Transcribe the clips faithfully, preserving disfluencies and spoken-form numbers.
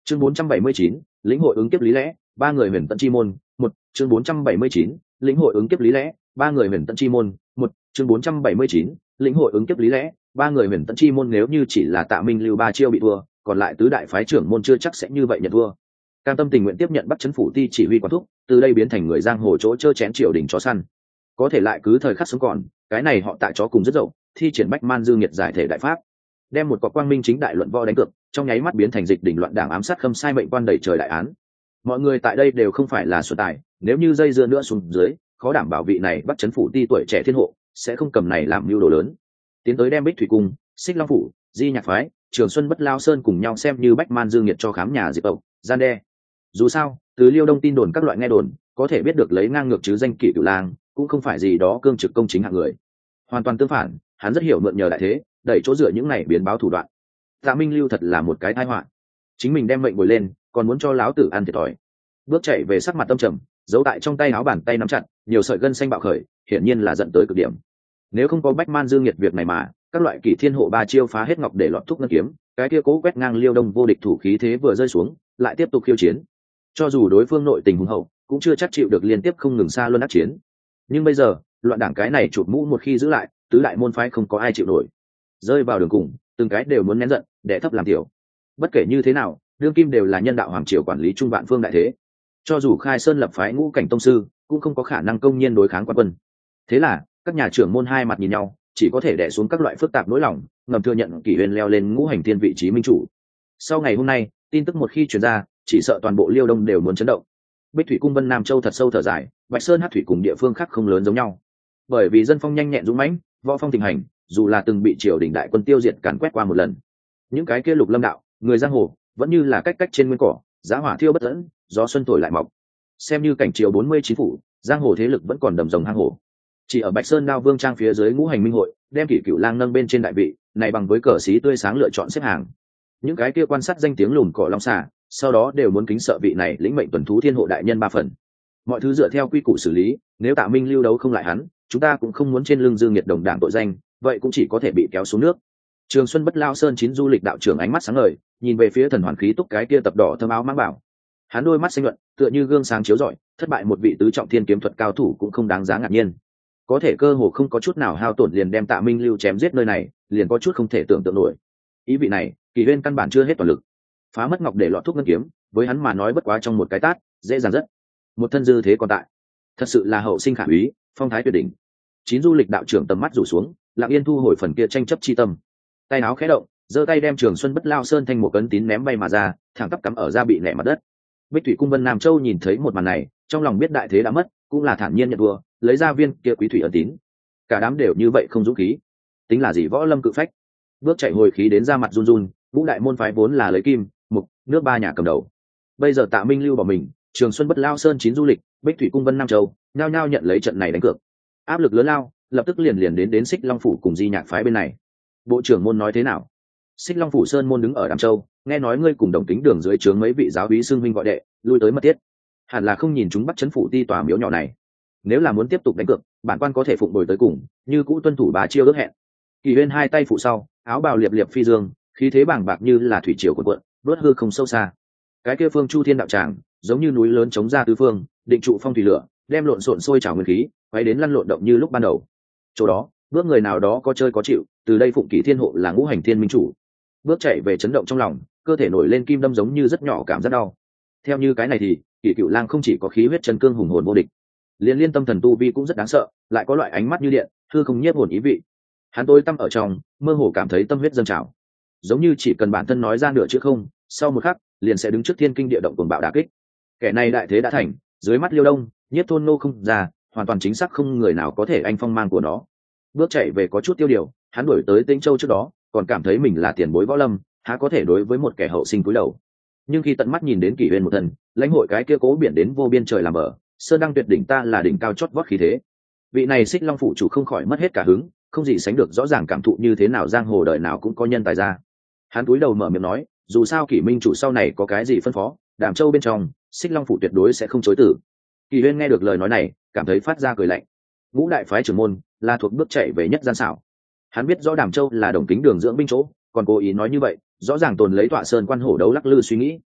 chương bốn trăm bảy mươi chín, lĩnh hội ứng kiếp lý lẽ, ba người huyền tận chi môn. Một chương bốn trăm bảy mươi chín, lĩnh hội ứng kiếp lý lẽ, ba người huyền tận chi môn. Một chương bốn trăm bảy mươi chín, lĩnh hội ứng kiếp lý lẽ, ba người huyền tận chi môn. Nếu như chỉ là Tạ Minh Lưu ba chiêu bị thua, còn lại tứ đại phái trưởng môn chưa chắc sẽ như vậy nhận thua. Cam tâm tình nguyện tiếp nhận Bắc Trấn phủ ti chỉ huy quản thúc, từ đây biến thành người giang hồ chỗ chơ chén triều đình chó săn. Có thể lại cứ thời khắc sống còn, cái này họ Tạ chó cùng rất dậu, thi triển bách man dư nghiệt giải thể đại pháp, đem một cọc quang minh chính đại luận võ đánh cược, trong nháy mắt biến thành dịch đỉnh loạn đảng ám sát khâm sai mệnh quan đẩy trời đại án. Mọi người tại đây đều không phải là xuân tài, nếu như dây dưa nữa xuống dưới, khó đảm bảo vị này Bắc Trấn phủ ti tuổi trẻ thiên hộ sẽ không cầm này làm mưu đồ lớn, tiến tới đem Bích Thủy cung, Xích Long phủ, Di Nhạc phái, Trường Xuân Bất Lao Sơn cùng nhau xem như bách man dương nhiệt cho khám nhà diệt tộc, gian đe. Dù sao, từ Liêu Đông tin đồn các loại nghe đồn, có thể biết được lấy ngang ngược chứ danh Kỷ Cửu Lang, cũng không phải gì đó cương trực công chính hạng người. Hoàn toàn tương phản, hắn rất hiểu mượn nhờ đại thế, đẩy chỗ dựa những này biến báo thủ đoạn. Tạ Minh Lưu thật là một cái tai họa. Chính mình đem mệnh bồi lên, còn muốn cho lão tử ăn thiệt thòi. Bước chạy về sắc mặt tâm trầm, giấu tại trong tay áo bàn tay nắm chặt, nhiều sợi gân xanh bạo khởi, hiển nhiên là giận tới cực điểm. Nếu không có bách man dương nhiệt việc này mà, các loại Kỷ Thiên hộ ba chiêu phá hết ngọc để lọt thuốc ngân kiếm, cái kia cố quét ngang Liêu Đông vô địch thủ khí thế vừa rơi xuống, lại tiếp tục khiêu chiến. Cho dù đối phương nội tình hùng hậu, cũng chưa chắc chịu được liên tiếp không ngừng xa luân ác chiến. Nhưng bây giờ, loạn đảng cái này chụp mũ một khi giữ lại, tứ đại môn phái không có ai chịu nổi. Rơi vào đường cùng, từng cái đều muốn nén giận, để thấp làm tiểu. Bất kể như thế nào, đương kim đều là nhân đạo hoàng triều quản lý trung vạn phương đại thế. Cho dù khai sơn lập phái ngũ cảnh tông sư, cũng không có khả năng công nhiên đối kháng quan quân. Thế là, các nhà trưởng môn hai mặt nhìn nhau, chỉ có thể đè xuống các loại phức tạp nỗi lòng, ngầm thừa nhận Kỷ Huyền leo lên ngũ hành thiên vị trí minh chủ. Sau ngày hôm nay, tin tức một khi truyền ra, chỉ sợ toàn bộ Liêu Đông đều muốn chấn động. Bích Thủy cung Vân Nam Châu thật sâu thở dài, Bạch Sơn Hắc Thủy cùng địa phương khác không lớn giống nhau. Bởi vì dân phong nhanh nhẹn dũng mãnh, võ phong thịnh hành, dù là từng bị triều đình đại quân tiêu diệt càn quét qua một lần, những cái kia lục lâm đạo, người giang hồ, vẫn như là cách cách trên nguyên cỏ, giá hỏa thiêu bất tận, gió xuân thổi lại mọc. Xem như cảnh triều bốn mươi chín phủ, giang hồ thế lực vẫn còn đầm rồng hang hổ. Chỉ ở Bạch Sơn Đao Vương trang phía dưới ngũ hành minh hội, đem Kỷ Cửu Lang nâng bên trên đại vị, này bằng với cờ xí tươi sáng lựa chọn xếp hàng. Những cái kia quan sát danh tiếng lùn cỏ long xà, sau đó đều muốn kính sợ vị này lĩnh mệnh tuần thú thiên hộ đại nhân ba phần. Mọi thứ dựa theo quy củ xử lý, nếu Tạ Minh Lưu đấu không lại hắn, chúng ta cũng không muốn trên lưng dương nhiệt đồng đảng tội danh, vậy cũng chỉ có thể bị kéo xuống nước. Trường Xuân Bất Lao Sơn chín du lịch đạo trưởng ánh mắt sáng ngời, nhìn về phía thần hoàn khí túc cái kia tập đỏ thâm áo mang bảo. Hắn đôi mắt xanh nhuận, tựa như gương sáng chiếu rọi, thất bại một vị tứ trọng thiên kiếm thuật cao thủ cũng không đáng giá ngạc nhiên. Có thể cơ hồ không có chút nào hao tổn liền đem Tạ Minh Lưu chém giết nơi này, liền có chút không thể tưởng tượng nổi. Ý vị này, Kỷ Huyên căn bản chưa hết toàn lực, phá mất ngọc để lọt thuốc ngân kiếm, với hắn mà nói bất quá trong một cái tát, dễ dàng rất. Một thân dư thế còn tại, thật sự là hậu sinh khả úy, phong thái tuyệt đỉnh. Chín du lịch đạo trưởng tầm mắt rủ xuống, lặng yên thu hồi phần kia tranh chấp chi tâm. Tay áo khẽ động, giơ tay đem Trường Xuân Bất Lao Sơn thành một cấn tín ném bay mà ra, thẳng tắp cắm ở da bị nẻ mặt đất. Bích Thủy cung Vân Nam Châu nhìn thấy một màn này, trong lòng biết đại thế đã mất, cũng là thản nhiên nhận thua, lấy ra viên kia quý thủy ấn tín. Cả đám đều như vậy không dũng khí, tính là gì võ lâm cự phách. Bước chạy hồi khí đến ra mặt run run, ngũ đại môn phái vốn là lấy kim, mục, nước ba nhà cầm đầu. Bây giờ Tạ Minh Lưu bỏ mình, Trường Xuân Bất Lao Sơn chín du lịch, Bích Thủy cung Vân Nam Châu, nhao nhao nhận lấy trận này đánh cược. Áp lực lớn lao, lập tức liền liền đến đến Xích Long phủ cùng Di Nhạc phái bên này. Bộ trưởng môn nói thế nào? Xích Long phủ Sơn môn đứng ở Đàm Châu, nghe nói ngươi cùng Đồng Kính Đường dưới trướng mấy vị giáo úy xưng huynh gọi đệ, lui tới mật thiết. Hẳn là không nhìn chúng Bắc Trấn phủ ti tòa miếu nhỏ này. Nếu là muốn tiếp tục đánh cược, bản quan có thể phụng bồi tới cùng, như cũ tuân thủ bà chiêu ước hẹn. Kỳ Huyên hai tay phụ sau, áo bào liệp liệp phi dương, khí thế bàng bạc như là thủy triều cuộn cuộn, đuốt hư không sâu xa. Cái kia phương Chu Thiên đạo tràng, giống như núi lớn chống ra tứ phương, định trụ phong thủy lửa, đem lộn xộn sôi trào nguyên khí, quay đến lăn lộn động như lúc ban đầu. Chỗ đó, bước người nào đó có chơi có chịu, từ đây phụng Kỷ Thiên hộ là ngũ hành thiên minh chủ. Bước chạy về chấn động trong lòng, cơ thể nổi lên kim đâm giống như rất nhỏ cảm giác đau. Theo như cái này thì, Kỷ Cửu Lang không chỉ có khí huyết chân cương hùng hồn vô địch, liên liên tâm thần tu vi cũng rất đáng sợ, lại có loại ánh mắt như điện, hư không nhiếp hồn ý vị. Hắn tối tâm ở trong, mơ hồ cảm thấy tâm huyết dâng trào, giống như chỉ cần bản thân nói ra nửa chữ không, sau một khắc liền sẽ đứng trước thiên kinh địa động cuồng bạo đả kích. Kẻ này đại thế đã thành, dưới mắt Liêu Đông, nhiếp thôn nô không ra, hoàn toàn chính xác không người nào có thể anh phong mang của nó. Bước chạy về có chút tiêu điều, hắn đuổi tới Tĩnh Châu trước đó, còn cảm thấy mình là tiền bối võ lâm, há có thể đối với một kẻ hậu sinh cúi đầu. Nhưng khi tận mắt nhìn đến Kỷ Huyên một thần, lãnh hội cái kia cố biển đến vô biên trời làm bờ, sơn đăng tuyệt đỉnh ta là đỉnh cao chót vót khí thế. Vị này Xích Long phụ chủ không khỏi mất hết cả hứng, không gì sánh được rõ ràng cảm thụ như thế nào giang hồ đời nào cũng có nhân tài ra. Hắn cúi đầu mở miệng nói, dù sao Kỷ minh chủ sau này có cái gì phân phó, Đàm Châu bên trong, Xích Long phụ tuyệt đối sẽ không chối từ. Kỷ Huyên nghe được lời nói này, cảm thấy phát ra cười lạnh. Ngũ đại phái trưởng môn là thuộc bước chạy về nhất gian xảo. Hắn biết rõ Đàm Châu là Đồng Kính Đường dưỡng binh chỗ, còn cố ý nói như vậy, rõ ràng tồn lấy Tọa Sơn quan hổ đấu lắc lư suy nghĩ.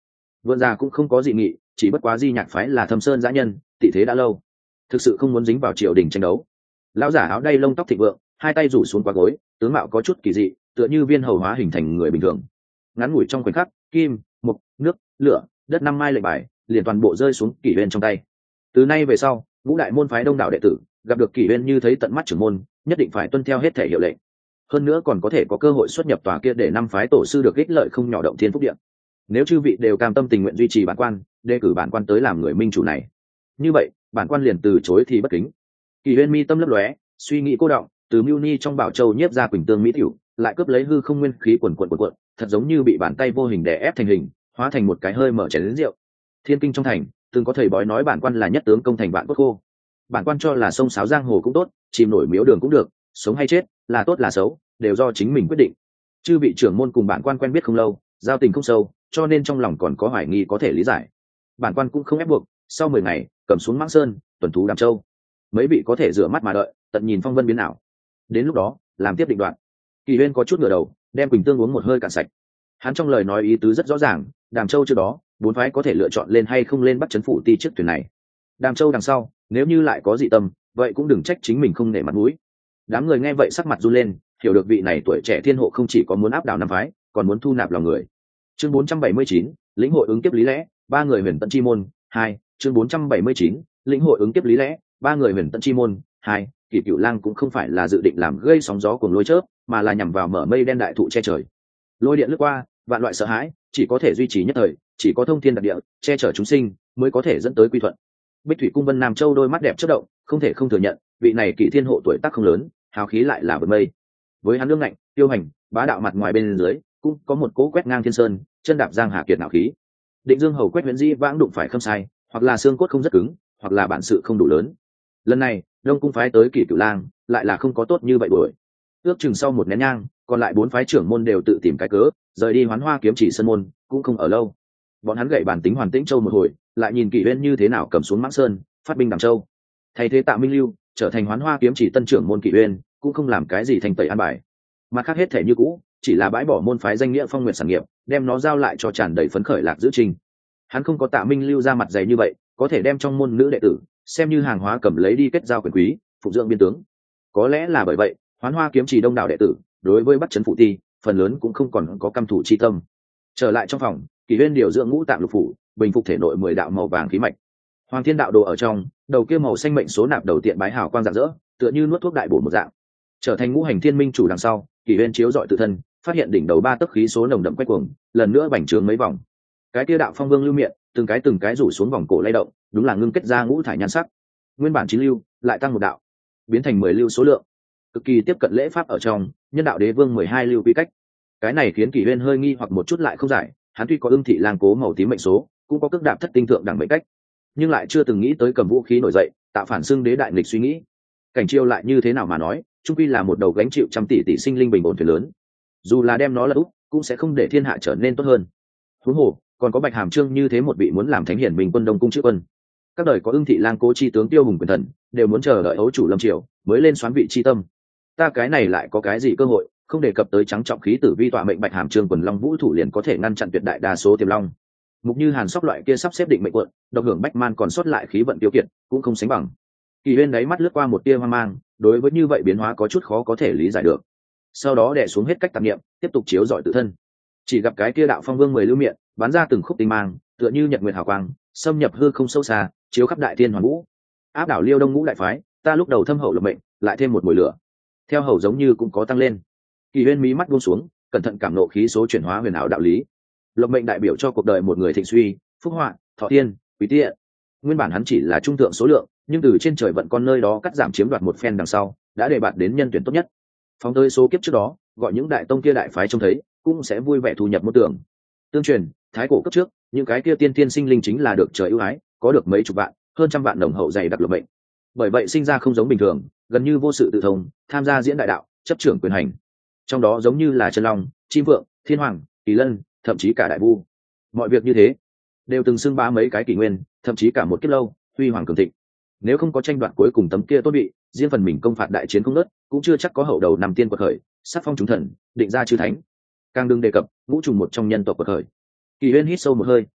Vượn già cũng không có dị nghị, chỉ bất quá Di Nhạc phái là Thâm Sơn dã nhân, tị thế đã lâu, thực sự không muốn dính vào triều đình tranh đấu. Lão giả áo đay lông tóc thịnh vượng, hai tay rủ xuống qua gối, tướng mạo có chút kỳ dị, tựa như viên hầu hóa hình thành người bình thường. Ngắn ngủi trong khoảnh khắc, kim, mộc, nước, lửa, đất năm mai lệnh bài liền toàn bộ rơi xuống Kỷ Uyên trong tay. Từ nay về sau, ngũ đại môn phái đông đảo đệ tử gặp được Kỷ Uyên như thấy tận mắt trưởng môn, nhất định phải tuân theo hết thể hiệu lệnh. Hơn nữa còn có thể có cơ hội xuất nhập tòa kia để năm phái tổ sư được ích lợi không nhỏ động thiên phúc địa. Nếu chư vị đều cam tâm tình nguyện duy trì bản quan, đề cử bản quan tới làm người minh chủ này, như vậy bản quan liền từ chối thì bất kính. Kỷ Uyên mi tâm lấp lóe, suy nghĩ cô động, từ Mưu Ni trong bảo châu nhiếp ra Quỳnh Tương mỹ tiểu, lại cướp lấy hư không nguyên khí quần quần quần quần, thật giống như bị bàn tay vô hình đè ép thành hình, hóa thành một cái hơi mở chén rượu. Thiên kinh trong thành, từng có thầy bói nói bản quan là nhất tướng công thành vạn cốt khô. Bản quan cho là sông sáo giang hồ cũng tốt, chìm nổi miếu đường cũng được, sống hay chết, là tốt là xấu, đều do chính mình quyết định. Chư vị trưởng môn cùng bản quan quen biết không lâu, giao tình không sâu, cho nên trong lòng còn có hoài nghi có thể lý giải. Bản quan cũng không ép buộc, sau mười ngày, cầm xuống Mãng Sơn, tuần thú Đàm Châu. Mấy vị có thể rửa mắt mà đợi, tận nhìn phong vân biến ảo. Đến lúc đó, làm tiếp định đoạn. Kỳ Uyên có chút ngửa đầu, đem Quỳnh Tương uống một hơi cạn sạch. Hắn trong lời nói ý tứ rất rõ ràng, Đàm Châu trước đó, bốn phái có thể lựa chọn lên hay không lên bắt chấn phủ ti trước thuyền này. Đàm Châu đằng sau, nếu như lại có dị tâm, vậy cũng đừng trách chính mình không nể mặt mũi. Đám người nghe vậy sắc mặt run lên, hiểu được vị này tuổi trẻ thiên hộ không chỉ có muốn áp đảo năm phái, còn muốn thu nạp lòng người. Chương bốn trăm bảy mươi chín, lĩnh hội ứng kiếp lý lẽ, ba người huyền tận chi môn, hai. Chương bốn trăm bảy mươi chín, lĩnh hội ứng kiếp lý lẽ, ba người huyền tận chi môn, hai. Kỷ Cửu Lang cũng không phải là dự định làm gây sóng gió cuồng lôi chớp, mà là nhằm vào mở mây đen đại thụ che trời. Lôi điện lướt qua, vạn loại sợ hãi, chỉ có thể duy trì nhất thời, chỉ có thông thiên đặc địa, che chở chúng sinh, mới có thể dẫn tới quy thuận. Bích Thủy cung Vân Nam Châu đôi mắt đẹp chớp động, không thể không thừa nhận, vị này Kỷ Thiên hộ tuổi tác không lớn, hào khí lại là vượt mây. Với hắn lương ngạnh, tiêu hành, bá đạo mặt ngoài bên dưới, cũng có một cỗ quét ngang thiên sơn, chân đạp giang hà kiệt não khí. Định Dương hầu quét Huyền Di vãng đụng phải không sai, hoặc là xương cốt không rất cứng, hoặc là bản sự không đủ lớn. Lần này, Đông cung phái tới Kỷ Cửu Lang, lại là không có tốt như vậy đuổi. Ước chừng sau một nén nhang, còn lại bốn phái trưởng môn đều tự tìm cái cớ, rời đi Hoán Hoa kiếm chỉ sơn môn, cũng không ở lâu. Bọn hắn gậy bản tính Hoàn Tĩnh Châu một hồi, lại nhìn Kỷ Uyên như thế nào cầm xuống Mãng Sơn, phát binh Đàm Châu. Thay thế Tạ Minh Lưu, trở thành Hoán Hoa kiếm chỉ tân trưởng môn Kỷ Uyên, cũng không làm cái gì thành tẩy an bài. Mặt khác hết thể như cũ, chỉ là bãi bỏ môn phái danh nghĩa Phong Nguyệt sản nghiệp, đem nó giao lại cho tràn đầy phấn khởi Lạc Giữ Trình. Hắn không có Tạ Minh Lưu ra mặt dày như vậy, có thể đem trong môn nữ đệ tử xem như hàng hóa cầm lấy đi kết giao quyền quý, phục dưỡng biên tướng. Có lẽ là bởi vậy, Hoán Hoa kiếm chỉ đông đảo đệ tử, đối với Bắc Trấn Phụ Ti, phần lớn cũng không còn có căm thủ chi tâm. Trở lại trong phòng, Kỷ Uyên điều dưỡng ngũ tạng lục phủ, bình phục thể nội mười đạo màu vàng khí mạch. Hoàng Thiên đạo đồ ở trong, đầu kia màu xanh mệnh số nạp đầu tiện bái hào quang rạng rỡ, tựa như nuốt thuốc đại bổ một dạng. Trở thành ngũ hành thiên minh chủ đằng sau, Kỷ Uyên chiếu dọi tự thân, phát hiện đỉnh đầu ba tấc khí số nồng đậm quay cuồng, lần nữa bành trướng mấy vòng. Cái kia đạo phong vương lưu miệng, từng cái từng cái rủ xuống vòng cổ lay động, đúng là ngưng kết ra ngũ thải nhan sắc. Nguyên bản chín lưu, lại tăng một đạo, biến thành mười lưu số lượng, cực kỳ tiếp cận lễ pháp ở trong nhân đạo đế vương mười hai lưu quy cách. Cái này khiến Kỷ Uyên hơi nghi hoặc một chút lại không giải, hắn tuy có ưng thị lang cố màu tím mệnh số, cũng có cước đạp thất tinh thượng đẳng mệnh cách, nhưng lại chưa từng nghĩ tới cầm vũ khí nổi dậy, tạo phản xưng đế đại nghịch suy nghĩ. Cảnh chiêu lại như thế nào mà nói, trung quy là một đầu gánh chịu trăm tỷ tỷ sinh linh bình ổn thuyền lớn, dù là đem nó lật úp, cũng sẽ không để thiên hạ trở nên tốt hơn. Huống hồ còn có Bạch Hàm Trương như thế một vị muốn làm thánh hiển bình quân đông cung chữ quân. Các đời có ưng thị lang cố chi tướng tiêu hùng quyền thần, đều muốn chờ đợi ấu chủ lâm triều mới lên xoán vị chi tâm. Ta cái này lại có cái gì cơ hội, không đề cập tới trắng trọng khí tử vi tọa mệnh Bạch Hàm Trương quần long vũ thủ liền có thể ngăn chặn tuyệt đại đa số tiềm long. Mục Như Hàn sóc loại kia sắp xếp định mệnh quận, độc hưởng bách man còn sót lại khí vận tiêu kiệt, cũng không sánh bằng. Kỳ Uyên đáy mắt lướt qua một tia hoang mang, đối với như vậy biến hóa có chút khó có thể lý giải được. Sau đó đè xuống hết cách tạp niệm, tiếp tục chiếu dọi tự thân. Chỉ gặp cái kia đạo phong vương mười lưu miệng, bắn ra từng khúc tinh mang, tựa như nhật nguyệt hào quang, xâm nhập hư không sâu xa, chiếu khắp đại thiên hoàn vũ, áp đảo Liêu Đông ngũ đại phái. Ta lúc đầu thâm hậu lập mệnh, lại thêm một mùi lửa, theo hầu giống như cũng có tăng lên. Kỳ Uyên mí mắt buông xuống, cẩn thận cảm nộ khí số chuyển hóa huyền ảo đạo lý. Lộc mệnh đại biểu cho cuộc đời một người thịnh suy, phúc họa, thọ tiên, quý tiện. Nguyên bản hắn chỉ là trung thượng số lượng, nhưng từ trên trời vận con nơi đó cắt giảm chiếm đoạt một phen đằng sau, đã đề bạt đến nhân tuyển tốt nhất. Phóng tới số kiếp trước đó, gọi những đại tông kia đại phái trông thấy, cũng sẽ vui vẻ thu nhập môn tưởng. Tương truyền, thái cổ cấp trước, những cái kia tiên tiên sinh linh chính là được trời ưu ái, có được mấy chục vạn, hơn trăm vạn đồng hậu dày đặc lộc mệnh. Bởi vậy sinh ra không giống bình thường, gần như vô sự tự thông, tham gia diễn đại đạo, chấp trưởng quyền hành. Trong đó giống như là chân long, chim vượng, thiên hoàng, kỳ lân, thậm chí cả đại vu. Mọi việc như thế, đều từng xưng bá mấy cái kỷ nguyên, thậm chí cả một kiếp lâu, huy hoàng cường thịnh. Nếu không có tranh đoạt cuối cùng tấm kia tốt bị, riêng phần mình công phạt đại chiến không nớt, cũng chưa chắc có hậu đầu nằm tiên quật khởi, sắc phong chúng thần, định ra chư thánh. Càng đừng đề cập ngũ trùng một trong nhân tộc quật khởi. Kỳ Uyên hít sâu một hơi,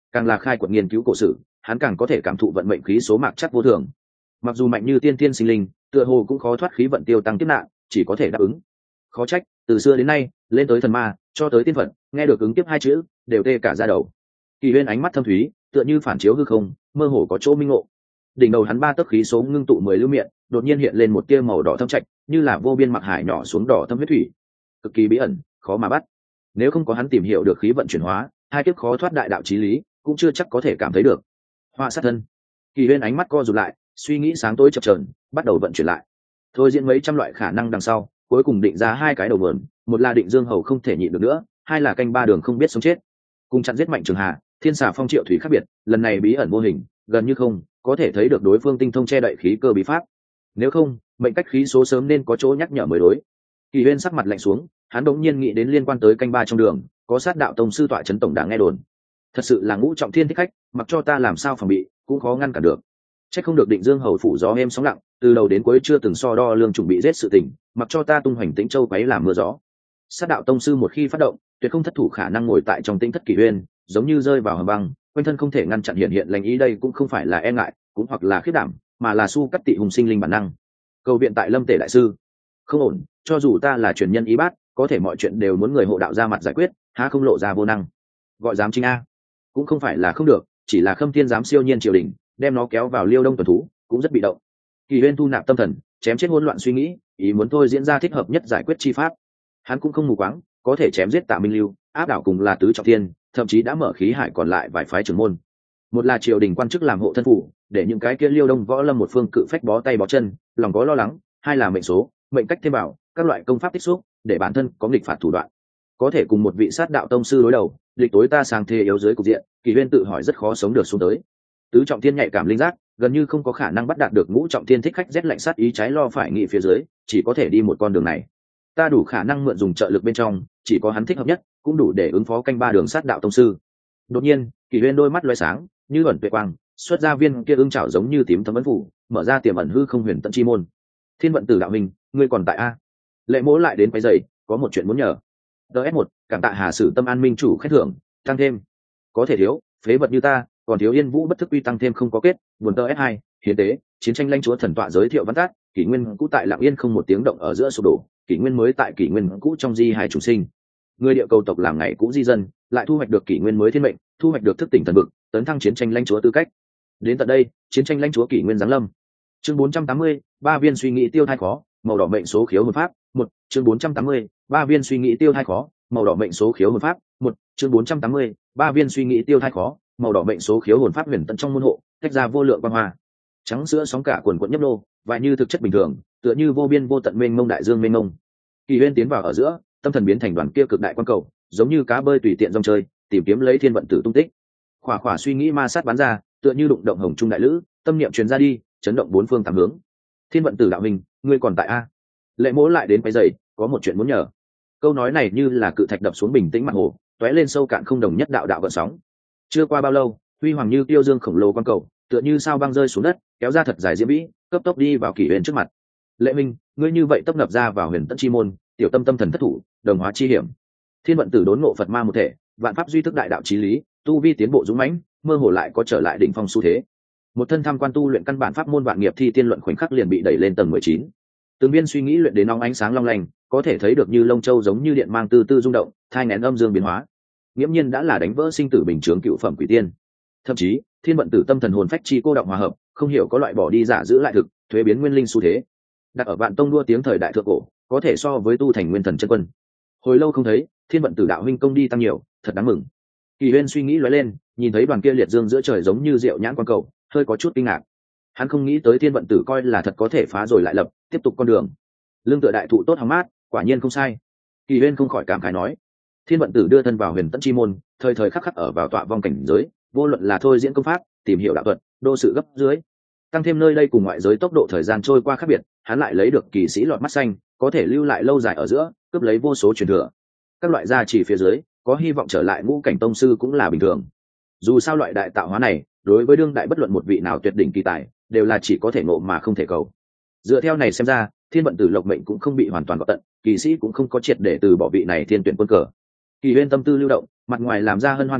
càng là khai quật nghiên cứu cổ sử, hắn càng có thể cảm thụ vận mệnh khí số mạc chắc vô thường. Mặc dù mạnh như tiên tiên sinh linh, tựa hồ cũng khó thoát khí vận tiêu tăng tiếp nạn, chỉ có thể đáp ứng. Khó trách từ xưa đến nay, lên tới thần ma cho tới tiên phật, nghe được ứng tiếp hai chữ đều tê cả da đầu. Kỳ Huyên ánh mắt thâm thúy, tựa như phản chiếu hư không, mơ hồ có chỗ minh ngộ. Đỉnh đầu hắn ba tấc khí số ngưng tụ mười lưu miệng, đột nhiên hiện lên một tia màu đỏ thâm trạch, như là vô biên mặc hải nhỏ xuống đỏ thâm huyết thủy, cực kỳ bí ẩn, khó mà bắt. Nếu không có hắn tìm hiểu được khí vận chuyển hóa, hai kiếp khó thoát đại đạo chí lý, cũng chưa chắc có thể cảm thấy được. Họa sát thân. Kỳ Huyên ánh mắt co rụt lại, suy nghĩ sáng tối chập chờn, bắt đầu vận chuyển lại. Thôi diễn mấy trăm loại khả năng đằng sau, cuối cùng định ra hai cái đầu nguồn, một là định Dương Hầu không thể nhịn được nữa, hai là canh ba đường không biết sống chết. Cùng chặn giết Mạnh Trường Hà, Thiên Xà Phong Triệu Thủy khác biệt, lần này bí ẩn vô hình, gần như không có thể thấy được đối phương tinh thông che đậy khí cơ bí pháp. Nếu không, mệnh cách khí số sớm nên có chỗ nhắc nhở mới đối. Kỳ Huyên sắc mặt lạnh xuống, hắn đống nhiên nghĩ đến liên quan tới canh ba trong đường, có sát đạo tông sư tọa trấn tổng đảng nghe đồn. Thật sự là ngũ trọng thiên thích khách, mặc cho ta làm sao phòng bị, cũng khó ngăn cản được. Chắc không được Định Dương Hầu phủ gió êm sóng lặng, từ đầu đến cuối chưa từng so đo lương chuẩn bị giết sự tình, mặc cho ta tung hoành Tĩnh Châu quấy làm mưa gió. Sát đạo tông sư một khi phát động, tuyệt không thất thủ khả năng ngồi tại trong Tĩnh thất Kỳ Huyên, giống như rơi vào hầm băng, quanh thân không thể ngăn chặn hiện hiện lành ý, đây cũng không phải là e ngại, cũng hoặc là khiếp đảm, mà là su cắt tị hùng sinh linh bản năng. Cầu viện tại Lâm Tể đại sư. Không ổn, cho dù ta là truyền nhân ý bát, có thể mọi chuyện đều muốn người hộ đạo ra mặt giải quyết, há không lộ ra vô năng. Gọi giám chính a, cũng không phải là không được, chỉ là Khâm Thiên giám siêu nhiên triều đình, đem nó kéo vào Liêu Đông tuần thú, cũng rất bị động. Kỳ Huyên thu nạp tâm thần, chém chết hỗn loạn suy nghĩ, ý muốn thôi diễn ra thích hợp nhất giải quyết chi pháp. Hắn cũng không mù quáng, có thể chém giết Tạ Minh Lưu, áp đảo cùng là tứ trọng thiên, thậm chí đã mở khí hải còn lại vài phái trưởng môn. Một là triều đình quan chức làm hộ thân phủ, để những cái kia Liêu Đông võ lâm một phương cự phách bó tay bó chân, lòng có lo lắng. Hai là mệnh số, mệnh cách thêm bảo, các loại công pháp tích xúc, để bản thân có nghịch phạt thủ đoạn, có thể cùng một vị sát đạo tông sư đối đầu, lịch tối ta sang thế yếu dưới cục diện. Kỳ Huyên tự hỏi rất khó sống được xuống tới. Tứ trọng thiên nhạy cảm linh giác, gần như không có khả năng bắt đạt được ngũ trọng thiên thích khách rét lạnh sát ý trái lo phải nghị phía dưới, chỉ có thể đi một con đường này. Ta đủ khả năng mượn dùng trợ lực bên trong, chỉ có hắn thích hợp nhất, cũng đủ để ứng phó canh ba đường sát đạo tông sư. Đột nhiên, Kỳ Huyên đôi mắt loé sáng, như ẩn tuệ quang, xuất ra viên kia ưng chảo giống như tím thấm ấn phủ, mở ra tiềm ẩn hư không huyền tận chi môn. Thiên vận tử đạo minh, ngươi còn tại a? Lệ Mỗ lại đến quấy rầy, có một chuyện muốn nhờ. ds một, cảm tạ Hà Sử Tâm An Minh chủ khen thưởng, tăng thêm. Có thể thiếu, phế vật như ta, còn thiếu Yên Vũ bất thức uy tăng thêm không có kết. Buồn ds hai, hiến tế, chiến tranh lãnh chúa thần tọa giới thiệu văn tát, kỷ nguyên cũ tại Lặng Yên không một tiếng động ở giữa sụp đổ, kỷ nguyên mới tại kỷ nguyên cũ trong di hài chủ sinh. Người địa cầu tộc làm ngày cũ di dân, lại thu hoạch được kỷ nguyên mới thiên mệnh, thu hoạch được thức tỉnh thần vực, tấn thăng chiến tranh lãnh chúa tư cách. Đến tận đây, chiến tranh lãnh chúa kỷ nguyên giáng lâm. Chương bốn trăm tám mươi, ba viên suy nghĩ tiêu thai khó, màu đỏ mệnh số khiếu hồn pháp. Một, chương bốn trăm tám mươi, ba viên suy nghĩ tiêu thai khó, màu đỏ mệnh số khiếu hồn pháp. Một, chương bốn trăm tám mươi, ba viên suy nghĩ tiêu thai khó, màu đỏ mệnh số khiếu hồn pháp huyền tận trong môn hộ, tách ra vô lượng quang hoa. Trắng sữa sóng cả quần quần nhấp nô, vài như thực chất bình thường, tựa như vô biên vô tận mênh mông đại dương mênh mông. Kỳ Huyên tiến vào ở giữa, tâm thần biến thành đoàn kia cực đại quan cầu, giống như cá bơi tùy tiện dòng chơi, tìm kiếm lấy thiên vận tử tung tích. Khỏa khỏa suy nghĩ ma sát bắn ra, tựa như đụng động hồng trung đại lữ, tâm niệm truyền ra đi, chấn động bốn phương tám hướng. Thiên vận tử đạo minh, ngươi còn tại a? Lệ Mỗ lại đến quấy rầy, có một chuyện muốn nhờ. Câu nói này như là cự thạch đập xuống bình tĩnh mặt hồ, tóe lên sâu cạn không đồng nhất đạo đạo gợn sóng. Chưa qua bao lâu, huy hoàng như tiêu dương khổng lồ quan cầu, tựa như sao băng rơi xuống đất, kéo ra thật dài diễm vĩ, cấp tốc đi vào Kỷ Huyên trước mặt. Lệ Minh, ngươi như vậy tấp nập ra vào huyền tận chi môn, tiểu tâm tâm thần thất thủ, đồng hóa chi hiểm. Thiên vận tử đốn ngộ Phật ma một thể, vạn pháp duy thức đại đạo chí lý, tu vi tiến bộ dũng mãnh, mơ hồ lại có trở lại đỉnh phong xu thế. Một thân tham quan tu luyện căn bản pháp môn vạn nghiệp thi tiên luận khoảnh khắc liền bị đẩy lên tầng mười chín. Từng viên suy nghĩ luyện đến nóng ánh sáng long lanh, có thể thấy được như lông châu giống như điện mang tư tư rung động, thai nén âm dương biến hóa. Nghiễm nhiên đã là đánh vỡ sinh tử bình chướng cựu phẩm quỷ tiên. Thậm chí, thiên vận tử tâm thần hồn phách chi cô động hòa hợp, không hiểu có loại bỏ đi giả giữ lại thực, thuế biến nguyên linh xu thế. Đặt ở vạn tông đua tiếng thời đại thượng cổ, có thể so với tu thành nguyên thần chân quân. Hồi lâu không thấy, thiên vận tử đạo huynh công đi tăng nhiều, thật đáng mừng. Kỳ Huyên suy nghĩ lóe lên, nhìn thấy đoàn kia liệt dương giữa trời giống như rượu nhãn quan cầu, hơi có chút kinh ngạc. Hắn không nghĩ tới thiên vận tử coi là thật có thể phá rồi lại lập, tiếp tục con đường. Lương tựa đại thụ tốt hóng mát, quả nhiên không sai. Kỳ Huyên không khỏi cảm khái nói. Thiên vận tử đưa thân vào huyền tận chi môn, thời thời khắc khắc ở vào tọa vong cảnh giới, vô luận là thôi diễn công pháp, tìm hiểu đạo thuật, đô sự gấp dưới. Tăng thêm nơi đây cùng ngoại giới tốc độ thời gian trôi qua khác biệt, hắn lại lấy được kỳ sĩ lọt mắt xanh, có thể lưu lại lâu dài ở giữa, cướp lấy vô số truyền thừa. Các loại gia chỉ phía dưới, có hy vọng trở lại ngũ cảnh tông sư cũng là bình thường. Dù sao loại đại tạo hóa này, đối với đương đại bất luận một vị nào tuyệt đỉnh kỳ tài, đều là chỉ có thể ngộ mà không thể cầu. Dựa theo này xem ra, thiên vận tử lộc mệnh cũng không bị hoàn toàn gọt tận, kỳ sĩ cũng không có triệt để từ bỏ vị này thiên tuyển quân cờ. Kỳ Huyên tâm tư lưu động, mặt ngoài làm ra hân hoan thái độ,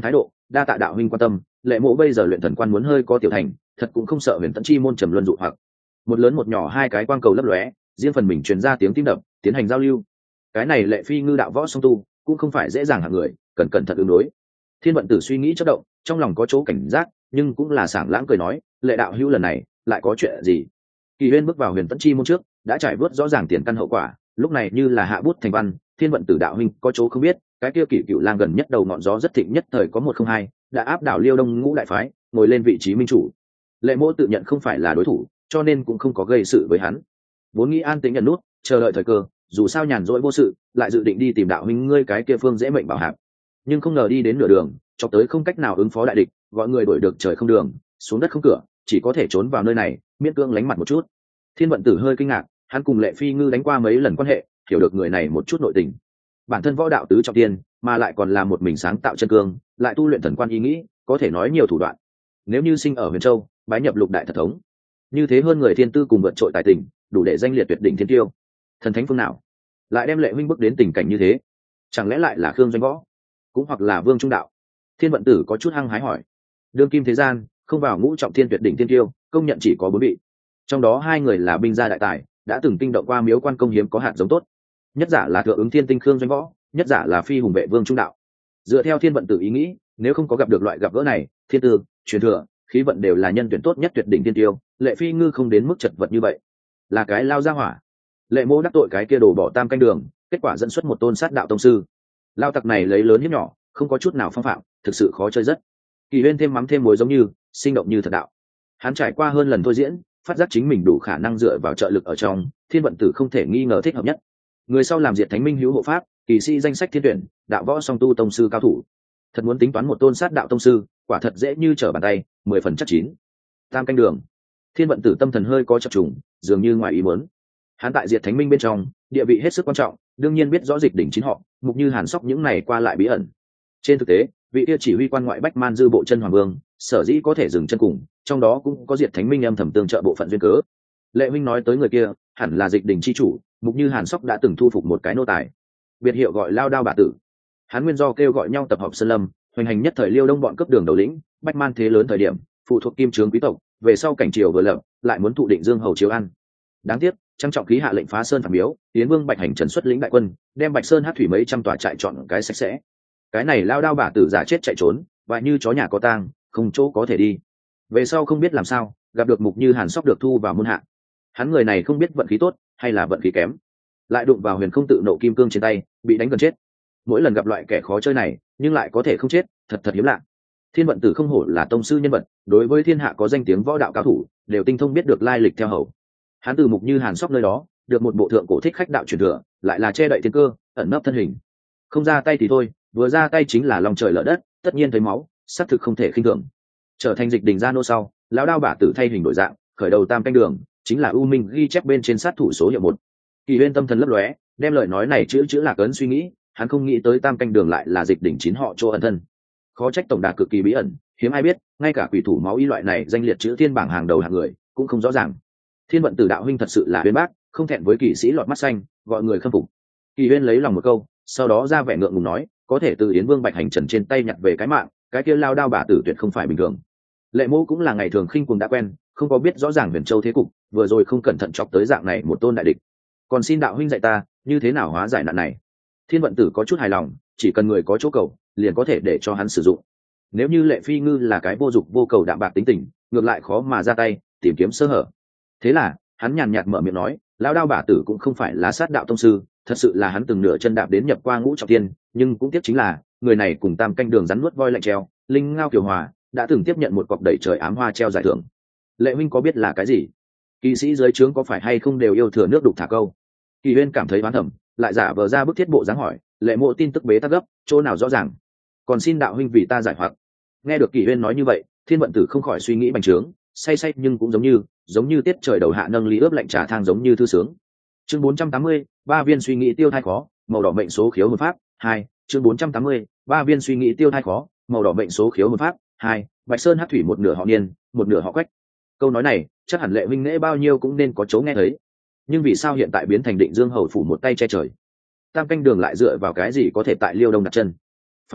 đa tạ đạo huynh quan tâm. Lệ mộ bây giờ luyện thần quan muốn hơi có tiểu thành, thật cũng không sợ huyền tận chi môn trầm luân dụ hoặc. Một lớn một nhỏ hai cái quang cầu lấp lóe, riêng phần mình truyền ra tiếng tim đập, tiến hành giao lưu. Cái này Lệ Phi Ngư đạo võ song tu cũng không phải dễ dàng hạng người, cần cẩn thận ứng đối. Thiên vận tử suy nghĩ chớp động, trong lòng có chỗ cảnh giác, nhưng cũng là sảng lãng cười nói, Lệ đạo hữu lần này lại có chuyện gì? Kỳ Huyên bước vào huyền tận chi môn trước, đã trải vớt rõ ràng tiền căn hậu quả, lúc này như là hạ bút thành văn. Thiên vận tử đạo huynh có chỗ không biết, cái kia kỷ cựu lang gần nhất đầu ngọn gió rất thịnh nhất thời có một không hai, đã áp đảo Liêu Đông ngũ đại phái, ngồi lên vị trí minh chủ. Lệ Mỗ tự nhận không phải là đối thủ, cho nên cũng không có gây sự với hắn. Vốn nghĩ an tĩnh nhận nút, chờ đợi thời cơ, dù sao nhàn rỗi vô sự, lại dự định đi tìm đạo huynh ngươi cái kia phương dễ mệnh bảo hạp. Nhưng không ngờ đi đến nửa đường, cho tới không cách nào ứng phó đại địch, gọi người đuổi được trời không đường, xuống đất không cửa, chỉ có thể trốn vào nơi này, miễn cưỡng lánh mặt một chút. Thiên vận tử hơi kinh ngạc, hắn cùng Lệ Phi Ngư đánh qua mấy lần quan hệ, hiểu được người này một chút nội tình. Bản thân võ đạo tứ trọng tiên, mà lại còn là một mình sáng tạo chân cương, lại tu luyện thần quan ý nghĩ, có thể nói nhiều thủ đoạn. Nếu như sinh ở Huyền Châu, bái nhập lục đại thật thống, như thế hơn người thiên tư cùng vượt trội tài tình, đủ để danh liệt tuyệt đỉnh thiên tiêu. Thần thánh phương nào lại đem Lệ huynh bước đến tình cảnh như thế? Chẳng lẽ lại là Khương Doanh Võ, cũng hoặc là Vương Trung Đạo? Thiên vận tử có chút hăng hái hỏi. Đương kim thế gian không vào ngũ trọng thiên tuyệt đỉnh thiên tiêu, công nhận chỉ có bốn vị, trong đó hai người là binh gia đại tài, đã từng kinh động qua miếu quan công hiếm có hạt giống tốt. Nhất giả là thượng ứng thiên tinh Khương Doanh Võ, nhất giả là phi hùng vệ Vương Trung Đạo. Dựa theo thiên vận tử ý nghĩ, nếu không có gặp được loại gặp gỡ này, thiên tư, truyền thừa, khí vận đều là nhân tuyển tốt nhất tuyệt đỉnh thiên tiêu, Lệ Phi Ngư không đến mức chật vật như vậy. Là cái lao ra hỏa. Lệ Mỗ đắc tội cái kia đồ bỏ tam canh đường, kết quả dẫn xuất một tôn sát đạo tông sư. Lao tặc này lấy lớn hiếp nhỏ, không có chút nào phong phạm, thực sự khó chơi rất. Kỳ Huyên thêm mắm thêm muối giống như, sinh động như thật đạo. Hắn trải qua hơn lần thôi diễn, phát giác chính mình đủ khả năng dựa vào trợ lực ở trong, thiên vận tử không thể nghi ngờ thích hợp nhất. Người sau làm diệt thánh minh hữu hộ pháp, kỳ sĩ danh sách thiên tuyển, đạo võ song tu tông sư cao thủ. Thật muốn tính toán một tôn sát đạo tông sư, quả thật dễ như trở bàn tay, mười phần chắc chín. Tam canh đường. Thiên vận tử tâm thần hơi có chập trùng, dường như ngoài ý muốn. Hắn tại diệt thánh minh bên trong, địa vị hết sức quan trọng, đương nhiên biết rõ dịch đỉnh chín họ, mục như Hàn Sóc những này qua lại bí ẩn. Trên thực tế, vị kia chỉ huy quan ngoại bách man dư bộ chân hoàng vương, sở dĩ có thể dừng chân cùng, trong đó cũng có diệt thánh minh âm thầm tương trợ bộ phận duyên cớ. Lệ huynh nói tới người kia, hẳn là dịch đỉnh chi chủ, mục như Hàn Sóc đã từng thu phục một cái nô tài, biệt hiệu gọi lao đao bà tử. Hắn nguyên do kêu gọi nhau tập hợp sơn lâm, hoành hành nhất thời Liêu Đông bọn cấp đường đầu lĩnh, bách man thế lớn thời điểm, phụ thuộc kim trướng quý tộc, về sau cảnh triều vừa lập, lại muốn thụ định dương hầu chiếu ăn. Đáng tiếc, trang trọng khí hạ lệnh phá sơn phản miếu, tiến vương bạch hành trần xuất lĩnh đại quân, đem bạch sơn hát thủy mấy trăm tòa trại chọn cái sạch sẽ. Cái này lao đao bà tử giả chết chạy trốn, và như chó nhà có tang, không chỗ có thể đi. Về sau không biết làm sao, gặp được mục như Hàn Sóc được thu vào môn hạ. Hắn người này không biết vận khí tốt hay là vận khí kém, lại đụng vào huyền không tự nộ kim cương trên tay, bị đánh gần chết. Mỗi lần gặp loại kẻ khó chơi này, nhưng lại có thể không chết, thật thật hiếm lạ. Thiên vận tử không hổ là tông sư nhân vật, đối với thiên hạ có danh tiếng võ đạo cao thủ, đều tinh thông biết được lai lịch theo hầu. Hắn từ mục như Hàn Sóc nơi đó được một bộ thượng cổ thích khách đạo truyền thừa, lại là che đậy thiên cơ, ẩn nấp thân hình. Không ra tay thì thôi, vừa ra tay chính là lòng trời lở đất, tất nhiên thấy máu, xác thực không thể khinh thường. Trở thành dịch đình gia nô sau, lão đao bả tử thay hình đổi dạng, khởi đầu tam canh đường, chính là u minh ghi chép bên trên sát thủ số hiệu một. Kỳ Huyên tâm thần lấp lóe, đem lời nói này chữ chữ lạc ấn suy nghĩ, hắn không nghĩ tới tam canh đường lại là dịch đỉnh chín họ chỗ ẩn thân. Khó trách tổng đà cực kỳ bí ẩn, hiếm ai biết, ngay cả quỷ thủ máu y loại này danh liệt chữ thiên bảng hàng đầu hạng người cũng không rõ ràng. Thiên vận tử đạo huynh thật sự là uyên bác, không thẹn với kỵ sĩ lọt mắt xanh, gọi người khâm phục. Kỳ Huyên lấy lòng một câu, sau đó ra vẻ ngượng ngùng nói, có thể từ yến vương bạch hành trần trên tay nhặt về cái mạng, cái kia lao đao bà tử tuyệt không phải bình thường. Lệ Mỗ cũng là ngày thường khinh cuồng đã quen, không có biết rõ ràng Huyền Châu thế cục, vừa rồi không cẩn thận chọc tới dạng này một tôn đại địch. Còn xin đạo huynh dạy ta, như thế nào hóa giải nạn này. Thiên vận tử có chút hài lòng, chỉ cần người có chỗ cầu, liền có thể để cho hắn sử dụng. Nếu như Lệ Phi Ngư là cái vô dụng vô cầu đạm bạc tính tình, ngược lại khó mà ra tay tìm kiếm sơ hở. Thế là hắn nhàn nhạt mở miệng nói, lão đao bà tử cũng không phải là sát đạo tông sư, thật sự là hắn từng nửa chân đạp đến nhập qua ngũ trọng tiên, nhưng cũng tiếc chính là người này cùng tam canh đường rắn nuốt voi lạnh treo, linh ngao kiều hòa đã từng tiếp nhận một cọc đẩy trời ám hoa treo giải thưởng. Lệ huynh có biết là cái gì? Kỵ sĩ dưới trướng có phải hay không đều yêu thừa nước đục thả câu? Kỳ Huyên cảm thấy oán thầm, lại giả vờ ra bức thiết bộ dáng hỏi, Lệ Mộ tin tức bế tắc gấp, chỗ nào rõ ràng, còn xin đạo huynh vì ta giải hoặc. Nghe được Kỳ Huyên nói như vậy, Thiên vận tử không khỏi suy nghĩ bành trướng, say say nhưng cũng giống như giống như tiết trời đầu hạ nâng ly ướp lạnh trà thang giống như thư sướng. Chương bốn trăm tám mươi, ba viên suy nghĩ tiêu thai khó, màu đỏ mệnh số khiếu hồn pháp hai. Chương bốn trăm tám mươi, ba viên suy nghĩ tiêu thai khó, màu đỏ mệnh số khiếu hồn pháp hai. Bạch Sơn hát thủy một nửa họ niên, một nửa họ quách. Câu nói này chắc hẳn Lệ huynh nễ bao nhiêu cũng nên có chỗ nghe thấy, nhưng vì sao hiện tại biến thành Định Dương hầu phủ một tay che trời? Tam canh đường lại dựa vào cái gì có thể tại Liêu Đông đặt chân? Phải biết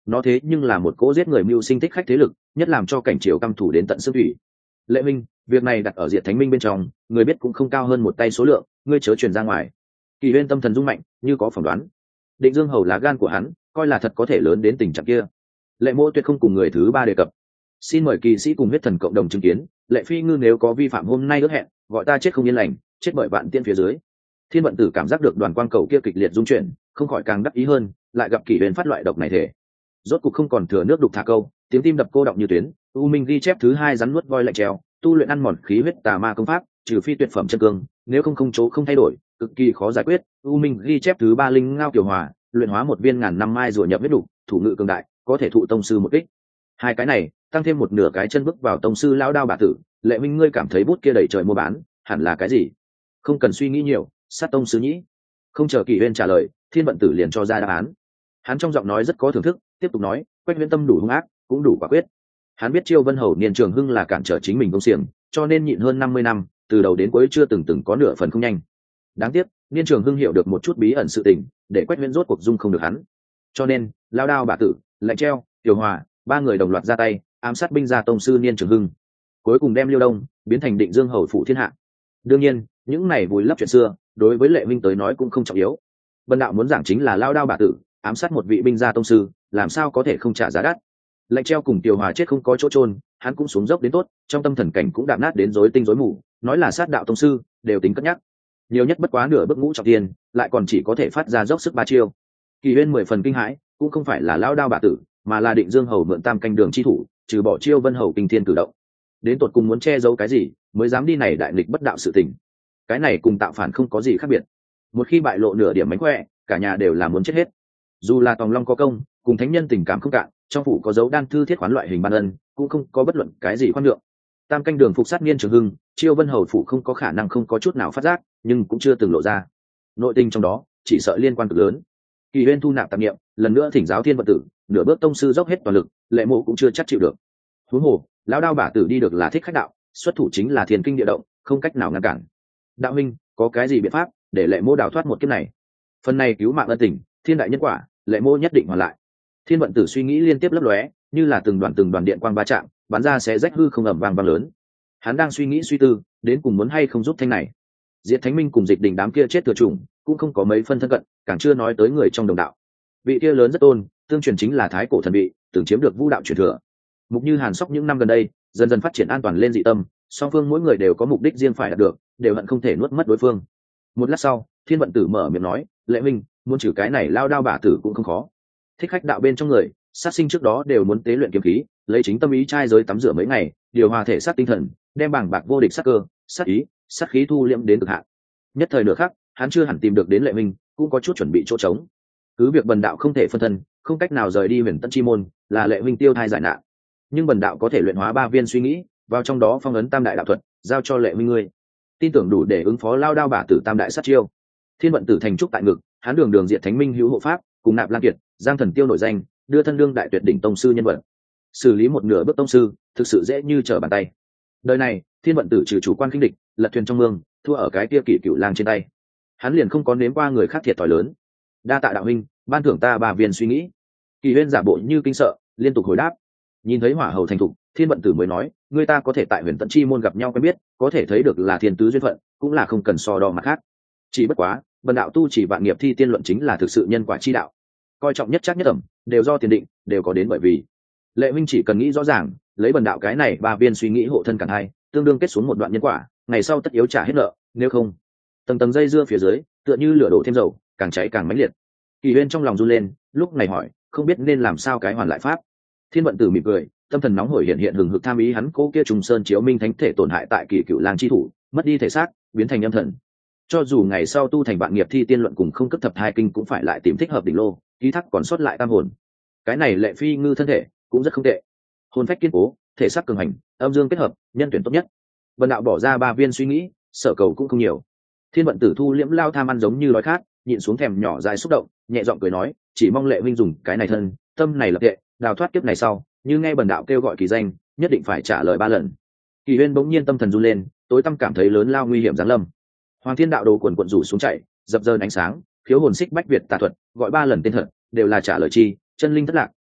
nó thế nhưng là một cỗ giết người mưu sinh thích khách thế lực, nhất làm cho cảnh triều căm thủ đến tận xương thủy. Lệ minh, việc này đặt ở Diệt Thánh Minh bên trong, người biết cũng không cao hơn một tay số lượng, ngươi chớ truyền ra ngoài. Kỳ Huyên tâm thần rung mạnh, như có phỏng đoán. Định Dương Hầu lá gan của hắn, coi là thật có thể lớn đến tình trạng kia. Lệ Mỗ tuyệt không cùng người thứ ba đề cập. Xin mời kỳ sĩ cùng huyết thần cộng đồng chứng kiến, Lệ Phi Ngư nếu có vi phạm hôm nay ước hẹn, gọi ta chết không yên lành, chết bởi vạn tiên phía dưới. Thiên Vận Tử cảm giác được đoàn quang cầu kia kịch liệt rung chuyển, không khỏi càng đắc ý hơn, lại gặp Kỳ Huyên phát loại độc này thể. Rốt cục không còn thừa nước đục thả câu, tiếng tim đập cô động như tuyến. U Minh ghi chép thứ hai rắn nuốt voi lạnh treo, tu luyện ăn mòn khí huyết tà ma công pháp, trừ phi tuyệt phẩm chân cương, nếu không không chỗ không thay đổi, cực kỳ khó giải quyết. U Minh ghi chép thứ ba linh ngao kiều hòa, luyện hóa một viên ngàn năm mai rùa nhập huyết đủ, thủ ngự cường đại, có thể thụ tông sư một kích. Hai cái này, tăng thêm một nửa cái chân bước vào tông sư lão đao bả tử, Lệ Minh ngươi cảm thấy bút kia đầy trời mua bán, hẳn là cái gì? Không cần suy nghĩ nhiều, sát tông sư nhĩ. Không chờ Kỳ Huyên trả lời, Thiên Vận Tử liền cho ra đáp án. Hắn trong giọng nói rất có thưởng thức, tiếp tục nói, Quách Huyễn tâm đủ hung ác, cũng đủ quả quyết. Hắn biết Chiêu Vân Hầu Niên Trường Hưng là cản trở chính mình công xiềng, cho nên nhịn hơn năm mươi năm, từ đầu đến cuối chưa từng từng có nửa phần không nhanh. Đáng tiếc, Niên Trường Hưng hiểu được một chút bí ẩn sự tình, để Quách Huyễn rốt cuộc dung không được hắn. Cho nên, lao đao bả tử, lạnh treo, Tiểu Hòa, ba người đồng loạt ra tay, ám sát binh gia tông sư Niên Trường Hưng, cuối cùng đem Liêu Đông biến thành Định Dương Hầu phủ thiên hạ. Đương nhiên, những này vùi lấp chuyện xưa, đối với Lệ Minh tới nói cũng không trọng yếu. Vân đạo muốn giảng chính là lao đao bả tử, ám sát một vị binh gia tông sư, làm sao có thể không trả giá đắt. Lạnh treo cùng Tiểu Hòa chết không có chỗ trôn, hắn cũng xuống dốc đến tốt, trong tâm thần cảnh cũng đạp nát đến rối tinh rối mù, nói là sát đạo tông sư, đều tính cất nhắc. Nhiều nhất bất quá nửa bước ngũ trọng thiên, lại còn chỉ có thể phát ra dốc sức ba chiêu. Kỳ Huyên mười phần kinh hãi, cũng không phải là lao đao bả tử, mà là Định Dương Hầu mượn tam canh đường chi thủ, trừ bỏ Chiêu Vân Hầu kinh thiên cử động. Đến tột cùng muốn che giấu cái gì, mới dám đi này đại nghịch bất đạo sự tình. Cái này cùng tạo phản không có gì khác biệt. Một khi bại lộ nửa điểm mánh khỏe, cả nhà đều là muốn chết hết. Dù là Tòng Long có công, cùng thánh nhân tình cảm không cạn, trong phủ có dấu đan thư thiết khoán loại hình ban ân, cũng không có bất luận cái gì khoan lượng. Tam canh đường phục sát Niên Trường Hưng, Chiêu Vân Hầu phủ không có khả năng không có chút nào phát giác, nhưng cũng chưa từng lộ ra. Nội tình trong đó, chỉ sợ liên quan cực lớn. Kỳ Huyên thu nạp tạp niệm, lần nữa thỉnh giáo Thiên Vận Tử, nửa bước tông sư dốc hết toàn lực, Lệ Mộ cũng chưa chắc chịu được. Huống hồ, lão đao bả tử đi được là thích khách đạo, xuất thủ chính là thiên kinh địa động, không cách nào ngăn cản. Đạo huynh, có cái gì biện pháp để Lệ Mộ đào thoát một kiếp này? Phần này cứu mạng ân tình, thiên đại nhân quả, Lệ Mộ nhất định hoàn lại. Thiên Vận Tử suy nghĩ liên tiếp lấp lóe, như là từng đoàn từng đoàn điện quang va chạm, bắn ra sẽ rách hư không ầm vang vang lớn. Hắn đang suy nghĩ suy tư, đến cùng muốn hay không giúp thanh này. Diệt Thánh Minh cùng Dịch Đình đám kia chết thừa chủng, cũng không có mấy phân thân cận, càng chưa nói tới người trong đồng đạo. Vị kia lớn rất tôn, tương truyền chính là thái cổ thần vị, từng chiếm được vũ đạo truyền thừa. Mục Như Hàn Sóc những năm gần đây, dần dần phát triển an toàn lên dị tâm, song phương mỗi người đều có mục đích riêng phải đạt được, đều hận không thể nuốt mất đối phương. Một lát sau, Thiên Vận Tử mở miệng nói, Lệ Minh, muốn trừ cái này lao đao bả tử cũng không khó. Thích khách đạo bên trong người, sát sinh trước đó đều muốn tế luyện kiếm khí, lấy chính tâm ý trai giới tắm rửa mấy ngày, điều hòa thể xác tinh thần, đem bảng bạc vô địch sát cơ, sát ý, sát khí thu liễm đến cực hạn. Nhất thời nửa khắc, hắn chưa hẳn tìm được đến Lệ Minh, cũng có chút chuẩn bị chỗ trống. Cứ việc bần đạo không thể phân thân, không cách nào rời đi Huyền Tẫn chi môn, là Lệ Minh tiêu thai giải nạn. Nhưng bần đạo có thể luyện hóa ba viên suy nghĩ, vào trong đó phong ấn tam đại đạo thuật, giao cho Lệ Minh ngươi. Tin tưởng đủ để ứng phó lao đao bả tử tam đại sát chiêu. Thiên Vận Tử thành trúc tại ngực, hắn đường đường Diệt Thánh Minh hữu hộ pháp, cùng Nạp Lan Kiệt, Giang Thần Tiêu nổi danh, đưa thân đương đại tuyệt đỉnh tông sư nhân vật. Xử lý một nửa bước tông sư, thực sự dễ như trở bàn tay. Đời này, Thiên Vận Tử trừ chủ quan khinh địch, lật thuyền trong mương, thua ở cái kia kỷ cựu lang trên tay. Hắn liền không có nếm qua người khác thiệt thòi lớn. Đa tạ đạo huynh, ban thưởng ta ba viên suy nghĩ. Kỳ Huyên giả bộ như kinh sợ, liên tục hồi đáp. Nhìn thấy hỏa hầu thành thục, Thiên Vận Tử mới nói, người ta có thể tại Huyền Tẫn chi môn gặp nhau quen biết, có thể thấy được là thiên tứ duyên phận, cũng là không cần so đo mặt khác. Chỉ bất quá, bần đạo tu chỉ vạn nghiệp thi tiên luận chính là thực sự nhân quả chi đạo, coi trọng nhất chắc nhất ẩm, đều do tiền định, đều có đến bởi vì. Lệ Minh chỉ cần nghĩ rõ ràng, lấy bần đạo cái này ba viên suy nghĩ hộ thân cả hai, tương đương kết xuống một đoạn nhân quả, ngày sau tất yếu trả hết nợ, nếu không, tầng tầng dây dưa phía dưới, tựa như lửa đổ thêm dầu, càng cháy càng mãnh liệt. Kỳ Huyên trong lòng run lên, lúc này hỏi, không biết nên làm sao cái hoàn lại pháp. Thiên Vận Tử mỉm cười, tâm thần nóng hổi hiện hiện hừng hực tham ý hắn cố kia trùng sơn chiếu minh thánh thể tổn hại tại kỳ cựu lang chi thủ, mất đi thể xác, biến thành âm thần. Cho dù ngày sau tu thành vạn nghiệp thi tiên luận cùng không cấp thập hai kinh cũng phải lại tìm thích hợp đỉnh lô, ký thác còn sót lại tam hồn. Cái này Lệ Phi Ngư thân thể cũng rất không tệ, hồn phách kiên cố, thể xác cường hành, âm dương kết hợp, nhân tuyển tốt nhất. Vân đạo bỏ ra ba viên suy nghĩ, sở cầu cũng không nhiều. Thiên Vận Tử thu liễm lao tham ăn giống như đói khát, nhịn xuống thèm nhỏ dài xúc động, nhẹ giọng cười nói, chỉ mong Lệ huynh dùng cái này thân, tâm này lập tệ, đào thoát kiếp này sau, như nghe bần đạo kêu gọi kỳ danh, nhất định phải trả lời ba lần. Kỳ Huyên bỗng nhiên tâm thần run lên, tối tâm cảm thấy lớn lao nguy hiểm giáng lâm. Hoàng Thiên đạo đồ quần quần rủ xuống chạy, dập dờn ánh sáng, khiếu hồn xích bách việt tà thuật, gọi ba lần tên thật, đều là trả lời chi, chân linh thất lạc,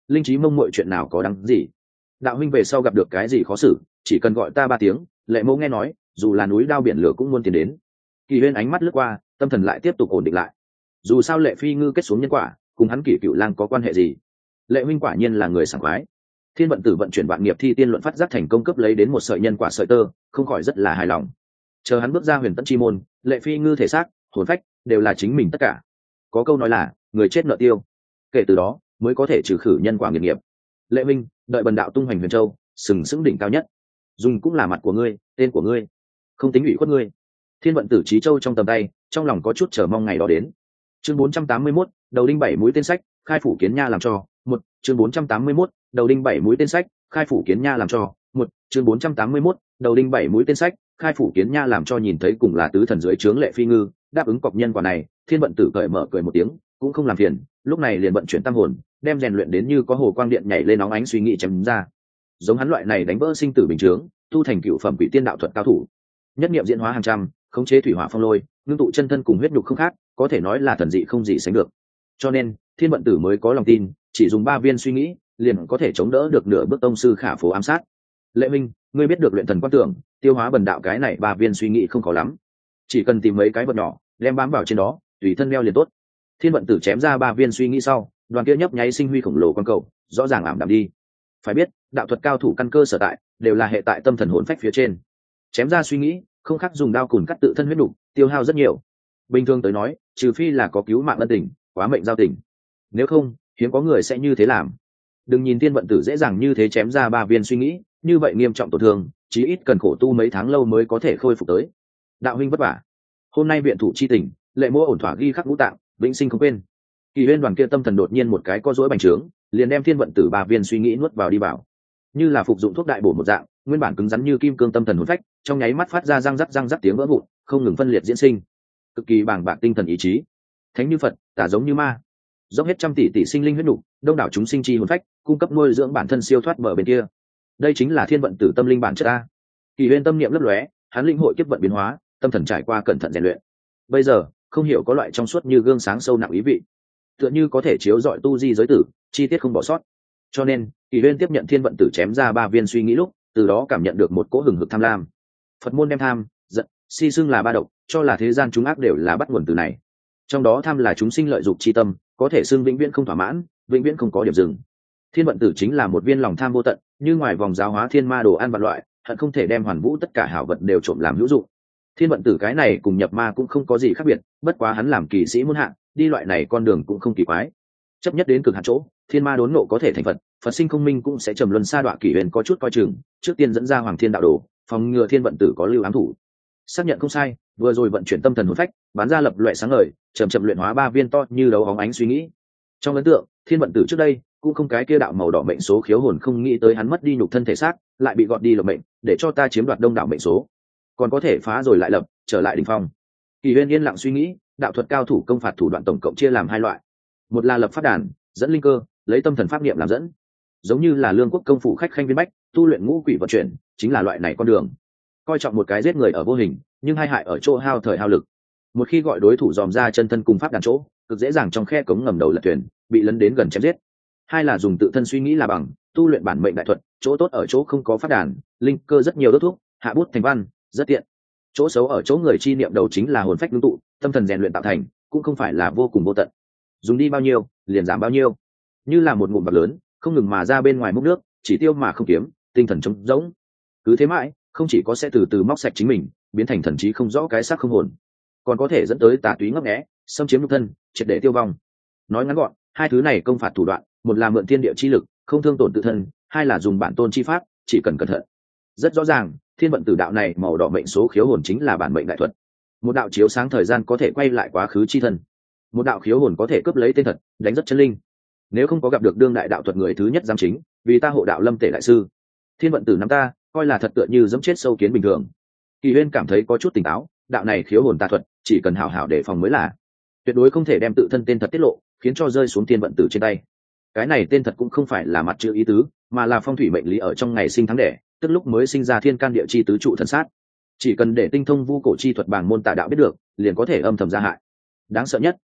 linh trí mông mội chuyện nào có đáng gì. Đạo huynh về sau gặp được cái gì khó xử, chỉ cần gọi ta ba tiếng. Lệ mẫu nghe nói, dù là núi đao biển lửa cũng muốn tiến đến. Kỳ huyên ánh mắt lướt qua, tâm thần lại tiếp tục ổn định lại. Dù sao Lệ Phi Ngư kết xuống nhân quả, cùng hắn Kỷ Cựu Lang có quan hệ gì? Lệ huynh quả nhiên là người sảng khoái. Thiên vận tử vận chuyển vạn nghiệp thi tiên luận phát giác thành công cấp lấy đến một sợi nhân quả sợi tơ, không khỏi rất là hài lòng. Chờ hắn bước ra huyền tẫn chi môn, Lệ Phi Ngư thể xác, hồn phách đều là chính mình tất cả. Có câu nói là người chết nợ tiêu, kể từ đó mới có thể trừ khử nhân quả nghiệp nghiệp. Lệ huynh, đợi bần đạo tung hoành huyền châu, sừng sững đỉnh cao nhất, dùng cũng là mặt của ngươi, tên của ngươi, không tính ủy khuất ngươi. Thiên vận tử trí châu trong tầm tay, trong lòng có chút chờ mong ngày đó đến. Chương bốn trăm tám mươi mốt, đầu đinh bảy mũi tên sách, khai phủ kiến nha làm cho. Một, chương bốn trăm tám mươi mốt, đầu đinh bảy mũi tên sách, khai phủ kiến nha làm cho. Một, chương bốn trăm tám mươi mốt, đầu đinh bảy mũi tên sách, khai phủ kiến nha làm cho. Nhìn thấy cùng là tứ thần dưới trướng Lệ Phi Ngư, đáp ứng cọc nhân quả này, Thiên vận tử cởi mở cười một tiếng, cũng không làm phiền, lúc này liền vận chuyển tâm hồn, đem rèn luyện đến như có hồ quang điện nhảy lên nóng ánh suy nghĩ chém ra. Giống hắn loại này đánh vỡ sinh tử bình chướng, tu thành cựu phẩm quỷ tiên đạo thuật cao thủ, nhất niệm diễn hóa hàng trăm, khống chế thủy hỏa phong lôi, ngưng tụ chân thân cùng huyết nhục không khác, có thể nói là thần dị không gì sánh được. Cho nên Thiên vận tử mới có lòng tin, chỉ dùng ba viên suy nghĩ liền có thể chống đỡ được nửa bước tông sư khả phố ám sát. Lệ minh, ngươi biết được luyện thần quan tưởng, tiêu hóa bần đạo cái này ba viên suy nghĩ không khó lắm, chỉ cần tìm mấy cái vật nhỏ đem bám vào trên đó, tùy thân đeo liền tốt. Thiên vận tử chém ra ba viên suy nghĩ sau, đoàn kia nhấp nháy sinh huy khổng lồ quan cầu rõ ràng ảm đạm đi. Phải biết đạo thuật cao thủ căn cơ sở tại đều là hệ tại tâm thần hồn phách phía trên, chém ra suy nghĩ không khác dùng đao cùn cắt tự thân huyết đủ, tiêu hao rất nhiều. Bình thường tới nói, trừ phi là có cứu mạng ân tình, quá mệnh giao tình, nếu không hiếm có người sẽ như thế làm. Đừng nhìn Thiên vận tử dễ dàng như thế chém ra ba viên suy nghĩ, như vậy nghiêm trọng tổn thương, chí ít cần khổ tu mấy tháng lâu mới có thể khôi phục tới. Đạo huynh vất vả, hôm nay viện thủ chi tình, Lệ mỗ ổn thỏa ghi khắc ngũ tạng, vĩnh sinh không quên. Kỳ huyên đoàn kia tâm thần đột nhiên một cái có rỗi bành trướng, liền đem Thiên vận tử ba viên suy nghĩ nuốt vào đi vào, như là phục dụng thuốc đại bổ một dạng, nguyên bản cứng rắn như kim cương tâm thần hồn phách trong nháy mắt phát ra răng rắc răng rắc tiếng vỡ vụn, không ngừng phân liệt diễn sinh, cực kỳ bàng bạc tinh thần ý chí, thánh như Phật, tả giống như ma, dốc hết trăm tỷ tỷ sinh linh huyết nục, đông đảo chúng sinh chi hồn phách, cung cấp nuôi dưỡng bản thân siêu thoát bờ bên kia. Đây chính là Thiên vận tử tâm linh bản chất a. Kỳ huyên tâm niệm lấp lóe, hắn linh hội kiếp vận biến hóa, tâm thần trải qua cẩn thận rèn luyện, bây giờ không hiểu có loại trong suốt như gương sáng sâu nặng ý vị, tựa như có thể chiếu rọi tu di giới tử, chi tiết không bỏ sót. Cho nên Kỳ huyên tiếp nhận Thiên vận tử chém ra ba viên suy nghĩ lúc, từ đó cảm nhận được một cỗ hừng hực tham lam. Phật môn đem tham, giận, si xưng là ba độc, cho là thế gian chúng ác đều là bắt nguồn từ này. Trong đó tham là chúng sinh lợi dục chi tâm, có thể xưng vĩnh viễn không thỏa mãn, vĩnh viễn không có điểm dừng. Thiên vận tử chính là một viên lòng tham vô tận, như ngoài vòng giáo hóa thiên ma đồ ăn vặt loại, hận không thể đem hoàn vũ tất cả hảo vật đều trộm làm hữu dụng. Thiên vận tử cái này cùng nhập ma cũng không có gì khác biệt, bất quá hắn làm kỳ sĩ muôn hạng, đi loại này con đường cũng không kỳ quái. Chấp nhất đến cực hạn chỗ, thiên ma đốn nộ có thể thành phật, phật sinh không minh cũng sẽ trầm luân sa đọa. Kỷ huyền có chút coi chừng, trước tiên dẫn ra hoàng thiên đạo đồ, phòng ngừa Thiên vận tử có lưu ám thủ. Xác nhận không sai, vừa rồi vận chuyển tâm thần hồn phách, bán ra lập loại sáng ngời, chậm chậm luyện hóa ba viên to như đấu óng ánh suy nghĩ. Trong ấn tượng, Thiên vận tử trước đây cũng không cái kia đạo màu đỏ mệnh số khiếu hồn, không nghĩ tới hắn mất đi nhục thân thể xác, lại bị gọt đi lộc mệnh, để cho ta chiếm đoạt đông đảo mệnh số, còn có thể phá rồi lại lập, trở lại đỉnh phong. Kỳ huyền yên lặng suy nghĩ, đạo thuật cao thủ công phạt thủ đoạn tổng cộng chia làm hai loại, một là lập pháp đàn, dẫn linh cơ, lấy tâm thần pháp niệm làm dẫn, giống như là lương quốc công phủ khách khanh viên bách tu luyện ngũ quỷ vận chuyển, chính là loại này con đường. Coi trọng một cái giết người ở vô hình, nhưng hai hại ở chỗ hao thời hao lực. Một khi gọi đối thủ dòm ra chân thân cùng pháp đàn chỗ, cực dễ dàng trong khe cống ngầm đầu lật thuyền, bị lấn đến gần chém giết. Hai là dùng tự thân suy nghĩ là bằng, tu luyện bản mệnh đại thuật, chỗ tốt ở chỗ không có pháp đàn, linh cơ rất nhiều đốt thuốc, hạ bút thành văn, rất tiện. Chỗ xấu ở chỗ người chi niệm đầu chính là hồn phách ngưng tụ, tâm thần rèn luyện tạo thành, cũng không phải là vô cùng vô tận. Dùng đi bao nhiêu, liền giảm bao nhiêu. Như là một ngụm bạc lớn, không ngừng mà ra bên ngoài múc nước, chỉ tiêu mà không kiếm, tinh thần trống rỗng. Cứ thế mãi, không chỉ có sẽ từ từ móc sạch chính mình, biến thành thần trí không rõ cái xác không hồn, còn có thể dẫn tới tà túy ngấp nghé, xâm chiếm nhục thân, triệt để tiêu vong. Nói ngắn gọn, hai thứ này công phạt thủ đoạn, một là mượn thiên địa chi lực, không thương tổn tự thân, hai là dùng bản tôn chi pháp, chỉ cần cẩn thận. Rất rõ ràng, Thiên vận tử đạo này màu đỏ mệnh số khiếu hồn chính là bản mệnh đại thuật. Một đạo chiếu sáng thời gian có thể quay lại quá khứ chi thân, một đạo khiếu hồn có thể cướp lấy tên thật, đánh rất chân linh. Nếu không có gặp được đương đại đạo thuật người thứ nhất giám chính, vì ta hộ đạo lâm tể đại sư, Thiên vận tử nắm ta coi là thật tựa như giẫm chết sâu kiến bình thường. Kỳ huyên cảm thấy có chút tỉnh táo, đạo này khiếu hồn tà thuật, chỉ cần hảo hảo đề phòng mới là, tuyệt đối không thể đem tự thân tên thật tiết lộ, khiến cho rơi xuống Thiên vận tử trên tay. Cái này tên thật cũng không phải là mặt chữ ý tứ, mà là phong thủy mệnh lý ở trong ngày sinh tháng đẻ, tức lúc mới sinh ra thiên can địa chi tứ trụ thần sát. Chỉ cần để tinh thông vu cổ chi thuật bảng môn tà đạo biết được, liền có thể âm thầm ra hại. Đáng sợ nhất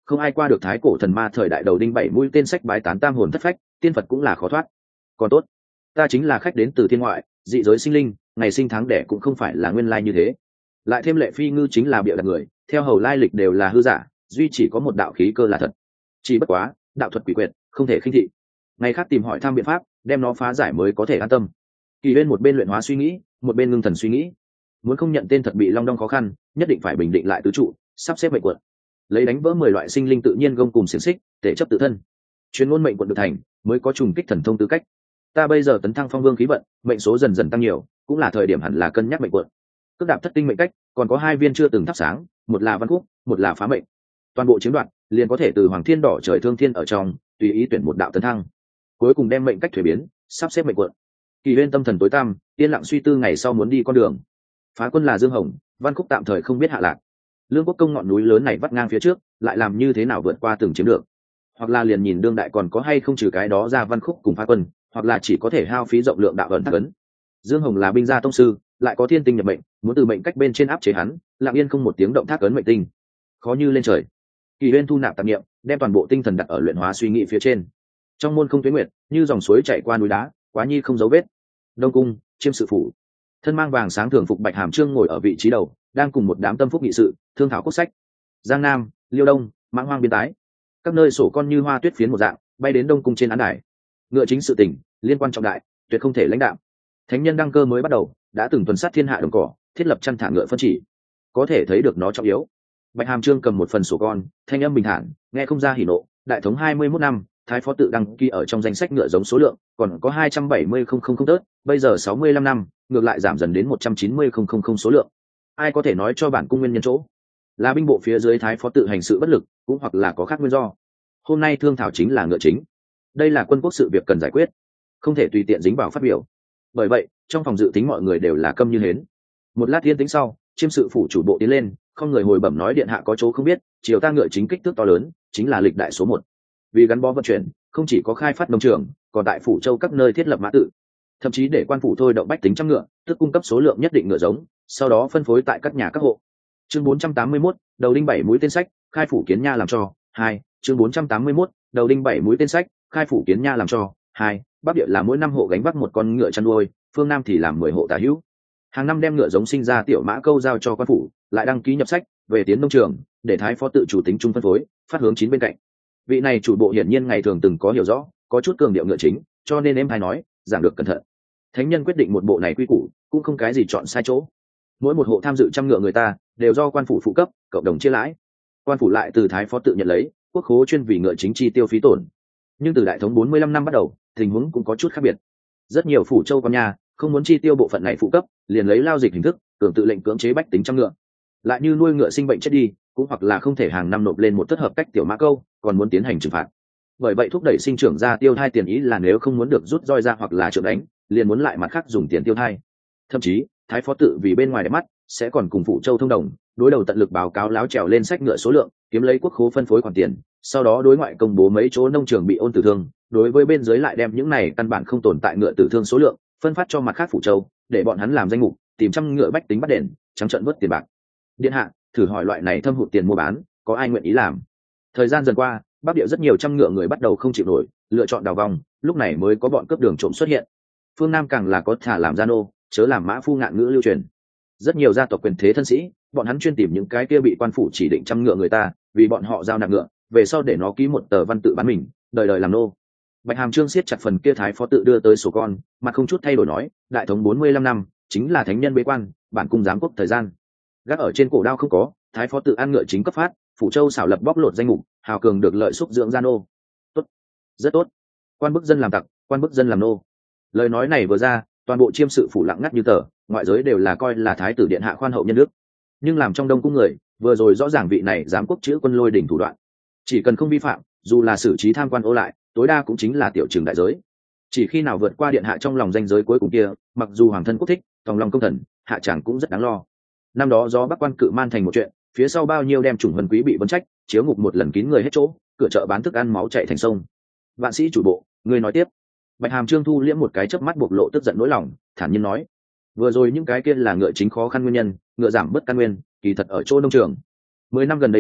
không ai qua được thái cổ thần ma thời đại đầu đinh bảy mũi tên sách bái tán tam hồn thất phách, tiên phật cũng là khó thoát. Còn tốt, ta chính là khách đến từ thiên ngoại, dị giới sinh linh, ngày sinh tháng đẻ cũng không phải là nguyên lai như thế. Lại thêm Lệ Phi Ngư chính là bịa đặt người, theo hầu lai lịch đều là hư giả, duy chỉ có một đạo khí cơ là thật. Chỉ bất quá, đạo thuật quỷ quyệt, không thể khinh thị. Ngày khác tìm hỏi tham biện pháp, đem nó phá giải mới có thể an tâm. Kỳ Huyên một bên luyện hóa suy nghĩ, một bên ngưng thần suy nghĩ. Muốn không nhận tên thật bị long đong khó khăn, nhất định phải bình định lại tứ trụ, sắp xếp mệnh quật. Lấy đánh vỡ mười loại sinh linh tự nhiên gông cùng xiềng xích, để chấp tự thân. Chuyên môn mệnh quật được thành, mới có trùng kích thần thông tư cách. Ta bây giờ tấn thăng phong vương khí vận, mệnh số dần dần tăng nhiều, cũng là thời điểm hẳn là cân nhắc mệnh quật. Cước đạp thất tinh mệnh cách, còn có hai viên chưa từng thắp sáng, một là văn khúc, một là phá mệnh. Toàn bộ chiếm đoạt, liền có thể từ Hoàng Thiên Đỏ trời thương thiên ở trong, tùy ý tuyển một đạo tấn thăng. Cuối cùng đem mệnh cách thuế biến, sắp xếp mệnh quật. Kỳ Huyên tâm thần tối tăm, yên lặng suy tư ngày sau muốn đi con đường. Phá quân là Dương Hồng, văn khúc tạm thời không biết hạ lạc. Lương Quốc Công ngọn núi lớn này vắt ngang phía trước, lại làm như thế nào vượt qua từng chiếm được? Hoặc là liền nhìn đương đại còn có hay không trừ cái đó ra văn khúc cùng phá quân, hoặc là chỉ có thể hao phí rộng lượng đạo ẩn thắc ấn. Dương Hồng là binh gia tông sư, lại có thiên tinh nhập mệnh, muốn từ mệnh cách bên trên áp chế hắn, lặng yên không một tiếng động thác ấn mệnh tinh, khó như lên trời. Kỳ Huyên thu nạp tạp niệm, đem toàn bộ tinh thần đặt ở luyện hóa suy nghĩ phía trên. Trong môn không tuyết nguyệt, như dòng suối chảy qua núi đá, quá nhi không dấu vết. Đông cung, chiêm sự phủ, thân mang vàng sáng thường phục Bạch Hàm Trương ngồi ở vị trí đầu, đang cùng một đám tâm phúc nghị sự, thương thảo cốt sách. Giang Nam, Liêu Đông, Mãng Hoang biên tái, các nơi sổ con như hoa tuyết phiến một dạng, bay đến Đông cung trên án đài. Ngựa chính sự tình, liên quan trọng đại, tuyệt không thể lãnh đạo. Thánh nhân đăng cơ mới bắt đầu, đã từng tuần sát thiên hạ đồng cỏ, thiết lập chăn thả ngựa phân chỉ, có thể thấy được nó trọng yếu. Bạch Hàm Trương cầm một phần sổ con, thanh âm bình thản, nghe không ra hỉ nộ. Đại thống hai mươi mốt năm, thái phó tự đăng ký ở trong danh sách ngựa giống số lượng, còn có hai trăm bảy mươi không không không tớt, bây giờ sáu mươi lăm năm, ngược lại giảm dần đến một trăm chín mươi không không không số lượng. Ai có thể nói cho bản cung nguyên nhân chỗ? Là binh bộ phía dưới thái phó tự hành sự bất lực, cũng hoặc là có khác nguyên do. Hôm nay thương thảo chính là ngựa chính. Đây là quân quốc sự việc cần giải quyết, không thể tùy tiện dính vào phát biểu. Bởi vậy, trong phòng dự tính mọi người đều là câm như hến. Một lát yên tĩnh sau, chiêm sự phủ chủ bộ tiến lên, không người hồi bẩm nói điện hạ có chỗ không biết, triều ta ngựa chính kích thước to lớn, chính là lịch đại số một. Vì gắn bó vận chuyển, không chỉ có khai phát nông trường, còn tại phủ châu các nơi thiết lập mã tự, thậm chí để quan phủ thôi động bách tính trăm ngựa, tức cung cấp số lượng nhất định ngựa giống, sau đó phân phối tại các nhà các hộ. Chương bốn trăm tám mươi mốt, đầu đinh bảy mũi tên sách, khai phủ kiến nha làm cho. Hai, chương bốn trăm tám mươi mốt, đầu đinh bảy mũi tên sách, khai phủ kiến nha làm cho. Hai, Bắc địa là mỗi năm hộ gánh vác một con ngựa chăn nuôi, phương Nam thì làm mười hộ tả hữu. Hàng năm đem ngựa giống sinh ra tiểu mã câu giao cho quan phủ, lại đăng ký nhập sách, về tiến nông trường, để thái phó tự chủ tính trung phân phối, phát hướng chín bên cạnh. Vị này chủ bộ hiển nhiên ngày thường từng có hiểu rõ, có chút cường điệu ngựa chính, cho nên em hay nói, giảng được cẩn thận. Thánh nhân quyết định một bộ này quy củ, cũng không cái gì chọn sai chỗ. Mỗi một hộ tham dự trăm ngựa người ta, đều do quan phủ phụ cấp, cộng đồng chia lãi. Quan phủ lại từ thái phó tự nhận lấy, quốc khố chuyên vì ngựa chính chi tiêu phí tổn. Nhưng từ đại thống bốn mươi lăm năm bắt đầu, tình huống cũng có chút khác biệt. Rất nhiều phủ châu con nhà không muốn chi tiêu bộ phận này phụ cấp, liền lấy lao dịch hình thức, cường tự lệnh cưỡng chế bách tính trăm ngựa. Lại như nuôi ngựa sinh bệnh chết đi, cũng hoặc là không thể hàng năm nộp lên một thất hợp cách tiểu mã câu, còn muốn tiến hành trừng phạt. Bởi vậy thúc đẩy sinh trưởng ra tiêu thai tiền ý là nếu không muốn được rút roi ra hoặc là trượng đánh, liền muốn lại mặt khác dùng tiền tiêu thai. Thậm chí thái phó tự vì bên ngoài đẹp mắt, sẽ còn cùng phủ châu thông đồng, đối đầu tận lực báo cáo láo trèo lên sách ngựa số lượng, kiếm lấy quốc khố phân phối khoản tiền, sau đó đối ngoại công bố mấy chỗ nông trường bị ôn tử thương, đối với bên dưới lại đem những này căn bản không tồn tại ngựa tử thương số lượng phân phát cho mặt khác phủ châu, để bọn hắn làm danh mục, tìm trăm ngựa bách tính bắt đền, trắng trợn vớt tiền bạc. Điện hạ, thử hỏi loại này thâm hụt tiền mua bán, có ai nguyện ý làm? Thời gian dần qua, Bắc địa rất nhiều trăm ngựa người bắt đầu không chịu nổi, lựa chọn đào vòng, lúc này mới có bọn cướp đường trộm xuất hiện. Phương Nam càng là có thả làm gia nô, chớ làm mã phu ngạn ngữ lưu truyền. Rất nhiều gia tộc quyền thế thân sĩ, bọn hắn chuyên tìm những cái kia bị quan phủ chỉ định trăm ngựa người ta, vì bọn họ giao nạp ngựa, về sau để nó ký một tờ văn tự bán mình, đời đời làm nô. Bạch Hàm Trương siết chặt phần kia thái phó tự đưa tới sổ con, mà không chút thay đổi nói, đại thống bốn mươi lăm năm, chính là thánh nhân bế quan, bản cung giám quốc thời gian. Gác ở trên cổ đao không có, thái phó tự ăn ngựa chính cấp phát, phủ châu xảo lập bóc lột danh mục, hào cường được lợi xúc dưỡng gia nô. Tốt, rất tốt. Quan bức dân làm tặc, quan bức dân làm nô. Lời nói này vừa ra, toàn bộ chiêm sự phủ lặng ngắt như tờ, ngoại giới đều là coi là thái tử điện hạ khoan hậu nhân đức. Nhưng làm trong đông cung người, vừa rồi rõ ràng vị này giám quốc chữ quân lôi đỉnh thủ đoạn, chỉ cần không vi phạm, dù là xử trí tham quan ô lại, tối đa cũng chính là tiểu trường đại giới. Chỉ khi nào vượt qua điện hạ trong lòng danh giới cuối cùng kia, mặc dù hoàng thân quốc thích, tòng lòng công thần, hạ chẳng cũng rất đáng lo. Năm đó do bắc quan cự man thành một chuyện, phía sau bao nhiêu đem chủng vân quý bị vấn trách, chiếu ngục một lần kín người hết chỗ, cửa chợ bán thức ăn máu chảy thành sông. Vạn sĩ chủ bộ, người nói tiếp. Bạch Hàm Trương thu liễm một cái chớp mắt bộc lộ tức giận nỗi lòng, thản nhiên nói: vừa rồi những cái kia là ngựa chính khó khăn nguyên nhân, ngựa giảm bớt căn nguyên, kỳ thật ở chỗ nông trường. Mười năm gần đây đến,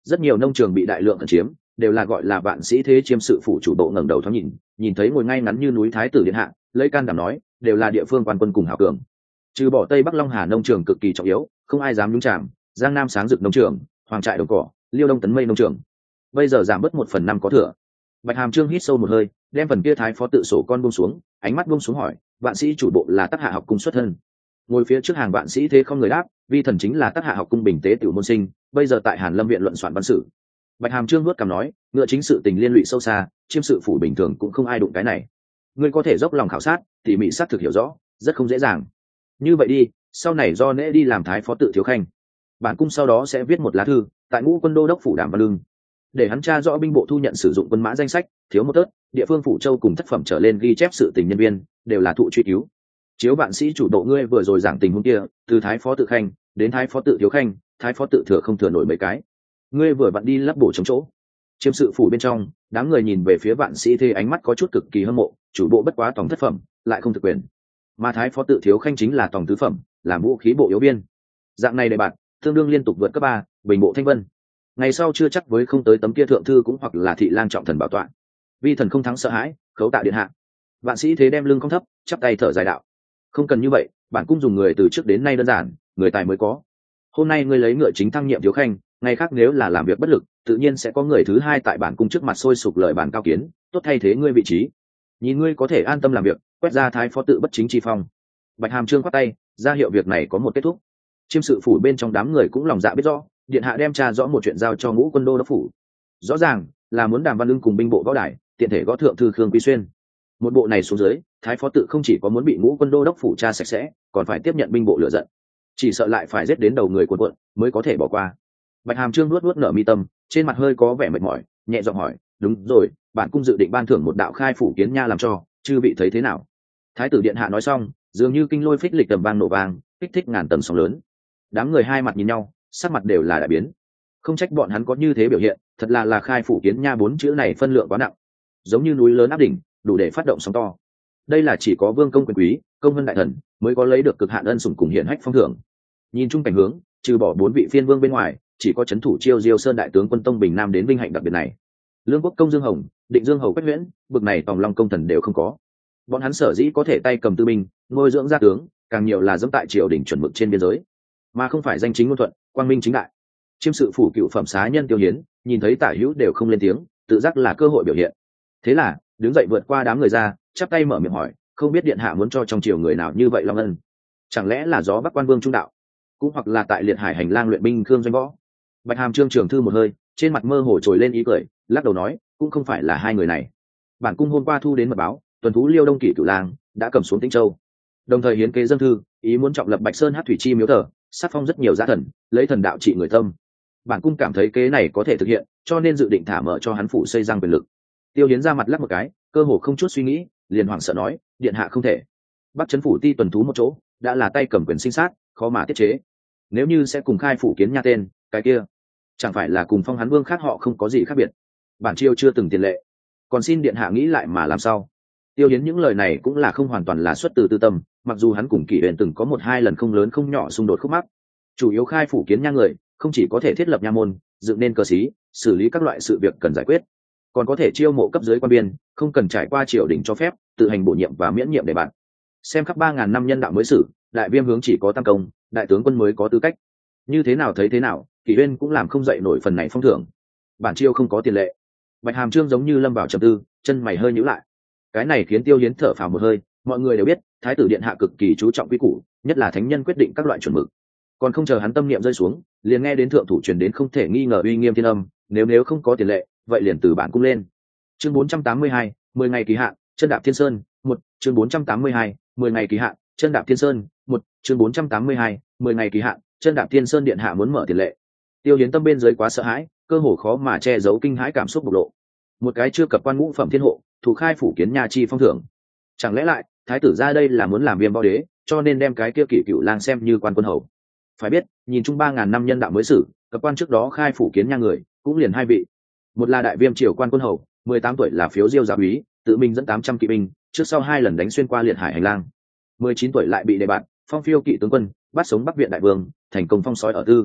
rất nhiều nông trường bị đại lượng cận chiếm, đều là gọi là vạn sĩ thế chiêm sự phủ chủ bộ ngẩng đầu thoáng nhìn, nhìn thấy ngồi ngay ngắn như núi thái tử điện hạ, lấy can đảm nói, đều là địa phương quan quân cùng hảo cường. Trừ bỏ Tây Bắc Long Hà nông trường cực kỳ trọng yếu, không ai dám nhúng chạm, Giang Nam sáng rực nông trường, Hoàng trại đồng cỏ, Liêu Đông tấn mây nông trường. Bây giờ giảm bớt một phần năm có thừa. Bạch Hàm Trương hít sâu một hơi, đem phần kia thái phó tự sổ con buông xuống, ánh mắt buông xuống hỏi, vạn sĩ chủ bộ là Tắc Hạ học cung xuất thân. Ngồi phía trước hàng vạn sĩ thế không người đáp, vi thần chính là Tắc Hạ học cung bình tế tiểu môn sinh, bây giờ tại Hàn Lâm viện luận soạn văn sử. Bạch Hàm Trương nuốt cằm nói, ngựa chính sự tình liên lụy sâu xa, chiêm sự phủ bình thường cũng không ai đụng cái này. Ngươi có thể dốc lòng khảo sát, tỉ mỉ xác thực hiểu rõ, rất không dễ dàng. Như vậy đi, sau này do nễ đi làm thái phó tự thiếu khanh. Bản cung sau đó sẽ viết một lá thư, tại Ngũ quân đô đốc phủ Đàm Văn Lương, để hắn tra rõ binh bộ thu nhận sử dụng quân mã danh sách, thiếu một tớt, địa phương phủ châu cùng thất phẩm trở lên ghi chép sự tình nhân viên, đều là thụ truy cứu. Chiếu vạn sĩ chủ độ ngươi vừa rồi giảng tình huống kia, từ thái phó tự khanh đến thái phó tự thiếu khanh, thái phó tự thừa không thừa nổi mấy cái. Ngươi vừa vặn đi lấp bổ chống chỗ. Chiêm sự phủ bên trong, đám người nhìn về phía vạn sĩ thế ánh mắt có chút cực kỳ hâm mộ, chủ bộ bất quá tổng thất phẩm, lại không thực quyền. Mà thái phó tự thiếu khanh chính là tổng tứ phẩm, làm vũ khí bộ yếu biên. Dạng này đề bạt, tương đương liên tục vượt cấp ba, bình bộ thanh vân. Ngày sau chưa chắc với không tới tấm kia thượng thư cũng hoặc là thị lang trọng thần bảo tọa. Vi thần không thắng sợ hãi, khấu tạ điện hạ. Vạn sĩ thế đem lưng không thấp, chắp tay thở dài đạo, không cần như vậy, bản cung dùng người từ trước đến nay đơn giản, người tài mới có. Hôm nay ngươi lấy ngựa chính thăng nhiệm thiếu khanh, ngày khác nếu là làm việc bất lực, tự nhiên sẽ có người thứ hai tại bản cung trước mặt sôi sục lời bàn cao kiến, tốt thay thế ngươi vị trí. Nhìn ngươi có thể an tâm làm việc, quét ra thái phó tự bất chính chi phong. Bạch Hàm Trương quát tay, ra hiệu việc này có một kết thúc. Chiêm sự phủ bên trong đám người cũng lòng dạ biết rõ, điện hạ đem tra rõ một chuyện giao cho Ngũ quân đô đốc phủ, rõ ràng là muốn Đàm Văn Lương cùng binh bộ gõ đài, tiện thể gõ thượng thư Khương Quý Xuyên. Một bộ này xuống dưới, thái phó tự không chỉ có muốn bị Ngũ quân đô đốc phủ tra sạch sẽ, còn phải tiếp nhận binh bộ lựa giận, chỉ sợ lại phải giết đến đầu người cuộn cuộn mới có thể bỏ qua. Bạch Hàm Trương nuốt nuốt nở mi tâm, trên mặt hơi có vẻ mệt mỏi, nhẹ giọng hỏi, đúng rồi, bản cung dự định ban thưởng một đạo khai phủ kiến nha làm cho, chư vị thấy thế nào? Thái tử điện hạ nói xong, dường như kinh lôi phích lịch tầm vang nổ vang, kích thích ngàn tầng sóng lớn. Đám người hai mặt nhìn nhau, sắc mặt đều là đại biến. Không trách bọn hắn có như thế biểu hiện, thật là là khai phủ kiến nha bốn chữ này phân lượng quá nặng, giống như núi lớn áp đỉnh, đủ để phát động sóng to. Đây là chỉ có vương công quyền quý, công vân đại thần mới có lấy được cực hạn ân sủng cùng hiển hách phong thưởng. Nhìn chung cảnh hướng, trừ bỏ bốn vị phiên vương bên ngoài, chỉ có trấn thủ Chiêu Diêu Sơn đại tướng quân Tông Bình Nam đến vinh hạnh đặc biệt này. Lương Quốc công Dương Hồng, Định Dương hầu Quách Huyễn, bực này tòng long công thần đều không có. Bọn hắn sở dĩ có thể tay cầm tư binh, nuôi dưỡng gia tướng, càng nhiều là dẫm tại triều đình chuẩn mực trên biên giới, mà không phải danh chính ngôn thuận, quang minh chính đại. Chiêm sự phủ cựu phẩm xá nhân Tiêu Hiến, nhìn thấy tả hữu đều không lên tiếng, tự giác là cơ hội biểu hiện. Thế là đứng dậy vượt qua đám người ra, chắp tay mở miệng hỏi, không biết điện hạ muốn cho trong triều người nào như vậy long ân? Chẳng lẽ là gió bắc quan vương trung đạo, cũng hoặc là tại liệt hải hành lang luyện binh khương doanh võ? Bạch Hàm Trương trường thư một hơi, trên mặt mơ hồ trồi lên ý cười, lắc đầu nói, cũng không phải là hai người này. Bản cung hôm qua thu đến mật báo, tuần thú Liêu Đông Kỷ Cửu Lang đã cầm xuống Tĩnh Châu, đồng thời hiến kế dân thư, ý muốn trọng lập Bạch Sơn Hát thủy chi miếu thờ, sát phong rất nhiều giá thần, lấy thần đạo trị người tâm. Bản cung cảm thấy kế này có thể thực hiện, cho nên dự định thả mở cho hắn phủ xây răng quyền lực. Tiêu Hiến ra mặt lắc một cái, cơ hồ không chút suy nghĩ, liền hoảng sợ nói, điện hạ không thể. Bắc trấn phủ ti tuần thú một chỗ, đã là tay cầm quyền sinh sát, khó mà tiết chế. Nếu như sẽ cùng khai phủ kiến nha tên, cái kia chẳng phải là cùng phong hắn vương khác họ không có gì khác biệt. Bản triều chưa từng tiền lệ, còn xin điện hạ nghĩ lại mà làm sao. Tiêu Hiến những lời này cũng là không hoàn toàn là xuất từ tư tâm, mặc dù hắn cùng Kỷ Huyền từng có một hai lần không lớn không nhỏ xung đột khúc mắc. Chủ yếu khai phủ kiến nha người, không chỉ có thể thiết lập nha môn, dựng nên cơ sĩ, xử lý các loại sự việc cần giải quyết, còn có thể chiêu mộ cấp dưới quan biên, không cần trải qua triều đình cho phép, tự hành bổ nhiệm và miễn nhiệm để bạn. Xem khắp ba ngàn năm nhân đạo mới xử, đại viêm hướng chỉ có tam công, đại tướng quân mới có tư cách. Như thế nào thấy thế nào, Kỷ Uyên cũng làm không dậy nổi phần này phong thưởng. Bản triều không có tiền lệ. Bạch Hàm Trương giống như lâm vào trầm tư, chân mày hơi nhíu lại. Cái này khiến Tiêu Hiến thở phào một hơi, mọi người đều biết, thái tử điện hạ cực kỳ chú trọng quy củ, nhất là thánh nhân quyết định các loại chuẩn mực. Còn không chờ hắn tâm niệm rơi xuống, liền nghe đến thượng thủ truyền đến không thể nghi ngờ uy nghiêm thiên âm, nếu nếu không có tiền lệ, vậy liền từ bản cung lên. Chương bốn trăm tám mươi hai, mười ngày kỳ hạn, chân đạp thiên sơn, một, chương bốn trăm tám mươi hai, mười ngày kỳ hạn, chân đạp thiên sơn, một, chương bốn trăm tám mươi hai, mười ngày kỳ hạn, chân đạp thiên sơn điện hạ muốn mở tiền lệ. Tiêu Hiến tâm bên dưới quá sợ hãi, cơ hồ khó mà che giấu kinh hãi cảm xúc bộc lộ. Một cái chưa cập quan ngũ phẩm thiên hộ, thủ khai phủ kiến nha chi phong thưởng. Chẳng lẽ lại, thái tử ra đây là muốn làm viêm bao đế, cho nên đem cái kia Kỷ Cửu Lang xem như quan quân hầu. Phải biết, nhìn chung ba ngàn năm nhân đạo mới xử, cập quan trước đó khai phủ kiến nha người, cũng liền hai vị. Một là đại viêm triều quan quân hầu, mười tám tuổi là phiếu diêu giáo úy, tự mình dẫn tám trăm kỵ binh, trước sau hai lần đánh xuyên qua liệt hải hành lang. mười chín tuổi lại bị đề bạt, phong phiêu kỵ tướng quân, bắt sống Bắc viện đại vương, thành công phong sói ở tư.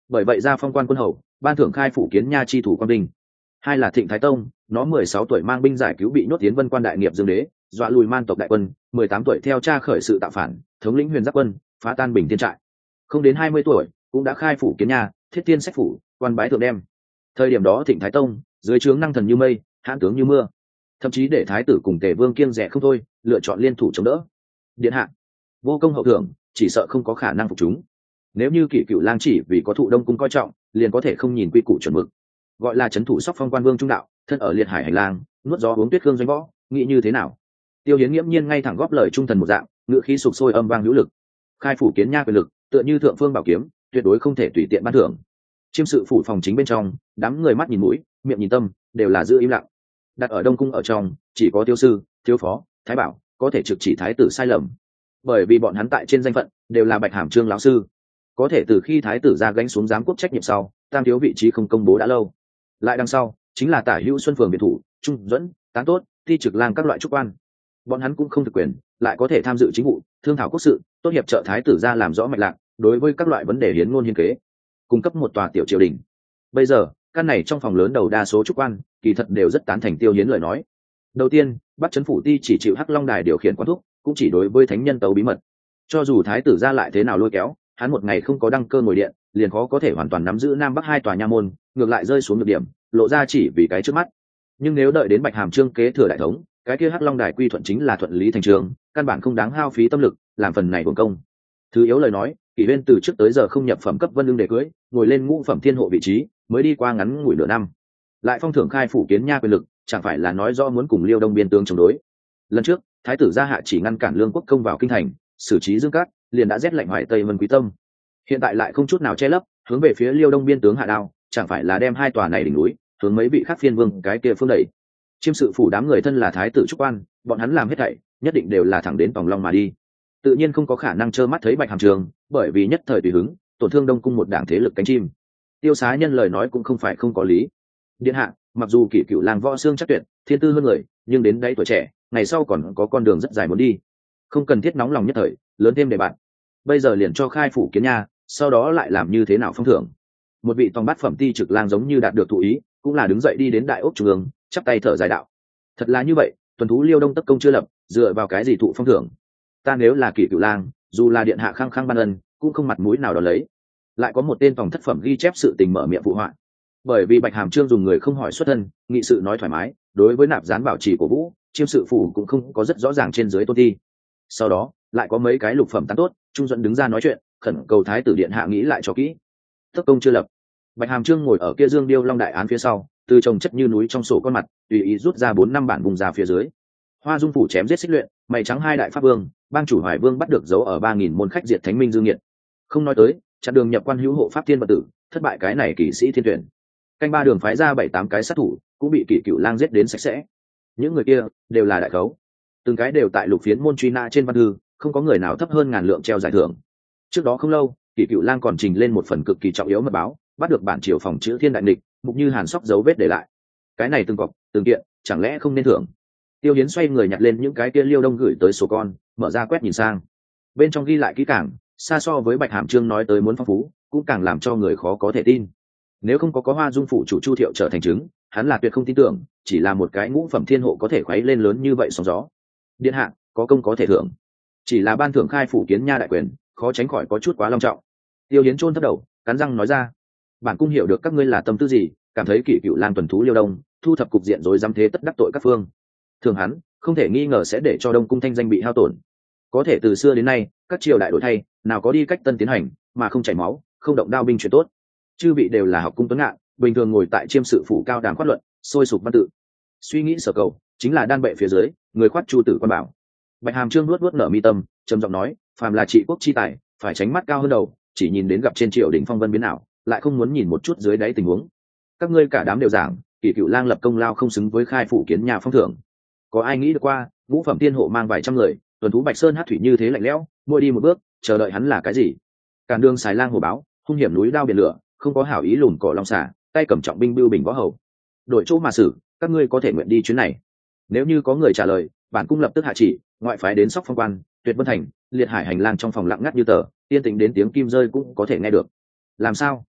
bởi vậy ra phong quan quân hầu, ban thưởng khai phủ kiến nha chi thủ quan binh. Hai là Thịnh Thái Tông, nó mười sáu tuổi mang binh giải cứu bị nhốt tiến Vân Quan đại nghiệp Dương Đế, dọa lùi man tộc đại quân, mười tám tuổi theo cha khởi sự tạo phản, thống lĩnh Huyền Giáp quân, phá tan Bình Thiên trại. Không đến hai mươi tuổi, cũng đã khai phủ kiến nha, thiết tiên sách phủ, quan bái thượng đem. Thời điểm đó Thịnh Thái Tông, dưới trướng năng thần như mây, hãn tướng như mưa, thậm chí để thái tử cùng Tề Vương kiêng dè không thôi, lựa chọn liên thủ chống đỡ. Điện hạ, vô công hậu thưởng, chỉ sợ không có khả năng phục chúng. Nếu như Kỷ Cửu Lang chỉ vì có thụ Đông cung coi trọng, liền có thể không nhìn quy củ chuẩn mực, gọi là trấn thủ sóc phong quan vương trung đạo, thân ở liệt hải hành lang, nuốt gió uống tuyết khương doanh võ, nghĩ như thế nào? Tiêu Hiến nghiễm nhiên ngay thẳng góp lời trung thần một dạng, ngựa khí sục sôi âm vang hữu lực. Khai phủ kiến nha quyền lực, tựa như thượng phương bảo kiếm, tuyệt đối không thể tùy tiện ban thưởng. Chiêm sự phủ phòng chính bên trong, đám người mắt nhìn mũi, miệng nhìn tâm, đều là giữ im lặng. Đặt ở Đông cung ở trong, chỉ có Tiêu sư, Thiếu phó, Thái bảo có thể trực chỉ thái tử sai lầm, bởi vì bọn hắn tại trên danh phận đều là Bạch Hàm Trương lão sư. Có thể từ khi thái tử ra gánh xuống giám quốc trách nhiệm sau, tam thiếu vị trí không công bố đã lâu. Lại đằng sau chính là Tả Hữu Xuân Phường biệt thủ, Trung Duẫn, Tán Tốt, Ti Trực Lang các loại trúc quan. Bọn hắn cũng không thực quyền, lại có thể tham dự chính vụ, thương thảo quốc sự, tốt hiệp trợ thái tử ra làm rõ mạch lạc, đối với các loại vấn đề hiến ngôn hiến kế, cung cấp một tòa tiểu triều đình. Bây giờ căn này trong phòng lớn đầu đa số trúc quan kỳ thật đều rất tán thành Tiêu Hiến lời nói. Đầu tiên, Bắc Trấn phủ ti chỉ chịu Hắc Long đài điều khiển quan thúc, cũng chỉ đối với thánh nhân tấu bí mật. Cho dù thái tử ra lại thế nào lôi kéo, hắn một ngày không có đăng cơ ngồi điện, liền khó có thể hoàn toàn nắm giữ Nam Bắc hai tòa nha môn, ngược lại rơi xuống nhược điểm, lộ ra chỉ vì cái trước mắt. Nhưng nếu đợi đến Bạch Hàm Trương kế thừa đại thống, cái kia Hắc Long đài quy thuận chính là thuận lý thành trường, căn bản không đáng hao phí tâm lực làm phần này uổng công. Thứ yếu lời nói, Kỷ Huyên từ trước tới giờ không nhập phẩm cấp vân lương để cưới, ngồi lên ngũ phẩm thiên hộ vị trí, mới đi qua ngắn ngủi nửa năm, lại phong thưởng khai phủ kiến nha quyền lực, chẳng phải là nói rõ muốn cùng Liêu Đông biên tướng chống đối. Lần trước thái tử gia hạ chỉ ngăn cản Lương Quốc công vào kinh thành, xử trí Dương Cát, liền đã rét lạnh Hoài Tây Vân Quý Tâm. Hiện tại lại không chút nào che lấp, hướng về phía Liêu Đông biên tướng hạ đao, chẳng phải là đem hai tòa này đỉnh núi hướng mấy vị khác phiên vương cái kia phương đẩy. Chiêm sự phủ đám người thân là thái tử trúc quan, bọn hắn làm hết thảy nhất định đều là thẳng đến Tòng Long mà đi, tự nhiên không có khả năng trơ mắt thấy Bạch Hàm Trường, bởi vì nhất thời tùy hứng tổn thương Đông cung một đảng thế lực cánh chim. Tiêu Xá Nhân lời nói cũng không phải không có lý. Điện hạ, mặc dù Kỷ Cửu Lang võ xương chắc tuyệt, thiên tư hơn người, nhưng đến đây tuổi trẻ, ngày sau còn có con đường rất dài muốn đi, không cần thiết nóng lòng nhất thời lớn thêm đề bạn. Bây giờ liền cho khai phủ kiến nha, sau đó lại làm như thế nào phong thưởng. Một vị tòng bát phẩm Ti Trực Lang giống như đạt được thụ ý, cũng là đứng dậy đi đến đại ốc trung ương, chắp tay thở dài đạo: thật là như vậy, tuần thú Liêu Đông tất công chưa lập, dựa vào cái gì thụ phong thưởng? Ta nếu là Kỷ Cửu Lang, dù là điện hạ khăng khăng ban ân, cũng không mặt mũi nào đó lấy. Lại có một tên tòng thất phẩm ghi chép sự tình mở miệng phụ họa, bởi vì Bạch Hàm Trương dùng người không hỏi xuất thân, nghị sự nói thoải mái, đối với nạp gián bảo trì của vũ, chiêm sự phủ cũng không có rất rõ ràng trên dưới tôn ti. Sau đó lại có mấy cái lục phẩm tán tốt, Trung Duẫn đứng ra nói chuyện, khẩn cầu thái tử điện hạ nghĩ lại cho kỹ. Tất công chưa lập. Bạch Hàm Trương ngồi ở kia Dương Điêu Long đại án phía sau, từ trồng chất như núi trong sổ con mặt, tùy ý rút ra bốn năm bản vùng ra phía dưới. Hoa Dung phủ chém giết xích luyện, mày trắng hai đại pháp vương, bang chủ Hoài Vương bắt được dấu ở ba nghìn môn khách diệt Thánh Minh dư nghiệt. Không nói tới, chặn đường nhập quan hữu hộ pháp thiên vật tử, thất bại cái này kỵ sĩ thiên tuyển. Canh ba đường phái ra bảy tám cái sát thủ, cũng bị Kỷ Cửu Lang giết đến sạch sẽ. Những người kia đều là đại khấu, từng cái đều tại lục phiến môn truy nã trên văn thư, không có người nào thấp hơn ngàn lượng treo giải thưởng. Trước đó không lâu, Kỷ Cửu Lang còn trình lên một phần cực kỳ trọng yếu mật báo, bắt được bản triều phòng chữ thiên đại nghịch, mục như hàn sóc dấu vết để lại. Cái này từng cọc từng kiện, chẳng lẽ không nên thưởng? Tiêu Hiến xoay người nhặt lên những cái kia Liêu Đông gửi tới sổ con, mở ra quét nhìn sang. Bên trong ghi lại kỹ càng, xa so với Bạch Hàm Trương nói tới muốn phong phú, cũng càng làm cho người khó có thể tin. Nếu không có có Hoa Dung phủ chủ Chu Thiệu trở thành chứng, hắn là tuyệt không tin tưởng, chỉ là một cái ngũ phẩm thiên hộ có thể khuấy lên lớn như vậy sóng gió. Điện hạ, có công có thể thưởng, chỉ là ban thưởng khai phủ kiến nha đại quyền, khó tránh khỏi có chút quá long trọng. Tiêu Hiến chôn thấp đầu, cắn răng nói ra: bản cung hiểu được các ngươi là tâm tư gì, cảm thấy Kỷ Cửu Lang tuần thú Liêu Đông, thu thập cục diện rồi dám thế tất đắc tội các phương. Thường hắn không thể nghi ngờ sẽ để cho Đông cung thanh danh bị hao tổn. Có thể từ xưa đến nay, các triều đại đổi thay, nào có đi cách tân tiến hành, mà không chảy máu, không động đao binh chuyện tốt. Chư vị đều là học cung tuấn ngạn, bình thường ngồi tại chiêm sự phủ cao đàm khoát luận, sôi sục văn tự. Suy nghĩ sở cầu, chính là đan bệ phía dưới, người khoát chu tử quan bảo. Bạch Hàm Trương nuốt nuốt nở mi tâm, trầm giọng nói: phàm là trị quốc chi tài, phải tránh mắt cao hơn đầu, chỉ nhìn đến gặp trên triều đỉnh phong vân biến ảo, lại không muốn nhìn một chút dưới đáy tình huống. Các ngươi cả đám đều giảng, Kỷ Cửu Lang lập công lao không xứng với khai phủ kiến nhà phong thưởng. Có ai nghĩ được qua, ngũ phẩm tiên hộ mang vài trăm người, tuần thú Bạch Sơn hát thủy như thế lạnh lẽo, mỗi đi một bước, chờ đợi hắn là cái gì? Càn đường xài lang hồ báo, hung hiểm núi đao biển lửa, không có hảo ý lùn cỏ long xả, tay cầm trọng binh bưu bình võ hầu. Đổi chỗ mà xử, các ngươi có thể nguyện đi chuyến này. Nếu như có người trả lời, bản cung lập tức hạ chỉ, ngoại phái đến Sóc Phong Quan, Tuyệt Vân Thành, liệt hải hành lang trong phòng lặng ngắt như tờ, yên tĩnh đến tiếng kim rơi cũng có thể nghe được. Làm sao?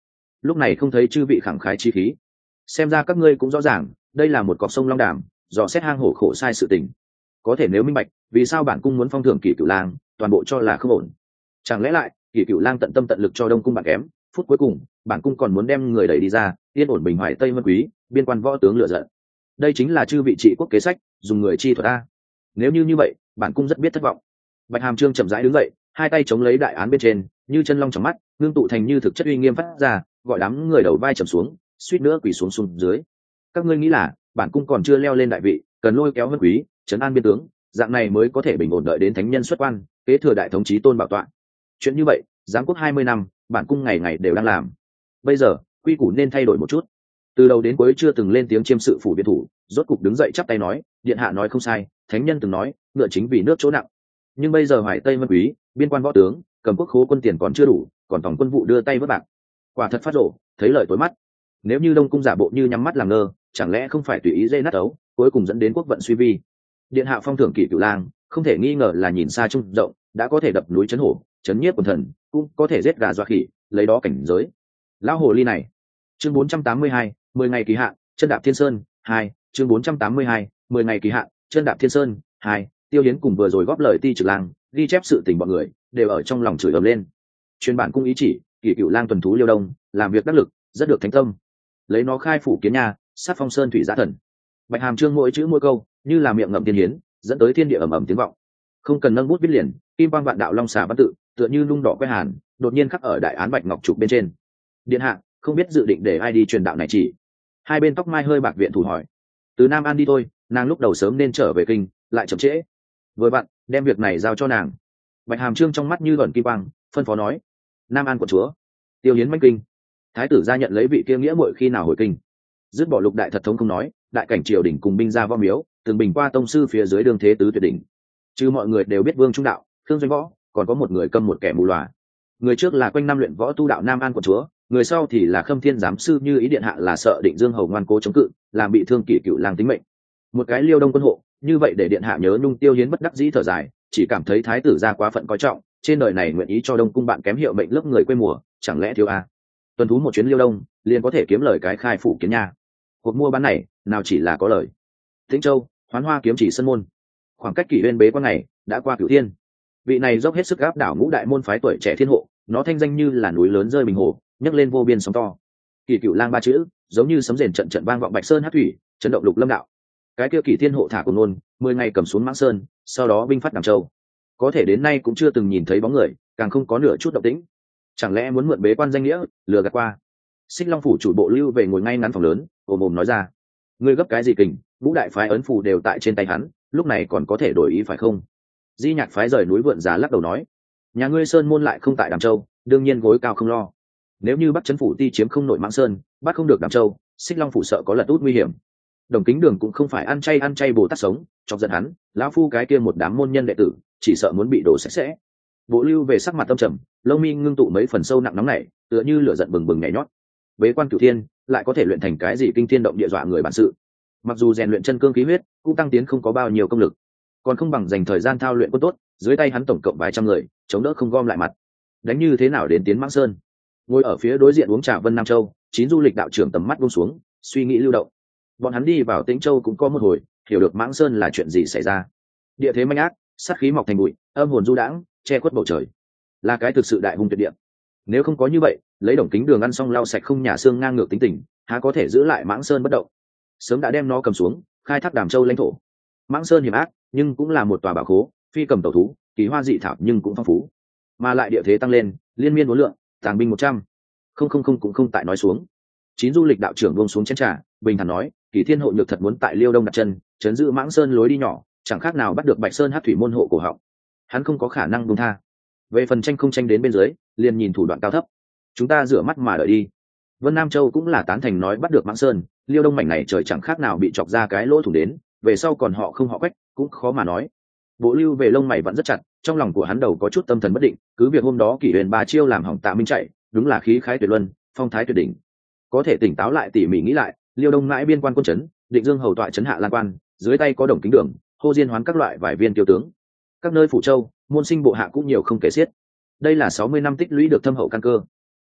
lúc này không thấy chư vị khẳng khái chi khí, xem ra các ngươi cũng rõ ràng đây là một cọc sông long đàm, dò xét hang hổ khổ sai sự tình. Có thể nếu minh bạch vì sao bản cung muốn phong thưởng Kỷ Cửu Lang, toàn bộ cho là không ổn. Chẳng lẽ lại Kỷ Cửu Lang tận tâm tận lực cho Đông cung bạn kém, phút cuối cùng bản cung còn muốn đem người đẩy đi ra, yên ổn bình hoài Tây Vân Quý, biên quan võ tướng lựa giận. Đây chính là chư vị trị quốc kế sách, dùng người chi thuật a. Nếu như như vậy, bản cung rất biết thất vọng. Bạch Hàm Trương chậm rãi đứng dậy, hai tay chống lấy đại án bên trên, như chân long trong mắt, ngưng tụ thành như thực chất uy nghiêm phát ra, gọi đám người đầu vai trầm xuống, suýt nữa quỳ xuống xuống dưới. Các ngươi nghĩ là bản cung còn chưa leo lên đại vị, cần lôi kéo Vân Quý, trấn an biên tướng, dạng này mới có thể bình ổn đợi đến thánh nhân xuất quan, kế thừa đại thống chí tôn bảo tọa. Chuyện như vậy, giáng quốc hai mươi năm, bản cung ngày ngày đều đang làm. Bây giờ, quy củ nên thay đổi một chút. Từ đầu đến cuối chưa từng lên tiếng chiêm sự phủ biệt thủ, rốt cục đứng dậy chắp tay nói, điện hạ nói không sai, thánh nhân từng nói, ngựa chính vì nước chỗ nặng. Nhưng bây giờ Hoài Tây Vân Quý, biên quan võ tướng, cầm quốc khố quân tiền còn chưa đủ, còn tổng quân vụ đưa tay vớt bạc. Quả thật phát rổ, thấy lợi tối mắt. Nếu như Đông cung giả bộ như nhắm mắt làm ngơ, chẳng lẽ không phải tùy ý dây nát ấu, cuối cùng dẫn đến quốc vận suy vi. Điện hạ phong thưởng Kỷ Cửu Lang, không thể nghi ngờ là nhìn xa trông rộng, đã có thể đập núi chấn hổ, chấn nhiếp quần thần, cũng có thể giết gà dọa khỉ, lấy đó cảnh giới. Lão hồ ly này. Chương bốn trăm tám mươi hai, mười ngày kỳ hạn, chân đạp thiên sơn, hai, chương bốn trăm tám mươi hai, mười ngày kỳ hạn, chân đạp thiên sơn, hai. Tiêu Hiến cùng vừa rồi góp lời Ti Trực Lang, ghi chép sự tình bọn người, đều ở trong lòng chửi ầm lên. Truyền bản cung ý chỉ, Kỷ Cửu Lang tuần thú Liêu Đông, làm việc đắc lực, rất được thánh tâm. Lấy nó khai phủ kiến nha, sát phong sơn thủy giã thần. Bạch Hàm Trương mỗi chữ mỗi câu, như là miệng ngậm tiên hiến, dẫn tới thiên địa ầm ầm tiếng vọng. Không cần nâng bút viết liền, kim quang vạn đạo long xà văn tự, tựa như nung đỏ quét hàn, đột nhiên khắc ở đại án bạch ngọc trục bên trên. Điện hạ, không biết dự định để ai đi truyền đạo này chỉ. Hai bên tóc mai hơi bạc viện thủ hỏi. Từ Nam An đi thôi, nàng lúc đầu sớm nên trở về kinh, lại chậm trễ. Vừa vặn, đem việc này giao cho nàng. Bạch Hàm Trương trong mắt như ẩn kim quang, phân phó nói. Nam An quận chúa, Tiêu Hiến mãnh kinh. Thái tử ra nhận lấy vị kia nghĩa muội khi nào hồi kinh. Dứt bỏ lục đại thật thống không nói, đại cảnh triều đình cùng binh ra võ miếu, từng bình qua tông sư phía dưới đường thế tứ tuyệt đỉnh. Chứ mọi người đều biết Vương Trung Đạo, Khương Doanh Võ, còn có một người câm một kẻ mù lòa. Người trước là quanh năm luyện võ tu đạo Nam An quận chúa, người sau thì là Khâm Thiên giám sư Như Ý điện hạ, là sợ Định Dương hầu ngoan cố chống cự, làm bị thương Kỷ Cửu Lang tính mệnh. Một cái Liêu Đông quân hộ, như vậy để điện hạ nhớ nhung. Tiêu Hiến bất đắc dĩ thở dài, chỉ cảm thấy thái tử gia quá phận coi trọng, trên đời này nguyện ý cho Đông cung bạn kém hiệu mệnh lớp người quê mùa, chẳng lẽ thiếu a? Tuần thú một chuyến Liêu Đông, liền có thể kiếm lời cái khai phủ kiến nha. Cuộc mua bán này, nào chỉ là có lời. Tĩnh Châu, Hoán Hoa kiếm chỉ sân môn. Khoảng cách kỷ uyên bế quan này đã qua cửu thiên, vị này dốc hết sức áp đảo ngũ đại môn phái tuổi trẻ thiên hộ, nó thanh danh như là núi lớn rơi bình hồ, nhấc lên vô biên sóng to. Kỷ Cửu Lang ba chữ giống như sấm rền trận trận vang vọng Bạch Sơn hát thủy, chấn động lục lâm đạo. Cái kia Kỷ thiên hộ thả cùng nôn mười ngày cầm xuống Mãng Sơn, sau đó binh phát Đàm Châu, có thể đến nay cũng chưa từng nhìn thấy bóng người, càng không có nửa chút động tĩnh. Chẳng lẽ muốn mượn bế quan danh nghĩa lừa gạt qua? Xích Long phủ chủ bộ Lưu về ngồi ngay ngắn phòng lớn, ồm ồm nói ra. Ngươi gấp cái gì kình, ngũ đại phái ấn phù đều tại trên tay hắn, lúc này còn có thể đổi ý phải không? Di Nhạc phái rời núi vượn giá lắc đầu nói. Nhà ngươi sơn môn lại không tại Đàm Châu, đương nhiên gối cao không lo. Nếu như bắt chấn phủ ti chiếm không nổi Mãng Sơn, bắt không được Đàm Châu, Xích Long phủ sợ có lật út nguy hiểm. Đồng Kính Đường cũng không phải ăn chay ăn chay bồ tát sống, chọc giận hắn, lão phu cái kia một đám môn nhân đệ tử, chỉ sợ muốn bị đổ sạch sẽ. Bộ Lưu về sắc mặt tâm trầm, lông mi ngưng tụ mấy phần sâu nặng nóng này, tựa như lửa giận bừng bừng nhảy nhót. Bế quan cửu thiên, lại có thể luyện thành cái gì kinh thiên động địa dọa người bản sự. Mặc dù rèn luyện chân cương khí huyết, cũng tăng tiến không có bao nhiêu công lực, còn không bằng dành thời gian thao luyện quân tốt. Dưới tay hắn tổng cộng vài trăm người, chống đỡ không gom lại mặt, đánh như thế nào đến tiến Mãng Sơn? Ngồi ở phía đối diện uống trà Vân Nam Châu, chín du lịch đạo trưởng tầm mắt buông xuống, suy nghĩ lưu động. Bọn hắn đi vào Tĩnh Châu cũng có một hồi, hiểu được Mãng Sơn là chuyện gì xảy ra. Địa thế manh ác, sát khí mọc thành bụi, âm hồn du đãng, che khuất bầu trời, là cái thực sự đại hung tuyệt địa. Nếu không có như vậy, lấy Đồng Kính Đường ăn xong lau sạch không nhà xương ngang ngược tính tình, há có thể giữ lại Mãng Sơn bất động? Sớm đã đem nó cầm xuống, khai thác Đàm Châu lãnh thổ. Mãng Sơn hiểm ác, nhưng cũng là một tòa bảo khố, phi cầm tẩu thú, kỳ hoa dị thảo nhưng cũng phong phú, mà lại địa thế tăng lên, liên miên uốn lượn, tàng binh một trăm, không không không cũng không tại nói xuống. Chín du lịch đạo trưởng buông xuống chén trà, bình thản nói, Kỷ thiên hộ nhược thật muốn tại Liêu Đông đặt chân, chấn giữ Mãng Sơn lối đi nhỏ, chẳng khác nào bắt được Bạch Sơn hát thủy môn hộ cổ họng. Hắn không có khả năng buông tha. Về phần tranh không tranh đến bên dưới, liền nhìn thủ đoạn cao thấp. Chúng ta rửa mắt mà đợi đi. Vân Nam Châu cũng là tán thành nói bắt được Mãng Sơn, Liêu Đông mảnh này trời chẳng khác nào bị chọc ra cái lỗ thủng đến, về sau còn họ không họ quách, cũng khó mà nói. Bộ Lưu về lông mày vẫn rất chặt, trong lòng của hắn đầu có chút tâm thần bất định, cứ việc hôm đó Kỷ huyền ba chiêu làm hỏng Tạ Minh chạy, đúng là khí khái tuyệt luân, phong thái tuyệt đỉnh. Có thể tỉnh táo lại tỉ mỉ nghĩ lại, Liêu Đông mãi biên quan quân trấn, Định Dương hầu tọa trấn hạ Lan quan, dưới tay có Đồng Kính Đường, Hô Diên Hoán các loại vài viên tiêu tướng. Các nơi phủ châu, môn sinh bộ hạ cũng nhiều không kể xiết. Đây là sáu mươi năm tích lũy được thâm hậu căn cơ.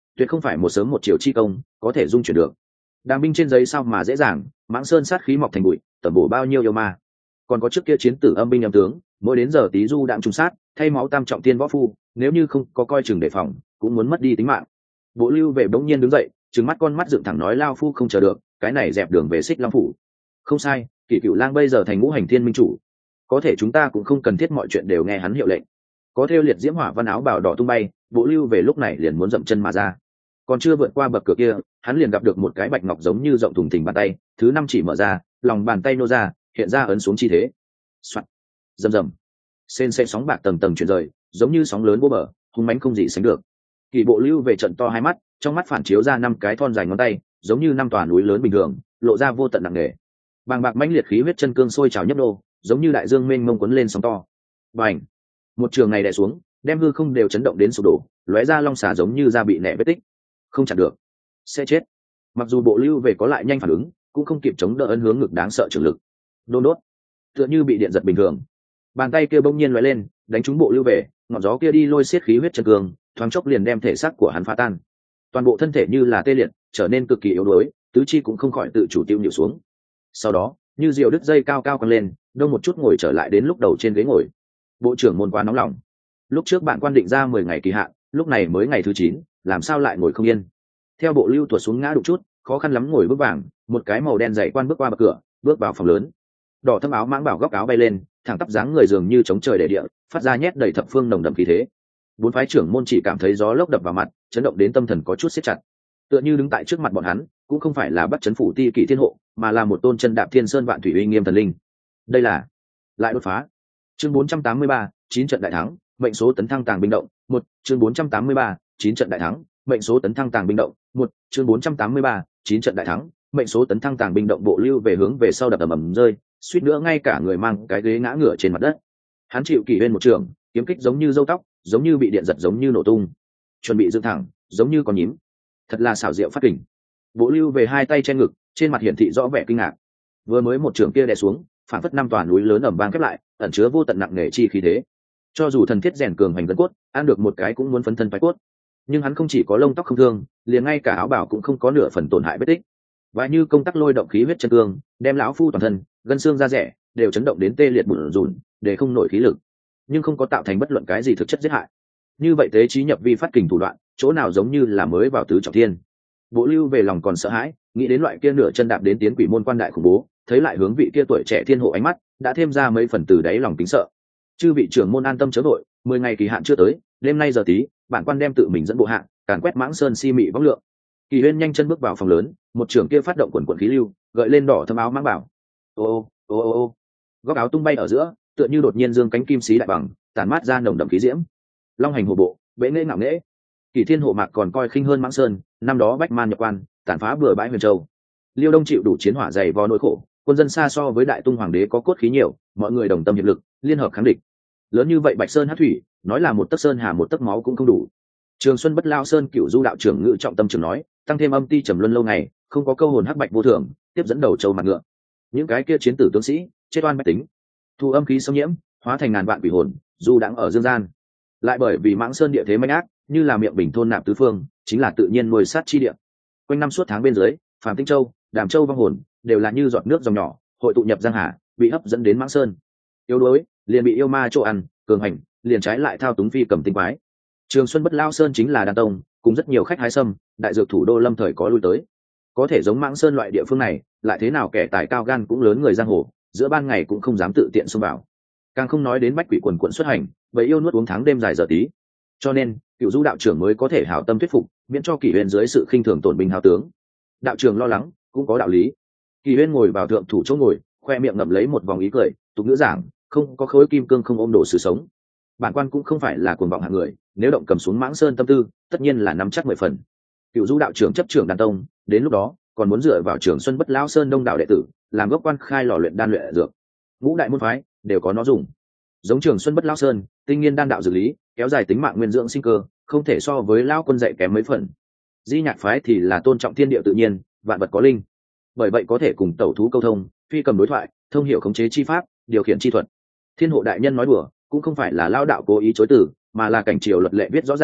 tuyệt không phải một sớm một chiều chi công có thể dung chuyển được. Đàm binh trên giấy sao mà dễ dàng, mãng sơn sát khí mọc thành bụi, tẩm bổ bao nhiêu yêu ma. Còn có trước kia chiến tử âm binh âm tướng, mỗi đến giờ tí du đạm trùng sát, thay máu tam trọng tiên võ phu, nếu như không có coi chừng đề phòng, cũng muốn mất đi tính mạng. Bộ Lưu Về bỗng nhiên đứng dậy, trừng mắt con mắt dựng thẳng nói lao phu không chờ được, cái này dẹp đường về Xích Long phủ. Không sai, Kỷ Cửu Lang bây giờ thành ngũ hành thiên minh chủ, có thể chúng ta cũng không cần thiết mọi chuyện đều nghe hắn hiệu lệnh. Có theo liệt diễm hỏa văn áo bào đỏ tung bay, Bộ Lưu Về lúc này liền muốn dậm chân mà ra. Còn chưa vượt qua bậc cửa kia, hắn liền gặp được một cái bạch ngọc giống như rộng thùng thình bàn tay, thứ năm chỉ mở ra, lòng bàn tay nô ra, hiện ra ấn xuống chi thế. Soạt, rầm rầm, sên sên sóng bạc tầng tầng chuyển rời, giống như sóng lớn vô bờ, hung mãnh không gì sánh được. Kỳ Bộ Lưu Về trận to hai mắt, trong mắt phản chiếu ra năm cái thon dài ngón tay, giống như năm tòa núi lớn bình thường, lộ ra vô tận nặng nề. Bàng bạc mãnh liệt khí huyết chân cương sôi trào nhấp đô, giống như đại dương mênh mông cuốn lên sóng to. Bành! Một trường này đè xuống, đem hư không đều chấn động đến sụp đổ, lóe ra long xà giống như da bị nẻ vết tích. Không chặn được, sẽ chết. Mặc dù Bộ Lưu Về có lại nhanh phản ứng, cũng không kịp chống đỡ ấn hướng ngực đáng sợ trường lực. Đôn đốt, tựa như bị điện giật bình thường. Bàn tay kia bỗng nhiên lóe lên, đánh trúng Bộ Lưu Về, ngọn gió kia đi lôi xiết khí huyết chân cương, thoáng chốc liền đem thể xác của hắn phá tan. Toàn bộ thân thể như là tê liệt, trở nên cực kỳ yếu đuối, tứ chi cũng không khỏi tự chủ tiêu nhịu xuống. Sau đó, như diều đứt dây cao cao căng lên, đông một chút ngồi trở lại đến lúc đầu trên ghế ngồi. Bộ trưởng môn quá nóng lòng. Lúc trước bạn quan định ra mười ngày kỳ hạn, lúc này mới ngày thứ chín, làm sao lại ngồi không yên? Theo Bộ Lưu tuột xuống ngã đụng chút, khó khăn lắm ngồi bước vàng, một cái màu đen dày quan bước qua bậc cửa, bước vào phòng lớn. Đỏ thâm áo mãng bảo góc áo bay lên, thẳng tắp dáng người dường như chống trời để địa, phát ra nhét đầy thập phương nồng đậm khí thế. Bốn phái trưởng môn chỉ cảm thấy gió lốc đập vào mặt, chấn động đến tâm thần có chút siết chặt. Tựa như đứng tại trước mặt bọn hắn, cũng không phải là bắt chấn phủ ti kỷ thiên hộ, mà là một tôn chân đạp thiên sơn vạn thủy uy nghiêm thần linh. Đây là lại đột phá. Chương bốn trăm tám mươi ba, chín trận đại thắng, mệnh số tấn thăng tàng binh động, một, chương bốn trăm tám mươi ba, chín trận đại thắng, mệnh số tấn thăng tàng binh động, một, chương bốn trăm tám mươi ba, chín trận đại thắng, mệnh số tấn thăng tàng binh động. Bộ Lưu Về hướng về sau đập ầm ầm rơi, suýt nữa ngay cả người mang cái ghế ngã ngửa trên mặt đất. Hắn chịu Kỷ Huyên một trường, kiếm kích giống như râu tóc, giống như bị điện giật, giống như nổ tung, chuẩn bị dựng thẳng, giống như con nhím. Thật là xảo diệu phát kình. Bộ Lưu Về hai tay che ngực, trên mặt hiển thị rõ vẻ kinh ngạc. Vừa mới một trường kia đè xuống, phản phất năm tòa núi lớn ầm vang khép lại, ẩn chứa vô tận nặng nề chi khí thế. Cho dù thần thiết rèn cường hành gân cốt, ăn được một cái cũng muốn phấn thân phái cốt. Nhưng hắn không chỉ có lông tóc không thương, liền ngay cả áo bào cũng không có nửa phần tổn hại vết tích. Và như công tắc lôi động khí huyết chân cương, đem lão phu toàn thân, gân xương da rẻ đều chấn động đến tê liệt bủn rủn, để không nổi khí lực, nhưng không có tạo thành bất luận cái gì thực chất giết hại. Như vậy tế trí nhập vi phát kình thủ đoạn, chỗ nào giống như là mới vào tứ trọng thiên. Bộ Lưu Về lòng còn sợ hãi, nghĩ đến loại kia nửa chân đạp đến tiến quỷ môn quan đại khủng bố, thấy lại hướng vị kia tuổi trẻ thiên hộ ánh mắt, đã thêm ra mấy phần từ đáy lòng kính sợ. Chư vị trưởng môn an tâm chớ vội, mười ngày kỳ hạn chưa tới, đêm nay giờ tí, bản quan đem tự mình dẫn bộ hạ, càn quét mãng sơn si mị võng lượng. Kỳ Huyên nhanh chân bước vào phòng lớn, một trưởng kia phát động quần quần khí lưu, gợi lên đỏ thâm áo mãng bảo. Ô ô ô ô, góc áo tung bay ở giữa, tựa như đột nhiên dương cánh kim xí đại bằng, tản mát ra nồng đậm khí diễm. Long hành hổ bộ, bệ nghệ ngạo nghễ. Kỳ Thiên hộ mạc còn coi khinh hơn mãng sơn, năm đó bách man nhập quan, tàn phá bừa bãi huyền châu. Liêu Đông chịu đủ chiến hỏa dày vò nỗi khổ, quân dân xa so với đại tung hoàng đế có cốt khí nhiều, mọi người đồng tâm hiệp lực, liên hợp kháng địch. Lớn như vậy Bạch Sơn hát thủy, nói là một tấc sơn hà một tấc máu cũng không đủ. Trường Xuân Bất Lao Sơn Cửu Du đạo trưởng ngự trọng tâm trường nói, tăng thêm âm ti trầm luân lâu ngày, không có câu hồn hắc bạch vô thường, tiếp dẫn đầu châu mặt ngựa. Những cái kia chiến tử tướng sĩ, chết oan bách tính, thu âm khí xâm nhiễm, hóa thành ngàn vạn quỷ hồn, du đãng ở dương gian. Lại bởi vì mãng sơn địa thế manh ác, như là miệng bình thôn nạp tứ phương, chính là tự nhiên nuôi sát chi địa. Quanh năm suốt tháng bên dưới, Phàm Tinh Châu, Đàm Châu vong hồn, đều là như giọt nước dòng nhỏ, hội tụ nhập giang hà, bị hấp dẫn đến mãng sơn. Yếu đuối, liền bị yêu ma chỗ ăn, cường hành, liền trái lại thao túng phi cầm tinh quái. Trường Xuân Bất Lao Sơn chính là đan tông, cùng rất nhiều khách hái sâm, đại dược thủ đô lâm thời có lui tới. Có thể giống mãng sơn loại địa phương này, lại thế nào kẻ tài cao gan cũng lớn người giang hồ, giữa ban ngày cũng không dám tự tiện xông vào. Càng không nói đến bách quỷ quần quận xuất hành, vậy yêu nuốt uống tháng đêm dài giờ tí. Cho nên, Cửu Du đạo trưởng mới có thể hảo tâm thuyết phục, miễn cho Kỷ Huyên dưới sự khinh thường tổn binh hao tướng. Đạo trưởng lo lắng, cũng có đạo lý. Kỷ Huyên ngồi vào thượng thủ chỗ ngồi, khoe miệng ngậm lấy một vòng ý cười, tục ngữ giảng, không có khối kim cương không ôm đổ sự sống. Bản quan cũng không phải là cuồng vọng hạng người, nếu động cầm xuống mãng sơn tâm tư, tất nhiên là nắm chắc mười phần. Cửu Du đạo trưởng chấp trưởng đan tông, đến lúc đó còn muốn dựa vào Trường Xuân Bất Lao Sơn đông đạo đệ tử, làm gốc quan khai lò luyện đan luyện dược. Ngũ đại môn phái đều có nó dùng. Giống Trường Xuân Bất Lao Sơn, tinh nghiên đan đạo dược lý, kéo dài tính mạng nguyên dưỡng sinh cơ, không thể so với lao quân dạy kém mấy phần. Di Nhạc phái thì là tôn trọng thiên địa tự nhiên, vạn vật có linh, bởi vậy có thể cùng tẩu thú câu thông, phi cầm đối thoại, thông hiểu khống chế chi pháp, điều khiển chi thuật. Thiên hộ đại nhân nói đùa, cũng không phải là lao đạo cố ý chối từ, mà là cảnh triều luật lệ viết rõ ràng,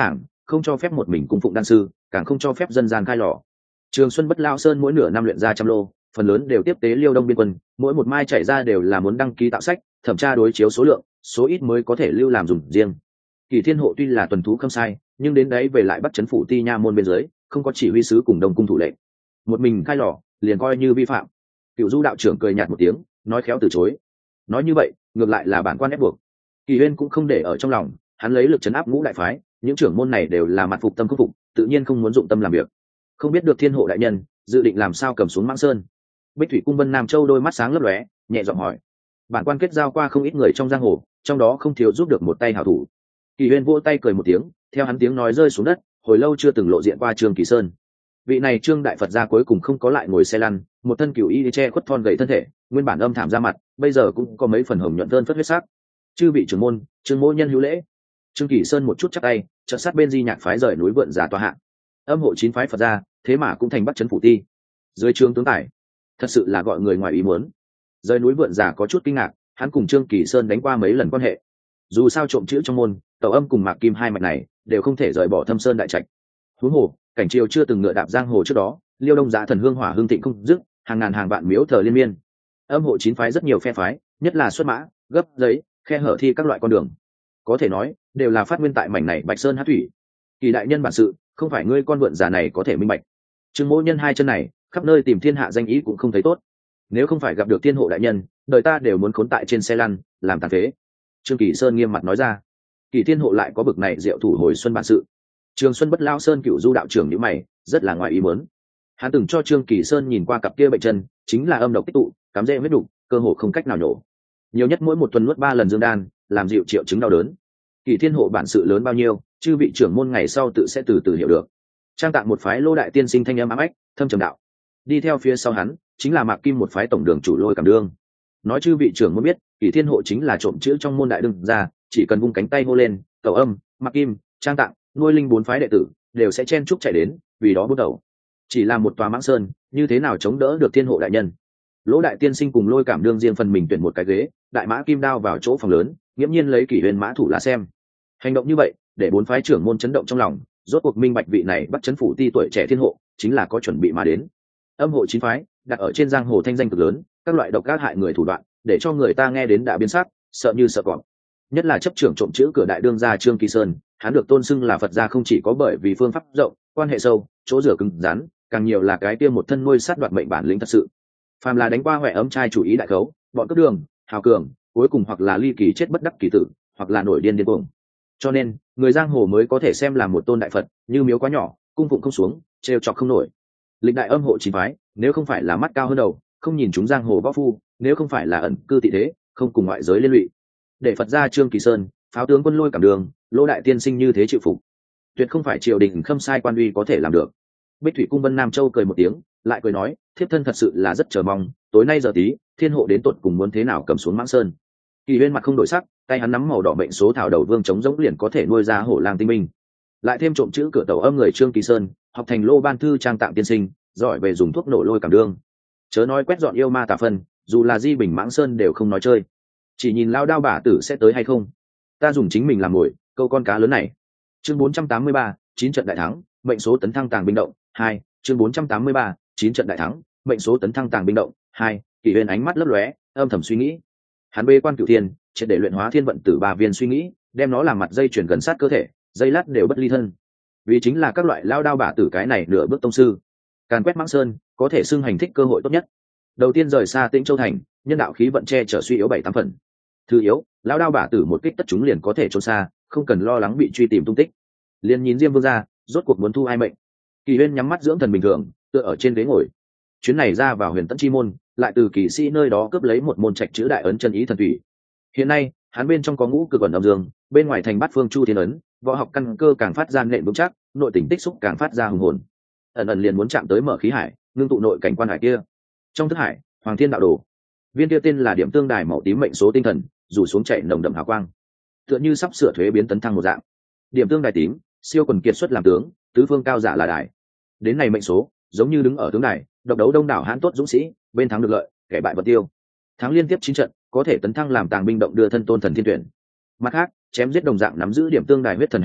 không cho phép một mình cung phụng đan sư, càng không cho phép dân gian khai lò. Trường Xuân Bất Lao Sơn mỗi nửa năm luyện ra trăm lô, phần lớn đều tiếp tế Liêu Đông biên quân, mỗi một mai chảy ra đều là muốn đăng ký tạo sách, thẩm tra đối chiếu số lượng, số ít mới có thể lưu làm dùng riêng. Kỳ Thiên Hộ tuy là tuần thú không sai, nhưng đến đấy về lại bắt chấn phủ ti nha môn bên dưới, không có chỉ huy sứ cùng đông cung thủ lệnh, một mình khai lò liền coi như vi phạm. Cựu Du đạo trưởng cười nhạt một tiếng, nói khéo từ chối. Nói như vậy, ngược lại là bản quan ép buộc. Kỳ Huyên cũng không để ở trong lòng, hắn lấy lực chấn áp ngũ đại phái, những trưởng môn này đều là mặt phục tâm khắc phục, tự nhiên không muốn dụng tâm làm việc. Không biết được Thiên Hộ đại nhân dự định làm sao cầm xuống Mãng Sơn. Bích Thủy cung Vân Nam Châu đôi mắt sáng lấp lóe, nhẹ giọng hỏi. Bản quan kết giao qua không ít người trong giang hồ, trong đó không thiếu giúp được một tay hảo thủ. Kỳ Huyên vỗ tay cười một tiếng, theo hắn tiếng nói rơi xuống đất, hồi lâu chưa từng lộ diện qua Trương Kỳ Sơn. Vị này Trương đại Phật gia cuối cùng không có lại ngồi xe lăn, một thân cửu y che khuất thon gầy thân thể, nguyên bản âm thảm ra mặt, bây giờ cũng có mấy phần hồng nhuận thơn phất huyết sắc. Chư vị trưởng môn, Trương mỗ nhân hữu lễ. Trương Kỳ Sơn một chút chắp tay, chợt sát bên Di Nhạc phái rời núi vượn giả tòa hạ. Âm hộ chín phái Phật gia, thế mà cũng thành bắt chấn phủ ti. Dưới trương tướng tài, thật sự là gọi người ngoài ý muốn. Rời núi vượn giả có chút kinh ngạc, hắn cùng Trương Kỳ Sơn đánh qua mấy lần quan hệ. Dù sao trộm chữ trong môn, Tẩu Âm cùng Mạc Kim hai mạch này đều không thể rời bỏ Thâm Sơn đại trạch. Huống hồ, cảnh triều chưa từng ngựa đạp giang hồ trước đó, Liêu Đông Giá thần hương hỏa hương thịnh không dứt, hàng ngàn hàng vạn miếu thờ liên miên. Âm hộ chín phái rất nhiều phe phái, nhất là xuất mã, gấp giấy, khe hở thi các loại con đường, có thể nói đều là phát nguyên tại mảnh này Bạch Sơn hát thủy. Kỳ đại nhân bản sự, không phải ngươi con vượn giả này có thể minh bạch. Trương mỗ nhân hai chân này, khắp nơi tìm thiên hạ danh ý cũng không thấy tốt. Nếu không phải gặp được Thiên Hộ đại nhân, đời ta đều muốn khốn tại trên xe lăn, làm tàn phế. Trương Kỳ Sơn nghiêm mặt nói ra. Kỳ Thiên Hộ lại có bực này diệu thủ hồi xuân bản sự. Trường Xuân Bất Lao Sơn Cựu Du đạo trưởng nhíu mày, rất là ngoài ý muốn. Hắn từng cho Trương Kỳ Sơn nhìn qua cặp kia bệnh chân, chính là âm độc tích tụ, cắm rễ huyết đục, cơ hồ không cách nào nhổ. Nhiều nhất mỗi một tuần nuốt ba lần dương đan, làm dịu triệu chứng đau đớn. Kỳ Thiên Hộ bản sự lớn bao nhiêu, chư vị trưởng môn ngày sau tự sẽ từ từ hiểu được. Trang tạng một phái Lô đại tiên sinh thanh âm ám ách, thâm trầm đạo. Đi theo phía sau hắn, chính là Mạc Kim một phái tổng đường chủ Lôi Cảm Đương. Nói chư vị trưởng muốn biết, Kỳ Thiên Hộ chính là trộm chữ trong môn đại đương ra, chỉ cần vung cánh tay hô lên, Tẩu Âm, Mạc Kim, Trang tạng, nuôi linh bốn phái đệ tử đều sẽ chen chúc chạy đến, vì đó bước đầu. Chỉ là một tòa Mãng Sơn, như thế nào chống đỡ được Thiên Hộ đại nhân? Lỗ đại tiên sinh cùng Lôi Cảm Đương riêng phần mình tuyển một cái ghế, đại mã kim đao vào chỗ phòng lớn, nghiễm nhiên lấy Kỷ Huyền mã thủ lá xem. Hành động như vậy, để bốn phái trưởng môn chấn động trong lòng, rốt cuộc minh bạch vị này bắt chấn phủ ti tuổi trẻ Thiên Hộ, chính là có chuẩn bị mà đến. Âm hộ chín phái đặt ở trên giang hồ thanh danh cực lớn, các loại độc ác hại người thủ đoạn, để cho người ta nghe đến đã biến sắc, sợ như sợ cọp. Nhất là chấp trưởng trộm chữ cửa đại đương gia Trương Kỳ Sơn, hắn được tôn xưng là Phật gia không chỉ có bởi vì phương pháp rộng, quan hệ sâu, chỗ rửa cứng rắn, càng nhiều là cái kia một thân nuôi sát đoạt mệnh bản lĩnh thật sự. Phàm là đánh qua huệ ấm trai chủ ý đại khấu, bọn cướp đường, hào cường, cuối cùng hoặc là ly kỳ chết bất đắc kỳ tử, hoặc là nổi điên điên cuồng. Cho nên, người giang hồ mới có thể xem là một tôn đại Phật, như miếu quá nhỏ, cung phụng không xuống, trêu chọc không nổi. Lịch đại âm hộ chín phái, nếu không phải là mắt cao hơn đầu, không nhìn chúng giang hồ võ phu, nếu không phải là ẩn cư tị thế, không cùng ngoại giới liên lụy, để Phật gia Trương Kỳ Sơn, pháo tướng quân Lôi Cảm Đường, Lô đại tiên sinh như thế chịu phục, tuyệt không phải triều đình khâm sai quan uy có thể làm được. Bích Thủy cung Vân Nam Châu cười một tiếng, lại cười nói, thiếp thân thật sự là rất chờ mong, tối nay giờ tí, Thiên Hộ đến tột cùng muốn thế nào cầm xuống Mãng Sơn. Kỳ Huyên mặt không đổi sắc, tay hắn nắm màu đỏ mệnh số thảo đầu vương chống giống liền có thể nuôi ra hổ lang tinh minh. Lại thêm trộm chữ cửa Tẩu Âm người Trương Kỳ Sơn, học thành Lô ban thư trang tạng tiên sinh, giỏi về dùng thuốc nổ Lôi Cảm Đương. Chớ nói quét dọn yêu ma tà phân, dù là Di Bình Mãng Sơn đều không nói chơi. Chỉ nhìn lao đao bả tử sẽ tới hay không. Ta dùng chính mình làm mồi, câu con cá lớn này. Chương bốn trăm tám mươi ba, chín trận đại thắng, mệnh số tấn thăng tàng binh động, hai. Chương bốn trăm tám mươi ba, chín trận đại thắng, mệnh số tấn thăng tàng binh động, hai. Kỳ Huyên ánh mắt lấp lóe, âm thầm suy nghĩ. Hắn bê quan cửu thiên, triệt để luyện hóa thiên vận tử ba viên suy nghĩ, đem nó làm mặt dây chuyển gần sát cơ thể, dây lát đều bất ly thân. Vì chính là các loại lao đao bả tử cái này nửa bước tông sư. Càn quét Mãng Sơn, có thể xưng hành thích cơ hội tốt nhất. Đầu tiên rời xa Tĩnh Châu thành, nhân đạo khí vận che chở suy yếu bảy tám phần. Thứ yếu, lao đao bả tử một kích tất chúng liền có thể trốn xa, không cần lo lắng bị truy tìm tung tích. Liên nhìn Diêm Vương ra, rốt cuộc muốn thu ai mệnh. Kỳ Huyên nhắm mắt dưỡng thần bình thường, tựa ở trên ghế ngồi. Chuyến này ra vào Huyền Tẫn chi môn, lại từ kỳ sĩ nơi đó cướp lấy một môn trạch chữ đại ấn chân ý thần thủy. Hiện nay, hắn bên trong có ngũ cực ẩn âm dương, bên ngoài thành bát phương chu thiên ấn, võ học căn cơ càng phát ra nện vững chắc, nội tình tích xúc càng phát ra hùng hồn. Ẩn ẩn liền muốn chạm tới mở khí hải, ngưng tụ nội cảnh quan hải kia. Trong thức hải, Hoàng Thiên đạo đồ, viên kia tên là điểm tương đài màu tím mệnh số tinh thần, rủ xuống chạy nồng đậm hào quang, tựa như sắp sửa thuế biến tấn thăng một dạng. Điểm tương đài tím, siêu quần kiệt xuất làm tướng, tứ phương cao giả là đài. Đến này mệnh số, giống như đứng ở tướng đài, độc đấu đông đảo hãn tốt dũng sĩ, bên thắng được lợi, kẻ bại vật tiêu. Thắng liên tiếp chín trận, có thể tấn thăng làm tàng binh động đưa thân tôn thần thiên tuyển. Mặt khác, chém giết đồng dạng nắm giữ điểm tương đài huyết thần hành tẩu,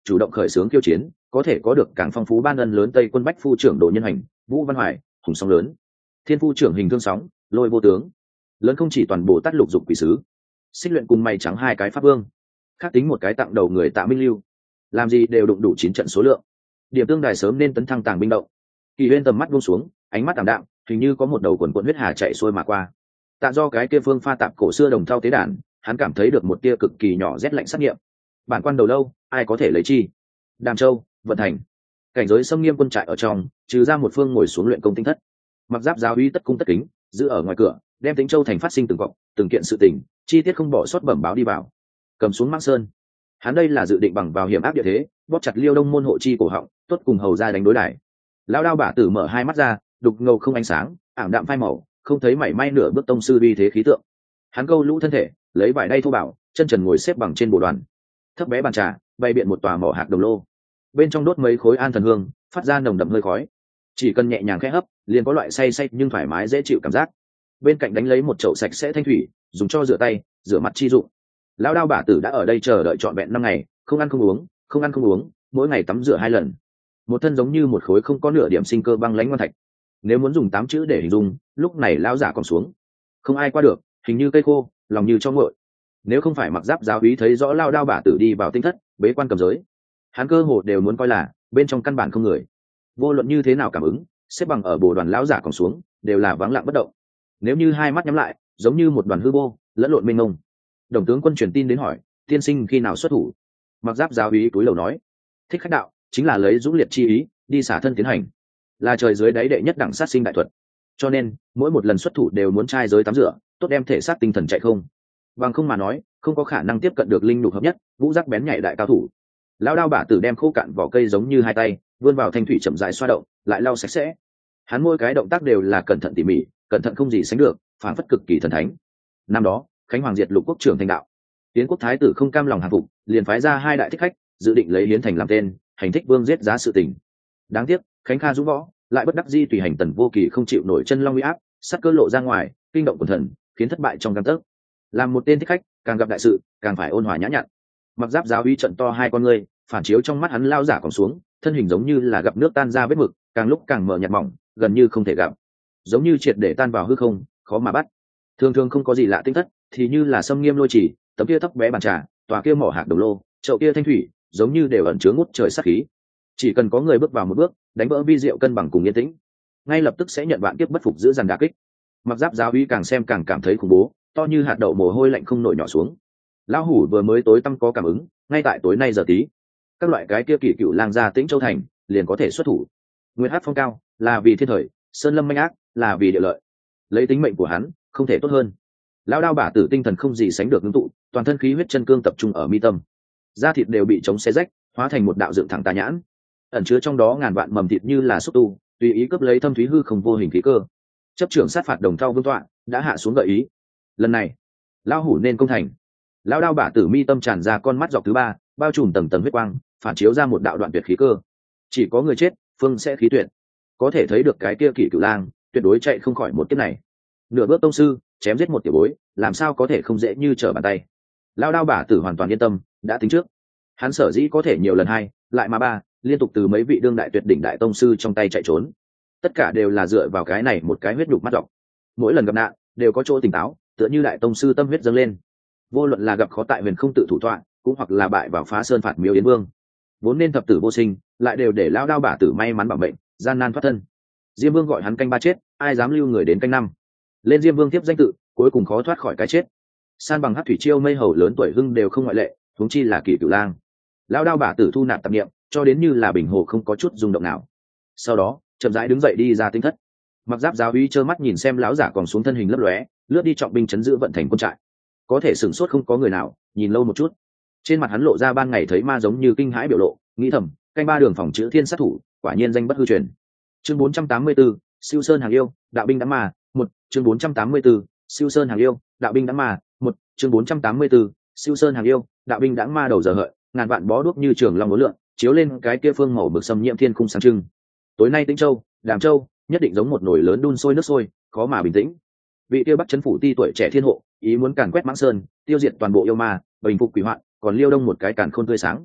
chủ động khởi xướng khiêu chiến, có thể có được càng phong phú ban ân lớn tây quân bách phu trưởng Đồ Nhân Hành, Vũ Văn Hoài, Hùng Sóng Lớn, thiên phu trưởng Hình Thương Sóng, Lôi Vô Tướng. Lớn không chỉ toàn bộ tát lục dục quỷ sứ, xích luyện cùng mày trắng hai cái pháp vương, khác tính một cái tặng đầu người Tạ Minh Lưu, làm gì đều đụng đủ chín trận số lượng. Điểm tương đài sớm nên tấn thăng tàng binh động. Kỳ Huyên tầm mắt buông xuống, ánh mắt ảm đạm, hình như có một đầu quần quần huyết hà chạy xuôi mà qua. Tạ do cái kia phương pha tạp cổ xưa đồng thau tế đàn, hắn cảm thấy được một tia cực kỳ nhỏ rét lạnh sát nghiệm. Bản quan đầu lâu, ai có thể lấy chi? Đàm Châu, vận thành. Cảnh giới xâm nghiêm quân trại ở trong, trừ ra một phương ngồi xuống luyện công tinh thất. Mặc giáp giáo uy tất cung tất kính, giữ ở ngoài cửa, đem Tĩnh Châu thành phát sinh từng cọng, từng kiện sự tình, chi tiết không bỏ sót bẩm báo đi vào. Cầm xuống Mãng Sơn. Hắn đây là dự định bằng vào hiểm áp địa thế, bóp chặt Liêu Đông môn hộ chi cổ họng, tốt cùng hầu ra đánh đối đãi. Lão đao bả tử mở hai mắt ra, đục ngầu không ánh sáng, ảm đạm phai màu, không thấy mảy may nửa bước tông sư uy thế khí tượng. Hắn câu lũ thân thể, lấy vải đay thô bảo, chân trần ngồi xếp bằng trên bồ đoàn. Thấp bé bàn trà, bày biện một tòa mỏ hạt đồng lô. Bên trong đốt mấy khối an thần hương, phát ra nồng đậm hơi khói. Chỉ cần nhẹ nhàng khẽ hấp, liền có loại say say nhưng thoải mái dễ chịu cảm giác. Bên cạnh đánh lấy một chậu sạch sẽ thanh thủy, dùng cho rửa tay, rửa mặt chi dụng. Lão đao bả tử đã ở đây chờ đợi trọn vẹn năm ngày, không ăn không uống, không ăn không uống, mỗi ngày tắm rửa hai lần. Một thân giống như một khối không có nửa điểm sinh cơ băng lãnh ngoan thạch. Nếu muốn dùng tám chữ để hình dung, lúc này lão giả còn xuống, không ai qua được, hình như cây khô, lòng như cho nguội. Nếu không phải mặc giáp giáo úy thấy rõ lao đao bả tử đi vào tinh thất, bế quan cầm giới, hắn cơ hồ đều muốn coi là bên trong căn bản không người. Vô luận như thế nào cảm ứng, xếp bằng ở bồ đoàn lão giả còn xuống, đều là vắng lặng bất động. Nếu như hai mắt nhắm lại, giống như một đoàn hư vô, lẫn lộn mênh mông. Đồng tướng quân truyền tin đến hỏi, tiên sinh khi nào xuất thủ? Mặc giáp giáo úy túi lầu nói, thích khách đạo chính là lấy dũng liệt chi ý, đi xả thân tiến hành, là trời dưới đáy đệ nhất đẳng sát sinh đại thuật. Cho nên mỗi một lần xuất thủ đều muốn trai giới tắm rửa, tốt đem thể xác tinh thần chạy không. Bằng không mà nói, không có khả năng tiếp cận được linh nhục hợp nhất, vũ giác bén nhạy đại cao thủ. Lão đao bả tử đem khô cạn vỏ cây giống như hai tay, vươn vào thanh thủy chậm rãi xoa động, lại lau sạch sẽ. Hắn mỗi cái động tác đều là cẩn thận tỉ mỉ, cẩn thận không gì sánh được, phản phất cực kỳ thần thánh. Năm đó, Khánh Hoàng diệt lục quốc trưởng thành đạo, Yến quốc thái tử không cam lòng hàng phục, liền phái ra hai đại thích khách, dự định lấy Hiến thành làm tên, hành thích vương giết giá sự tình. Đáng tiếc, Khánh Kha dũng võ, lại bất đắc di tùy hành Tần Vô Kỳ không chịu nổi chân long uy áp, sát cơ lộ ra ngoài, kinh động quần thần, khiến thất bại trong gang tấc. Làm một tên thích khách, càng gặp đại sự, càng phải ôn hòa nhã nhặn. Mặc giáp giáo uy trận to hai con ngươi, phản chiếu trong mắt hắn lao giả còn xuống, thân hình giống như là gặp nước tan ra vết mực, càng lúc càng mờ nhạt mỏng, gần như không thể gặp, giống như triệt để tan vào hư không, khó mà bắt. Thường thường không có gì lạ tinh thất, thì như là sâm nghiêm lôi chỉ, tấm kia thấp bé bàn trà, tòa kia mỏ hạt đồng lô, chậu kia thanh thủy, giống như đều ẩn chứa ngút trời sát khí. Chỉ cần có người bước vào một bước, đánh vỡ vi diệu cân bằng cùng yên tĩnh, ngay lập tức sẽ nhận vạn kiếp bất phục giữ dằn đả kích. Mặc giáp giáo uy càng xem càng cảm thấy khủng bố, to như hạt đậu mồ hôi lạnh không nổi nhỏ xuống. Lão hủ vừa mới tối tăm có cảm ứng, ngay tại tối nay giờ tí, các loại cái kia kỳ cựu lang ra Tĩnh Châu thành, liền có thể xuất thủ. Nguyên hát phong cao, là vì thiên thời, sơn lâm manh ác, là vì địa lợi. Lấy tính mệnh của hắn, không thể tốt hơn. Lão đao bả tử tinh thần không gì sánh được ngưng tụ, toàn thân khí huyết chân cương tập trung ở mi tâm, da thịt đều bị chống xé rách, hóa thành một đạo dựng thẳng tà nhãn, ẩn chứa trong đó ngàn vạn mầm thịt như là xúc tu, tùy ý cướp lấy thâm thúy hư không vô hình khí cơ. Chấp trưởng sát phạt đồng thau vương tọa đã hạ xuống gợi ý, lần này lão hủ nên công thành. Lão đao bả tử mi tâm tràn ra con mắt dọc thứ ba, bao trùm tầng tầng huyết quang, phản chiếu ra một đạo đoạn tuyệt khí cơ. Chỉ có người chết, phương sẽ khí tuyệt. Có thể thấy được cái kia kỷ cửu lang, tuyệt đối chạy không khỏi một kiếp này. Nửa bước tông sư, chém giết một tiểu bối, làm sao có thể không dễ như trở bàn tay. Lão đao bả tử hoàn toàn yên tâm, đã tính trước. Hắn sở dĩ có thể nhiều lần hai, lại mà ba, liên tục từ mấy vị đương đại tuyệt đỉnh đại tông sư trong tay chạy trốn. Tất cả đều là dựa vào cái này một cái huyết nhục mắt dọc. Mỗi lần gặp nạn, đều có chỗ tỉnh táo, tựa như đại tông sư tâm huyết dâng lên. Vô luận là gặp khó tại huyền không tự thủ tọa, cũng hoặc là bại vào phá sơn phạt miếu yến vương, vốn nên thập tử vô sinh, lại đều để lão đao bả tử may mắn bảo mệnh, gian nan thoát thân. Diêm vương gọi hắn canh ba chết, ai dám lưu người đến canh năm. Lên Diêm vương tiếp danh tự, cuối cùng khó thoát khỏi cái chết. San bằng hắc thủy chiêu mây hầu lớn tuổi hưng đều không ngoại lệ, huống chi là kỷ cửu lang. Lão đao bả tử thu nạp tạp niệm, cho đến như là bình hồ không có chút rung động nào. Sau đó chậm rãi đứng dậy đi ra tinh thất. Mặc giáp giáo uy trơ mắt nhìn xem lão giả còn xuống thân hình lấp lóe, lướt đi trọng binh chấn giữ vận thành quân trại. Có thể sửng sốt không có người nào, nhìn lâu một chút, trên mặt hắn lộ ra ban ngày thấy ma giống như kinh hãi biểu lộ, nghĩ thầm, canh ba đường phòng chữ thiên sát thủ, quả nhiên danh bất hư truyền. Chương bốn trăm tám mươi 4, Siêu Sơn hàng yêu, đạo binh đã mà, một, chương bốn trăm tám mươi 4, Siêu Sơn hàng yêu, đạo binh đã mà, một, chương bốn trăm tám mươi 4, Siêu Sơn hàng yêu, đạo binh đã ma đầu giờ hợi, ngàn vạn bó đuốc như trường long uốn lượn, chiếu lên cái kia phương màu bực xâm nhiễm thiên khung sáng trưng. Tối nay Tĩnh Châu, Đàm Châu, nhất định giống một nồi lớn đun sôi nước sôi, khó mà bình tĩnh. Vị kia bắt chấn phủ ti tuổi trẻ thiên hộ, ý muốn càn quét Mãng Sơn, tiêu diệt toàn bộ yêu ma, bình phục quỷ hoạn, còn Liêu Đông một cái càn khôn tươi sáng.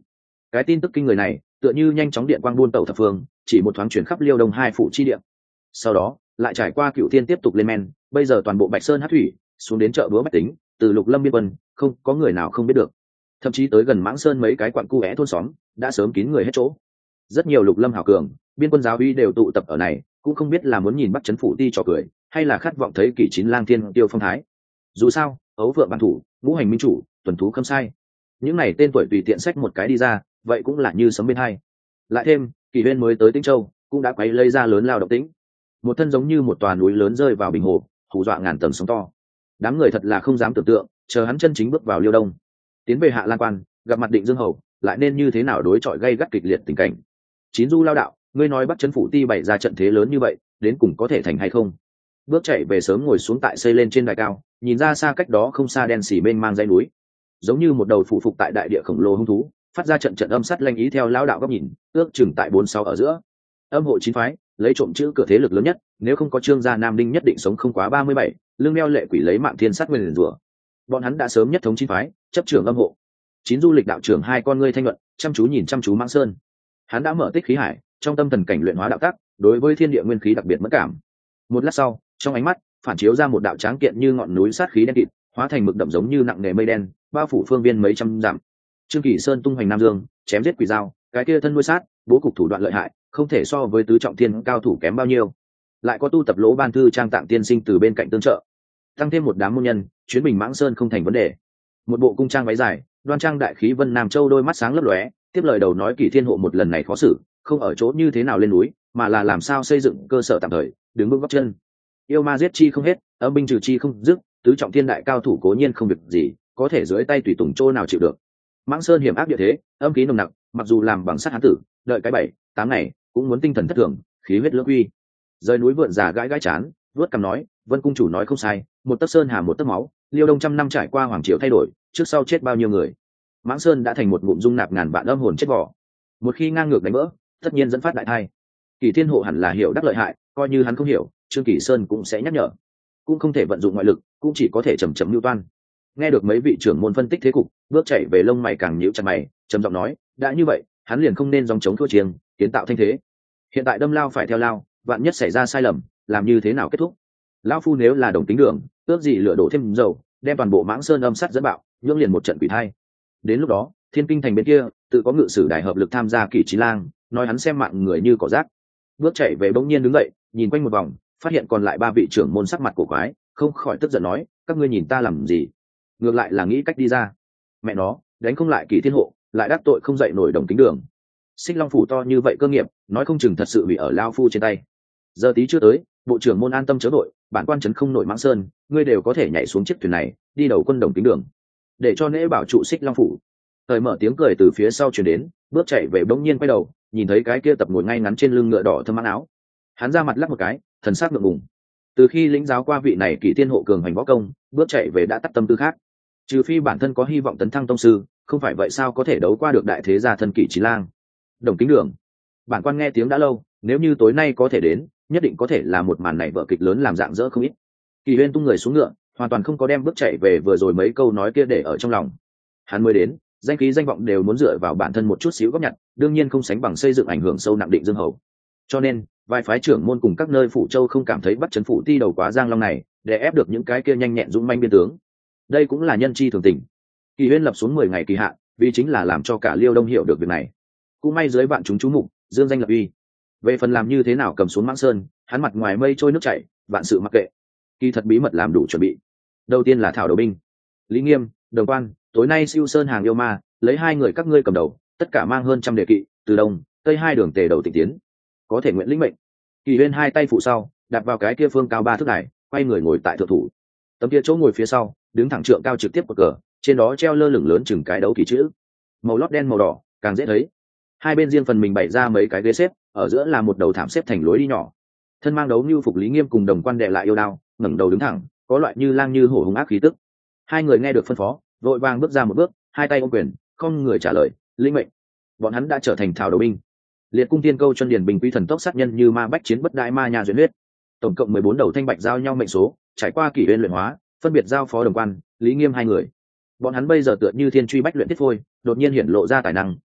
Cái tin tức kinh người này tựa như nhanh chóng điện quang buôn tẩu thập phương, chỉ một thoáng chuyển khắp Liêu Đông hai phủ chi địa. Sau đó lại trải qua Cựu Thiên tiếp tục lên men, bây giờ toàn bộ Bạch Sơn hát thủy xuống đến chợ búa bách tính, từ Lục Lâm biên quân không có người nào không biết được, thậm chí tới gần Mãng Sơn mấy cái quặng cu é thôn xóm đã sớm kín người hết chỗ. Rất nhiều Lục Lâm hảo cường biên quân giáo uy đều tụ tập ở này, cũng không biết là muốn nhìn Bắc Trấn phủ ti trò cười, hay là khát vọng thấy Kỷ Chín Lang Thiên tiêu phong thái. Dù sao ấu vượng bản thủ, ngũ hành minh chủ, tuần thú khâm sai, những này tên tuổi tùy tiện sách một cái đi ra, vậy cũng là như sấm bên hai. Lại thêm Kỷ Huyên mới tới Tĩnh Châu cũng đã quấy lây ra lớn lao động tĩnh, một thân giống như một tòa núi lớn rơi vào bình hồ, hù dọa ngàn tầng sóng to. Đám người thật là không dám tưởng tượng, chờ hắn chân chính bước vào Liêu Đông, tiến về Hạ Lan Quan, gặp mặt Định Dương Hầu, lại nên như thế nào đối chọi gay gắt kịch liệt tình cảnh. Chín Du lao đạo, ngươi nói Bắc Trấn phủ ti bày ra trận thế lớn như vậy, đến cùng có thể thành hay không? Bước chạy về sớm ngồi xuống tại xây lên trên đài cao, nhìn ra xa cách đó không xa đen xì mênh mang dãy núi, giống như một đầu phụ phục tại đại địa khổng lồ hung thú, phát ra trận trận âm sắt lanh ý theo lão đạo góc nhìn, ước chừng tại bốn sáu ở giữa. Âm hộ chín phái lấy trộm chữ cửa thế lực lớn nhất, nếu không có Trương gia Nam Đinh nhất định sống không quá ba mươi bảy, lương đeo lệ quỷ lấy mạng thiên sát nguyên rủa. Bọn hắn đã sớm nhất thống chín phái, chấp trưởng âm hộ. Chín Du lịch đạo trưởng hai con ngươi thanh luận, chăm chú nhìn chăm chú Mãng Sơn. Hắn đã mở tích khí hải, trong tâm thần cảnh luyện hóa đạo tắc, đối với thiên địa nguyên khí đặc biệt mất cảm. Một lát sau, trong ánh mắt phản chiếu ra một đạo tráng kiện như ngọn núi sát khí đen kịt, hóa thành mực đậm giống như nặng nề mây đen, bao phủ phương viên mấy trăm dặm. Trương Kỷ Sơn tung hoành Nam Dương, chém giết quỷ dao, cái kia thân nuôi sát, bố cục thủ đoạn lợi hại, không thể so với tứ trọng thiên cao thủ kém bao nhiêu. Lại có tu tập lỗ ban thư trang tạng tiên sinh từ bên cạnh tương trợ, tăng thêm một đám môn nhân, chuyến bình Mãng Sơn không thành vấn đề. Một bộ cung trang váy dài, đoan trang đại khí Vân Nam Châu đôi mắt sáng lấp lóe, tiếp lời đầu nói Kỷ Thiên hộ một lần này khó xử, không ở chỗ như thế nào lên núi, mà là làm sao xây dựng cơ sở tạm thời, đứng vững gót chân. Yêu ma giết chi không hết, âm binh trừ chi không dứt, tứ trọng thiên đại cao thủ cố nhiên không việc gì, có thể dưới tay tùy tùng chỗ nào chịu được. Mãng Sơn hiểm ác địa thế, âm khí nồng nặc, mặc dù làm bằng sắt hán tử, đợi cái bảy tám ngày cũng muốn tinh thần thất thường, khí huyết lưỡng quy. Rời núi vượn già gãi gãi chán, vuốt cằm nói, Vân cung chủ nói không sai, một tấc sơn hà một tấc máu, Liêu Đông trăm năm trải qua hoàng triều thay đổi, trước sau chết bao nhiêu người. Mãng Sơn đã thành một ngụm dung nạp ngàn vạn âm hồn chết vỏ. Một khi ngang ngược đánh vỡ, tất nhiên dẫn phát đại thai. Kỷ Thiên hộ hẳn là hiểu đắc lợi hại, coi như hắn không hiểu, Trương Kỷ Sơn cũng sẽ nhắc nhở. Cũng không thể vận dụng ngoại lực, cũng chỉ có thể chầm chậm lưu toan. Nghe được mấy vị trưởng môn phân tích thế cục, bước chạy về lông mày càng nhíu chặt mày, trầm giọng nói, đã như vậy, hắn liền không nên dòng chống thua chiêng, kiến tạo thanh thế. Hiện tại đâm lao phải theo lao, vạn nhất xảy ra sai lầm, làm như thế nào kết thúc? Lão phu nếu là đồng tính đường, ước gì lửa đổ thêm dầu, đem toàn bộ Mãng Sơn âm sát dẫn bạo, nhưỡng liền một trận quỷ thai. Đến lúc đó, Thiên Kinh thành bên kia, tự có ngự sử đại hợp lực tham gia Kỷ Chí Lang, nói hắn xem mạng người như cỏ rác. Bước chạy về bỗng nhiên đứng dậy, nhìn quanh một vòng, phát hiện còn lại ba vị trưởng môn sắc mặt cổ quái, không khỏi tức giận nói, các ngươi nhìn ta làm gì? Ngược lại là nghĩ cách đi ra. Mẹ nó, đánh không lại Kỷ Thiên hộ, lại đắc tội không dậy nổi đồng tính đường. Xích Long phủ to như vậy cơ nghiệp, nói không chừng thật sự bị ở lao phu trên tay. Giờ tí chưa tới, bộ trưởng môn an tâm chớ đội, bản quan trấn không nổi Mãng Sơn, ngươi đều có thể nhảy xuống chiếc thuyền này, đi đầu quân đồng tính đường, để cho nễ bảo trụ Xích Long phủ. Thời mở tiếng cười từ phía sau truyền đến, bước chạy về bỗng nhiên quay đầu, nhìn thấy cái kia tập ngồi ngay ngắn trên lưng ngựa đỏ thâm áo áo. Hắn ra mặt lắc một cái, thần sắc ngượng ngùng. Từ khi lĩnh giáo qua vị này Kỷ Thiên hộ cường hành võ công, bước chạy về đã tắt tâm tư khác. Trừ phi bản thân có hy vọng tấn thăng tông sư, không phải vậy sao có thể đấu qua được đại thế gia thân Kỷ Chí Lang. Đồng tính đường, bản quan nghe tiếng đã lâu, nếu như tối nay có thể đến, nhất định có thể là một màn này vở kịch lớn làm dạng dỡ không ít. Kỳ Huyên tung người xuống ngựa, hoàn toàn không có đem bước chạy về vừa rồi mấy câu nói kia để ở trong lòng. Hắn mới đến, danh khí danh vọng đều muốn dựa vào bản thân một chút xíu góp nhặt, đương nhiên không sánh bằng xây dựng ảnh hưởng sâu nặng Định Dương hầu. Cho nên, vài phái trưởng môn cùng các nơi phủ châu không cảm thấy Bắc Trấn phủ ti đầu quá giang long này, để ép được những cái kia nhanh nhẹn dũng manh biên tướng. Đây cũng là nhân chi thường tình. Kỳ Huyên lập xuống mười ngày kỳ hạn, vì chính là làm cho cả Liêu Đông hiểu được việc này. Cũng may dưới vạn chúng chú mục, dương danh lập uy. Về phần làm như thế nào cầm xuống Mãng Sơn, hắn mặt ngoài mây trôi nước chảy, vạn sự mặc kệ. Kỳ thật bí mật làm đủ chuẩn bị. Đầu tiên là thảo đầu binh. Lý Nghiêm, Đồng Quan, tối nay siêu sơn hàng yêu ma, lấy hai người các ngươi cầm đầu, tất cả mang hơn trăm đề kỵ, từ đông tây hai đường tề đầu tịnh tiến, có thể nguyện lĩnh mệnh. Kỳ Huyên hai tay phụ sau, đặt vào cái kia phương cao ba thước đài, quay người ngồi tại thượng thủ. Tấm kia chỗ ngồi phía sau, đứng thẳng trượng cao trực tiếp một cờ, trên đó treo lơ lửng lớn chừng cái đấu kỳ chữ, màu lót đen màu đỏ, càng dễ thấy. Hai bên riêng phần mình bày ra mấy cái ghế xếp, ở giữa là một đầu thảm xếp thành lối đi nhỏ. Thân mang đấu như phục Lý Nghiêm cùng Đồng Quan đệ lại yêu đao, ngẩng đầu đứng thẳng, có loại như lang như hổ hung ác khí tức. Hai người nghe được phân phó, vội vàng bước ra một bước, hai tay ôm quyền, không người trả lời, linh mệnh. Bọn hắn đã trở thành thảo đầu binh. Liệt cung tiên câu chân điển bình quý thần tốc sát nhân như ma bách chiến bất đại ma nhà duyên huyết. Tổng cộng mười bốn đầu thanh bạch giao nhau mệnh số, trải qua kỷ uyên luyện hóa, phân biệt giao phó Đồng Quan, Lý Nghiêm hai người. Bọn hắn bây giờ tựa như thiên truy bách luyện tiết phôi, đột nhiên hiển lộ ra tài năng,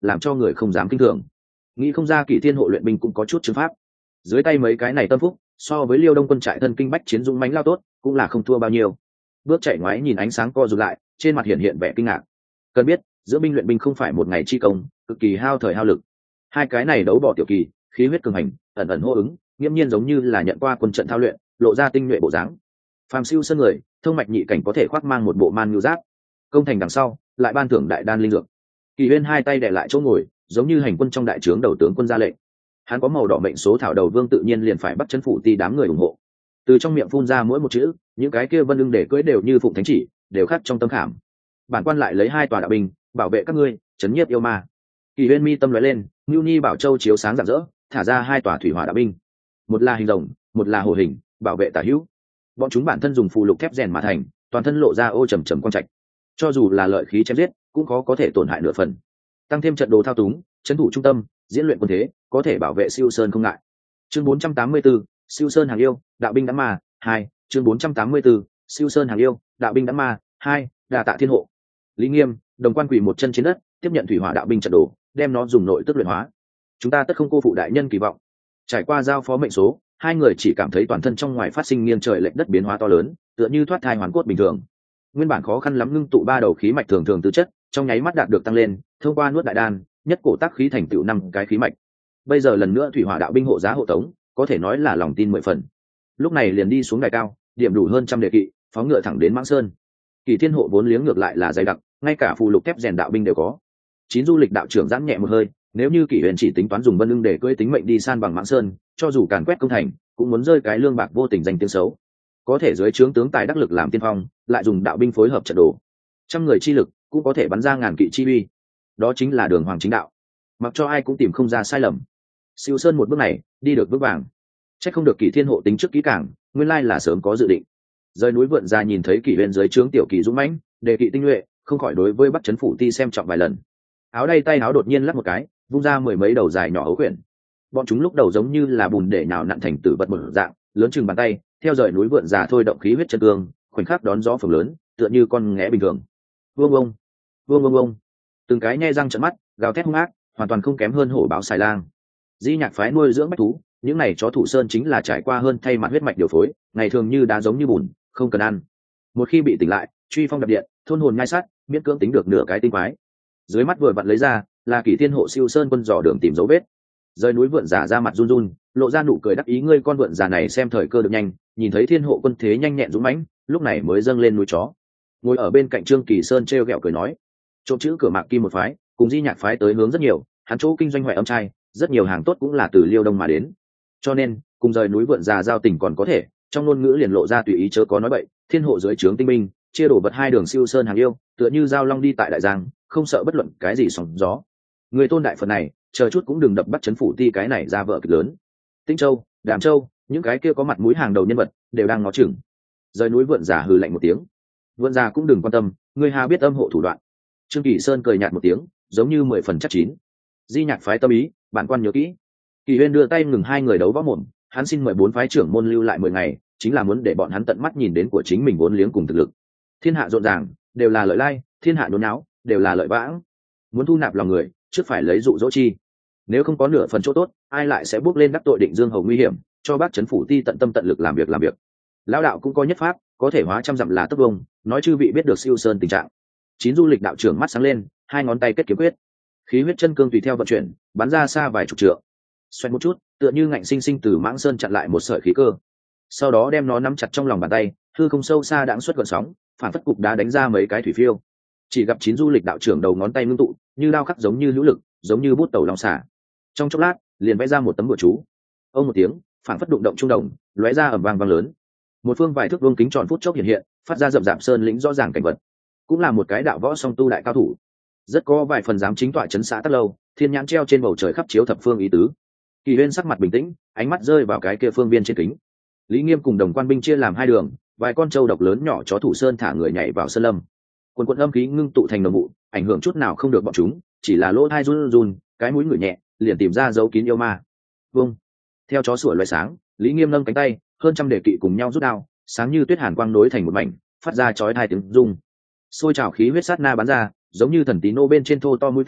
làm cho người không dám kinh thường. Nghĩ không ra Kỷ Thiên hộ luyện binh cũng có chút chứng pháp. Dưới tay mấy cái này tâm phúc, so với Liêu Đông quân trại thân kinh bách chiến dũng mãnh lao tốt, cũng là không thua bao nhiêu. Bước chạy ngoái nhìn ánh sáng co rụt lại, trên mặt hiện hiện vẻ kinh ngạc. Cần biết, giữa binh luyện binh không phải một ngày chi công, cực kỳ hao thời hao lực. Hai cái này đấu bỏ tiểu kỳ, khí huyết cường hành, ẩn ẩn hô ứng, nghiêm nhiên giống như là nhận qua quân trận thao luyện, lộ ra tinh nhuệ bộ dáng. Phàm siêu sơn người, thông mạch nhị cảnh có thể khoác mang một bộ man nhu giáp. Công thành đằng sau, lại ban thưởng đại đan linh dược. Kỳ Huyên hai tay đè lại chỗ ngồi, giống như hành quân trong đại trướng đầu tướng quân ra lệnh. Hắn có màu đỏ mệnh số thảo đầu vương tự nhiên liền phải bắt chân phủ ti đám người ủng hộ. Từ trong miệng phun ra mỗi một chữ, những cái kia vân ưng để cưỡi đều như phụng thánh chỉ, đều khắc trong tâm khảm. Bản quan lại lấy hai tòa đạo binh, bảo vệ các ngươi, chấn nhiếp yêu ma. Kỳ Huyên mi tâm lóe lên, Nưu Ni bảo châu chiếu sáng rạng rỡ, thả ra hai tòa thủy hỏa đạo binh. Một là hình rồng, một là hổ hình, bảo vệ tả hữu. Bọn chúng bản thân dùng phù lục thép rèn mà thành, toàn thân lộ ra ô trầm trầm quang trạch. Cho dù là lợi khí chém giết, cũng khó có thể tổn hại nửa phần. Tăng thêm trận đồ thao túng, trấn thủ trung tâm, diễn luyện quân thế, có thể bảo vệ siêu sơn không ngại. Chương bốn trăm tám mươi 44, siêu sơn hàng yêu, đạo binh đám ma, hai. Chương bốn trăm tám mươi 44, siêu sơn hàng yêu, đạo binh đám ma, hai. Đà tạ thiên hộ. Lý Nghiêm, Đồng Quan quỳ một chân trên đất, tiếp nhận thủy hỏa đạo binh trận đồ, đem nó dùng nội tức luyện hóa. Chúng ta tất không cô phụ đại nhân kỳ vọng. Trải qua giao phó mệnh số, hai người chỉ cảm thấy toàn thân trong ngoài phát sinh nghiêng trời lệch đất biến hóa to lớn, tựa như thoát thai hoàn cốt bình thường. Nguyên bản khó khăn lắm ngưng tụ ba đầu khí mạch thường thường tứ chất, trong nháy mắt đạt được tăng lên, thông qua nuốt đại đan, nhất cổ tác khí thành tựu năm cái khí mạch. Bây giờ lần nữa thủy hỏa đạo binh hộ giá hộ tống, có thể nói là lòng tin mười phần. Lúc này liền đi xuống đài cao, điểm đủ hơn trăm đề kỵ, phóng ngựa thẳng đến Mãng Sơn. Kỳ Thiên hộ vốn liếng ngược lại là dày đặc, ngay cả phù lục thép rèn đạo binh đều có. Chín du lịch đạo trưởng giãn nhẹ một hơi, nếu như Kỷ Huyền chỉ tính toán dùng vân ưng để cưỡi tính mệnh đi san bằng Mãng Sơn, cho dù càn quét công thành, cũng muốn rơi cái lương bạc vô tình danh tiếng xấu. Có thể dưới trướng tướng tài đắc lực làm tiên phong, lại dùng đạo binh phối hợp trận đồ, trăm người chi lực cũng có thể bắn ra ngàn kỵ chi uy. Đó chính là đường hoàng chính đạo, mặc cho ai cũng tìm không ra sai lầm. Siêu Sơn một bước này đi được bước vàng, chắc không được Kỷ Thiên hộ tính trước kỹ càng, nguyên lai là sớm có dự định. Rời núi vượn ra nhìn thấy Kỷ Huyền dưới trướng tiểu kỳ dũng mãnh, đề kỵ tinh nhuệ, không khỏi đối với Bắc Trấn phủ ti xem trọng vài lần. Áo đay tay áo đột nhiên lắc một cái, vung ra mười mấy đầu dài nhỏ ấu quyển. Bọn chúng lúc đầu giống như là bùn để nhào nặn thành tử vật một dạng, lớn chừng bàn tay, theo rời núi vượn già thôi động khí huyết chân cương, khoảnh khắc đón gió phường lớn, tựa như con nghé bình thường. Vương ông, vương ông ông, từng cái nhe răng trợn mắt, gào thét hung ác, hoàn toàn không kém hơn hổ báo xài lang. Di Nhạc phái nuôi dưỡng bách thú, những này chó thủ sơn chính là trải qua hơn thay mặt huyết mạch điều phối, ngày thường như đá giống như bùn, không cần ăn. Một khi bị tỉnh lại, truy phong đập điện, thôn hồn nhai sát, miễn cưỡng tính được nửa cái tinh quái. Dưới mắt vừa vặn lấy ra, là Kỷ Thiên hộ siêu sơn quân dò đường tìm dấu vết. Rời núi vượn giả ra mặt run run, lộ ra nụ cười đắc ý, ngươi con vượn giả này xem thời cơ được nhanh, nhìn thấy Thiên hộ quân thế nhanh nhẹn dũng mãnh, lúc này mới dâng lên núi chó. Ngồi ở bên cạnh Trương Kỳ Sơn trêu ghẹo cười nói, trộm chữ cửa mạc kim một phái, cùng Di Nhạc phái tới hướng rất nhiều, hắn chỗ kinh doanh hoại âm trai, rất nhiều hàng tốt cũng là từ Liêu Đông mà đến. Cho nên, cùng rời núi vượn già giao tình còn có thể, trong ngôn ngữ liền lộ ra tùy ý chớ có nói bậy. Thiên hộ dưới trướng tinh binh, chia đổ vật hai đường siêu sơn hàng yêu, tựa như giao long đi tại đại giang, không sợ bất luận cái gì sóng gió. Người tôn đại phật này, chờ chút cũng đừng đập Bắt Trấn phủ ti cái này ra vợ kịch lớn. Tinh Châu, Đàm Châu, những cái kia có mặt mũi hàng đầu nhân vật đều đang ngó chừng. Rời núi vượn già hừ lạnh một tiếng, vượn già cũng đừng quan tâm, người hà biết âm hộ thủ đoạn. Trương Kỳ Sơn cười nhạt một tiếng, giống như mười phần chắc chín. Di Nhạc phái tâm ý, bản quan nhớ kỹ. Kỳ Huyên đưa tay ngừng hai người đấu võ mồm, hắn xin mời bốn phái trưởng môn lưu lại mười ngày, chính là muốn để bọn hắn tận mắt nhìn đến của chính mình vốn liếng cùng thực lực. Thiên hạ rộn ràng, đều là lợi lai, thiên hạ nôn náo, đều là lợi vãng. Muốn thu nạp lòng người, trước phải lấy dụ dỗ chi. Nếu không có nửa phần chỗ tốt, ai lại sẽ bước lên đắc tội Định Dương Hầu nguy hiểm, cho Bác Trấn phủ ti tận tâm tận lực làm việc làm việc. Lão đạo cũng có nhất pháp, có thể hóa trăm dặm là tấc vông, nói chư vị biết được siêu sơn tình trạng. Chín du lịch đạo trưởng mắt sáng lên, hai ngón tay kết kiếm quyết, khí huyết chân cương tùy theo vận chuyển, bắn ra xa vài chục trượng. Xoẹt một chút, tựa như ngạnh sinh sinh từ Mãng Sơn chặn lại một sợi khí cơ. Sau đó đem nó nắm chặt trong lòng bàn tay, hư không sâu xa đãng xuất gợn sóng, phản phất cục đá đánh ra mấy cái thủy phiêu. Chỉ gặp chín du lịch đạo trưởng đầu ngón tay ngưng tụ, như đao khắc giống như hữu lực, giống như bút tẩu long xả. Trong chốc lát, liền vẽ ra một tấm bùa chú. Ông một tiếng, phản phất đụng động trung đồng, lóe ra ầm vang vang lớn. Một phương vài thước vuông kính tròn phút chốc hiện hiện, phát ra rậm rạp sơn lĩnh rõ ràng cảnh vật. Cũng là một cái đạo võ song tu đại cao thủ, rất có vài phần dám chính tọa chấn xã Tắc Lâu, thiên nhãn treo trên bầu trời khắp chiếu thập phương ý tứ. Kỳ Huyên sắc mặt bình tĩnh, ánh mắt rơi vào cái kia phương viên trên kính. Lý Nghiêm cùng Đồng Quan binh chia làm hai đường, vài con trâu độc lớn nhỏ chó thủ sơn thả người nhảy vào sơn lâm. Quần quần âm khí ngưng tụ thành nồng vụ, ảnh hưởng chút nào không được bọn chúng, chỉ là lỗ tai run run, cái mũi ngửi nhẹ, liền tìm ra dấu kín yêu ma. Vâng. Theo chó sủa loé sáng, Lý Nghiêm nâng cánh tay, hơn trăm đề kỵ cùng nhau rút đao, sáng như tuyết hàn quang nối thành một mảnh, phát ra chói tai tiếng rung. Xôi trào khí huyết sát na bắn ra, giống như thần tí nô bên trên thô to mũi tên,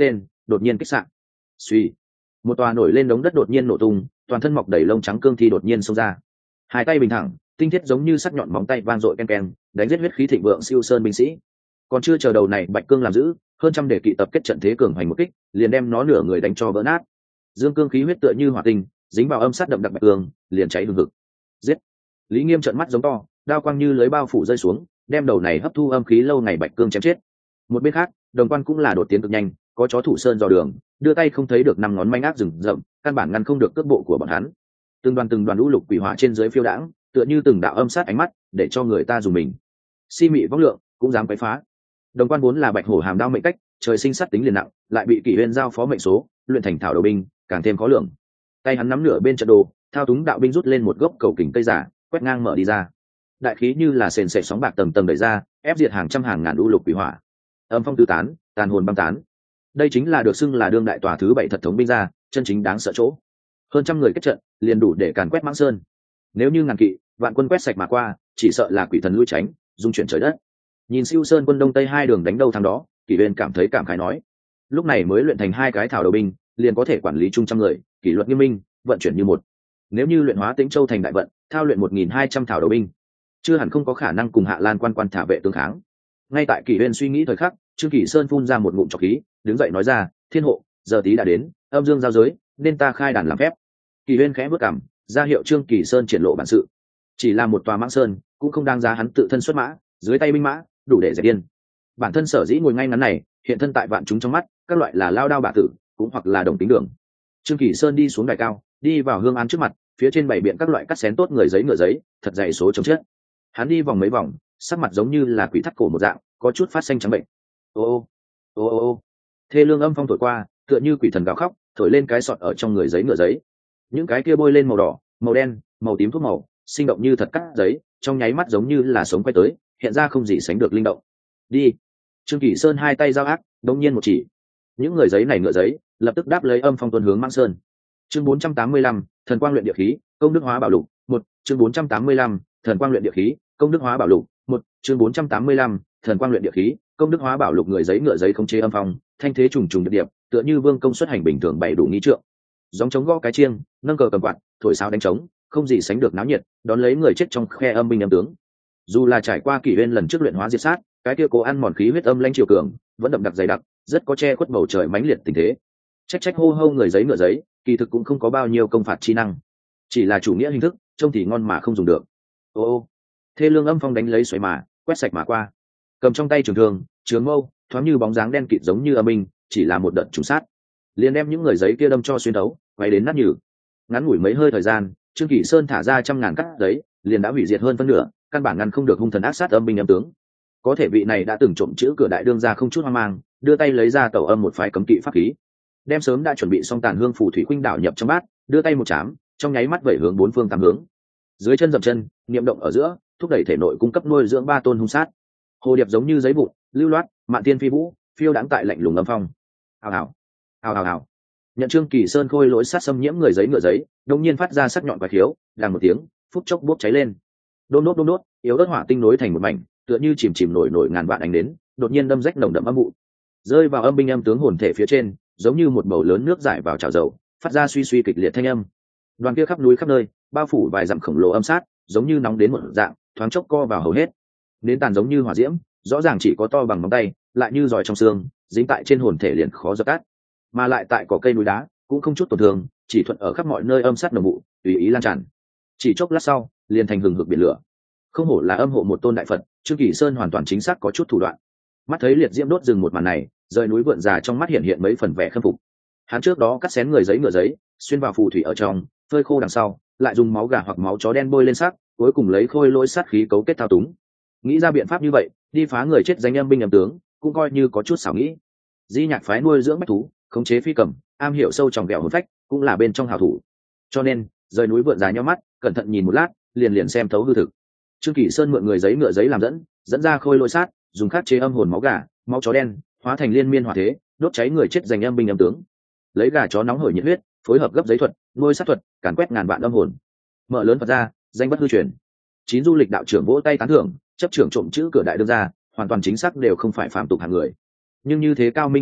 đột nhiên kích sạn. Suy, một tòa nổi lên đống đất đột nhiên nổ tung, toàn thân mọc đầy lông trắng cương thi đột nhiên xông ra. Hai tay bình thẳng, tinh thiết giống như sắc nhọn móng tay vang dội ken ken, đánh giết huyết khí thịnh vượng siêu sơn binh sĩ. Còn chưa chờ đầu này Bạch Cương làm giữ, hơn trăm để kỵ tập kết trận thế cường hoành một kích, liền đem nó nửa người đánh cho vỡ nát. Dương cương khí huyết tựa như hỏa tinh, dính vào âm sát đậm đặc Bạch Cương, liền cháy hừng hực. Giết! Lý Nghiêm trợn mắt giống to, đao quang như lưới bao phủ rơi xuống, đem đầu này hấp thu âm khí lâu ngày Bạch Cương chém chết. Một bên khác, Đồng Quan cũng là đột tiến cực nhanh, có chó thủ sơn dò đường, đưa tay không thấy được năm ngón manh ác rừng rậm, căn bản ngăn không được cước bộ của bọn hắn. Từng đoàn từng đoàn lũ lục quỷ hỏa trên dưới phiêu đãng, tựa như từng đạo âm sát ánh mắt, để cho người ta dùng mình. Si mị vong lượng, cũng dám quấy phá. Đồng Quan vốn là bạch hổ hàm đao mệnh cách, trời sinh sát tính liền nặng, lại bị Kỷ Uyên giao phó mệnh số, luyện thành thảo đầu binh, càng thêm khó lường. Tay hắn nắm nửa bên trận đồ, thao túng đạo binh rút lên một gốc cầu kình cây giả, quét ngang mở đi ra. Đại khí như là sền sệt sóng bạc tầng tầng đẩy ra, ép diệt hàng trăm hàng ngàn lũ lục quỷ hỏa. Âm phong tứ tán, tàn hồn băng tán. Đây chính là được xưng là đương đại tòa thứ bảy thật thống binh ra, chân chính đáng sợ chỗ. Hơn trăm người kết trận, liền đủ để càn quét Mãng Sơn. Nếu như ngàn kỵ, vạn quân quét sạch mà qua, chỉ sợ là quỷ thần lui tránh, dung chuyển trời đất. Nhìn Siêu Sơn quân đông tây hai đường đánh đâu thắng đó, Kỷ Uyên cảm thấy cảm khái nói: lúc này mới luyện thành hai cái thảo đầu binh, liền có thể quản lý trung trăm người, kỷ luật nghiêm minh, vận chuyển như một. Nếu như luyện hóa Tĩnh Châu thành đại vận, thao luyện một nghìn hai trăm thảo đầu binh, chưa hẳn không có khả năng cùng Hạ Lan quan quan thả vệ tương kháng. Ngay tại Kỷ Uyên suy nghĩ thời khắc, Trương Kỷ Sơn phun ra một ngụm trọc khí, đứng dậy nói ra: thiên hộ, giờ tí đã đến, âm dương giao giới, nên ta khai đàn làm phép. Kỷ Uyên khẽ bước cằm, ra hiệu Trương Kỷ Sơn triển lộ bản sự. Chỉ là một tòa Mãng Sơn, cũng không đáng giá hắn tự thân xuất mã, dưới tay binh mã đủ để dẹp điên. Bản thân sở dĩ ngồi ngay ngắn này, hiện thân tại vạn chúng trong mắt, các loại là lao đao bả tử, cũng hoặc là đồng tính đường. Trương Kỷ Sơn đi xuống đài cao, đi vào hương án trước mặt, phía trên bày biện các loại cắt xén tốt người giấy ngựa giấy, thật dày số chống chết. Hắn đi vòng mấy vòng, sắc mặt giống như là quỷ thắt cổ một dạng, có chút phát xanh trắng bệnh. Ô ô ô ô ô, thê lương âm phong thổi qua, tựa như quỷ thần gào khóc, thổi lên cái sọt ở trong người giấy ngựa giấy. Những cái kia bôi lên màu đỏ, màu đen, màu tím thuốc màu, sinh động như thật cắt giấy, trong nháy mắt giống như là sống quay tới, hiện ra không gì sánh được linh động. Đi. Trương Kỷ Sơn hai tay giao ác, đột nhiên một chỉ. Những người giấy này ngựa giấy, lập tức đáp lấy âm phong tuần hướng Mãng Sơn. Chương bốn trăm tám mươi lăm, thần quang luyện địa khí, công đức hóa bảo lục, một. Chương bốn trăm tám mươi lăm, thần quang luyện địa khí, công đức hóa bảo lục, một. Chương bốn trăm tám mươi lăm, thần quang luyện địa khí, công đức hóa bảo lục. Người giấy ngựa giấy khống chế âm phong, thanh thế trùng trùng điệp điệp, tựa như vương công xuất hành bình thường bày đủ nghi trượng. Gióng trống gõ cái chiêng, nâng cờ cầm quạt, thổi sáo đánh trống, không gì sánh được náo nhiệt, đón lấy người chết trong khe âm binh âm tướng. Dù là trải qua Kỷ Uyên lần trước luyện hóa diệt sát, cái kia cố ăn mòn khí huyết âm lãnh triều cường, vẫn đậm đặc dày đặc, rất có che khuất bầu trời mãnh liệt tình thế. Trách trách hô hô người giấy ngựa giấy, kỳ thực cũng không có bao nhiêu công phạt chi năng, chỉ là chủ nghĩa hình thức, trông thì ngon mà không dùng được. Ô ô, thê lương âm phong đánh lấy xoáy mà, quét sạch mà qua. Cầm trong tay trường thương, trường mâu, thoáng như bóng dáng đen kịt giống như âm binh, chỉ là một đợt trùng sát, liền đem những người giấy kia đâm cho xuyên đấu, quay đến nát nhừ. Ngắn ngủi mấy hơi thời gian, Trương Kỷ Sơn thả ra trăm ngàn cắt giấy, liền đã hủy diệt hơn phân nửa, căn bản ngăn không được hung thần ác sát âm binh âm tướng. Có thể vị này đã từng trộm chữ cửa đại đương ra không chút hoang mang, đưa tay lấy ra tẩu âm một phái cấm kỵ pháp khí, đem sớm đã chuẩn bị xong tàn hương phù thủy khuynh đảo nhập trong bát, đưa tay một chám, trong nháy mắt vẩy hướng bốn phương tám hướng. Dưới chân dậm chân, niệm động ở giữa, thúc đẩy thể nội cung cấp nuôi dưỡng ba tôn hung sát. Hồ điệp giống như giấy vụn, lưu loát, mạn tiên phi vũ, phiêu đãng tại lạnh lùng âm phong. Hào hào, hào hào hào. Nhận Trương Kỷ Sơn khôi lỗi sát xâm nhiễm người giấy ngựa giấy, đột nhiên phát ra sắc nhọn quái khiếu, đằng một tiếng, phút chốc bốc cháy lên. Đôn đốt đôn đốt, yếu ớt hỏa tinh nối thành một mảnh, tựa như chìm chìm nổi nổi ngàn vạn ánh đến, đột nhiên đâm rách nồng đậm âm vụ, rơi vào âm binh âm tướng hồn thể phía trên, giống như một bầu lớn nước giải vào chảo dầu, phát ra suy suy kịch liệt thanh âm. Đoàn kia khắp núi khắp nơi, bao phủ vài dặm khổng lồ âm sát, giống như nóng đến một dạng, thoáng chốc co vào hầu hết. Đến tàn giống như hỏa diễm, rõ ràng chỉ có to bằng ngón tay, lại như giỏi trong xương, dính tại trên hồn thể liền khó dập tắt. Mà lại tại cỏ cây núi đá, cũng không chút tổn thương, chỉ thuận ở khắp mọi nơi âm sát nồng vụ, tùy ý lan tràn. Chỉ chốc lát sau, liền thành hừng hực biển lửa. Không hổ là âm hộ một tôn đại Phật, Trương Kỷ Sơn hoàn toàn chính xác có chút thủ đoạn. Mắt thấy liệt diễm đốt rừng một màn này, rời núi vượn già trong mắt hiện hiện mấy phần vẻ khâm phục. Hắn trước đó cắt xén người giấy ngựa giấy, xuyên vào phù thủy ở trong, phơi khô đằng sau, lại dùng máu gà hoặc máu chó đen bôi lên xác, cuối cùng lấy khôi lỗi sát khí cấu kết thao túng. Nghĩ ra biện pháp như vậy, đi phá người chết danh âm binh âm tướng, cũng coi như có chút xảo nghĩ. Di Nhạc phái nuôi dưỡng bách thú, khống chế phi cầm, am hiểu sâu tròng vẹo hồn phách, cũng là bên trong hảo thủ. Cho nên, rời núi vượn già nhíu mắt, cẩn thận nhìn một lát, liền liền xem thấu hư thực. Trương Kỷ Sơn mượn người giấy ngựa giấy làm dẫn, dẫn ra khôi lỗi sát, dùng khắc chế âm hồn máu gà, máu chó đen, hóa thành liên miên hỏa thế, đốt cháy người chết danh âm binh âm tướng. Lấy gà chó nóng hổi nhiệt huyết, phối hợp gấp giấy thuật, nuôi sát thuật, càn quét ngàn vạn âm hồn. Mở lớn Phật ra, danh bất hư truyền. Chín du lịch đạo trưởng vỗ tay tán thưởng, chấp trưởng trộm chữ cửa đại đương ra, hoàn toàn chính xác đều không phải phạm tục hạng người. Nhưng như thế cao minh nhân vật,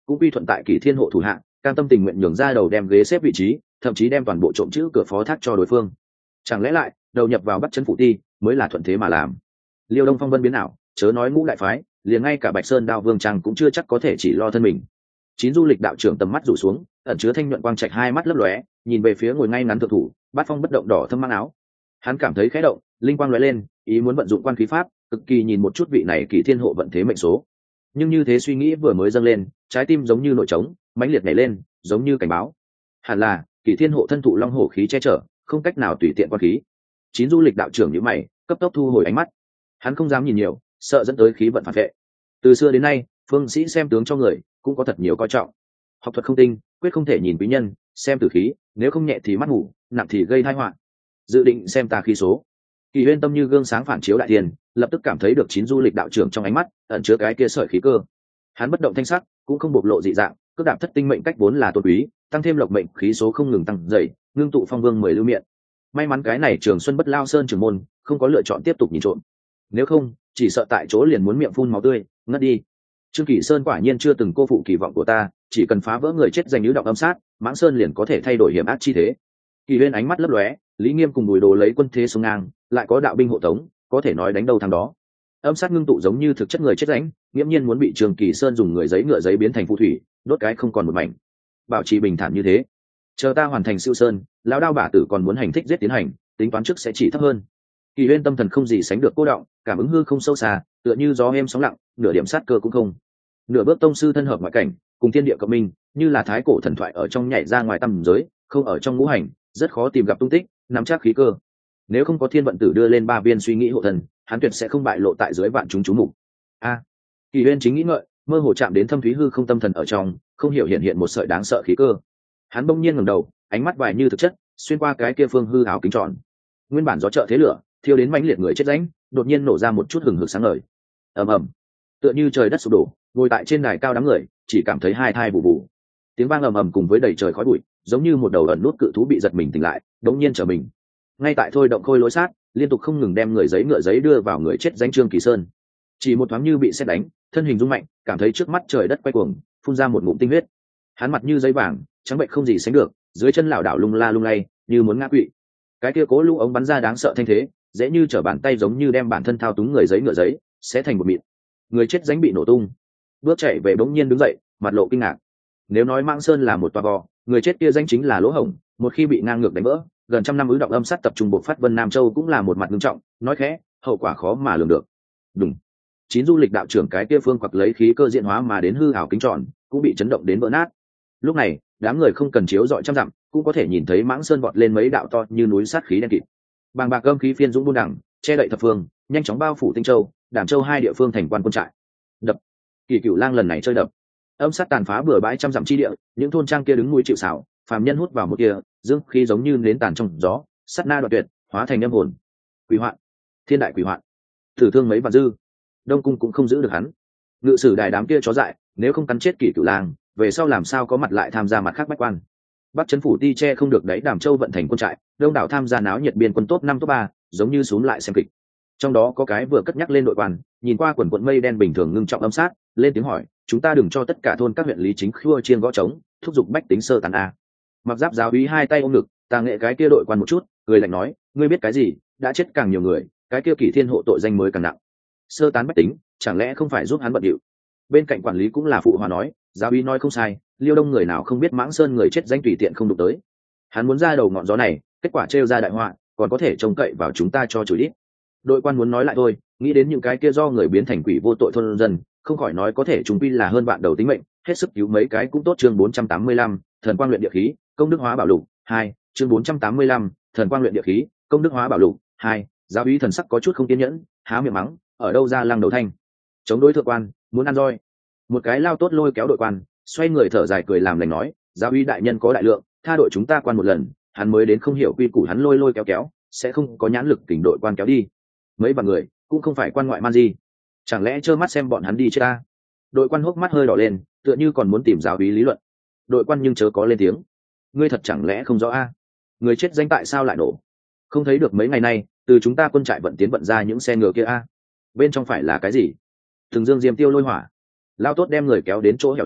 cũng quy thuận tại Kỷ Thiên Hộ thủ hạng, cam tâm tình nguyện nhường ra đầu đem ghế xếp vị trí, thậm chí đem toàn bộ trộm chữ cửa phó thác cho đối phương. Chẳng lẽ lại đầu nhập vào bắt chân phụ ti mới là thuận thế mà làm? Liêu Đông phong vân biến ảo, chớ nói ngũ đại phái, liền ngay cả Bạch Sơn Đao Vương Trang cũng chưa chắc có thể chỉ lo thân mình. Chín du lịch đạo trưởng tầm mắt rủ xuống, ẩn chứa thanh nhuận quang trạch hai mắt lấp lóe, nhìn về phía ngồi ngay ngắn thượng thủ, Bát Phong bất động đỏ thâm mang áo. Hắn cảm thấy khẽ động, linh quang lóe lên, ý muốn vận dụng quan khí pháp, cực kỳ nhìn một chút vị này Kỷ Thiên Hộ vận thế mệnh số. Nhưng như thế suy nghĩ vừa mới dâng lên, trái tim giống như nổi trống, mãnh liệt nhảy lên, giống như cảnh báo. Hẳn là Kỷ Thiên Hộ thân thụ long hổ khí che chở, không cách nào tùy tiện quan khí. Chín du lịch đạo trưởng nhíu mày, cấp tốc thu hồi ánh mắt. Hắn không dám nhìn nhiều, sợ dẫn tới khí vận phản vệ. Từ xưa đến nay, phương sĩ xem tướng cho người cũng có thật nhiều coi trọng. Học thuật không tinh, quyết không thể nhìn quý nhân, xem tử khí, nếu không nhẹ thì mắt ngủ, nặng thì gây tai họa. Dự định xem tà khí số. Kỳ Huyên tâm như gương sáng phản chiếu đại tiền, lập tức cảm thấy được chín du lịch đạo trưởng trong ánh mắt ẩn chứa cái kia sợi khí cơ. Hắn bất động thanh sắc, cũng không bộc lộ dị dạng, cước đạp thất tinh mệnh cách vốn là tôn quý, tăng thêm lộc mệnh khí số không ngừng tăng dày, ngưng tụ phong vương mười lưu miệng. May mắn cái này Trường Xuân Bất Lao Sơn trưởng môn không có lựa chọn tiếp tục nhìn trộm, nếu không chỉ sợ tại chỗ liền muốn miệng phun máu tươi ngất đi. Trương Kỳ Sơn quả nhiên chưa từng cô phụ kỳ vọng của ta, chỉ cần phá vỡ người chết danh nữ động âm sát, Mãng Sơn liền có thể thay đổi hiểm ác chi thế. Kỳ Huyên ánh mắt lấp lóe, Lý Nghiêm cùng Bùi Đồ lấy quân thế xuống ngang, lại có đạo binh hộ tống, có thể nói đánh đâu thắng đó. Âm sát ngưng tụ giống như thực chất người chết rãnh, nghiễm nhiên muốn bị Trương Kỳ Sơn dùng người giấy ngựa giấy biến thành phù thủy, đốt cái không còn một mảnh. Bảo trì bình thản như thế, chờ ta hoàn thành siêu sơn, lão đao bả tử còn muốn hành thích giết tiến hành, tính toán trước sẽ chỉ thấp hơn. Kỳ Huyên tâm thần không gì sánh được cô động, cảm ứng hư không sâu xa, tựa như gió êm sóng lặng, nửa điểm sát cơ cũng không. Nửa bước tông sư thân hợp ngoại cảnh, cùng thiên địa cộng minh, như là thái cổ thần thoại ở trong nhảy ra ngoài tầm giới, không ở trong ngũ hành, rất khó tìm gặp tung tích, nắm chắc khí cơ. Nếu không có thiên vận tử đưa lên ba viên suy nghĩ hộ thần, hắn tuyệt sẽ không bại lộ tại dưới vạn chúng chú mục. A, Kỳ Huyên chính nghĩ ngợi, mơ hồ chạm đến thâm thúy hư không tâm thần ở trong, không hiểu hiện hiện một sợi đáng sợ khí cơ. Hắn bỗng nhiên ngẩng đầu, ánh mắt vài như thực chất, xuyên qua cái kia phương hư áo kính tròn. Nguyên bản gió trợ thế lửa, thiêu đến mãnh liệt người chết rãnh, đột nhiên nổ ra một chút hừng hực sáng ngời. Ầm ầm, tựa như trời đất sụp đổ, ngồi tại trên đài cao đám người chỉ cảm thấy hai thai bù bù. Tiếng vang ầm ầm cùng với đầy trời khói bụi, giống như một đầu ẩn nút cự thú bị giật mình tỉnh lại, đột nhiên trở mình. Ngay tại thôi động khôi lối sát, liên tục không ngừng đem người giấy ngựa giấy đưa vào người chết danh Trương Kỳ Sơn. Chỉ một thoáng như bị sét đánh, thân hình rung mạnh, cảm thấy trước mắt trời đất quay cuồng, phun ra một ngụm tinh huyết. Hắn mặt như giấy vàng, trắng bệnh không gì sánh được, dưới chân lảo đảo lung la lung lay, như muốn ngã quỵ. Cái kia cố lũ ống bắn ra đáng sợ thanh thế, dễ như trở bàn tay giống như đem bản thân thao túng người giấy ngựa giấy, sẽ thành một mịn. Người chết danh bị nổ tung, bước chạy về bỗng nhiên đứng dậy, mặt lộ kinh ngạc. Nếu nói Mãng Sơn là một tòa bò, người chết kia danh chính là lỗ hổng, một khi bị ngang ngược đánh vỡ, gần trăm năm ứ động âm sát tập trung bộc phát Vân Nam Châu cũng là một mặt nghiêm trọng, nói khẽ, hậu quả khó mà lường được. Đúng. Chín du lịch đạo trưởng cái kia phương quặc lấy khí cơ diện hóa mà đến hư ảo kính tròn, cũng bị chấn động đến vỡ nát. Lúc này, đám người không cần chiếu dọi trăm dặm, cũng có thể nhìn thấy Mãng Sơn vọt lên mấy đạo to như núi sát khí đen kịt. Bàng bạc âm khí phiên dũng buôn đẳng, che đậy thập phương, nhanh chóng bao phủ Tinh Châu, Đàm Châu hai địa phương thành quan quân trại. Đập. Kỳ Cửu Lang lần này chơi đập. Âm sát tàn phá bừa bãi trăm dặm chi địa, những thôn trang kia đứng núi chịu sào, phàm nhân hút vào một kia, dương khí giống như nến tàn trong gió, sát na đoạn tuyệt, hóa thành âm hồn. Quỷ hoạn, thiên đại quỷ hoạn. Tử thương mấy vạn dư, Đông cung cũng không giữ được hắn. Ngự sử đài đám kia chó dại, nếu không cắn chết Kỷ Cửu Lang, về sau làm sao có mặt lại tham gia mặt khác bách quan. Bắc trấn phủ ti che không được đấy, Đàm Châu vận thành quân trại, đông đảo tham gia náo nhiệt biên quân top năm top ba, giống như xuống lại xem kịch. Trong đó có cái vừa cất nhắc lên đội quan, nhìn qua quần quần mây đen bình thường ngưng trọng âm sát, lên tiếng hỏi, chúng ta đừng cho tất cả thôn các huyện lý chính khua chiên gõ trống, thúc giục bách tính sơ tán a. Mặc Giáp giáo úy hai tay ôm ngực, tà nghệ cái kia đội quan một chút, cười lạnh nói, ngươi biết cái gì, đã chết càng nhiều người, cái kia Kỷ Thiên Hộ tội danh mới càng nặng. Sơ tán bách tính, chẳng lẽ không phải giúp hắn bận điệu? Bên cạnh quản lý cũng là phụ hòa nói, giáo úy nói không sai, Liêu Đông người nào không biết Mãng Sơn người chết danh tùy tiện không đụng tới. Hắn muốn ra đầu ngọn gió này, kết quả trêu ra đại họa, còn có thể trông cậy vào chúng ta cho chửi ít. Đội quan muốn nói lại thôi, nghĩ đến những cái kia do người biến thành quỷ vô tội thôn dân, không khỏi nói có thể chúng quy là hơn bạn đầu tính mệnh, hết sức cứu mấy cái cũng tốt. Chương bốn trăm tám mươi lăm, thần quang luyện địa khí, công đức hóa bảo lục hai. Chương bốn trăm tám mươi lăm, thần quang luyện địa khí, công đức hóa bảo lục hai. Giáo úy thần sắc có chút không kiên nhẫn, há miệng mắng, ở đâu ra lăng đầu thanh, chống đối thượng quan, muốn ăn roi. Một cái lao tốt lôi kéo đội quan, xoay người thở dài cười làm lành nói, giáo úy đại nhân có đại lượng, tha đội chúng ta quan một lần, hắn mới đến không hiểu quy củ, hắn lôi lôi kéo kéo, sẽ không có nhãn lực tỉnh đội quan kéo đi. Mấy vạn người cũng không phải quan ngoại man gì, chẳng lẽ trơ mắt xem bọn hắn đi chết ta? Đội quan hốc mắt hơi đỏ lên, tựa như còn muốn tìm giáo úy lý luận. Đội quan nhưng chớ có lên tiếng, ngươi thật chẳng lẽ không rõ a? Người chết danh tại sao lại nổ? Không thấy được mấy ngày nay từ chúng ta quân trại vận tiến vận ra những xe ngựa kia a? Bên trong phải là cái gì? Từng dương diêm tiêu lôi hỏa. Lao tốt đem người kéo đến chỗ hẻo lánh,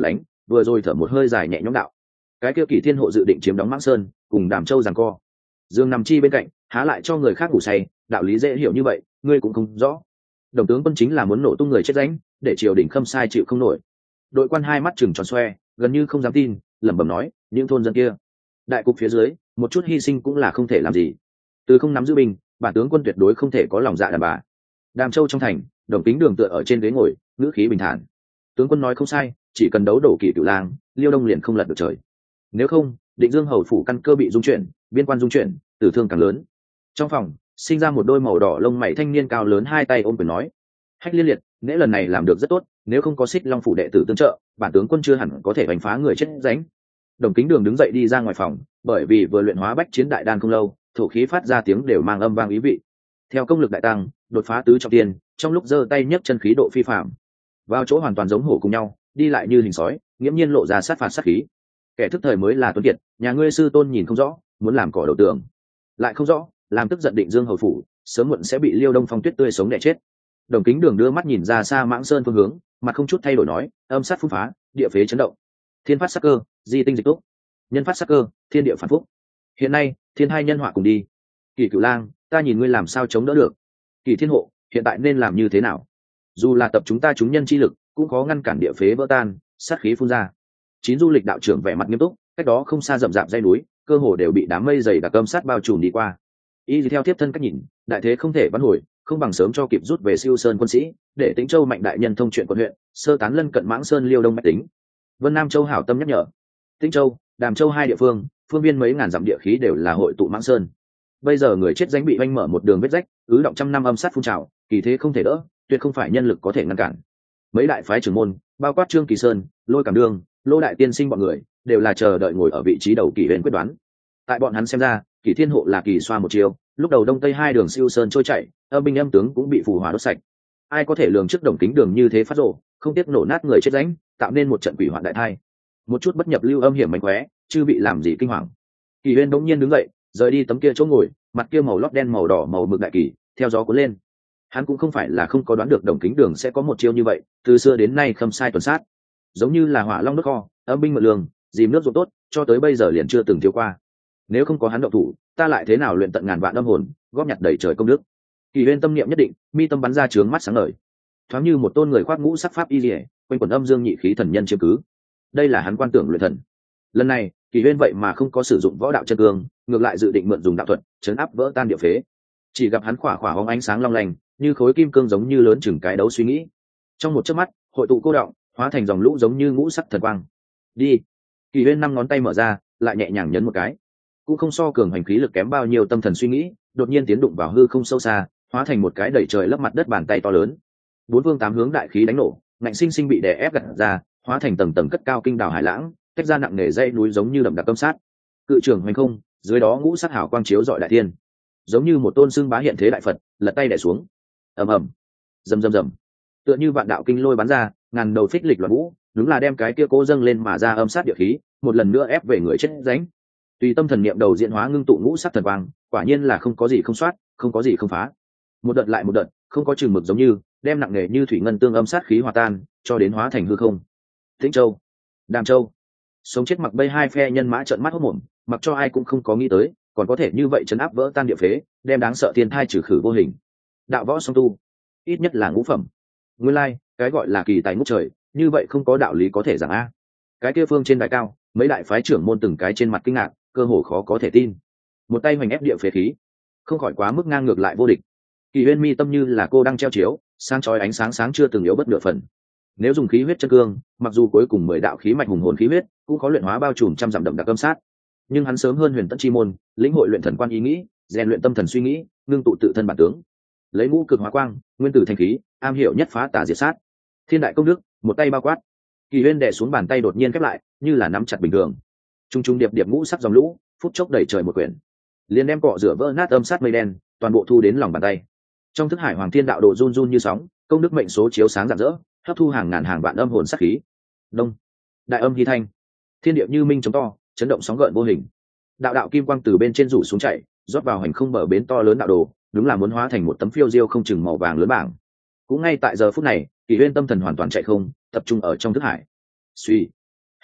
vừa rồi thở một hơi dài nhẹ nhõm đạo: cái kia Kỷ Thiên Hộ dự định chiếm đóng Mãng Sơn, cùng Đàm Châu giằng co. Dương nằm chi bên cạnh, há lại cho người khác ngủ say, đạo lý dễ hiểu như vậy, ngươi cũng không rõ. Đồng tướng quân chính là muốn nổ tung người chết ránh, để triều đình khâm sai chịu không nổi. Đội quan hai mắt chừng tròn xoe, gần như không dám tin, lẩm bẩm nói: những thôn dân kia, đại cục phía dưới, một chút hy sinh cũng là không thể làm gì. Từ không nắm giữ binh, bản tướng quân tuyệt đối không thể có lòng dạ đàn bà. Đàm Châu trong thành, Đồng Kính Đường tựa ở trên ghế ngồi, ngữ khí bình thản: tướng quân nói không sai, chỉ cần đấu đổ Kỷ Cửu Lang, Liêu Đông liền không lật được trời. Nếu không, Định Dương hầu phủ căn cơ bị dung chuyển, biên quan dung chuyển, tử thương càng lớn. Trong phòng sinh ra một đôi màu đỏ lông mày thanh niên cao lớn, hai tay ôm quyền nói: Hách Liên Liệt, nễ lần này làm được rất tốt, nếu không có Xích Long phủ đệ tử tương trợ, bản tướng quân chưa hẳn có thể đánh phá người chết ránh. Đồng Kính Đường đứng dậy đi ra ngoài phòng, bởi vì vừa luyện hóa bách chiến đại đan không lâu, thổ khí phát ra tiếng đều mang âm vang ý vị. Theo công lực đại tăng, đột phá tứ trọng tiên, trong lúc giơ tay nhấc chân khí độ phi phạm, vào chỗ hoàn toàn giống hổ cùng nhau, đi lại như hình sói, nghiễm nhiên lộ ra sát phạt sát khí. Kẻ thức thời mới là tuấn kiệt, nhà ngươi sư tôn nhìn không rõ, muốn làm cỏ đầu tường, lại không rõ, làm tức giận Định Dương hầu phủ, sớm muộn sẽ bị Liêu Đông Phong Tuyết tươi sống đẻ chết. Đồng Kính Đường đưa mắt nhìn ra xa Mãng Sơn phương hướng, mặt không chút thay đổi nói: âm sát phun phá, địa phế chấn động, thiên phát sắc cơ, di tinh dịch túc, nhân phát sắc cơ, thiên địa phản phúc. Hiện nay thiên hai nhân họa cùng đi, Kỷ Cửu Lang, ta nhìn ngươi làm sao chống đỡ được. Kỷ Thiên Hộ, hiện tại nên làm như thế nào? Dù là tập chúng ta chúng nhân chi lực, cũng khó ngăn cản địa phế vỡ tan, sát khí phun ra. Chín du lịch đạo trưởng vẻ mặt nghiêm túc, cách đó không xa rậm rạp dãy núi, cơ hồ đều bị đám mây dày đặc âm sát bao trùm đi qua. Y theo tiếp thân cách nhìn, đại thế không thể vãn hồi, không bằng sớm cho kịp rút về Siêu Sơn quân sĩ, để Tĩnh Châu mạnh đại nhân thông chuyện quận huyện, sơ tán lân cận Mãng Sơn Liêu Đông bách tính. Vân Nam Châu hảo tâm nhắc nhở: Tĩnh Châu, Đàm Châu hai địa phương, phương viên mấy ngàn dặm địa khí đều là hội tụ Mãng Sơn. Bây giờ người chết danh bị oanh mở một đường vết rách, ứ động trăm năm âm sát phun trào, kỳ thế không thể đỡ, tuyệt không phải nhân lực có thể ngăn cản. Mấy đại phái trưởng môn, bao quát Trương Kỳ Sơn, Lôi Cảm Đương, Lô Đại Tiên Sinh bọn người, đều là chờ đợi ngồi ở vị trí đầu kỳ huyền quyết đoán. Tại bọn hắn xem ra, Kỷ Thiên Hộ là kỳ xoa một chiều, lúc đầu đông tây hai đường Siêu Sơn trôi chảy, âm binh âm tướng cũng bị phù hỏa đốt sạch. Ai có thể lường trước Đồng Kính Đường như thế phát rồ, không tiếc nổ nát người chết ránh, tạo nên một trận quỷ hoạn đại thai. Một chút bất nhập lưu âm hiểm mánh khóe, chưa bị làm gì kinh hoàng. Kỳ Huyên đống nhiên đứng dậy, rời đi tấm kia chỗ ngồi, mặt kia màu lót đen màu đỏ màu mực đại kỳ, theo gió cuốn lên. Hắn cũng không phải là không có đoán được Đồng Kính Đường sẽ có một chiêu như vậy, từ xưa đến nay khâm sai tuần sát, giống như là hỏa long nước kho, âm binh mượn lương, dìm nước ruộng tốt, cho tới bây giờ liền chưa từng thiếu qua. Nếu không có hắn động thủ, ta lại thế nào luyện tận ngàn vạn âm hồn, góp nhặt đầy trời công đức. Kỳ Huyên tâm niệm nhất định, mi tâm bắn ra trướng mắt sáng ngời, thoáng như một tôn người khoác ngũ sắc pháp y liễu, quanh quần âm dương nhị khí thần nhân chiếm cứ. Đây là hắn quan tưởng luyện thần. Lần này, Kỳ Huyên vậy mà không có sử dụng võ đạo chân cương, ngược lại dự định mượn dùng đạo thuật, chấn áp vỡ tan địa phế. Chỉ gặp hắn khỏa khỏa hóng ánh sáng long lanh, như khối kim cương giống như lớn chừng cái đấu suy nghĩ. Trong một chớp mắt, hội tụ cô động, hóa thành dòng lũ giống như ngũ sắc thần quang. Đi. Kỳ Huyên năm ngón tay mở ra, lại nhẹ nhàng nhấn một cái. Cũng không so cường hành khí lực kém bao nhiêu tâm thần suy nghĩ, đột nhiên tiến đụng vào hư không sâu xa, hóa thành một cái đẩy trời lấp mặt đất bàn tay to lớn. Bốn phương tám hướng đại khí đánh nổ, ngạnh sinh sinh bị đè ép gặt ra, hóa thành tầng tầng cất cao kinh đảo hải lãng, tách ra nặng nề dãy núi giống như đậm đặc cấm sát. Cự trường hoành không, dưới đó ngũ sắc hào quang chiếu rọi đại thiên, giống như một tôn xương bá hiện thế đại Phật, lật tay đè xuống. Ầm ầm, rầm rầm rầm, tựa như vạn đạo kinh lôi bắn ra, ngàn đầu phích lịch loạn vũ, đúng là đem cái kia cố dâng lên mà ra âm sát địa khí, một lần nữa ép về người chết ránh. Tùy tâm thần niệm đầu diễn hóa ngưng tụ ngũ sắc thần quang, quả nhiên là không có gì không soát, không có gì không phá. Một đợt lại một đợt, không có chừng mực giống như, đem nặng nề như thủy ngân tương âm sát khí hòa tan, cho đến hóa thành hư không. Tĩnh Châu, Đàm Châu, sống chết mặc bay hai phe nhân mã trợn mắt hốt mồm, mặc cho ai cũng không có nghĩ tới, còn có thể như vậy chấn áp vỡ tan địa phế, đem đáng sợ thiên thai trừ khử vô hình. Đạo võ song tu, ít nhất là ngũ phẩm. Nguyên lai, like, cái gọi là kỳ tài ngút trời, như vậy không có đạo lý có thể rằng a. Cái kia phương trên đại cao, mấy đại phái trưởng môn từng cái trên mặt kinh ngạc, cơ hồ khó có thể tin. Một tay hoành ép địa phế khí, không khỏi quá mức ngang ngược lại vô địch. Kỳ Huyên mi tâm như là cô đang treo chiếu, sáng chói ánh sáng sáng chưa từng yếu bất nửa phần. Nếu dùng khí huyết chân cương, mặc dù cuối cùng mười đạo khí mạch hùng hồn khí huyết, cũng có luyện hóa bao trùm trăm dặm đậm đặc âm sát. Nhưng hắn sớm hơn Huyền Tẫn chi môn, lĩnh hội luyện thần quan ý nghĩ, rèn luyện tâm thần suy nghĩ, ngưng tụ tự thân bản tướng. Lấy ngũ cực hóa quang, nguyên tử thành khí, am hiểu nhất phá tà diệt sát. Thiên đại công đức, một tay bao quát. Kỳ Huyên đè xuống bàn tay đột nhiên khép lại, như là nắm chặt bình thường. Trung trung điệp điệp ngũ sắc dòng lũ, phút chốc đẩy trời một quyển. Liền đem cọ rửa vỡ nát âm sát mây đen, toàn bộ thu đến lòng bàn tay. Trong thức hải hoàng thiên đạo đồ run run như sóng, công đức mệnh số chiếu sáng rạng rỡ, hấp thu hàng ngàn hàng vạn âm hồn sát khí. Đông, đại âm hy thanh, thiên địa như minh chống to, chấn động sóng gợn vô hình. Đạo đạo kim quang từ bên trên rủ xuống chảy, rót vào hành không bờ bến to lớn đạo đồ, đúng là muốn hóa thành một tấm phiêu diêu không chừng màu vàng lớn bảng. Cũng ngay tại giờ phút này, Kỳ Huyên tâm thần hoàn toàn chạy không, tập trung ở trong thức hải. Suy,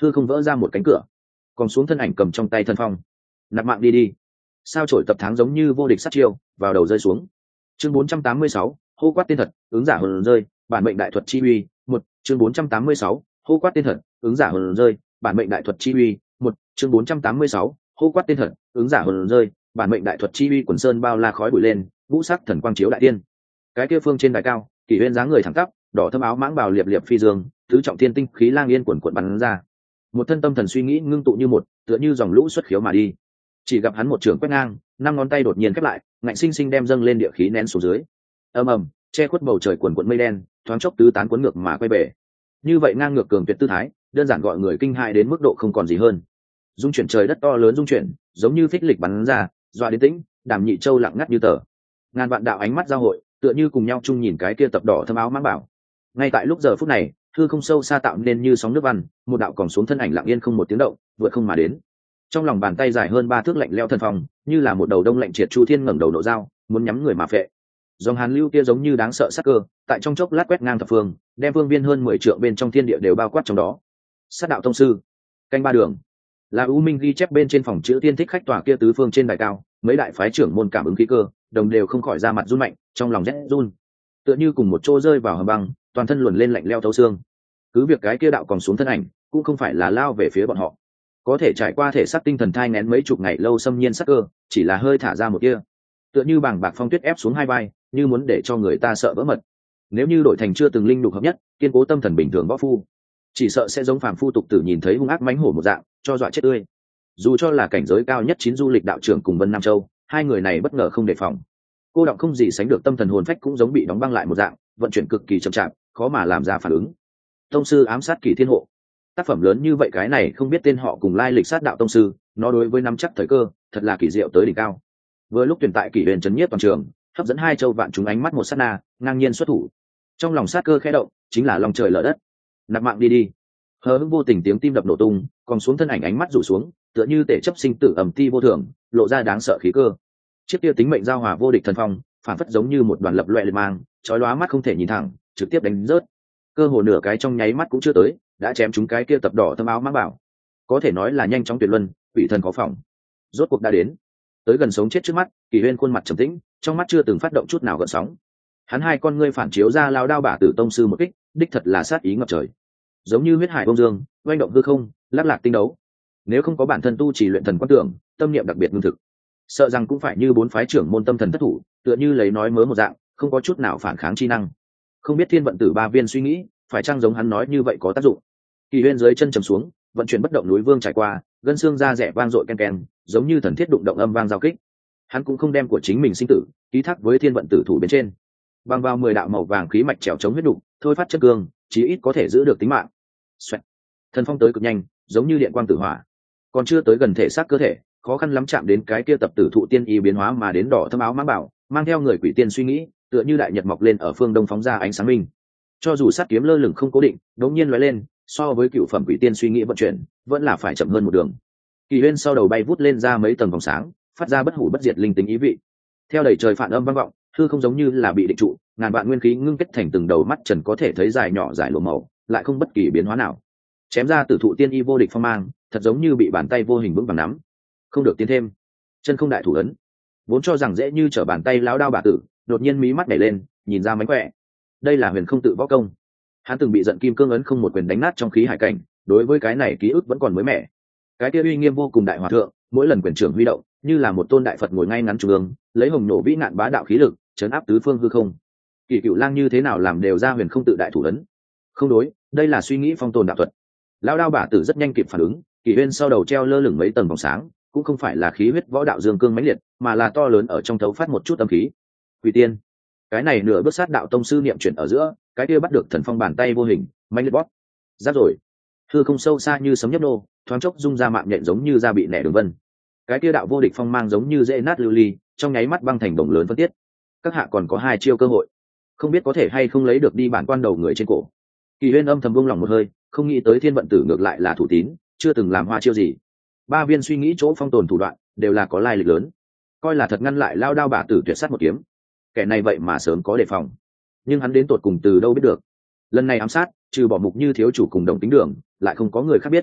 thư không vỡ ra một cánh cửa, còn xuống thân ảnh cầm trong tay thân phong. Nạp mạng đi đi. Sao trổi tập tháng giống như vô địch sát chiêu vào đầu rơi xuống. Chương bốn trăm tám mươi sáu, hô quát tên thật, ứng giả hồn rơi, bản mệnh đại thuật chi uy. Một chương bốn trăm tám mươi sáu, hô quát tên thật, ứng giả hồn rơi, bản mệnh đại thuật chi uy. Một chương bốn trăm tám mươi sáu, hô quát tên thật, ứng giả hồn rơi, bản mệnh đại thuật chi uy. Quần sơn bao la khói bụi lên, ngũ sắc thần quang chiếu đại tiên. Cái kia phương trên đài cao, Kỷ Huyên dáng người thẳng tắp, đỏ thâm áo mãng bào liệp liệp phi dương, tứ trọng thiên tinh khí lang yên quần quần bắn ra. Một thân tâm thần suy nghĩ ngưng tụ như một, tựa như dòng lũ xuất khiếu mà đi. Chỉ gặp hắn một trường quét ngang, năm ngón tay đột nhiên khép lại, ngạnh sinh sinh đem dâng lên địa khí nén xuống dưới. Ầm ầm, che khuất bầu trời quần quần mây đen, thoáng chốc tứ tán cuốn ngược mà quay bể. Như vậy ngang ngược cường tuyệt tư thái, đơn giản gọi người kinh hãi đến mức độ không còn gì hơn. Dung chuyển trời đất to lớn dung chuyển, giống như phích lịch bắn ra, dọa đến tĩnh, Đàm Nhị Châu lặng ngắt như tờ. Ngàn vạn đạo ánh mắt giao hội, tựa như cùng nhau chung nhìn cái kia tập đỏ thâm áo mãng bảo. Ngay tại lúc giờ phút này, hư không sâu xa tạo nên như sóng nước văn, một đạo còn xuống thân ảnh lặng yên không một tiếng động, vượt không mà đến. Trong lòng bàn tay dài hơn ba thước lạnh lẽo thân phong, như là một đầu đông lạnh triệt chu thiên ngẩng đầu nộ dao, muốn nhắm người mà phệ. Dòng hàn lưu kia giống như đáng sợ sắc cơ, tại trong chốc lát quét ngang thập phương, đem vương viên hơn mười trượng bên trong thiên địa đều bao quát trong đó. Sát đạo tông sư, canh ba đường, là U Minh ghi chép bên trên phòng chữ tiên thích khách tòa kia tứ phương trên đài cao, mấy đại phái trưởng môn cảm ứng khí cơ, đồng đều không khỏi ra mặt run mạnh, trong lòng rét run, tựa như cùng một chỗ rơi vào hầm băng, toàn thân luồn lên lạnh lẽo thấu xương. Cứ việc cái kia đạo còn xuống thân ảnh, cũng không phải là lao về phía bọn họ, có thể trải qua thể xác tinh thần thai nén mấy chục ngày lâu xâm nhiên sắc cơ, chỉ là hơi thả ra một kia, tựa như bàng bạc phong tuyết ép xuống hai vai, như muốn để cho người ta sợ vỡ mật. Nếu như đổi thành chưa từng linh đục hợp nhất, kiên cố tâm thần bình thường võ phu, chỉ sợ sẽ giống phàm phu tục tử nhìn thấy hung ác mãnh hổ một dạng, cho dọa chết tươi. Dù cho là cảnh giới cao nhất chín du lịch đạo trưởng cùng Vân Nam Châu, hai người này bất ngờ không đề phòng, cô động không gì sánh được tâm thần hồn phách cũng giống bị đóng băng lại một dạng, vận chuyển cực kỳ chậm chạp, khó mà làm ra phản ứng. Tông sư ám sát Kỷ Thiên Hộ, tác phẩm lớn như vậy cái này không biết tên họ cùng lai lịch sát đạo tông sư, nó đối với nắm chắc thời cơ, thật là kỳ diệu tới đỉnh cao. Vừa lúc tuyển tại Kỷ Huyền chấn nhiếp toàn trường, hấp dẫn hai châu vạn chúng ánh mắt một sát na, ngang nhiên xuất thủ. Trong lòng sát cơ khẽ động, chính là lòng trời lở đất. Nạp mạng đi đi. Hờ hững vô tình tiếng tim đập nổ tung, còn xuống thân ảnh ánh mắt rủ xuống, tựa như tể chấp sinh tử ầm ti vô thường, lộ ra đáng sợ khí cơ. Chiếc kia tính mệnh giao hòa vô địch thần phong, phản phất giống như một đoàn lập loè liệt mang, chói lóa mắt không thể nhìn thẳng, trực tiếp đánh rớt. Cơ hồ nửa cái trong nháy mắt cũng chưa tới, đã chém chúng cái kia tập đỏ thâm áo mãng bảo. Có thể nói là nhanh chóng tuyệt luân, quỷ thần có phòng. Rốt cuộc đã đến. Tới gần sống chết trước mắt, Kỷ Huyên khuôn mặt trầm tĩnh, trong mắt chưa từng phát động chút nào gợn sóng. Hắn hai con ngươi phản chiếu ra lao đao bả tử tông sư một kích, đích thật là sát ý ngập trời. Giống như huyết hải bông dương, oanh động hư không, lắc lạc tinh đấu. Nếu không có bản thân tu chỉ luyện thần quan tưởng, tâm niệm đặc biệt ngưng thực, sợ rằng cũng phải như bốn phái trưởng môn tâm thần thất thủ, tựa như lấy nói mớ một dạng, không có chút nào phản kháng chi năng. Không biết thiên vận tử ba viên suy nghĩ, phải chăng giống hắn nói như vậy có tác dụng. Kỷ Huyên dưới chân trầm xuống, vận chuyển bất động núi vương trải qua, gân xương da rẻ vang dội ken ken, giống như thần thiết đụng động âm vang giao kích. Hắn cũng không đem của chính mình sinh tử ký thác với thiên vận tử thủ bên trên, bằng vào mười đạo màu vàng khí mạch trèo chống huyết đục, thôi phát chất cương, chí ít có thể giữ được tính mạng. Xoẹt. Thần phong tới cực nhanh, giống như điện quang tử hỏa, còn chưa tới gần thể xác cơ thể, khó khăn lắm chạm đến cái kia tập tử thụ tiên y biến hóa mà đến đỏ thâm áo mãng bảo, mang theo người quỷ tiên suy nghĩ, tựa như đại nhật mọc lên ở phương đông phóng ra ánh sáng minh. Cho dù sát kiếm lơ lửng không cố định, đột nhiên lóe lên, so với cựu phẩm quỷ tiên suy nghĩ vận chuyển, vẫn là phải chậm hơn một đường. Kỷ Huyên sau đầu bay vút lên ra mấy tầng vòng sáng, phát ra bất hủ bất diệt linh tính ý vị. Theo đầy trời phản âm vang vọng, hư không giống như là bị định trụ, ngàn vạn nguyên khí ngưng kết thành từng đầu mắt trần có thể thấy dài nhỏ dài lùa màu, lại không bất kỳ biến hóa nào. Chém ra tử thụ tiên y vô địch phong mang, thật giống như bị bàn tay vô hình vững vàng nắm, không được tiến thêm. Chân không đại thủ ấn, vốn cho rằng dễ như trở bàn tay lão đao bà tử, đột nhiên mí mắt nhảy lên, nhìn ra mánh khỏe. Đây là huyền không tự võ công. Hắn từng bị giận kim cương ấn không một quyền đánh nát trong khí hải cảnh, đối với cái này ký ức vẫn còn mới mẻ. Cái kia uy nghiêm vô cùng đại hòa thượng, mỗi lần quyền trưởng huy động, như là một tôn đại Phật ngồi ngay ngắn trung ương, lấy hồng nổ vĩ nạn bá đạo khí lực, chấn áp tứ phương hư không. Kỷ Cựu Lang như thế nào làm đều ra huyền không tự đại thủ ấn. Không đối, đây là suy nghĩ phong tồn đạo thuật. Lão đao bả tử rất nhanh kịp phản ứng, Kỷ Huyên sau đầu treo lơ lửng mấy tầng vòng sáng, cũng không phải là khí huyết võ đạo dương cương mãnh liệt, mà là to lớn ở trong thấu phát một chút âm khí. Quỷ tiên, cái này nửa bước sát đạo tông sư niệm chuyển ở giữa, cái kia bắt được thần phong bàn tay vô hình, mãnh liệt bóp. Giáp rồi. Hư không sâu xa như sấm nhấp nô, thoáng chốc rung ra mạng nhện giống như da bị nẻ đường vân. Cái kia đạo vô địch phong mang giống như dễ nát lưu ly, trong nháy mắt băng thành đồng lớn phân tiết. Các hạ còn có hai chiêu cơ hội, không biết có thể hay không lấy được đi bản quan đầu người trên cổ. Kỷ Huyên âm thầm buông lòng một hơi, không nghĩ tới thiên vận tử ngược lại là thủ tín, chưa từng làm hoa chiêu gì. Ba viên suy nghĩ chỗ phong tồn thủ đoạn đều là có lai lịch lớn, coi là thật ngăn lại lao đao bả tử tuyệt sát một kiếm. Kẻ này vậy mà sớm có đề phòng, nhưng hắn đến tột cùng từ đâu biết được. Lần này ám sát, trừ bỏ Mục Như thiếu chủ cùng Đồng Tính Đường, lại không có người khác biết.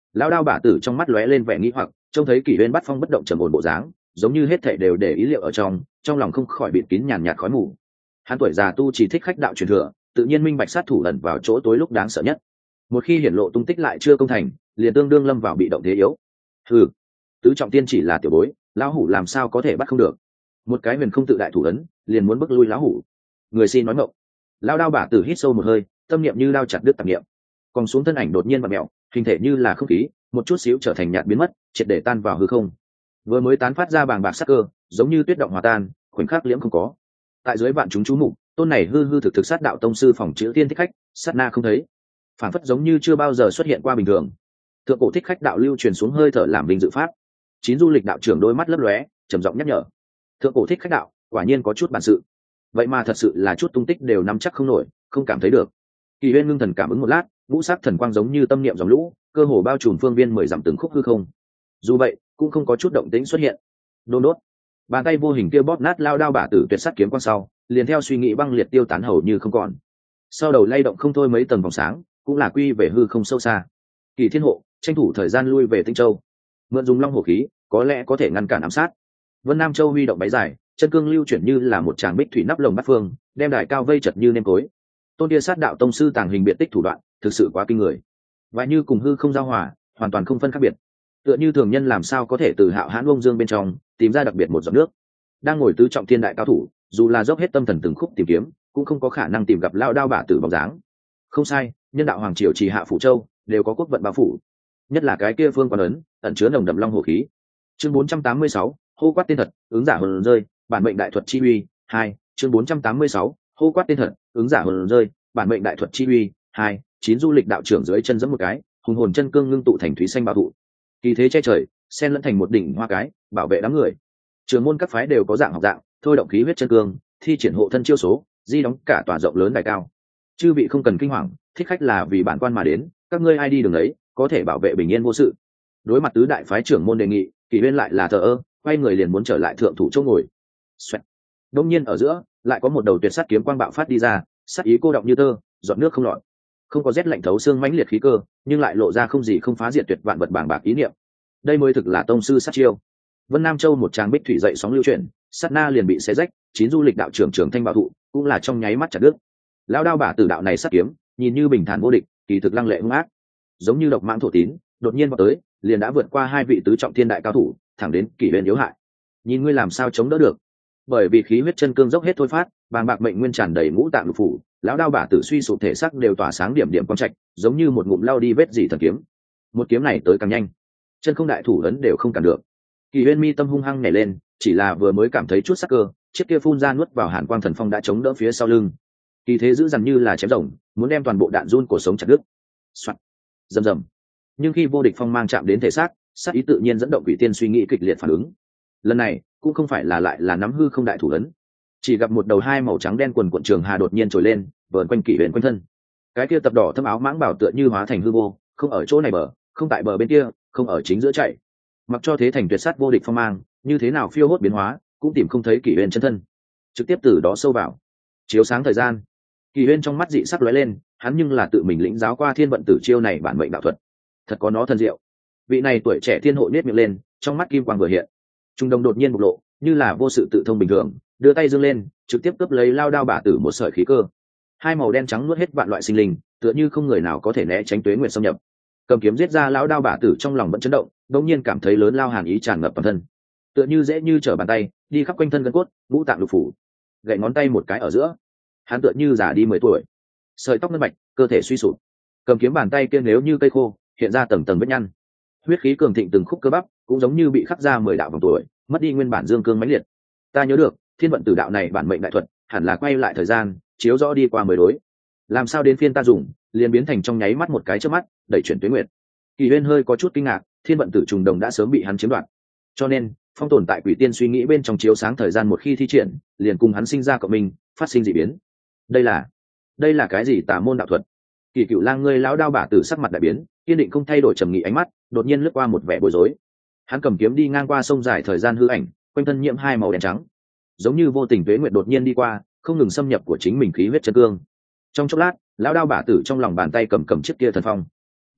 Lão đao bả tử trong mắt lóe lên vẻ nghĩ hoặc, trông thấy Kỷ Uyên bắt phong bất động trầm ổn bộ dáng, giống như hết thảy đều để ý liệu ở trong, trong lòng không khỏi bịt kín nhàn nhạt khói mù. Hắn tuổi già tu chỉ thích khách đạo truyền thừa, tự nhiên minh bạch sát thủ ẩn vào chỗ tối lúc đáng sợ nhất. Một khi hiển lộ tung tích lại chưa công thành, liền tương đương lâm vào bị động thế yếu. Hừ, tứ trọng tiên chỉ là tiểu bối, lão hủ làm sao có thể bắt không được? Một cái huyền không tự đại thủ ấn, liền muốn bức lui lão hủ. Người xin nói ngọng. Lão đao bả tử hít sâu một hơi, tâm niệm như đao chặt đứt tạp niệm. Còn xuống thân ảnh đột nhiên vặn mèo, hình thể như là không khí, một chút xíu trở thành nhạt biến mất, triệt để tan vào hư không. Vừa mới tán phát ra bàng bạc sắc cơ, giống như tuyết động hòa tan, khoảnh khắc liễm không có. Tại dưới vạn chúng chú mục, tôn này hư hư thực thực sát đạo tông sư phòng chữ tiên thích khách, sát na không thấy, phản phất giống như chưa bao giờ xuất hiện qua bình thường. Thượng cổ thích khách đạo lưu truyền xuống hơi thở làm vinh dự pháp. Chín du lịch đạo trưởng đôi mắt lấp lóe, trầm giọng nhắc nhở. Thượng cổ thích khách đạo, quả nhiên có chút bản sự. Vậy mà thật sự là chút tung tích đều nắm chắc không nổi, không cảm thấy được. Kỳ Uyên ngưng thần cảm ứng một lát, ngũ sắc thần quang giống như tâm niệm dòng lũ, cơ hồ bao trùm phương viên mười dặm từng khúc hư không. Dù vậy, cũng không có chút động tĩnh xuất hiện. Đôn đốt, bàn tay vô hình kia bóp nát lao đao bả tử tuyệt sắc kiếm quang sau, liền theo suy nghĩ băng liệt tiêu tán hầu như không còn. Sau đầu lay động không thôi mấy tầng vòng sáng, cũng là quy về hư không sâu xa. Kỳ Thiên Hộ tranh thủ thời gian lui về Tinh Châu, mượn dùng long hổ khí, có lẽ có thể ngăn cản ám sát. Vân Nam Châu huy động váy dài, chân cương lưu chuyển như là một tràng bích thủy nắp lồng bát phương, đem đài cao vây chật như nêm cối. Tôn kia sát đạo tông sư tàng hình biện tích thủ đoạn, thực sự quá kinh người. Và như cùng hư không giao hòa, hoàn toàn không phân khác biệt. Tựa như thường nhân làm sao có thể từ hạo hãn bông dương bên trong tìm ra đặc biệt một giọt nước. Đang ngồi tứ trọng thiên đại cao thủ, dù là dốc hết tâm thần từng khúc tìm kiếm, cũng không có khả năng tìm gặp lao đao bả tử bóng dáng. Không sai, nhân đạo hoàng triều trì hạ phủ châu đều có quốc vận bao phủ, nhất là cái kia phương quan ấn ẩn chứa nồng đậm long hổ khí. Chương bốn trăm tám mươi sáu, hô quát tên thật, ứng giả hồn rơi, bản mệnh đại thuật chi uy. Hai, chương bốn trăm tám mươi sáu, hô quát tên thật, ứng giả hồn rơi, bản mệnh đại thuật chi uy. Hai, chín du lịch đạo trưởng dưới chân giẫm một cái, hùng hồn chân cương ngưng tụ thành thúy xanh bảo thụ, kỳ thế che trời, xen lẫn thành một đỉnh hoa cái, bảo vệ đám người. Trường môn các phái đều có dạng học dạng, thôi động khí huyết chân cương, thi triển hộ thân chiêu số, di đóng cả tòa rộng lớn đài cao. Chư vị không cần kinh hoàng, thích khách là vì bản quan mà đến, các ngươi ai đi đường ấy, có thể bảo vệ bình yên vô sự. Đối mặt tứ đại phái trưởng môn đề nghị, Kỳ Uyên lại là thờ ơ, quay người liền muốn trở lại thượng thủ chỗ ngồi. Xoẹt. Đông nhiên ở giữa, lại có một đầu tuyệt sắt kiếm quang bạo phát đi ra, sát ý cô động như tơ, giọt nước không lọt. Không có rét lạnh thấu xương mãnh liệt khí cơ, nhưng lại lộ ra không gì không phá diệt tuyệt vạn vật bàng bạc ý niệm. Đây mới thực là tông sư sát chiêu. Vân Nam Châu một tràng bích thủy dậy sóng lưu chuyển, sát na liền bị xé rách, chín du lịch đạo trưởng trưởng thanh bảo thụ cũng là trong nháy mắt chặt đứt. Lão đao bả tử đạo này sát kiếm, nhìn như bình thản vô địch, kỳ thực lăng lệ hung ác, giống như độc mãng thổ tín, đột nhiên vào tới, liền đã vượt qua hai vị tứ trọng thiên đại cao thủ, thẳng đến Kỷ Uyên yếu hại. Nhìn ngươi làm sao chống đỡ được? Bởi vì khí huyết chân cương dốc hết thôi phát, bàng bạc mệnh nguyên tràn đầy ngũ tạng lục phủ, lão đao bả tử suy sụp thể xác đều tỏa sáng điểm điểm quang trạch, giống như một ngụm lao đi vết dỉ thần kiếm. Một kiếm này tới càng nhanh, chân không đại thủ ấn đều không cản được. Kỳ Uyên mi tâm hung hăng nhảy lên, chỉ là vừa mới cảm thấy chút sắc cơ, chiếc kia phun ra nuốt vào hàn quang thần phong đã chống đỡ phía sau lưng. Kỳ thế giữ dằn như là chém rồng, muốn đem toàn bộ đạn run cổ sống chặt đứt. Soạt, rầm rầm. Nhưng khi vô địch phong mang chạm đến thể xác, sát ý tự nhiên dẫn động quỷ tiên suy nghĩ kịch liệt phản ứng. Lần này cũng không phải là lại là nắm hư không đại thủ ấn, chỉ gặp một đầu hai màu trắng đen quần cuộn trường hà đột nhiên trồi lên, vờn quanh Kỷ Uyên quanh thân. Cái kia tập đỏ thâm áo mãng bảo tựa như hóa thành hư vô, không ở chỗ này bờ, không tại bờ bên kia, không ở chính giữa chạy. Mặc cho thế thành tuyệt sát vô địch phong mang, như thế nào phiêu hốt biến hóa, cũng tìm không thấy Kỷ Uyên chân thân. Trực tiếp từ đó sâu vào, chiếu sáng thời gian. Kỷ Uyên trong mắt dị sắc lóe lên, hắn nhưng là tự mình lĩnh giáo qua thiên vận tử chiêu này bản mệnh đạo thuật, thật có nó thân diệu. Vị này tuổi trẻ thiên hộ nết miệng lên, trong mắt kim quang vừa hiện, trung đông đột nhiên bộc lộ, như là vô sự tự thông bình thường, đưa tay giương lên, trực tiếp cướp lấy lao đao bả tử một sợi khí cơ. Hai màu đen trắng nuốt hết vạn loại sinh linh, tựa như không người nào có thể né tránh tuế nguyệt xâm nhập. Cầm kiếm giết ra lão đao bả tử trong lòng vẫn chấn động, đột nhiên cảm thấy lớn lao hàn ý tràn ngập toàn thân, tựa như dễ như trở bàn tay, đi khắp quanh thân gân cốt, ngũ tạng lục phủ. Gậy ngón tay một cái ở giữa, hắn tựa như già đi mười tuổi, sợi tóc ngân bạch, cơ thể suy sụp. Cầm kiếm bàn tay kia nếu như cây khô, hiện ra tầng tầng vết nhăn. Huyết khí cường thịnh từng khúc cơ bắp, cũng giống như bị khắc ra mười đạo vòng tuổi, mất đi nguyên bản dương cương mãnh liệt. Ta nhớ được, thiên vận tử đạo này bản mệnh đại thuật, hẳn là quay lại thời gian, chiếu rõ đi qua mới đối. Làm sao đến phiên ta dùng, liền biến thành trong nháy mắt một cái chớp mắt, đẩy chuyển tuế nguyệt. Kỳ Uyên hơi có chút kinh ngạc, thiên vận tử trùng đồng đã sớm bị hắn chiếm đoạt, cho nên phong tồn tại quỷ tiên suy nghĩ bên trong chiếu sáng thời gian một khi thi triển, liền cùng hắn sinh ra cộng minh, phát sinh dị biến. Đây là, đây là cái gì tà môn đạo thuật? Kỳ Cựu Lang ngươi lão đao bả tử sắc mặt đại biến, kiên định không thay đổi trầm nghị ánh mắt, đột nhiên lướt qua một vẻ bối rối. Hắn cầm kiếm đi ngang qua sông dài thời gian hư ảnh, quanh thân nhiễm hai màu đen trắng, giống như vô tình tuế nguyệt đột nhiên đi qua, không ngừng xâm nhập của chính mình khí huyết chân cương. Trong chốc lát, lão đao bả tử trong lòng bàn tay cầm cầm chiếc kia thần phong,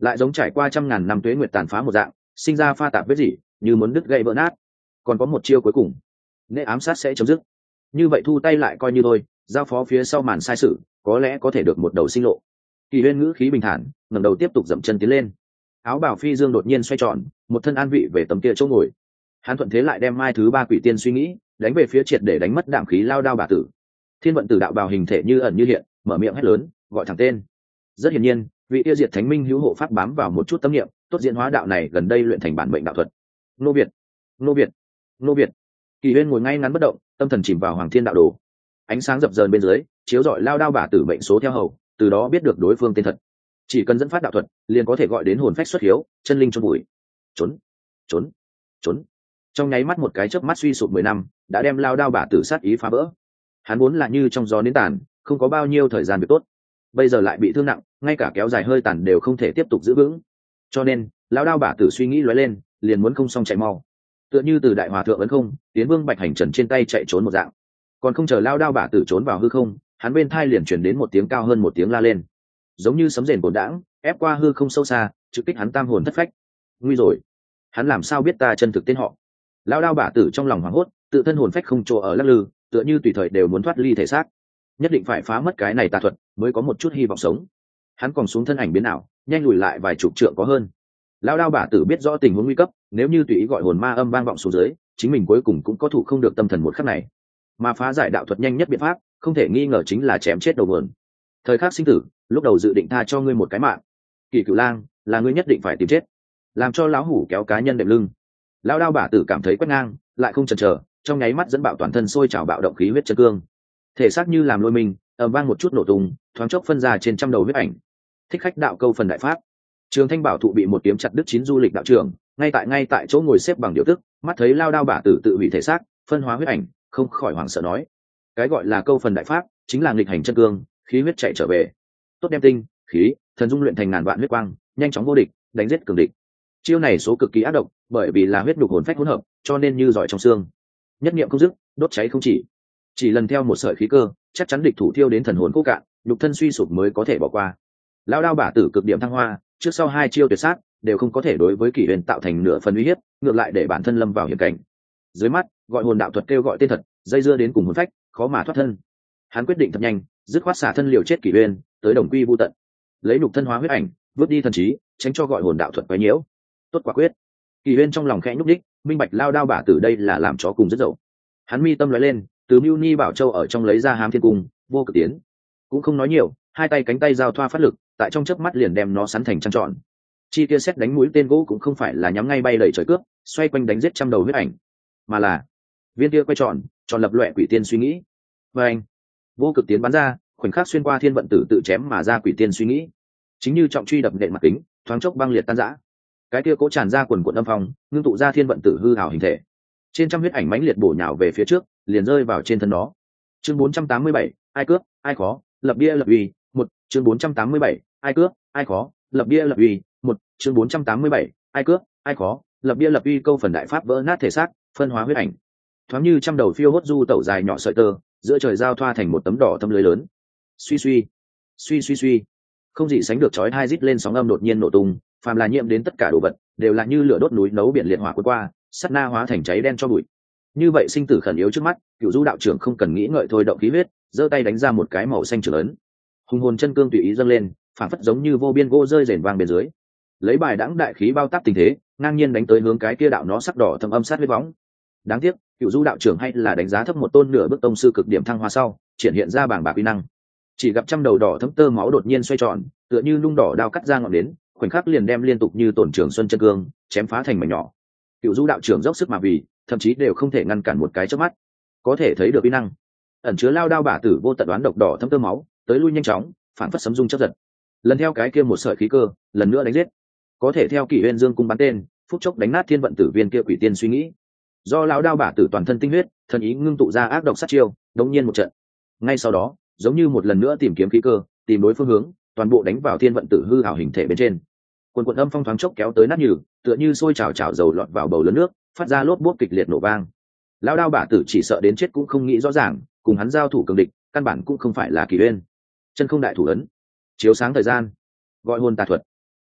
lại giống trải qua trăm ngàn năm tuế nguyệt tàn phá một dạng, sinh ra pha tạp vết gì như muốn đứt gãy vỡ nát. Còn có một chiêu cuối cùng, nệ ám sát sẽ chấm dứt. Như vậy thu tay lại coi như thôi, giao phó phía sau màn sai sự, có lẽ có thể được một đầu sinh lộ. Kỳ Huyên ngữ khí bình thản, ngẩng đầu tiếp tục dậm chân tiến lên. Áo bào phi dương đột nhiên xoay tròn, một thân an vị về tấm kia chỗ ngồi. Hắn thuận thế lại đem mai thứ ba quỷ tiên suy nghĩ đánh về phía triệt để đánh mất đạm khí lao đao bà tử. Thiên vận tử đạo bào hình thể như ẩn như hiện, mở miệng hét lớn, gọi thẳng tên. Rất hiển nhiên, vị tiêu diệt thánh minh hữu hộ pháp bám vào một chút tâm niệm, tốt diễn hóa đạo này gần đây luyện thành bản mệnh đạo thuật. Nô Việt, Nô Việt, Nô Việt. Kỳ Huyên ngồi ngay ngắn bất động, tâm thần chìm vào Hoàng Thiên đạo đồ. Ánh sáng dập dờn bên dưới, chiếu rọi lao đao bà tử mệnh số theo hầu, từ đó biết được đối phương tên thật. Chỉ cần dẫn phát đạo thuật, liền có thể gọi đến hồn phách xuất hiếu, chân linh chôn bụi. Trốn, trốn, trốn. Trong nháy mắt một cái chớp mắt suy sụp mười năm, đã đem lao đao bà tử sát ý phá vỡ. Hắn vốn là như trong gió nến tàn, không có bao nhiêu thời gian việc tốt, bây giờ lại bị thương nặng, ngay cả kéo dài hơi tàn đều không thể tiếp tục giữ vững. Cho nên, lao đao bà tử suy nghĩ lóe lên, liền muốn không xong chạy mau, tựa như từ đại hòa thượng ấn không tiến vương bạch hành trần trên tay chạy trốn một dạng. Còn không chờ lao đao bà tử trốn vào hư không, hắn bên thai liền chuyển đến một tiếng cao hơn một tiếng la lên, giống như sấm rền bồn đãng ép qua hư không sâu xa, trực kích hắn tam hồn thất phách. Nguy rồi, hắn làm sao biết ta chân thực tên họ? Lao đao bà tử trong lòng hoảng hốt, tự thân hồn phách không chỗ ở lắc lư, tựa như tùy thời đều muốn thoát ly thể xác. Nhất định phải phá mất cái này tà thuật mới có một chút hy vọng sống. Hắn còn xuống thân ảnh biến ảo, nhanh lùi lại vài chục trượng có hơn. Lao đao bà tử biết rõ tình huống nguy cấp, nếu như tùy ý gọi hồn ma âm vang vọng xuống dưới, chính mình cuối cùng cũng có thủ không được tâm thần một khắc này. Mà phá giải đạo thuật nhanh nhất biện pháp, không thể nghi ngờ chính là chém chết đầu nguồn. Thời khắc sinh tử, lúc đầu dự định tha cho ngươi một cái mạng, Kỳ Cửu Lang, là ngươi nhất định phải tìm chết, làm cho lão hủ kéo cá nhân đệm lưng. Lao đao bà tử cảm thấy quét ngang, lại không chần chờ, trong nháy mắt dẫn bạo toàn thân sôi trào bạo động khí huyết chân cương, thể xác như làm lôi mình, ầm vang một chút nổ tung, thoáng chốc phân ra trên trăm đầu huyết ảnh. Thích khách đạo câu phần đại pháp, Trường Thanh Bảo thụ bị một kiếm chặt đứt chín du lịch đạo trưởng, ngay tại ngay tại chỗ ngồi xếp bằng điều tức, mắt thấy lao đao bà tử tự hủy thể xác, phân hóa huyết ảnh, không khỏi hoảng sợ nói: cái gọi là câu phần đại pháp, chính là nghịch hành chân cương, khí huyết chạy trở về, tốt đem tinh, khí, thần dung luyện thành ngàn vạn huyết quang, nhanh chóng vô địch, đánh giết cường địch. Chiêu này số cực kỳ ác độc, bởi vì là huyết nhục hồn phách hỗn hợp, cho nên như giỏi trong xương, nhất niệm không dứt, đốt cháy không chỉ. Chỉ lần theo một sợi khí cơ, chắc chắn địch thủ thiêu đến thần hồn khô cạn, nhục thân suy sụp mới có thể bỏ qua. Lão đao bả tử cực điểm thăng hoa, trước sau hai chiêu tuyệt sát đều không có thể đối với Kỷ Huyền tạo thành nửa phần uy hiếp, ngược lại để bản thân lâm vào hiểm cảnh. Dưới mắt, gọi hồn đạo thuật kêu gọi tên thật, dây dưa đến cùng hồn phách, khó mà thoát thân. Hắn quyết định thật nhanh, dứt khoát xả thân liều chết Kỷ Huyền, tới đồng quy vu tận. Lấy nhục thân hóa huyết ảnh, vứt đi thần trí, tránh cho gọi hồn đạo thuật quấy nhiễu. Tốt quả quyết. Kỷ Huyền trong lòng khẽ nhúc đích, minh bạch lao đao bả tử đây là làm chó cùng rất dậu. Hắn mi tâm lóe lên, từ Mưu Ni Bảo Châu ở trong lấy ra Hám Thiên Cung, vô cực tiến, cũng không nói nhiều, hai tay cánh tay giao thoa phát lực, tại trong chớp mắt liền đem nó sắn thành trăng tròn. Chi kia xét đánh mũi tên gỗ cũng không phải là nhắm ngay bay đầy trời cướp, xoay quanh đánh giết trăm đầu huyết ảnh, mà là viên kia quay tròn, tròn lập loè quỷ tiên suy nghĩ. Và anh, vô cực tiến bắn ra, khoảnh khắc xuyên qua thiên vận tử tự chém mà ra quỷ tiên suy nghĩ, chính như trọng truy đập nện mặt kính, thoáng chốc băng liệt tan rã. Cái kia cố tràn ra quần quần âm phong, ngưng tụ ra thiên vận tử hư ảo hình thể. Trên trăm huyết ảnh mãnh liệt bổ nhào về phía trước, liền rơi vào trên thân nó. Chương bốn trăm tám mươi bảy, ai cướp, ai khó, lập bia lập uy, một, chương bốn trăm tám mươi bảy, ai cướp, ai khó, lập bia lập uy, một, chương bốn trăm tám mươi bảy, ai cướp, ai khó, lập bia lập uy câu phần đại pháp vỡ nát thể xác, phân hóa huyết ảnh. Thoáng như trăm đầu phiêu hốt du tẩu dài nhỏ sợi tơ, giữa trời giao thoa thành một tấm đỏ thâm lưới lớn. Suy suy, suy suy suy, không gì sánh được chói tai rít lên sóng âm đột nhiên nổ tung, phàm là nhiễm đến tất cả đồ vật, đều là như lửa đốt núi nấu biển liệt hỏa cuốn qua, sát na hóa thành cháy đen cho bụi. Như vậy sinh tử khẩn yếu trước mắt, Cửu Du đạo trưởng không cần nghĩ ngợi thôi động khí huyết, giơ tay đánh ra một cái màu xanh trường ấn. Hùng hồn chân cương tùy ý dâng lên, phản phất giống như vô biên gỗ rơi rền vang bên dưới. Lấy bài đãng đại khí bao táp tình thế, ngang nhiên đánh tới hướng cái kia đạo nó sắc đỏ thâm âm sát huyết bóng. Đáng tiếc, Cửu Du đạo trưởng hay là đánh giá thấp một tôn nửa bước tông sư cực điểm thăng hoa sau, triển hiện ra bảng bạc uy năng. Chỉ gặp trăm đầu đỏ thấm tơ máu đột nhiên xoay tròn, tựa như nung đỏ đao cắt ra ngọn đến, khoảnh khắc liền đem liên tục như tổn trường xuân chân cương chém phá thành mảnh nhỏ. Cửu Du đạo trưởng dốc sức mà vì, thậm chí đều không thể ngăn cản một cái chớp mắt. Có thể thấy được uy năng ẩn chứa lao đao bả tử vô tận đoán độc đỏ thấm tơ máu, tới lui nhanh chóng, phản phất sấm rung chớp giật. Lần theo cái kia một sợi khí cơ, lần nữa đánh giết. Có thể theo Kỷ Uyên Dương cung bắn tên, phút chốc đánh nát thiên vận tử viên kia quỷ tiên suy nghĩ. Do lão đao bả tử toàn thân tinh huyết, thần ý ngưng tụ ra ác độc sát chiêu, đống nhiên một trận. Ngay sau đó, giống như một lần nữa tìm kiếm khí cơ, tìm đối phương hướng, toàn bộ đánh vào thiên vận tử hư ảo hình thể bên trên. Quần quần âm phong thoáng chốc kéo tới nát nhừ, tựa như sôi trào trào dầu lọt vào bầu lớn nước, phát ra lốp bốp kịch liệt nổ vang. Lão đao bả tử chỉ sợ đến chết cũng không nghĩ rõ ràng, cùng hắn giao thủ cường địch, căn bản cũng không phải là Kỷ Uyên. Chân không đại thủ ấn, chiếu sáng thời gian, gọi hồn tà thuật.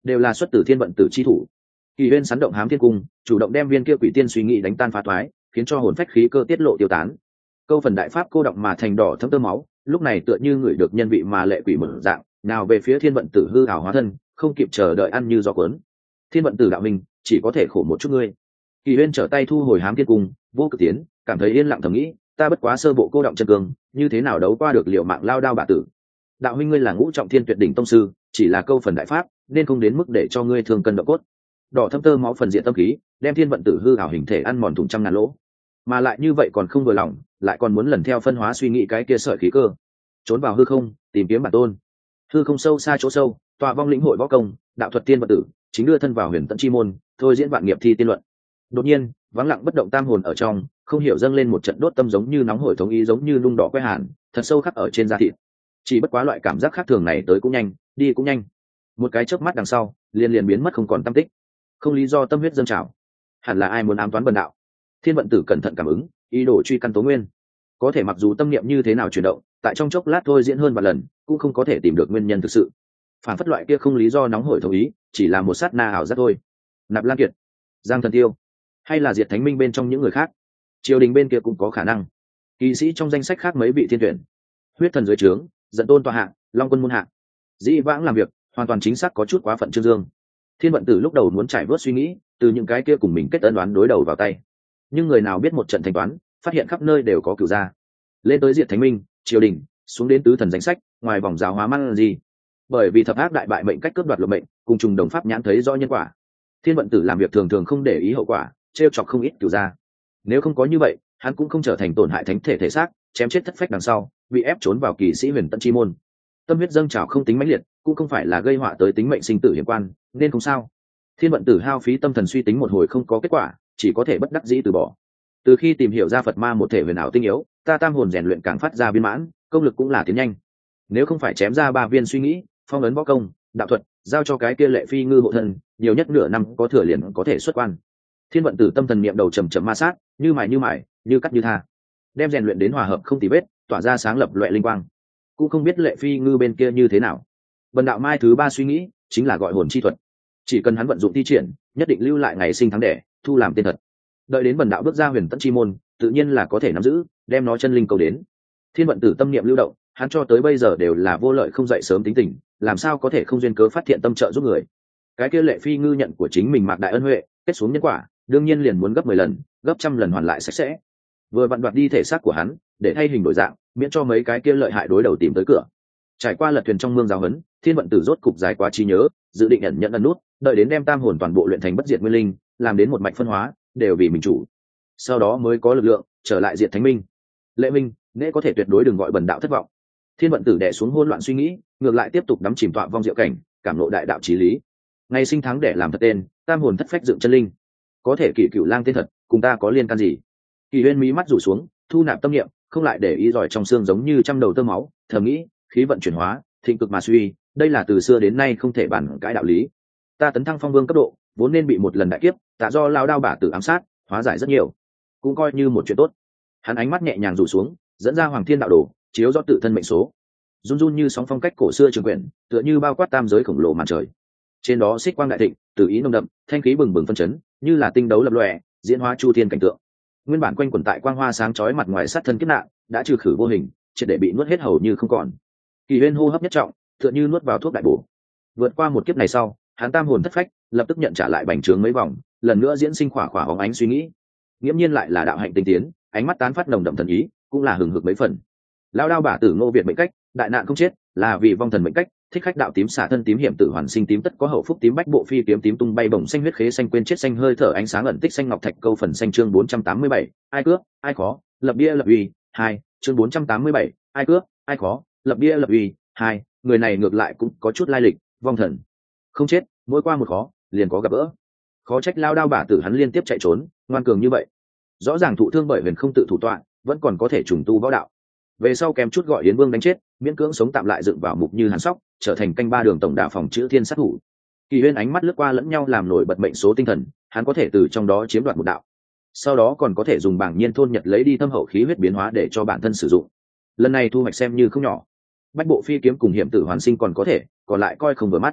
đều là xuất từ thiên vận tử chi thủ. Kỳ Huyên sắn động hám thiên cung, chủ động đem viên kia quỷ tiên suy nghĩ đánh tan phá thoái, khiến cho hồn phách khí cơ tiết lộ tiêu tán. Câu phần đại pháp cô động mà thành đỏ thấm tơ máu, lúc này tựa như người được nhân vị mà lệ quỷ mở dạng, nào về phía thiên vận tử hư ảo hóa thân, không kịp chờ đợi ăn như gió cuốn. Thiên vận tử đạo minh, chỉ có thể khổ một chút ngươi. Kỳ Huyên trở tay thu hồi hám thiên cung, vô cực tiến, cảm thấy yên lặng thầm nghĩ, ta bất quá sơ bộ cô động chân cương, như thế nào đấu qua được liệu mạng lao đao bả tử. Đạo huynh ngươi là ngũ trọng thiên tuyệt đỉnh tông sư, chỉ là câu phần đại pháp, nên không đến mức để cho ngươi thương cân độ cốt. Đỏ thâm tơ máu phần diện tâm khí, đem thiên vận tử hư ảo hình thể ăn mòn thủng trăm ngàn lỗ, mà lại như vậy còn không vừa lòng, lại còn muốn lần theo phân hóa suy nghĩ cái kia sợi khí cơ, trốn vào hư không tìm kiếm bản tôn. Hư không sâu xa chỗ sâu, tọa vong lĩnh hội võ công, đạo thuật tiên vận tử, chính đưa thân vào huyền tận chi môn, thôi diễn vạn nghiệp thi tiên luận. Đột nhiên, vắng lặng bất động tam hồn ở trong, không hiểu dâng lên một trận đốt tâm giống như nóng hổi thống ý giống như lung đỏ quét hàn, thật sâu khắc ở trên da thịt. Chỉ bất quá loại cảm giác khác thường này tới cũng nhanh, đi cũng nhanh. Một cái chớp mắt đằng sau, liền liền biến mất không còn tăm tích. Không lý do tâm huyết dâng trào, hẳn là ai muốn ám toán bần đạo. Thiên vận tử cẩn thận cảm ứng, ý đồ truy căn tố nguyên. Có thể mặc dù tâm niệm như thế nào chuyển động, tại trong chốc lát thôi diễn hơn vài lần, cũng không có thể tìm được nguyên nhân thực sự. Phản phất loại kia không lý do nóng hổi thống ý, chỉ là một sát na ảo giác thôi. Nạp Lan Kiệt, Giang Thần Tiêu, hay là Diệt Thánh Minh bên trong những người khác, triều đình bên kia cũng có khả năng. Kỳ sĩ trong danh sách khác mấy vị thiên tuyển, huyết thần dưới trướng, dẫn tôn tọa hạng, long quân môn hạng. Dĩ vãng làm việc, hoàn toàn chính xác có chút quá phận trương dương. Thiên vận tử lúc đầu muốn trải vớt suy nghĩ, từ những cái kia cùng mình kết ân đoán đối đầu vào tay. Nhưng người nào biết một trận thanh toán, phát hiện khắp nơi đều có cửu gia. Lên tới Diệt Thánh Minh, triều đình, xuống đến tứ thần danh sách, ngoài vòng giáo hóa mang gì. Bởi vì thập ác đại bại mệnh cách cướp đoạt lục mệnh, cùng trùng đồng pháp nhãn thấy rõ nhân quả. Thiên vận tử làm việc thường thường không để ý hậu quả, trêu chọc không ít cửu gia. Nếu không có như vậy, hắn cũng không trở thành tổn hại thánh thể thể xác, chém chết thất phách đằng sau, bị ép trốn vào kỳ sĩ huyền tận chi môn. Tâm huyết dâng trào không tính mãnh liệt, cũng không phải là gây họa tới tính mệnh sinh tử hiểm quan, nên không sao. Thiên vận tử hao phí tâm thần suy tính một hồi không có kết quả, chỉ có thể bất đắc dĩ từ bỏ. Từ khi tìm hiểu ra Phật ma một thể huyền ảo tinh yếu, ta tam hồn rèn luyện càng phát ra viên mãn, công lực cũng là tiến nhanh. Nếu không phải chém ra ba viên suy nghĩ, phong ấn võ công, đạo thuật, giao cho cái kia lệ phi ngư hộ thân, nhiều nhất nửa năm có thừa liền có thể xuất quan. Thiên vận tử tâm thần niệm đầu trầm trầm ma sát, như mài như mài, như cắt như tha, đem rèn luyện đến hòa hợp không tì vết, tỏa ra sáng lập loẹ linh quang. Cũng không biết lệ phi ngư bên kia như thế nào. Bần đạo mai thứ ba suy nghĩ chính là gọi hồn chi thuật, chỉ cần hắn vận dụng thi triển, nhất định lưu lại ngày sinh tháng đẻ, thu làm tên thật. Đợi đến bần đạo bước ra huyền tận chi môn, tự nhiên là có thể nắm giữ, đem nó chân linh cầu đến. Thiên vận tử tâm niệm lưu động, hắn cho tới bây giờ đều là vô lợi không dậy sớm tính tình, làm sao có thể không duyên cớ phát thiện tâm trợ giúp người. Cái kia lệ phi ngư nhận của chính mình mạc đại ân huệ, kết xuống nhân quả, đương nhiên liền muốn gấp mười lần, gấp trăm lần hoàn lại sạch sẽ. Vừa vặn đoạt đi thể xác của hắn, để thay hình đổi dạng, miễn cho mấy cái kia lợi hại đối đầu tìm tới cửa. Trải qua lật thuyền trong mương giáo huấn, thiên vận tử rốt cục giải quá trí nhớ, dự định ẩn nhận ẩn nút, đợi đến đem tam hồn toàn bộ luyện thành bất diệt nguyên linh, làm đến một mạch phân hóa, đều vì mình chủ. Sau đó mới có lực lượng trở lại Diệt Thánh Minh. Lệ Minh, nễ có thể tuyệt đối đừng gọi bần đạo thất vọng. Thiên vận tử đè xuống hỗn loạn suy nghĩ, ngược lại tiếp tục đắm chìm tọa vong diệu cảnh, cảm ngộ đại đạo chí lý. Ngày sinh tháng để làm thật tên, tam hồn thất phách dựng chân linh, có thể kỷ cửu lang tên thật, cùng ta có liên can gì? Kỳ Huyên mí mắt rủ xuống, thu nạp tâm niệm, không lại để ý giỏi trong xương giống như trăm đầu tơ máu, thầm nghĩ, khí vận chuyển hóa, thịnh cực mà suy, đây là từ xưa đến nay không thể bàn cãi đạo lý. Ta tấn thăng phong vương cấp độ, vốn nên bị một lần đại kiếp, tạ do lao đao bả tử ám sát, hóa giải rất nhiều, cũng coi như một chuyện tốt. Hắn ánh mắt nhẹ nhàng rủ xuống, dẫn ra Hoàng Thiên đạo đồ, chiếu rõ tự thân mệnh số, run run như sóng phong cách cổ xưa trường quyển, tựa như bao quát tam giới khổng lồ màn trời. Trên đó xích quang đại thịnh, từ ý nồng đậm, thanh khí bừng bừng phân chấn, như là tinh đấu lập lòe, diễn hóa chu thiên cảnh tượng. Nguyên bản quanh quẩn tại quang hoa sáng chói mặt ngoài sát thân kiếp nạn, đã trừ khử vô hình, triệt để bị nuốt hết hầu như không còn. Kỳ Huyên hô hấp nhất trọng, tựa như nuốt vào thuốc đại bổ. Vượt qua một kiếp này sau, hắn tam hồn thất phách, lập tức nhận trả lại bành trướng mấy vòng, lần nữa diễn sinh khỏa khỏa hóng ánh suy nghĩ. Nghiễm nhiên lại là đạo hạnh tinh tiến, ánh mắt tán phát nồng đậm thần ý, cũng là hừng hực mấy phần. Lao đao bả tử Ngô Việt mệnh cách, đại nạn không chết, là vì vong thần mệnh cách, thích khách đạo tím xả thân tím hiểm tử hoàn sinh tím tất có hậu phúc tím bách bộ phi kiếm tím tung bay bổng xanh huyết khế xanh quên chết xanh hơi thở ánh sáng ẩn tích xanh ngọc thạch câu phần xanh chương bốn trăm tám mươi bảy, ai cướp, ai khó, lập bia lập uy, hai, chương bốn trăm tám mươi bảy, ai cướp, ai khó, lập bia lập uy, hai, người này ngược lại cũng có chút lai lịch, vong thần. Không chết, mỗi qua một khó, liền có gặp gỡ. Khó trách lao đao bả tử hắn liên tiếp chạy trốn, ngoan cường như vậy. Rõ ràng thụ thương bởi huyền không tự thủ tọa, vẫn còn có thể trùng tu võ đạo. Về sau kèm chút gọi Yến Vương đánh chết, miễn cưỡng sống tạm lại dựng vào mục như hàn sóc, trở thành canh ba đường tổng đạo phòng chữ thiên sát thủ. Kỳ Huyên ánh mắt lướt qua lẫn nhau làm nổi bật mệnh số tinh thần, hắn có thể từ trong đó chiếm đoạt một đạo, sau đó còn có thể dùng bảng nhiên thôn nhật lấy đi thâm hậu khí huyết biến hóa để cho bản thân sử dụng. Lần này thu hoạch xem như không nhỏ. Bách bộ phi kiếm cùng hiểm tử hoàn sinh còn có thể, còn lại coi không vừa mắt.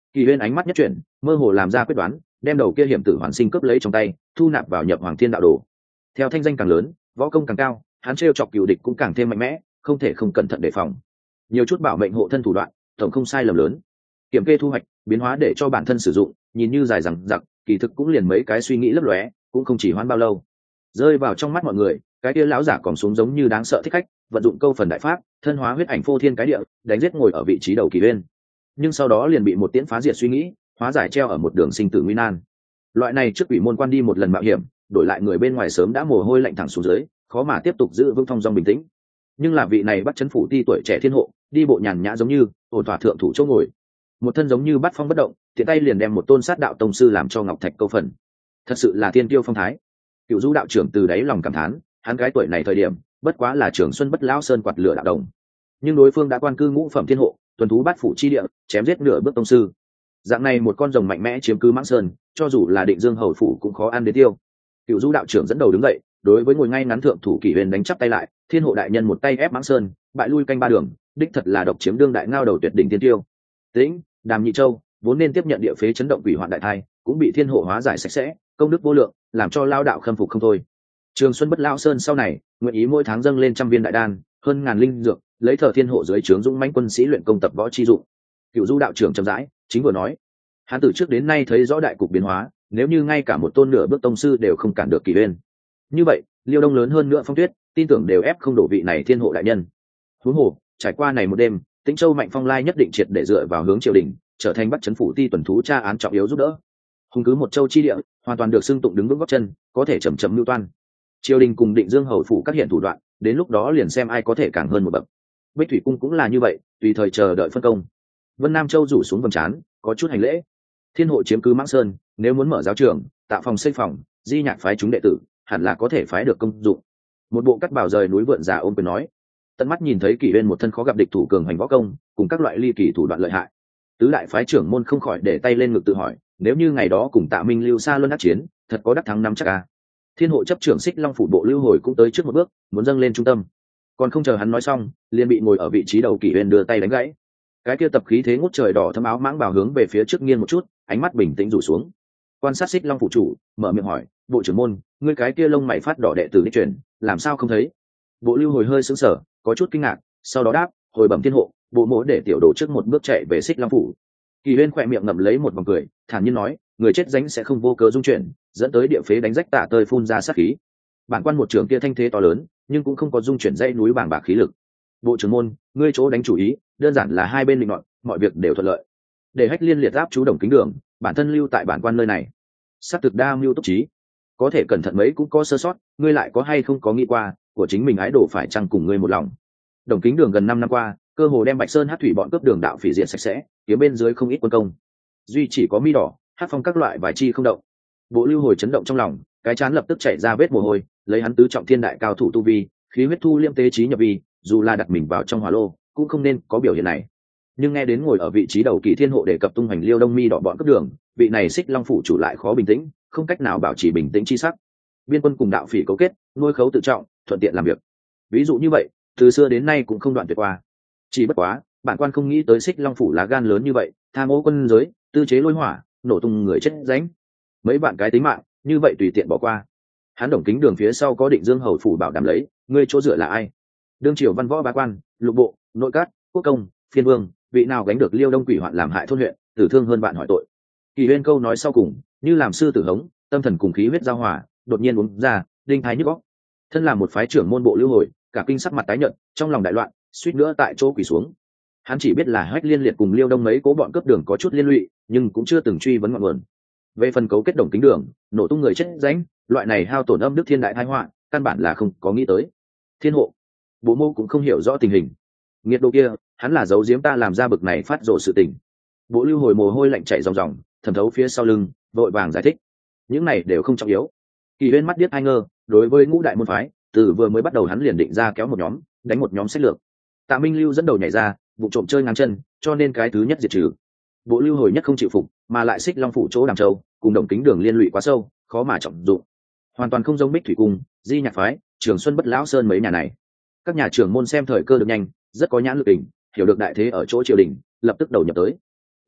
Kỳ Huyên ánh mắt nhất chuyển, mơ hồ làm ra quyết đoán, đem đầu kia hiểm tử hoàn sinh cướp lấy trong tay, thu nạp vào nhập Hoàng Thiên Đạo Đồ. Theo thanh danh càng lớn, võ công càng cao, hắn trêu chọc cựu địch cũng càng thêm mạnh mẽ, không thể không cẩn thận đề phòng. Nhiều chút bảo mệnh hộ thân thủ đoạn, tổng không sai lầm lớn. Kiểm kê thu hoạch, biến hóa để cho bản thân sử dụng, nhìn như dài dằng dặc, kỳ thực cũng liền mấy cái suy nghĩ lấp lóe, cũng không chỉ hoãn bao lâu. Rơi vào trong mắt mọi người, cái kia lão giả còn xuống giống như đáng sợ thích khách, vận dụng câu phần đại pháp, thân hóa huyết ảnh phô thiên cái địa, đánh giết ngồi ở vị trí đầu Kỳ Huyên. Nhưng sau đó liền bị một tiễn phá diệt suy nghĩ, hóa giải treo ở một đường sinh tử nguy nan. Loại này trước quỷ môn quan đi một lần mạo hiểm, đổi lại người bên ngoài sớm đã mồ hôi lạnh thẳng xuống dưới, khó mà tiếp tục giữ vững thong dong bình tĩnh. Nhưng là vị này bắt chấn phủ ti tuổi trẻ thiên hộ, đi bộ nhàn nhã giống như ổn thỏa thượng thủ chỗ ngồi, một thân giống như bắt phong bất động, tiện tay liền đem một tôn sát đạo tông sư làm cho ngọc thạch câu phần, thật sự là thiên tiêu phong thái. Cựu Du đạo trưởng từ đáy lòng cảm thán, hắn gái tuổi này thời điểm bất quá là trường xuân bất lão sơn quạt lửa đạo đồng, nhưng đối phương đã quan cư ngũ phẩm thiên hộ, tuần thú bát phủ chi địa, chém giết nửa bước tông sư. Dạng này một con rồng mạnh mẽ chiếm cứ mãng sơn, cho dù là định dương hầu phủ cũng khó ăn đến tiêu. Cựu Du đạo trưởng dẫn đầu đứng dậy, đối với ngồi ngay ngắn thượng thủ Kỷ Huyền đánh chắp tay lại, thiên hộ đại nhân một tay ép mãng sơn, bại lui canh ba đường, đích thật là độc chiếm đương đại ngao đầu tuyệt đỉnh tiên tiêu. Tĩnh, Đàm Nhị Châu vốn nên tiếp nhận địa phế chấn động quỷ hoạn đại thai, cũng bị thiên hộ hóa giải sạch sẽ, công đức vô lượng, làm cho lao đạo khâm phục không thôi. Trường Xuân bất lão sơn sau này nguyện ý mỗi tháng dâng lên trăm viên đại đan, hơn ngàn linh dược, lấy thờ thiên hộ dưới trướng dũng mãnh quân sĩ luyện công tập võ chi dụng. Cựu Du đạo trưởng trầm rãi chính vừa nói, hắn từ trước đến nay thấy rõ đại cục biến hóa, nếu như ngay cả một tôn nửa bước tông sư đều không cản được Kỷ Uyên, như vậy Liêu Đông lớn hơn nữa Phong Tuyết, tin tưởng đều ép không đổ vị này thiên hộ đại nhân. Huống hồ trải qua này một đêm, Tĩnh Châu Mạnh Phong Lai nhất định triệt để dựa vào hướng triều đình, trở thành bắt chấn phủ ti tuần thú tra án trọng yếu giúp đỡ. Hùng cứ một châu chi địa, hoàn toàn được xưng tụng đứng vững gót chân, có thể chậm chậm lưu toan. Triều đình cùng Định Dương hầu phủ các hiện thủ đoạn, đến lúc đó liền xem ai có thể càng hơn một bậc. Bích Thủy cung cũng là như vậy, tùy thời chờ đợi phân công. Vân Nam Châu rủ xuống vầng trán, có chút hành lễ. Thiên hộ chiếm cứ Mãng Sơn, nếu muốn mở giáo trường, tạo phòng xây phòng, di nhạc phái chúng đệ tử, hẳn là có thể phái được công dụng. Một bộ cắt bảo rời núi vượn già ôm quyền nói, tận mắt nhìn thấy Kỷ Uyên một thân khó gặp địch thủ cường hành võ công, cùng các loại ly kỳ thủ đoạn lợi hại. Tứ đại phái trưởng môn không khỏi để tay lên ngực tự hỏi, nếu như ngày đó cùng Tạ Minh Lưu Sa Luân đắc chiến, thật có đắc thắng năm chắc à. Thiên hộ chấp trưởng Xích Long phủ bộ Lưu Hồi cũng tới trước một bước, muốn dâng lên trung tâm. Còn không chờ hắn nói xong, liền bị ngồi ở vị trí đầu Kỷ Uyên đưa tay đánh gãy. Cái kia tập khí thế ngút trời đỏ thấm áo mãng bào hướng về phía trước nghiêng một chút, ánh mắt bình tĩnh rủ xuống. Quan sát Xích Long phủ chủ, mở miệng hỏi, bộ trưởng môn, ngươi cái kia lông mày phát đỏ đệ tử đi truyền, làm sao không thấy? Bộ Lưu Hồi hơi sững sờ, có chút kinh ngạc, sau đó đáp, hồi bẩm thiên hộ, bộ mỗ để tiểu đồ trước một bước chạy về Xích Long phủ. Kỳ Uyên khỏe miệng ngậm lấy một vòng cười, thản nhiên nói, người chết dánh sẽ không vô cớ dung chuyển, dẫn tới địa phế đánh rách tả tơi phun ra sát khí. Bản quan một trưởng kia thanh thế to lớn, nhưng cũng không có dung chuyển dãy núi bàng bạc khí lực. Bộ trưởng môn, ngươi chỗ đánh chủ ý, đơn giản là hai bên định nọt, mọi việc đều thuận lợi. Để Hách Liên liệt áp chú Đồng Kính Đường, bản thân lưu tại bản quan nơi này. Sát thực đa mưu túc trí, có thể cẩn thận mấy cũng có sơ sót, ngươi lại có hay không có nghĩ qua, của chính mình ái đồ phải chăng cùng ngươi một lòng. Đồng Kính Đường gần năm năm qua, cơ hồ đem Bạch Sơn Hát thủy bọn cướp đường đạo phỉ diện sạch sẽ, phía bên dưới không ít quân công. Duy chỉ có Mi Đỏ, Hát Phong các loại vài chi không động. Bộ Lưu Hồi chấn động trong lòng, cái chán lập tức chảy ra vết mồ hôi, lấy hắn tứ trọng thiên đại cao thủ tu vi, khí huyết thu liêm tế trí nhập vi, dù là đặt mình vào trong hỏa lô, cũng không nên có biểu hiện này. Nhưng nghe đến ngồi ở vị trí đầu Kỳ Thiên hộ đề cập tung hành Liêu Đông Mi Đỏ bọn cướp đường, vị này Xích Long phủ chủ lại khó bình tĩnh, không cách nào bảo trì bình tĩnh chi sắc. Biên quân cùng đạo phỉ cấu kết, nuôi khấu tự trọng, thuận tiện làm việc. Ví dụ như vậy, từ xưa đến nay cũng không đoạn tuyệt qua. Chỉ bất quá, bản quan không nghĩ tới Xích Long phủ lá gan lớn như vậy, tham ô quân giới, tư chế lôi hỏa, nổ tung người chết ránh. Mấy bạn cái tính mạng, như vậy tùy tiện bỏ qua. Hắn Đồng Kính Đường phía sau có Định Dương hầu phủ bảo đảm lấy, ngươi chỗ dựa là ai? Đương triều văn võ bá quan, lục bộ, nội các, quốc công, phiên vương, vị nào gánh được Liêu Đông quỷ hoạn làm hại thôn huyện, tử thương hơn bạn hỏi tội. Kỳ Uyên câu nói sau cùng, như làm sư tử hống, tâm thần cùng khí huyết giao hòa, đột nhiên uống ra, đinh thái nhức óc. Thân là một phái trưởng môn bộ Lưu Hồi, cả kinh sắc mặt tái nhợt, trong lòng đại loạn, suýt nữa tại chỗ quỳ xuống. Hắn chỉ biết là Hách Liên liệt cùng Liêu Đông mấy cố bọn cướp đường có chút liên lụy, nhưng cũng chưa từng truy vấn ngọn nguồn. Về phần cấu kết Đồng Kính Đường, nổ tung người chết ránh, loại này hao tổn âm đức thiên đại tai họa, căn bản là không có nghĩ tới. Thiên hộ, bộ mô cũng không hiểu rõ tình hình. Nghiệt độ kia, hắn là giấu giếm ta làm ra bực này phát rồ sự tình. Bộ Lưu Hồi mồ hôi lạnh chảy ròng ròng, thẩm thấu phía sau lưng, vội vàng giải thích. Những này đều không trọng yếu. Kỳ Uyên mắt điếc hai ngơ, đối với ngũ đại môn phái, từ vừa mới bắt đầu hắn liền định ra kéo một nhóm, đánh một nhóm sách lược. Tạ Minh Lưu dẫn đầu nhảy ra, vụ trộm chơi ngang chân, cho nên cái thứ nhất diệt trừ. Bộ Lưu Hồi nhất không chịu phục, mà lại Xích Long phủ chỗ Đàm Châu, cùng Đồng Kính Đường liên lụy quá sâu, khó mà trọng dụng. Hoàn toàn không giống Bích Thủy cung, Di Nhạc phái, Trường Xuân bất lão sơn mấy nhà này. Các nhà trưởng môn xem thời cơ được nhanh, rất có nhãn lực đỉnh, hiểu được đại thế ở chỗ triều đình, lập tức đầu nhập tới.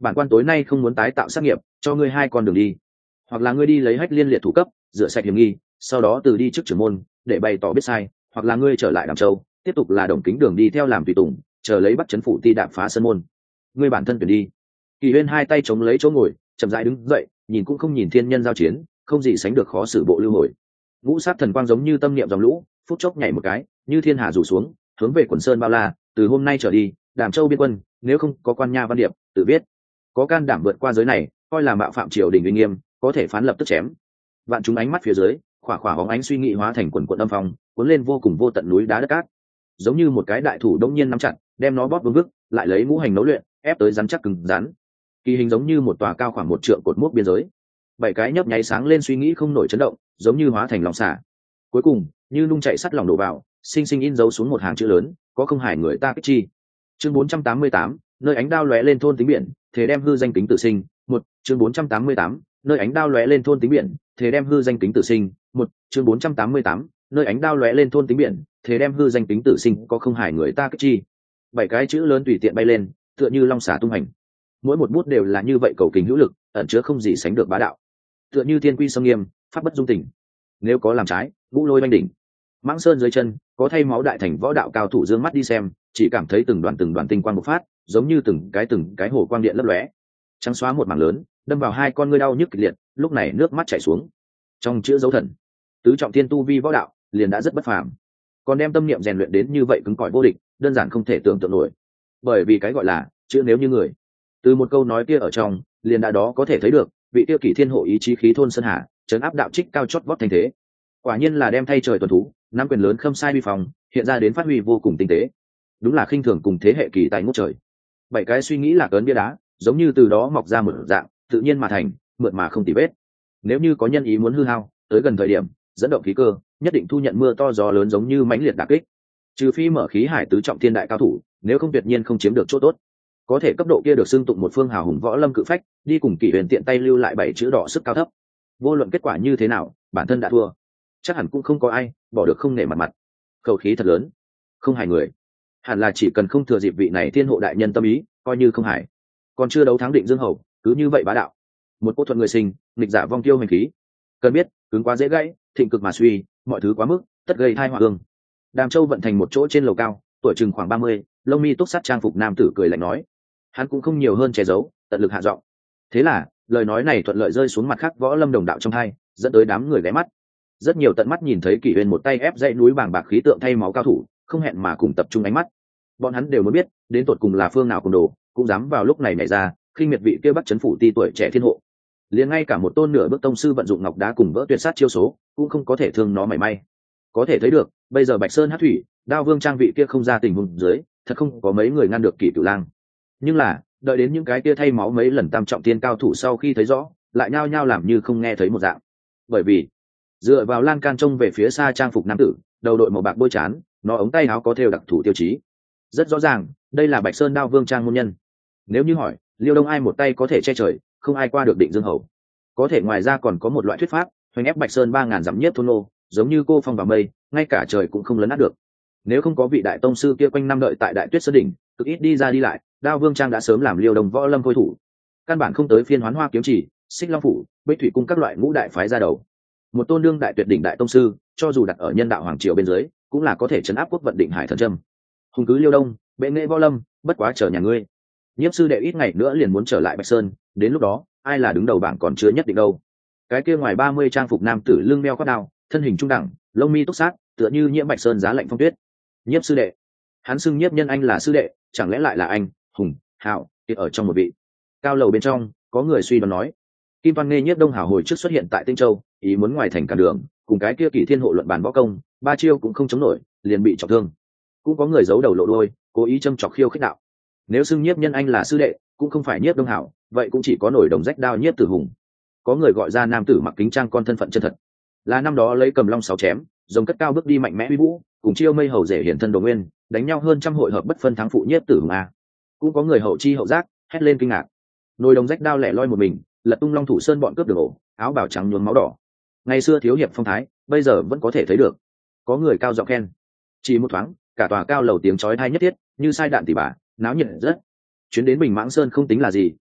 bản quan tối nay không muốn tái tạo sát nghiệp, cho ngươi hai con đường đi. Hoặc là ngươi đi lấy hách liên liệt thủ cấp, rửa sạch hiểm nghi, sau đó từ đi trước trưởng môn để bày tỏ biết sai, hoặc là ngươi trở lại Đàm Châu, tiếp tục là Đồng Kính Đường đi theo làm tùy tùng, chờ lấy bắt chấn phủ ti đạp phá sân môn. Ngươi bản thân tuyển đi. Kỳ Uyên hai tay chống lấy chỗ ngồi, chậm rãi đứng dậy, nhìn cũng không nhìn thiên nhân giao chiến, không gì sánh được khó xử bộ lưu hồi. Ngũ sát thần quang giống như tâm niệm dòng lũ, phút chốc nhảy một cái, như thiên hà rủ xuống, hướng về quần sơn bao la. Từ hôm nay trở đi, Đàm Châu biên quân, nếu không có quan nha văn điệp, tự biết có can đảm vượt qua giới này, coi là mạo phạm triều đình uy nghiêm, có thể phán lập tức chém. Vạn chúng ánh mắt phía dưới, khỏa khỏa bóng ánh suy nghĩ hóa thành quần quần âm phong, cuốn lên vô cùng vô tận núi đá đất cát, giống như một cái đại thủ đông nhiên nắm chặt, đem nó bóp vững vức, lại lấy ngũ hành nấu luyện, ép tới rắn chắc cứng rắn. Kỳ hình giống như một tòa cao khoảng một trượng cột mốc biên giới, bảy cái nhấp nháy sáng lên suy nghĩ không nổi chấn động, giống như hóa thành lòng xả. Cuối cùng, như nung chạy sắt lòng đổ vào, sinh sinh in dấu xuống một hàng chữ lớn, có không hải người ta kích chi. Chương bốn trăm tám mươi tám, nơi ánh đao lóe lên thôn tính biển, thế đem hư danh kính tử sinh. Một, chương bốn trăm tám mươi tám, nơi ánh đao lóe lên thôn tính biển, thế đem hư danh kính tử sinh. Một, chương bốn trăm tám mươi tám, nơi ánh đao lóe lên thôn tính biển, thế đem hư danh kính tử sinh, có không hải người ta kích chi. Bảy cái chữ lớn tùy tiện bay lên, tựa như long xả tung hành. Mỗi một bút đều là như vậy cầu kình hữu lực, ẩn chứa không gì sánh được bá đạo, tựa như thiên quy sâm nghiêm, pháp bất dung tình. Nếu có làm trái, vũ lôi banh đỉnh. Mãng sơn dưới chân, có thay máu đại thành võ đạo cao thủ dương mắt đi xem, chỉ cảm thấy từng đoàn từng đoàn tinh quang bộc phát, giống như từng cái từng cái hồ quang điện lấp lóe, trắng xóa một mảng lớn, đâm vào hai con ngươi đau nhức kịch liệt. Lúc này nước mắt chảy xuống. Trong chữ dấu thần, tứ trọng thiên tu vi võ đạo liền đã rất bất phàm, còn đem tâm niệm rèn luyện đến như vậy cứng cỏi vô địch, đơn giản không thể tưởng tượng nổi. Bởi vì cái gọi là chữ nếu như người, từ một câu nói kia ở trong liền đã đó có thể thấy được vị tiêu kỷ thiên hộ ý chí khí thôn sơn hà, trấn áp đạo trích cao chót vót thành thế. Quả nhiên là đem thay trời tuần thú, nắm quyền lớn khâm sai vi phòng, hiện ra đến phát huy vô cùng tinh tế. Đúng là khinh thường cùng thế hệ kỳ tài ngút trời. Bảy cái suy nghĩ là cấn bia đá, giống như từ đó mọc ra một dạng, tự nhiên mà thành, mượt mà không tì vết. Nếu như có nhân ý muốn hư hao, tới gần thời điểm dẫn động khí cơ, nhất định thu nhận mưa to gió lớn giống như mãnh liệt đả kích. Trừ phi mở khí hải tứ trọng thiên đại cao thủ, nếu không tuyệt nhiên không chiếm được chỗ tốt. Có thể cấp độ kia được xưng tụng một phương hào hùng võ lâm cự phách, đi cùng Kỷ Huyền tiện tay lưu lại bảy chữ đỏ sức cao thấp. Vô luận kết quả như thế nào, bản thân đã thua, chắc hẳn cũng không có ai bỏ được không nể mặt mặt. Khẩu khí thật lớn, không hài người. Hẳn là chỉ cần không thừa dịp vị này thiên hộ đại nhân tâm ý, coi như không hài. Còn chưa đấu thắng Định Dương Hầu, cứ như vậy bá đạo. Một cốt thuận người sinh, nghịch giả vong tiêu hành khí. Cần biết, cứng quá dễ gãy, thịnh cực mà suy, mọi thứ quá mức, tất gây thai họa ương. Đàm Châu vận thành một chỗ trên lầu cao, tuổi chừng khoảng ba mươi, lông mi túc sắt trang phục nam tử cười lạnh nói. Hắn cũng không nhiều hơn che giấu, tận lực hạ giọng. Thế là, lời nói này thuận lợi rơi xuống mặt khác võ lâm đồng đạo trong hai, dẫn tới đám người ghé mắt. Rất nhiều tận mắt nhìn thấy Kỷ Huyền một tay ép dãy núi bàng bạc khí tượng thay máu cao thủ, không hẹn mà cùng tập trung ánh mắt. Bọn hắn đều muốn biết, đến tột cùng là phương nào cùng đồ, cũng dám vào lúc này nhảy ra, khinh miệt vị kia bắt chấn phủ ti tuổi trẻ thiên hộ. Liền ngay cả một tôn nửa bước tông sư vận dụng ngọc đá cùng vỡ tuyệt sát chiêu số, cũng không có thể thương nó mảy may. Có thể thấy được, bây giờ Bạch Sơn Hát Thủy, Đao Vương trang vị kia không ra tình huống dưới, thật không có mấy người ngăn được Kỷ Cửu Lang. Nhưng là, đợi đến những cái kia thay máu mấy lần tam trọng tiên cao thủ sau khi thấy rõ, lại nhao nhao làm như không nghe thấy một dạng. Bởi vì, dựa vào lan can trông về phía xa trang phục nam tử, đầu đội màu bạc bôi chán, nó ống tay áo có thêu đặc thủ tiêu chí. Rất rõ ràng, đây là Bạch Sơn Đao Vương trang môn nhân. Nếu như hỏi, Liêu Đông ai một tay có thể che trời, không ai qua được Định Dương Hầu. Có thể ngoài ra còn có một loại thuyết pháp, hoành ép Bạch Sơn ba ngàn dặm nhất thôn nô, giống như cô phong vào mây, ngay cả trời cũng không lấn át được. Nếu không có vị đại tông sư kia quanh năm đợi tại Đại Tuyết Sơn đỉnh, cực ít đi ra đi lại, Đao Vương trang đã sớm làm Liêu Đông võ lâm khôi thủ. Căn bản không tới phiên Hoán Hoa kiếm chỉ, Xích Long phủ, Bích Thủy cung các loại ngũ đại phái ra đầu. Một tôn đương đại tuyệt đỉnh đại tông sư, cho dù đặt ở nhân đạo hoàng triều bên dưới, cũng là có thể chấn áp quốc vận định hải thần trâm. Hùng cứ Liêu Đông, bệ nghệ võ lâm, bất quá chờ nhà ngươi. Nhiếp sư đệ ít ngày nữa liền muốn trở lại Bạch Sơn, đến lúc đó, ai là đứng đầu bảng còn chưa nhất định đâu. Cái kia ngoài ba mươi trang phục nam tử lưng đeo quát đao, thân hình trung đẳng, lông mi túc sát, tựa như nhiễm Bạch Sơn giá lạnh phong tuyết. Nhiếp sư đệ, hắn xưng nhiếp nhân anh là sư đệ, chẳng lẽ lại là anh, Hùng, Hạo, kia ở trong một vị. Cao lầu bên trong, có người suy đoán nói, Kim Văn Nghê nhiếp Đông Hảo hồi trước xuất hiện tại Tinh Châu, ý muốn ngoài thành cản đường, cùng cái kia Kỷ Thiên hộ luận bàn võ công, ba chiêu cũng không chống nổi, liền bị trọng thương. Cũng có người giấu đầu lộ đuôi, cố ý châm chọc khiêu khích đạo. Nếu xưng nhiếp nhân anh là sư đệ, cũng không phải nhiếp Đông Hảo, vậy cũng chỉ có nổi đồng rách đao nhiếp Tử Hùng. Có người gọi ra nam tử mặc kính trang con thân phận chân thật, là năm đó lấy cầm long sáu chém, rồng cất cao bước đi mạnh mẽ uy vũ, cùng chiêu mây hầu rể hiển thân Đồ Nguyên, đánh nhau hơn trăm hội hợp bất phân thắng phụ nhiếp Tử Hùng a. Cũng có người hậu chi hậu giác, hét lên kinh ngạc. Nồi đồng rách đao lẻ loi một mình, lật tung Long Thủ Sơn bọn cướp đường ổ, áo bào trắng nhuốm máu đỏ. Ngày xưa thiếu hiệp phong thái, bây giờ vẫn có thể thấy được. Có người cao giọng khen. Chỉ một thoáng, cả tòa cao lầu tiếng chói tai nhất thiết, như sai đạn tỉ bả, náo nhiệt rất. Chuyến đến Bình Mãng Sơn không tính là gì,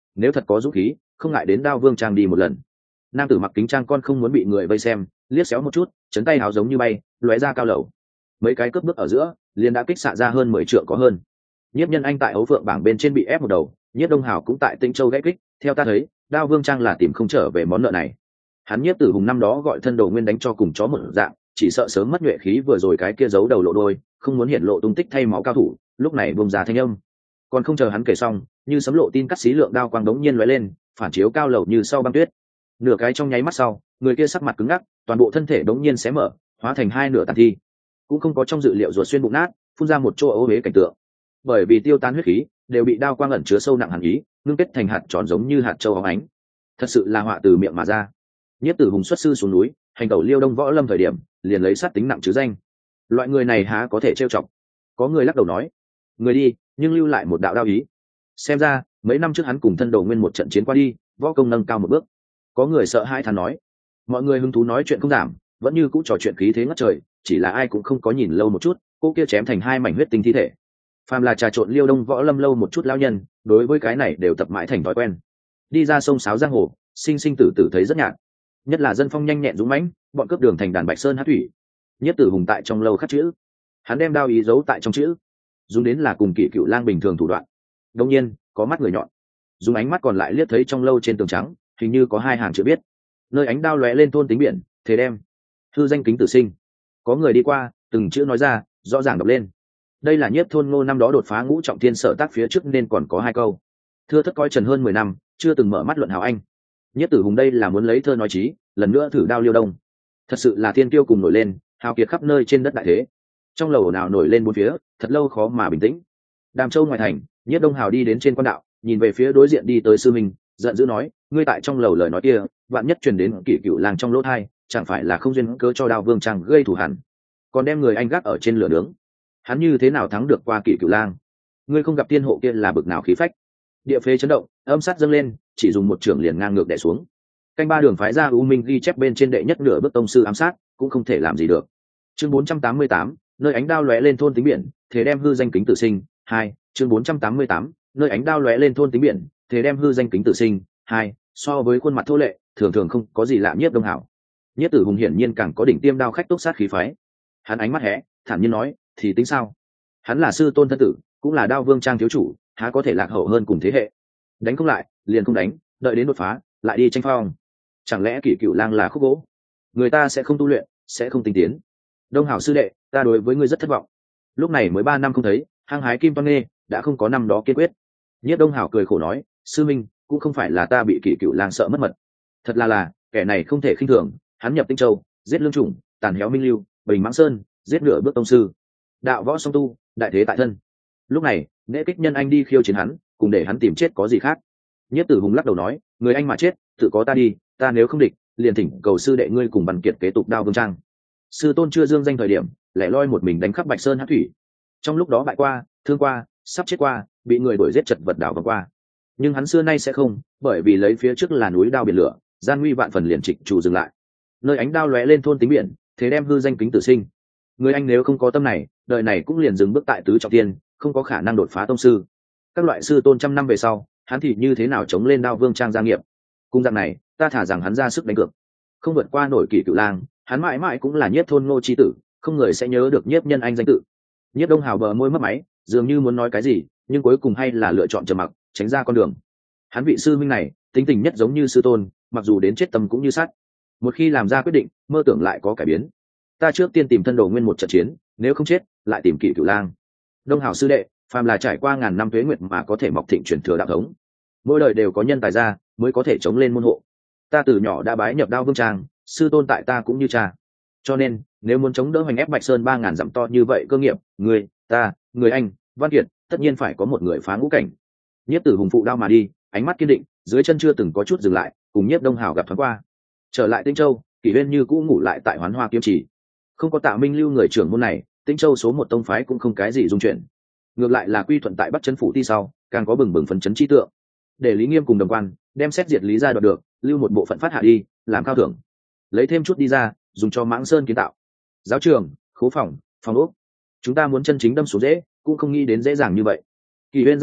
nếu thật có dũng khí không ngại đến đao vương trang đi một lần. Nam tử mặc kính trang con không muốn bị người vây xem, liếc xéo một chút, chấn tay háo giống như bay, lóe ra cao lầu. Mấy cái cướp bước ở giữa, liền đã kích xạ ra hơn mười trượng có hơn. Nhiếp Nhân Anh tại Ấu Phượng bảng bên trên bị ép một đầu, Nhiếp Đông Hào cũng tại Tĩnh Châu gãy kích, theo ta thấy, Đao Vương Trang là tìm không trở về món nợ này. Hắn Nhiếp Tử Hùng năm đó gọi thân đồ nguyên đánh cho cùng chó một dạng, chỉ sợ sớm mất nhuệ khí vừa rồi cái kia giấu đầu lộ đôi, không muốn hiện lộ tung tích thay máu cao thủ, lúc này bùng ra thanh âm. Còn không chờ hắn kể xong, như sấm lộ tin cắt xí lượng đao quang đống nhiên lóe lên, phản chiếu cao lầu như sau băng tuyết. Nửa cái trong nháy mắt sau, người kia sắc mặt cứng ngắc, toàn bộ thân thể đống nhiên xé mở, hóa thành hai nửa tàn thi. Cũng không có trong dự liệu ruột xuyên bụng nát, phun ra một chỗ ô uế cảnh tượng. Bởi vì tiêu tan huyết khí, đều bị đao quang ẩn chứa sâu nặng hàn ý, ngưng kết thành hạt tròn giống như hạt châu óng ánh. Thật sự là họa từ miệng mà ra. Nhiếp Tử Hùng xuất sư xuống núi, hành tẩu Liêu Đông võ lâm thời điểm, liền lấy sát tính nặng chứ danh. Loại người này há có thể trêu chọc? Có người lắc đầu nói, người đi, nhưng lưu lại một đạo đao ý. Xem ra, mấy năm trước hắn cùng thân đồ nguyên một trận chiến qua đi, võ công nâng cao một bước. Có người sợ hãi thán nói, mọi người hứng thú nói chuyện không giảm, vẫn như cũng trò chuyện khí thế ngất trời, chỉ là ai cũng không có nhìn lâu một chút, cô kia chém thành hai mảnh huyết tinh thi thể. Phàm là trà trộn Liêu Đông võ lâm lâu một chút lão nhân, đối với cái này đều tập mãi thành thói quen. Đi ra sông sáo giang hồ, sinh sinh tử tử thấy rất nhạt. Nhất là dân phong nhanh nhẹn dũng mãnh, bọn cướp đường thành đàn bạch sơn hát thủy. Nhiếp Tử Hùng tại trong lâu khắc chữ, hắn đem đao ý giấu tại trong chữ, dùng đến là cùng kỷ cựu lang bình thường thủ đoạn. Đương nhiên, có mắt người nhọn, dùng ánh mắt còn lại liếc thấy trong lâu trên tường trắng, hình như có hai hàng chữ viết. Nơi ánh đao lóe lên thôn tính biển, thế đem hư danh kính tử sinh. Có người đi qua, từng chữ nói ra, rõ ràng đọc lên. Đây là Nhiếp Thôn Ngô năm đó đột phá ngũ trọng thiên sở tác phía trước nên còn có hai câu. Thưa thất coi trần hơn mười năm, chưa từng mở mắt luận hào anh. Nhiếp Tử Hùng đây là muốn lấy thơ nói chí, lần nữa thử đao Liêu Đông. Thật sự là thiên kiêu cùng nổi lên, hào kiệt khắp nơi trên đất đại thế. Trong lầu nào nổi lên bốn phía, thật lâu khó mà bình tĩnh. Đàm Châu ngoài thành, Nhiếp Đông Hào đi đến trên quan đạo, nhìn về phía đối diện đi tới sư minh, giận dữ nói, ngươi tại trong lầu lời nói kia, vạn nhất truyền đến kỷ cựu làng trong lỗ thai, chẳng phải là không duyên cớ cho Đao Vương Trang gây thù hằn, còn đem người anh gác ở trên lửa nướng. Hắn như thế nào thắng được qua kỷ cựu lang? Ngươi không gặp tiên hộ kia là bực nào khí phách? Địa phế chấn động, âm sát dâng lên, chỉ dùng một trưởng liền ngang ngược đè xuống. Canh ba đường phái ra U Minh ghi chép bên trên đệ nhất nửa bước tông sư ám sát, cũng không thể làm gì được. Chương bốn trăm tám mươi tám, nơi ánh đao lóe lên thôn tính biển, thế đem hư danh kính tử sinh. Hai, chương bốn trăm tám mươi tám, nơi ánh đao lóe lên thôn tính biển, thế đem hư danh kính tử sinh. Hai, so với khuôn mặt thô lệ, thường thường không có gì lạ Nhiếp Đông Hảo. Nhiếp Tử Hùng hiển nhiên càng có đỉnh tiêm đao khách túc sát khí phái. Hắn ánh mắt hé, thản nhiên nói, thì tính sao? Hắn là sư tôn thân tử, cũng là Đao Vương Trang thiếu chủ, há có thể lạc hậu hơn cùng thế hệ? Đánh không lại, liền không đánh, đợi đến đột phá, lại đi tranh phong. Chẳng lẽ kỷ cựu lang là khúc gỗ? Người ta sẽ không tu luyện, sẽ không tinh tiến. Đông Hảo sư đệ, ta đối với ngươi rất thất vọng. Lúc này mới ba năm không thấy, hăng hái kim toan nghê đã không có năm đó kiên quyết. Nhiếp Đông Hảo cười khổ nói, sư minh, cũng không phải là ta bị kỷ cựu lang sợ mất mật, thật là là kẻ này không thể khinh thường. Hắn nhập Tinh Châu, giết Lương Chủng, tàn héo Minh Lưu, Bình Mãng Sơn, giết nửa bước tông sư, đạo võ song tu, đại thế tại thân. Lúc này Nghệ Kích Nhân Anh đi khiêu chiến hắn, cùng để hắn tìm chết có gì khác? Nhiếp Tử Hùng lắc đầu nói, người anh mà chết, tự có ta đi, ta nếu không địch, liền thỉnh cầu sư đệ ngươi cùng Văn Kiệt kế tục Đao Vương Trang. Sư tôn chưa dương danh thời điểm, lẻ loi một mình đánh khắp Bạch Sơn hát thủy, trong lúc đó bại qua, thương qua, sắp chết qua, bị người đuổi giết chật vật đảo vòng qua. Nhưng hắn xưa nay sẽ không, bởi vì lấy phía trước là núi đao biển lửa, gian nguy vạn phần liền trịch chủ dừng lại. Nơi ánh đao lóe lên thôn tính biển, thế đem hư danh kính tử sinh. Người anh nếu không có tâm này, đời này cũng liền dừng bước tại tứ trọng thiên, không có khả năng đột phá tông sư. Các loại sư tôn trăm năm về sau, hắn thì như thế nào chống lên Đao Vương Trang gia nghiệp? Cùng dạng này, ta thả rằng hắn ra sức đánh cược, không vượt qua nổi kỷ cựu lang, hắn mãi mãi cũng là Nhiếp Thôn Ngô chi tử, không người sẽ nhớ được Nhiếp Nhân Anh danh tự. Nhiếp Đông Hào bờ môi mất máy, dường như muốn nói cái gì, nhưng cuối cùng hay là lựa chọn trầm mặc, tránh ra con đường. Hắn vị sư minh này, tính tình nhất giống như sư tôn, mặc dù đến chết tâm cũng như sát. Một khi làm ra quyết định, mơ tưởng lại có cải biến. Ta trước tiên tìm thân đồ nguyên một trận chiến, nếu không chết, lại tìm kỷ cựu lang. Đông Hào sư đệ, phàm là trải qua ngàn năm tuế nguyệt mà có thể mọc thịnh truyền thừa đạo thống, mỗi đời đều có nhân tài ra, mới có thể chống lên môn hộ. Ta từ nhỏ đã bái nhập Đao Vương Trang, sư tôn tại ta cũng như cha. Cho nên, nếu muốn chống đỡ hoành ép Bạch Sơn ba ngàn dặm to như vậy cơ nghiệp, người, ta, người anh, Văn Kiệt, tất nhiên phải có một người phá ngũ cảnh. Nhiếp Tử Hùng phụ đao mà đi, ánh mắt kiên định, dưới chân chưa từng có chút dừng lại, cùng Nhiếp Đông Hào gặp thoáng qua. Trở lại Tinh Châu, Kỷ Huyên như cũ ngủ lại tại Hoán Hoa Kiếm Chỉ. Không có Tạ Minh Lưu người trưởng môn này, Tinh Châu số một tông phái cũng không cái gì dung chuyển. Ngược lại là quy thuận tại Bắc Trấn phủ ti sau, càng có bừng bừng phấn chấn chi tượng. Để Lý Nghiêm cùng đồng quan, đem xét diệt Lý gia đoạt được, lưu một bộ phận phát hạ đi, làm cao thưởng. Lấy thêm chút đi ra, dùng cho Mãng Sơn kiến tạo. Giáo trường, khố phòng, phòng ốc. Chúng ta muốn chân chính đâm xuống dễ, cũng không nghĩ đến dễ dàng như vậy. Kỳ Huyên ra lệnh,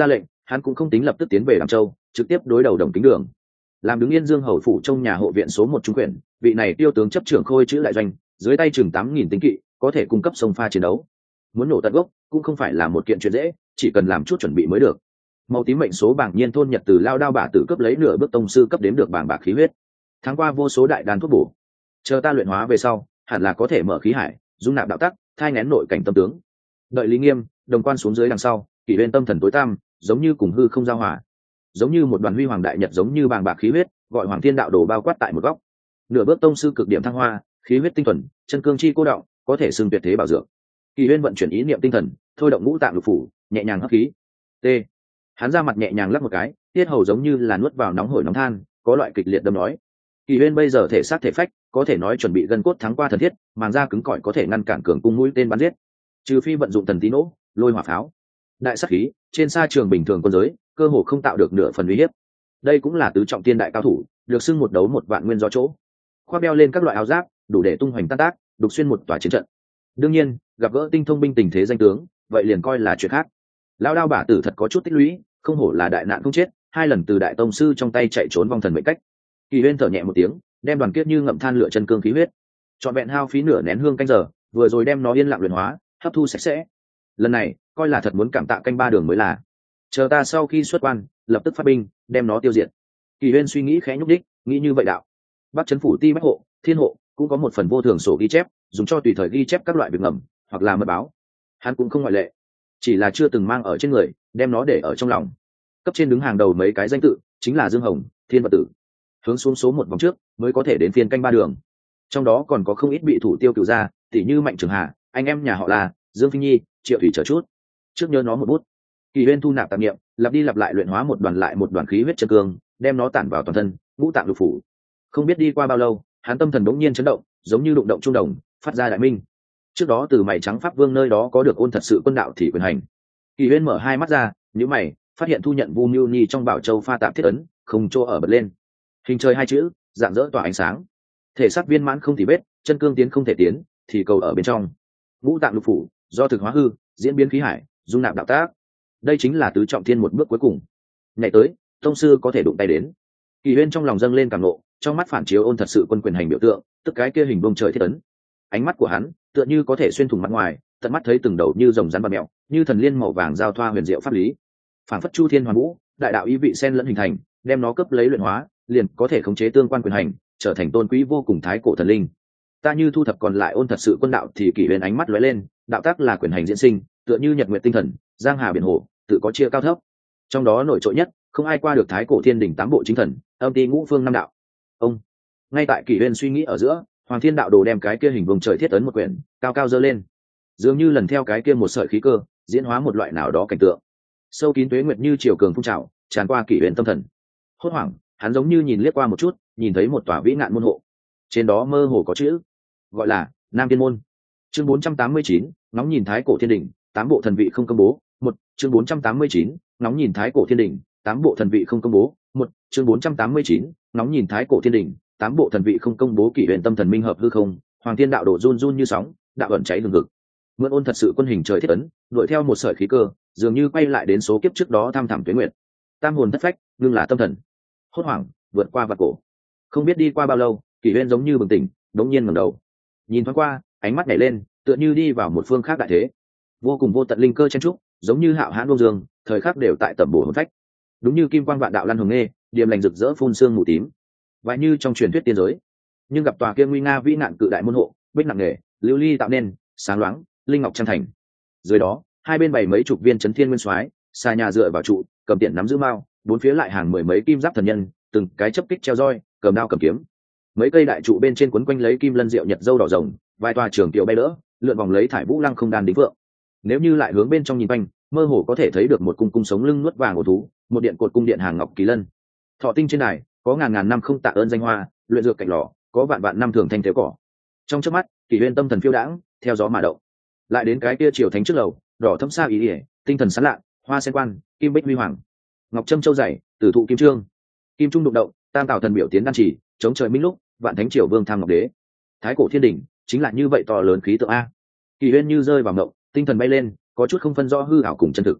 hắn cũng không tính lập tức tiến về Đàm Châu trực tiếp đối đầu Đồng Kính Đường. Làm đứng Yên Dương hầu phủ trong nhà hộ viện số một trung quyền, vị này tiêu tướng chấp trưởng Khôi Chữ Lại Doanh, dưới tay chừng tám nghìn tinh kỵ, có thể cung cấp sông pha chiến đấu. Muốn nổ tận gốc cũng không phải là một kiện chuyện dễ, chỉ cần làm chút chuẩn bị mới được. Màu tím mệnh số bảng nhiên thôn Nhật từ lao đao bả tử cấp lấy nửa bước tông sư cấp đếm được bảng bạc khí huyết. Tháng qua vô số đại đan thuốc bổ, chờ ta luyện hóa về sau, hẳn là có thể mở khí hải, dung nạp đạo tắc, thai nghén nội cảnh tâm tướng. Đợi Lý Nghiêm, Đồng Quan xuống dưới đằng sau, Kỷ Uyên tâm thần tối tăm, giống như cùng hư không giao hòa, giống như một đoàn huy hoàng đại nhật, giống như bàng bạc khí huyết, gọi Hoàng Thiên đạo đồ bao quát tại một góc. Nửa bước tông sư cực điểm thăng hoa, khí huyết tinh thuần, chân cương chi cô động, có thể xưng tuyệt thế bảo dược. Kỷ Uyên vận chuyển ý niệm tinh thần, thôi động ngũ tạng lục phủ, nhẹ nhàng hấp khí. T. Hắn ra mặt nhẹ nhàng lắc một cái, tiết hầu giống như là nuốt vào nóng hổi nóng than, có loại kịch liệt đâm nói. Kỷ Uyên bây giờ thể xác thể phách, có thể nói chuẩn bị gân cốt thắng qua thần thiết, màng da cứng cỏi có thể ngăn cản cường cung mũi tên bắn giết. Trừ phi vận dụng thần tí nỗ, lôi hỏa pháo, đại sát khí, trên sa trường bình thường quân giới, cơ hồ không tạo được nửa phần uy hiếp. Đây cũng là tứ trọng tiên đại cao thủ, được xưng một đấu một vạn nguyên do chỗ. Khoác đeo lên các loại áo giáp, đủ để tung hoành tan tác, đục xuyên một tòa chiến trận. Đương nhiên, gặp gỡ tinh thông binh tình thế danh tướng, vậy liền coi là chuyện khác. Lão đao bả tử thật có chút tích lũy, không hổ là đại nạn không chết, hai lần từ đại tông sư trong tay chạy trốn vong thần mệnh cách. Kỷ Uyên thở nhẹ một tiếng, đem đoàn kết như ngậm than lửa chân cương khí huyết, trọn vẹn hao phí nửa nén hương canh giờ, vừa rồi đem nó yên lặng luyện hóa, hấp thu sạch sẽ. Lần này, coi là thật muốn cảm tạ canh ba đường mới là. Chờ ta sau khi xuất quan, lập tức phát binh, đem nó tiêu diệt. Kỷ Uyên suy nghĩ khẽ nhúc đích, nghĩ như vậy đạo. Bắc trấn phủ ti bách hộ, thiên hộ cũng có một phần vô thường sổ ghi chép, dùng cho tùy thời ghi chép các loại việc ngầm, hoặc là mật báo. Hắn cũng không ngoại lệ, chỉ là chưa từng mang ở trên người, đem nó để ở trong lòng. Cấp trên đứng hàng đầu mấy cái danh tự, chính là Dương Hồng, Thiên Vật Tử. Hướng xuống số một vòng trước, mới có thể đến phiên canh ba đường. Trong đó còn có không ít bị thủ tiêu cựu gia, tỷ như Mạnh Trường Hà, anh em nhà họ là Dương Phi Nhi, Triệu Thủy chờ chút. Trước nhớ nó một bút. Kỷ Uyên thu nạp tạp niệm, lặp đi lặp lại luyện hóa một đoàn lại một đoàn khí huyết chân cương, đem nó tản vào toàn thân, ngũ tạng lục phủ. Không biết đi qua bao lâu, hắn tâm thần đống nhiên chấn động, giống như đụng động trung đồng, phát ra đại minh. Trước đó từ mày trắng pháp vương nơi đó có được ôn thật sự quân đạo thì quyền hành. Kỷ Uyên mở hai mắt ra, nhíu mày, phát hiện thu nhận Vu Miêu Nhi trong Bảo Châu pha tạm thiết ấn, không chỗ ở bật lên. Hình trời hai chữ, dạng dỡ tỏa ánh sáng. Thể xác viên mãn không thì bết, chân cương tiến không thể tiến, thì cầu ở bên trong. Ngũ tạng lục phủ, do thực hóa hư, diễn biến khí hải, dung nạp đạo tác. Đây chính là tứ trọng thiên một bước cuối cùng. Nhảy tới, tông sư có thể đụng tay đến. Kỷ Uyên trong lòng dâng lên cảm nộ, trong mắt phản chiếu ôn thật sự quân quyền hành biểu tượng, tức cái kia hình bông trời thiết ấn. Ánh mắt của hắn tựa như có thể xuyên thủng mặt ngoài, tận mắt thấy từng đầu như rồng rắn và mèo, như thần liên màu vàng giao thoa huyền diệu pháp lý. Phản phất chu thiên hoàn vũ, đại đạo ý vị sen lẫn hình thành, đem nó cấp lấy luyện hóa, liền có thể khống chế tương quan quyền hành, trở thành tôn quý vô cùng thái cổ thần linh. Ta như thu thập còn lại ôn thật sự quân đạo thì Kỷ Uyên ánh mắt lóe lên, đạo tác là quyền hành diễn sinh, tựa như nhật nguyệt tinh thần, giang hà biển hồ, tự có chia cao thấp. Trong đó nổi trội nhất, không ai qua được thái cổ thiên đỉnh tám bộ chính thần, âm ti ngũ phương năm đạo. Ông, ngay tại Kỷ Uyên suy nghĩ ở giữa, Hoàng Thiên đạo đồ đem cái kia hình vùng trời thiết ấn một quyển, cao cao giơ lên, dường như lần theo cái kia một sợi khí cơ, diễn hóa một loại nào đó cảnh tượng. Sâu kín tuế nguyệt như chiều cường phun trào, tràn qua Kỷ Uyên tâm thần. Hốt hoảng, hắn giống như nhìn liếc qua một chút, nhìn thấy một tòa vĩ ngạn môn hộ, trên đó mơ hồ có chữ, gọi là Nam Thiên môn. Chương bốn trăm tám mươi chín, ngóng nhìn thái cổ thiên đỉnh, tám bộ thần vị không công bố. Một, chương bốn trăm tám mươi chín, ngóng nhìn thái cổ thiên đỉnh, tám bộ thần vị không công bố. Một, chương bốn trăm tám mươi chín, ngóng nhìn thái cổ thiên đỉnh, tám bộ thần vị không công bố. Kỷ Uyên tâm thần minh hợp hư không, Hoàng Thiên đạo đồ run run như sóng, đạo ẩn cháy hừng hực. Mượn ôn thật sự quân hình trời thiết ấn, đuổi theo một sợi khí cơ, dường như quay lại đến số kiếp trước đó thăm thẳm tuế nguyệt. Tam hồn thất phách, ngưng là tâm thần. Hốt hoảng, vượt qua vạt cổ. Không biết đi qua bao lâu, Kỷ Uyên giống như bừng tỉnh, đống nhiên ngẩng đầu, nhìn thoáng qua, ánh mắt nhảy lên, tựa như đi vào một phương khác đại thế. Vô cùng vô tận linh cơ chen trúc, giống như hạo hãn vô dương, thời khắc đều tại tầm bổ hồn phách. Đúng như kim quang vạn đạo lăn hồng nghê, điềm lành rực rỡ phun sương mù tím, vãi như trong truyền thuyết tiên giới. Nhưng gặp tòa kia nguy nga vĩ nạn cự đại môn hộ, bích nặng nề, lưu ly tạo nên, sáng loáng, linh ngọc trang thành. Dưới đó, hai bên bày mấy chục viên chấn thiên nguyên soái, xa nhà dựa vào trụ, cầm tiện nắm giữ mao, bốn phía lại hàng mười mấy kim giáp thần nhân, từng cái chấp kích treo roi, cầm đao cầm kiếm. Mấy cây đại trụ bên trên quấn quanh lấy kim lân diệu nhật dâu đỏ rồng, vài tòa trường tiểu bay đỡ, lượn vòng lấy thải vũ lăng không đan đính vượng. Nếu như lại hướng bên trong nhìn quanh, mơ hồ có thể thấy được một cung cung sống lưng nuốt vàng ổ thú, một điện cột cung điện hàng ngọc kỳ lân. Thọ tinh trên này có ngàn ngàn năm không tạ ơn danh hoa, luyện dược cạnh lò, có vạn vạn năm thường thanh thế cỏ. Trong chớp mắt, Kỷ Uyên tâm thần phiêu đãng, theo gió mà động. Lại đến cái kia triều thánh trước lầu, đỏ thâm sa ý ỉa, tinh thần sáng lạ, hoa sen quan, kim bích huy hoàng, ngọc trâm châu dày, tử thụ kim trương, kim trung đụng động, tam tạo thần biểu tiến đan chỉ, chống trời minh lúc, vạn thánh triều vương tham ngọc đế. Thái cổ thiên đỉnh chính là như vậy to lớn khí tượng a. Kỷ Uyên như rơi vào ngộng, tinh thần bay lên, có chút không phân rõ hư ảo cùng chân thực.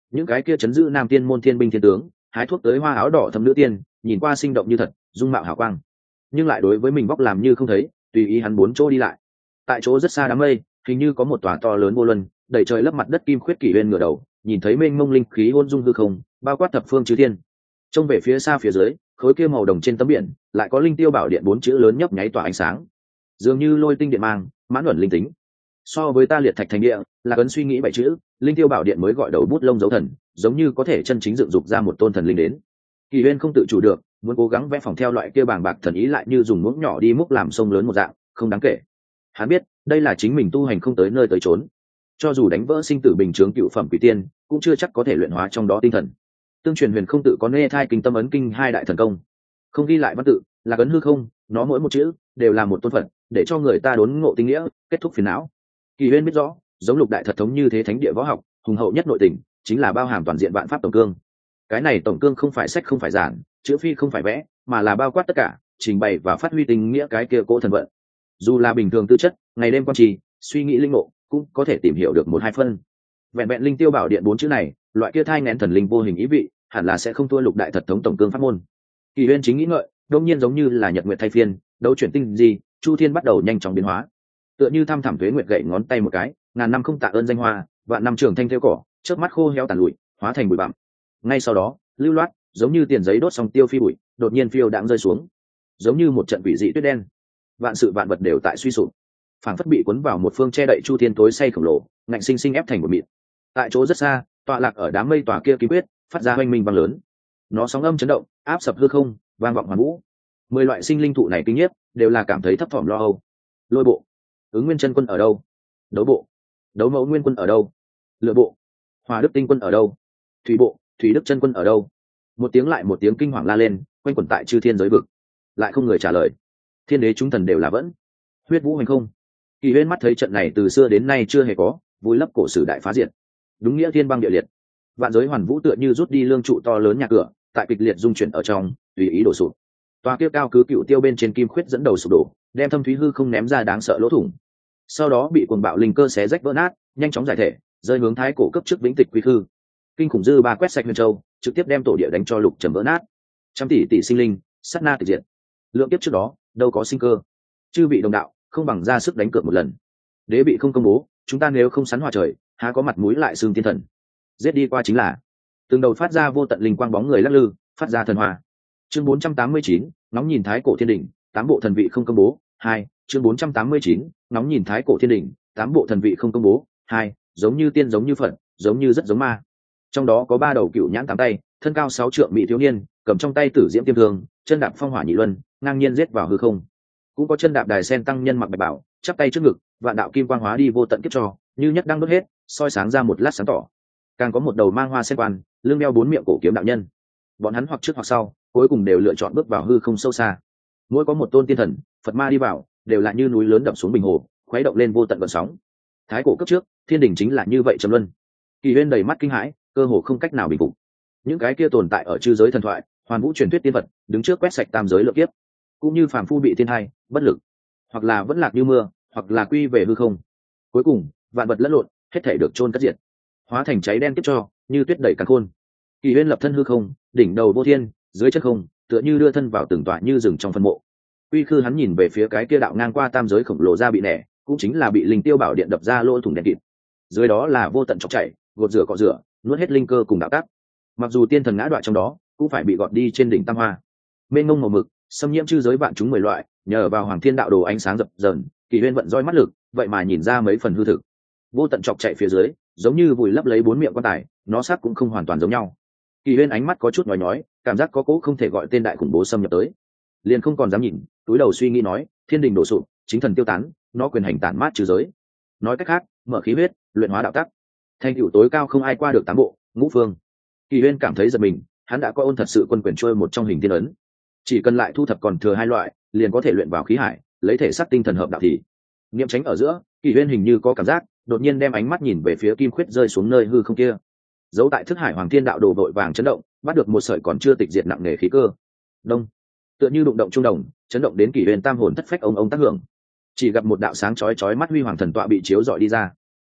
những cái kia chấn giữ nam tiên môn thiên binh thiên tướng hái thuốc tới hoa áo đỏ thâm nữ tiên nhìn qua sinh động như thật, dung mạo hào quang, nhưng lại đối với mình vóc làm như không thấy, tùy ý hắn bốn chỗ đi lại. Tại chỗ rất xa đám mây, hình như có một tòa to lớn vô luân đầy trời lấp mặt đất. Kim Khuyết Kỷ Uyên ngửa đầu nhìn thấy mênh mông linh khí ôn dung hư không, bao quát thập phương chư thiên. Trông về phía xa phía dưới, khối kia màu đồng trên tấm biển lại có linh tiêu bảo điện bốn chữ lớn nhấp nháy tỏa ánh sáng, dường như lôi tinh điện mang, mãn luận linh tính. So với ta liệt thạch thành địa, là cấn suy nghĩ bảy chữ linh tiêu bảo điện mới gọi đầu bút lông dấu thần, giống như có thể chân chính dựng dục ra một tôn thần linh đến. Kỷ Uyên không tự chủ được muốn cố gắng vẽ phòng theo loại kia bàng bạc thần ý, lại như dùng muỗng nhỏ đi múc làm sông lớn một dạng, không đáng kể. Hắn biết đây là chính mình tu hành không tới nơi tới chốn, cho dù đánh vỡ sinh tử bình chướng cựu phẩm quỷ tiên cũng chưa chắc có thể luyện hóa trong đó tinh thần. Tương truyền huyền không tự có nê thai kinh tâm ấn kinh hai đại thần công, không ghi lại văn tự là cấn hư không, nó mỗi một chữ đều là một tôn phận, để cho người ta đốn ngộ tinh nghĩa, kết thúc phiền não. Kỷ Uyên biết rõ, giống lục đại thật thống như thế thánh địa võ học hùng hậu nhất nội tình chính là bao hàm toàn diện vạn pháp tổng cương. Cái này tổng cương không phải sách không phải giản, chữ phi không phải vẽ, mà là bao quát tất cả, trình bày và phát huy tình nghĩa cái kia cỗ thần vận. Dù là bình thường tư chất, ngày đêm quan trì, suy nghĩ linh ngộ, cũng có thể tìm hiểu được một hai phân. Vẹn vẹn linh tiêu bảo điện bốn chữ này, loại kia thai nghén thần linh vô hình ý vị, hẳn là sẽ không thua lục đại thật thống tổng cương pháp môn. Kỷ Uyên chính nghĩ ngợi, đương nhiên giống như là nhật nguyệt thay phiên, đấu chuyển tinh gì, chu thiên bắt đầu nhanh chóng biến hóa. Tựa như thăm thẳm thuế nguyệt gậy ngón tay một cái, ngàn năm không tạ ơn danh hoa, vạn năm trường thanh theo cỏ, chớp mắt khô héo tàn lụi, hóa thành bụi bặm. Ngay sau đó, lưu loát, giống như tiền giấy đốt xong tiêu phi bụi, đột nhiên phiêu đãng rơi xuống, giống như một trận quỷ dị tuyết đen. Vạn sự vạn vật đều tại suy sụp, phảng phất bị cuốn vào một phương che đậy chu thiên tối say khổng lồ, ngạnh sinh sinh ép thành một mịn. Tại chỗ rất xa, tọa lạc ở đám mây tòa kia ký quyết, phát ra hoanh minh vang lớn. Nó sóng âm chấn động, áp sập hư không, vang vọng hoàn vũ. Mười loại sinh linh thụ này kinh nhiếp, đều là cảm thấy thấp thỏm lo âu. Lôi bộ, ứng nguyên chân quân ở đâu? Đấu bộ, đấu mẫu nguyên quân ở đâu? Lựa bộ, hòa đức tinh quân ở đâu? Thủy bộ, thủy đức chân quân ở đâu? Một tiếng lại một tiếng kinh hoàng la lên, quanh quẩn tại chư thiên giới vực, lại không người trả lời. Thiên đế chúng thần đều là vẫn huyết vũ hành không. Kỷ Uyên mắt thấy trận này từ xưa đến nay chưa hề có, vui lấp cổ sử đại phá diệt, đúng nghĩa thiên băng địa liệt. Vạn giới hoàn vũ tựa như rút đi lương trụ to lớn nhà cửa, tại kịch liệt dung chuyển ở trong, tùy ý đổ sụp. Toa kia cao cứ cựu tiêu bên trên Kim Khuyết dẫn đầu sụp đổ, đem thâm thúy hư không ném ra đáng sợ lỗ thủng. Sau đó bị cuồng bạo linh cơ xé rách vỡ nát, nhanh chóng giải thể, rơi hướng thái cổ cấp trước vĩnh tịch quy khư. Kinh khủng dư ba quét sạch huyền châu, trực tiếp đem tổ địa đánh cho lục trầm vỡ nát. Trăm tỷ tỷ sinh linh, sát na tịch diệt. Lượng kiếp trước đó, đâu có sinh cơ. Chư vị đồng đạo, không bằng ra sức đánh cược một lần. Đế bị không công bố, chúng ta nếu không sắn hòa trời, há có mặt mũi lại xương thiên thần. Giết đi qua chính là. Từng đầu phát ra vô tận linh quang bóng người lắc lư, phát ra thần hoa. Chương bốn trăm tám mươi chín, ngóng nhìn thái cổ thiên đỉnh, tám bộ thần vị không công bố. Hai, chương bốn trăm tám mươi chín, ngóng nhìn thái cổ thiên đỉnh, tám bộ thần vị không công bố. Hai, giống như tiên giống như phật, giống như rất giống ma. Trong đó có ba đầu cựu nhãn tám tay, thân cao sáu trượng mỹ thiếu niên, cầm trong tay tử diễm tiêm thương, chân đạp phong hỏa nhị luân, ngang nhiên giết vào hư không. Cũng có chân đạp đài sen tăng nhân mặc bạch bảo, chắp tay trước ngực, vạn đạo kim quang hóa đi vô tận kiếp cho, như nhất đang đốt hết, soi sáng ra một lát sáng tỏ. Càng có một đầu mang hoa sen quan, lưng đeo bốn miệng cổ kiếm đạo nhân. Bọn hắn hoặc trước hoặc sau, cuối cùng đều lựa chọn bước vào hư không sâu xa. Mỗi có một tôn tiên thần, Phật ma đi vào, đều là như núi lớn đập xuống bình hồ, khuấy động lên vô tận gợn sóng. Thái cổ cấp trước, thiên đình chính là như vậy trầm luân. Kỷ Uyên đầy mắt kinh hãi, cơ hồ không cách nào bình phục. Những cái kia tồn tại ở chư giới thần thoại, hoàn vũ truyền thuyết tiên vật, đứng trước quét sạch tam giới lượng kiếp, cũng như phàm phu bị thiên hai, bất lực, hoặc là vẫn lạc như mưa, hoặc là quy về hư không. Cuối cùng, vạn vật lẫn lộn, hết thảy được chôn cất diệt, hóa thành cháy đen kiếp cho, như tuyết đẩy càn khôn. Kỷ Uyên lập thân hư không, đỉnh đầu vô thiên, dưới chân không, tựa như đưa thân vào từng tòa như rừng trong phân mộ. Quy khư hắn nhìn về phía cái kia đạo ngang qua tam giới khổng lồ ra bị nẻ, cũng chính là bị linh tiêu bảo điện đập ra lỗ thủng đen kịt. Dưới đó là vô tận chọc chảy, gột rửa cọ rửa, nuốt hết linh cơ cùng đạo tắc. Mặc dù tiên thần ngã đoạn trong đó, cũng phải bị gọt đi trên đỉnh tam hoa. Mênh mông màu mực, xâm nhiễm chư giới vạn chúng mười loại, nhờ vào hoàng thiên đạo đồ ánh sáng dập dờn, Kỷ Uyên vận roi mắt lực, vậy mà nhìn ra mấy phần hư thực. Vô tận chọc chạy phía dưới, giống như vùi lấp lấy bốn miệng quan tài, nó sắc cũng không hoàn toàn giống nhau. Kỷ Uyên ánh mắt có chút nhói nhói, cảm giác có cố không thể gọi tên đại khủng bố xâm nhập tới, liền không còn dám nhìn, túi đầu suy nghĩ nói, thiên đình đổ sụp, chính thần tiêu tán, nó quyền hành tản mát trừ giới. Nói cách khác, mở khí huyết, luyện hóa đạo tắc, thành tựu tối cao không ai qua được tám bộ ngũ phương. Kỷ Uyên cảm thấy giật mình, hắn đã có ôn thật sự quân quyền trôi một trong hình thiên ấn, chỉ cần lại thu thập còn thừa hai loại, liền có thể luyện vào khí hải, lấy thể xác tinh thần hợp đạo thì. Niệm tránh ở giữa, Kỷ Uyên hình như có cảm giác, đột nhiên đem ánh mắt nhìn về phía Kim Khuyết rơi xuống nơi hư không kia. Dấu tại thức hải hoàng thiên đạo đồ vội vàng chấn động, bắt được một sợi còn chưa tịch diệt nặng nề khí cơ. Đông, tựa như đụng động trung đồng, chấn động đến Kỷ Uyên tam hồn thất phách ông ông tác hưởng. Chỉ gặp một đạo sáng chói chói mắt huy hoàng thần tọa bị chiếu rọi đi ra.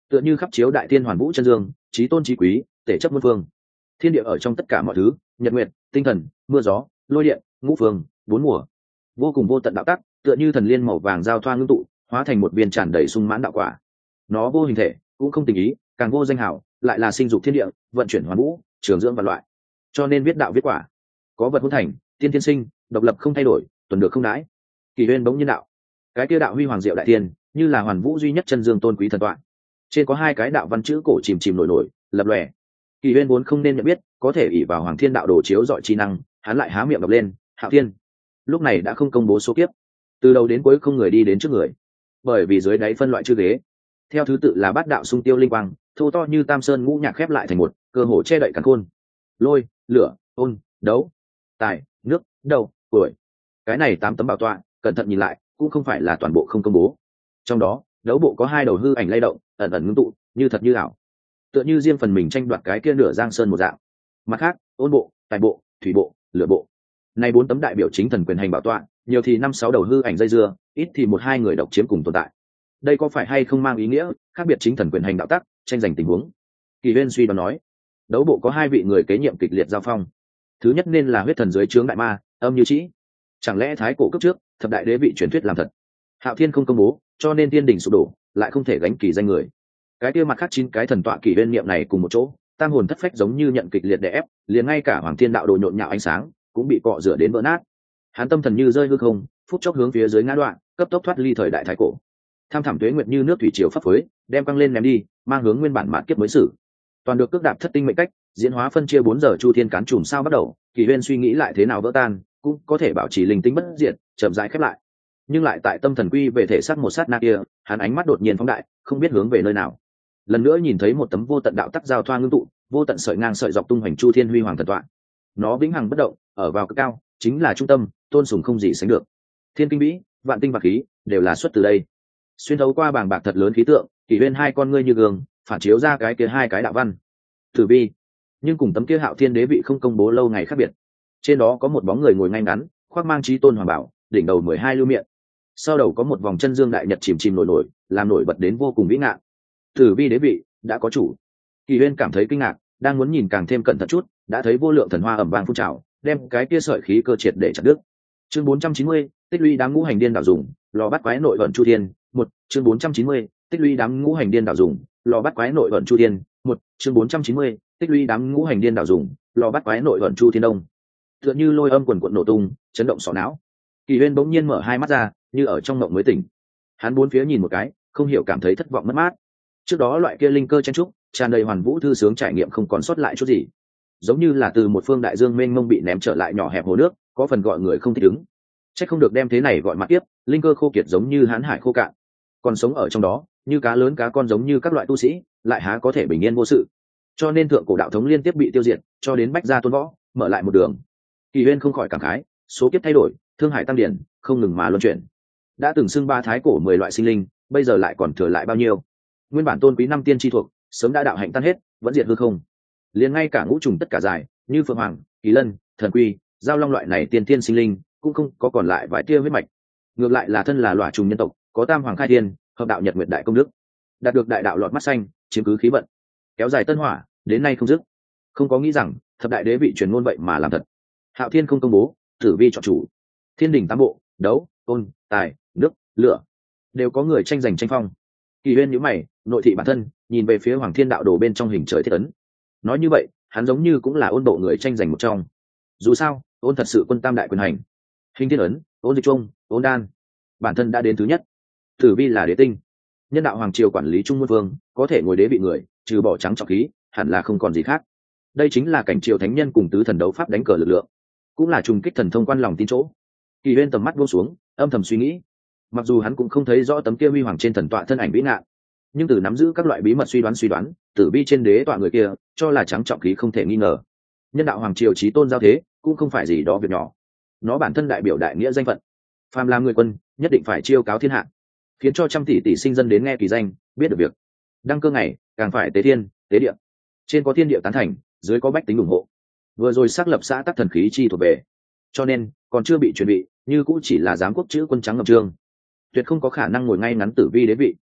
tựa như khắp chiếu đại tiên hoàn vũ chân dương, trí tôn trí quý, tể chấp muôn phương. Thiên địa ở trong tất cả mọi thứ, nhật nguyệt, tinh thần, mưa gió, lôi điện, ngũ phương, bốn mùa, vô cùng vô tận đạo tắc, tựa như thần liên màu vàng giao thoa ngưng tụ, hóa thành một viên tràn đầy sung mãn đạo quả. Nó vô hình thể, cũng không tình ý, càng vô danh hảo, lại là sinh dục thiên địa, vận chuyển hoàn vũ, trường dưỡng vạn loại. Cho nên viết đạo viết quả, có vật hôn thành, tiên tiên sinh, độc lập không thay đổi, tuần được không đãi. Kỳ huyên bỗng nhiên đạo, cái kia đạo huy hoàng diệu đại tiên, như là hoàn vũ duy nhất chân dương tôn quý thần tọa. Trên có hai cái đạo văn chữ cổ chìm chìm nổi nổi, lập lòe. Kỳ huyên vốn không nên nhận biết, có thể ỷ vào hoàng thiên đạo đồ chiếu dọi chi năng, hắn lại há miệng đọc lên, Hạo Thiên. Lúc này đã không công bố số kiếp, từ đầu đến cuối không người đi đến trước người, bởi vì dưới đáy phân loại chữ ghế theo thứ tự là bát đạo sung tiêu linh quang, thô to như tam sơn ngũ nhạc khép lại thành một, cơ hồ che đậy càn khôn. Lôi, lửa, ôn, đấu, tài, nước, đầu, tuổi. Cái này tám tấm bảo tọa, cẩn thận nhìn lại cũng không phải là toàn bộ không công bố. Trong đó đấu bộ có hai đầu hư ảnh lay động, ẩn ẩn ngưng tụ, như thật như ảo, tựa như riêng phần mình tranh đoạt cái kia nửa giang sơn một dạng. Mặt khác, ôn bộ, tài bộ, thủy bộ, lửa bộ, này bốn tấm đại biểu chính thần quyền hành bảo tọa, nhiều thì năm sáu đầu hư ảnh dây dưa, ít thì một hai người độc chiếm cùng tồn tại. Đây có phải hay không mang ý nghĩa khác biệt chính thần quyền hành đạo tắc, tranh giành tình huống? Kỳ Huyên suy đoán nói, đấu bộ có hai vị người kế nhiệm kịch liệt giao phong. Thứ nhất nên là huyết thần dưới trướng đại ma, âm như chỉ. Chẳng lẽ thái cổ cấp trước, thập đại đế vị truyền thuyết làm thật? Hạo Thiên không công bố, cho nên tiên đỉnh sụp đổ, lại không thể gánh kỳ danh người. Cái kia mặt khác chín cái thần tọa Kỳ Huyên niệm này cùng một chỗ, tam hồn thất phách giống như nhận kịch liệt đè ép, liền ngay cả hoàng thiên đạo đồ nhộn nhạo ánh sáng cũng bị cọ rửa đến vỡ nát. Hắn tâm thần như rơi hư không, phút chốc hướng phía dưới ngã đoạn, cấp tốc thoát ly thời đại thái cổ. Tham thẳm tuế nguyệt như nước thủy triều phấp phới, đem quăng lên ném đi, mang hướng nguyên bản mạn kiếp mới xử. Toàn được cước đạp thất tinh mệnh cách, diễn hóa phân chia bốn giờ chu thiên cán trùm sao bắt đầu. Kỳ Huyên suy nghĩ lại thế nào vỡ tan, cũng có thể bảo trì linh tính bất diệt, chậm rãi khép lại. Nhưng lại tại tâm thần quy về thể xác một sát na kia, hắn ánh mắt đột nhiên phóng đại, không biết hướng về nơi nào. Lần nữa nhìn thấy một tấm vô tận đạo tắc giao thoa ngưng tụ, vô tận sợi ngang sợi dọc tung hoành chu thiên huy hoàng thần tọa. Nó vĩnh hằng bất động, ở vào cực cao, chính là trung tâm, tôn sùng không gì sánh được. Thiên kinh vĩ, vạn tinh bạc khí, đều là xuất từ đây. Xuyên thấu qua bảng bạc thật lớn khí tượng, Kỳ Huyên hai con ngươi như gương, phản chiếu ra cái kia hai cái đạo văn. Tử vi, nhưng cùng tấm kia Hạo Thiên đế vị không công bố lâu ngày khác biệt. Trên đó có một bóng người ngồi ngay ngắn, khoác mang chí tôn hoàng bảo, đỉnh đầu mười hai lưu miệng. Sau đầu có một vòng chân dương đại nhật chìm chìm nổi nổi, làm nổi bật đến vô cùng vĩ ngạn. Tử vi đế vị đã có chủ. Kỳ Huyên cảm thấy kinh ngạc, đang muốn nhìn càng thêm cẩn thận chút, đã thấy vô lượng thần hoa ẩm vang phun trào, đem cái kia sợi khí cơ triệt để chặt đứt. Chương bốn trăm chín mươi, tích lũy đám ngũ hành điên đảo dùng, lò bắt quái nội vận chu thiên. Một, chương bốn trăm chín mươi, tích lũy đám ngũ hành điên đảo dùng, lò bắt quái nội vận chu thiên. Một, chương bốn trăm chín mươi, tích lũy đám ngũ hành điên đảo dùng, lò bắt quái nội vận chu thiên đông. Tựa như lôi âm quần quận nổ tung, chấn động sọ não. Kỳ Huyên bỗng nhiên mở hai mắt ra, như ở trong mộng mới tỉnh. Hắn bốn phía nhìn một cái, không hiểu cảm thấy thất vọng mất mát. Trước đó loại kia linh cơ chen trúc, tràn đầy hoàn vũ thư sướng trải nghiệm không còn sót lại chút gì, giống như là từ một phương đại dương mênh mông bị ném trở lại nhỏ hẹp hồ nước, có phần gọi người không thích ứng. Chắc không được đem thế này gọi mặt tiếp, linh cơ khô kiệt giống như hán hải khô cạn, còn sống ở trong đó như cá lớn cá con giống như các loại tu sĩ, lại há có thể bình yên vô sự. Cho nên thượng cổ đạo thống liên tiếp bị tiêu diệt, cho đến bách gia tôn võ mở lại một đường. Kỳ Huyên không khỏi cảm khái, số kiếp thay đổi, thương hải tăng điển, không ngừng mà luân chuyển. Đã từng xưng ba thái cổ mười loại sinh linh, bây giờ lại còn thừa lại bao nhiêu? Nguyên bản tôn quý năm tiên chi thuộc, sớm đã đạo hạnh tan hết, vẫn diệt hư không. Liền ngay cả ngũ trùng tất cả dài, như phượng hoàng, kỳ lân, thần quy, giao long loại này tiên tiên sinh linh, cũng không có còn lại vài tia huyết mạch. Ngược lại là thân là loài trùng nhân tộc, có tam hoàng khai thiên, hợp đạo nhật nguyệt đại công đức, đạt được đại đạo lọt mắt xanh, chiếm cứ khí vận, kéo dài tân hỏa, đến nay không dứt. Không có nghĩ rằng thập đại đế vị truyền ngôn vậy mà làm thật. Hạo Thiên không công bố, tử vi chọn chủ. Thiên đỉnh tám bộ, đấu, ôn, tài, nước, lửa, đều có người tranh giành tranh phong. Kỳ Huyên nhíu mày, nội thị bản thân, nhìn về phía Hoàng Thiên đạo đồ bên trong hình trời thiết ấn. Nói như vậy, hắn giống như cũng là ôn bộ người tranh giành một trong. Dù sao, ôn thật sự quân tam đại quyền hành. Hình thiên ấn, ôn dịch trung, ôn đan, bản thân đã đến thứ nhất. Tử vi là đế tinh, nhân đạo hoàng triều quản lý trung muôn vương, có thể ngồi đế vị người, trừ bỏ trắng trọng khí, hẳn là không còn gì khác. Đây chính là cảnh triều thánh nhân cùng tứ thần đấu pháp đánh cờ lực lượng, cũng là trùng kích thần thông quan lòng tin chỗ. Kỳ Huyên tầm mắt buông xuống, âm thầm suy nghĩ. Mặc dù hắn cũng không thấy rõ tấm kia huy hoàng trên thần tọa thân ảnh vĩ ngạn, nhưng từ nắm giữ các loại bí mật suy đoán suy đoán, tử vi trên đế tọa người kia, cho là trắng trọng khí không thể nghi ngờ. Nhân đạo hoàng triều chí tôn giao thế, cũng không phải gì đó việc nhỏ. Nó bản thân đại biểu đại nghĩa danh phận, phàm làm người quân, nhất định phải chiêu cáo thiên hạ, khiến cho trăm tỷ tỷ sinh dân đến nghe kỳ danh, biết được việc. Đăng cơ ngày, càng phải tế thiên, tế địa. Trên có thiên địa tán thành, dưới có bách tính ủng hộ. Vừa rồi xác lập xã tắc thần khí chi thuộc về, cho nên còn chưa bị chuẩn bị, như cũng chỉ là giám quốc chữ quân trắng ngập trương, tuyệt không có khả năng ngồi ngay ngắn tử vi đế vị.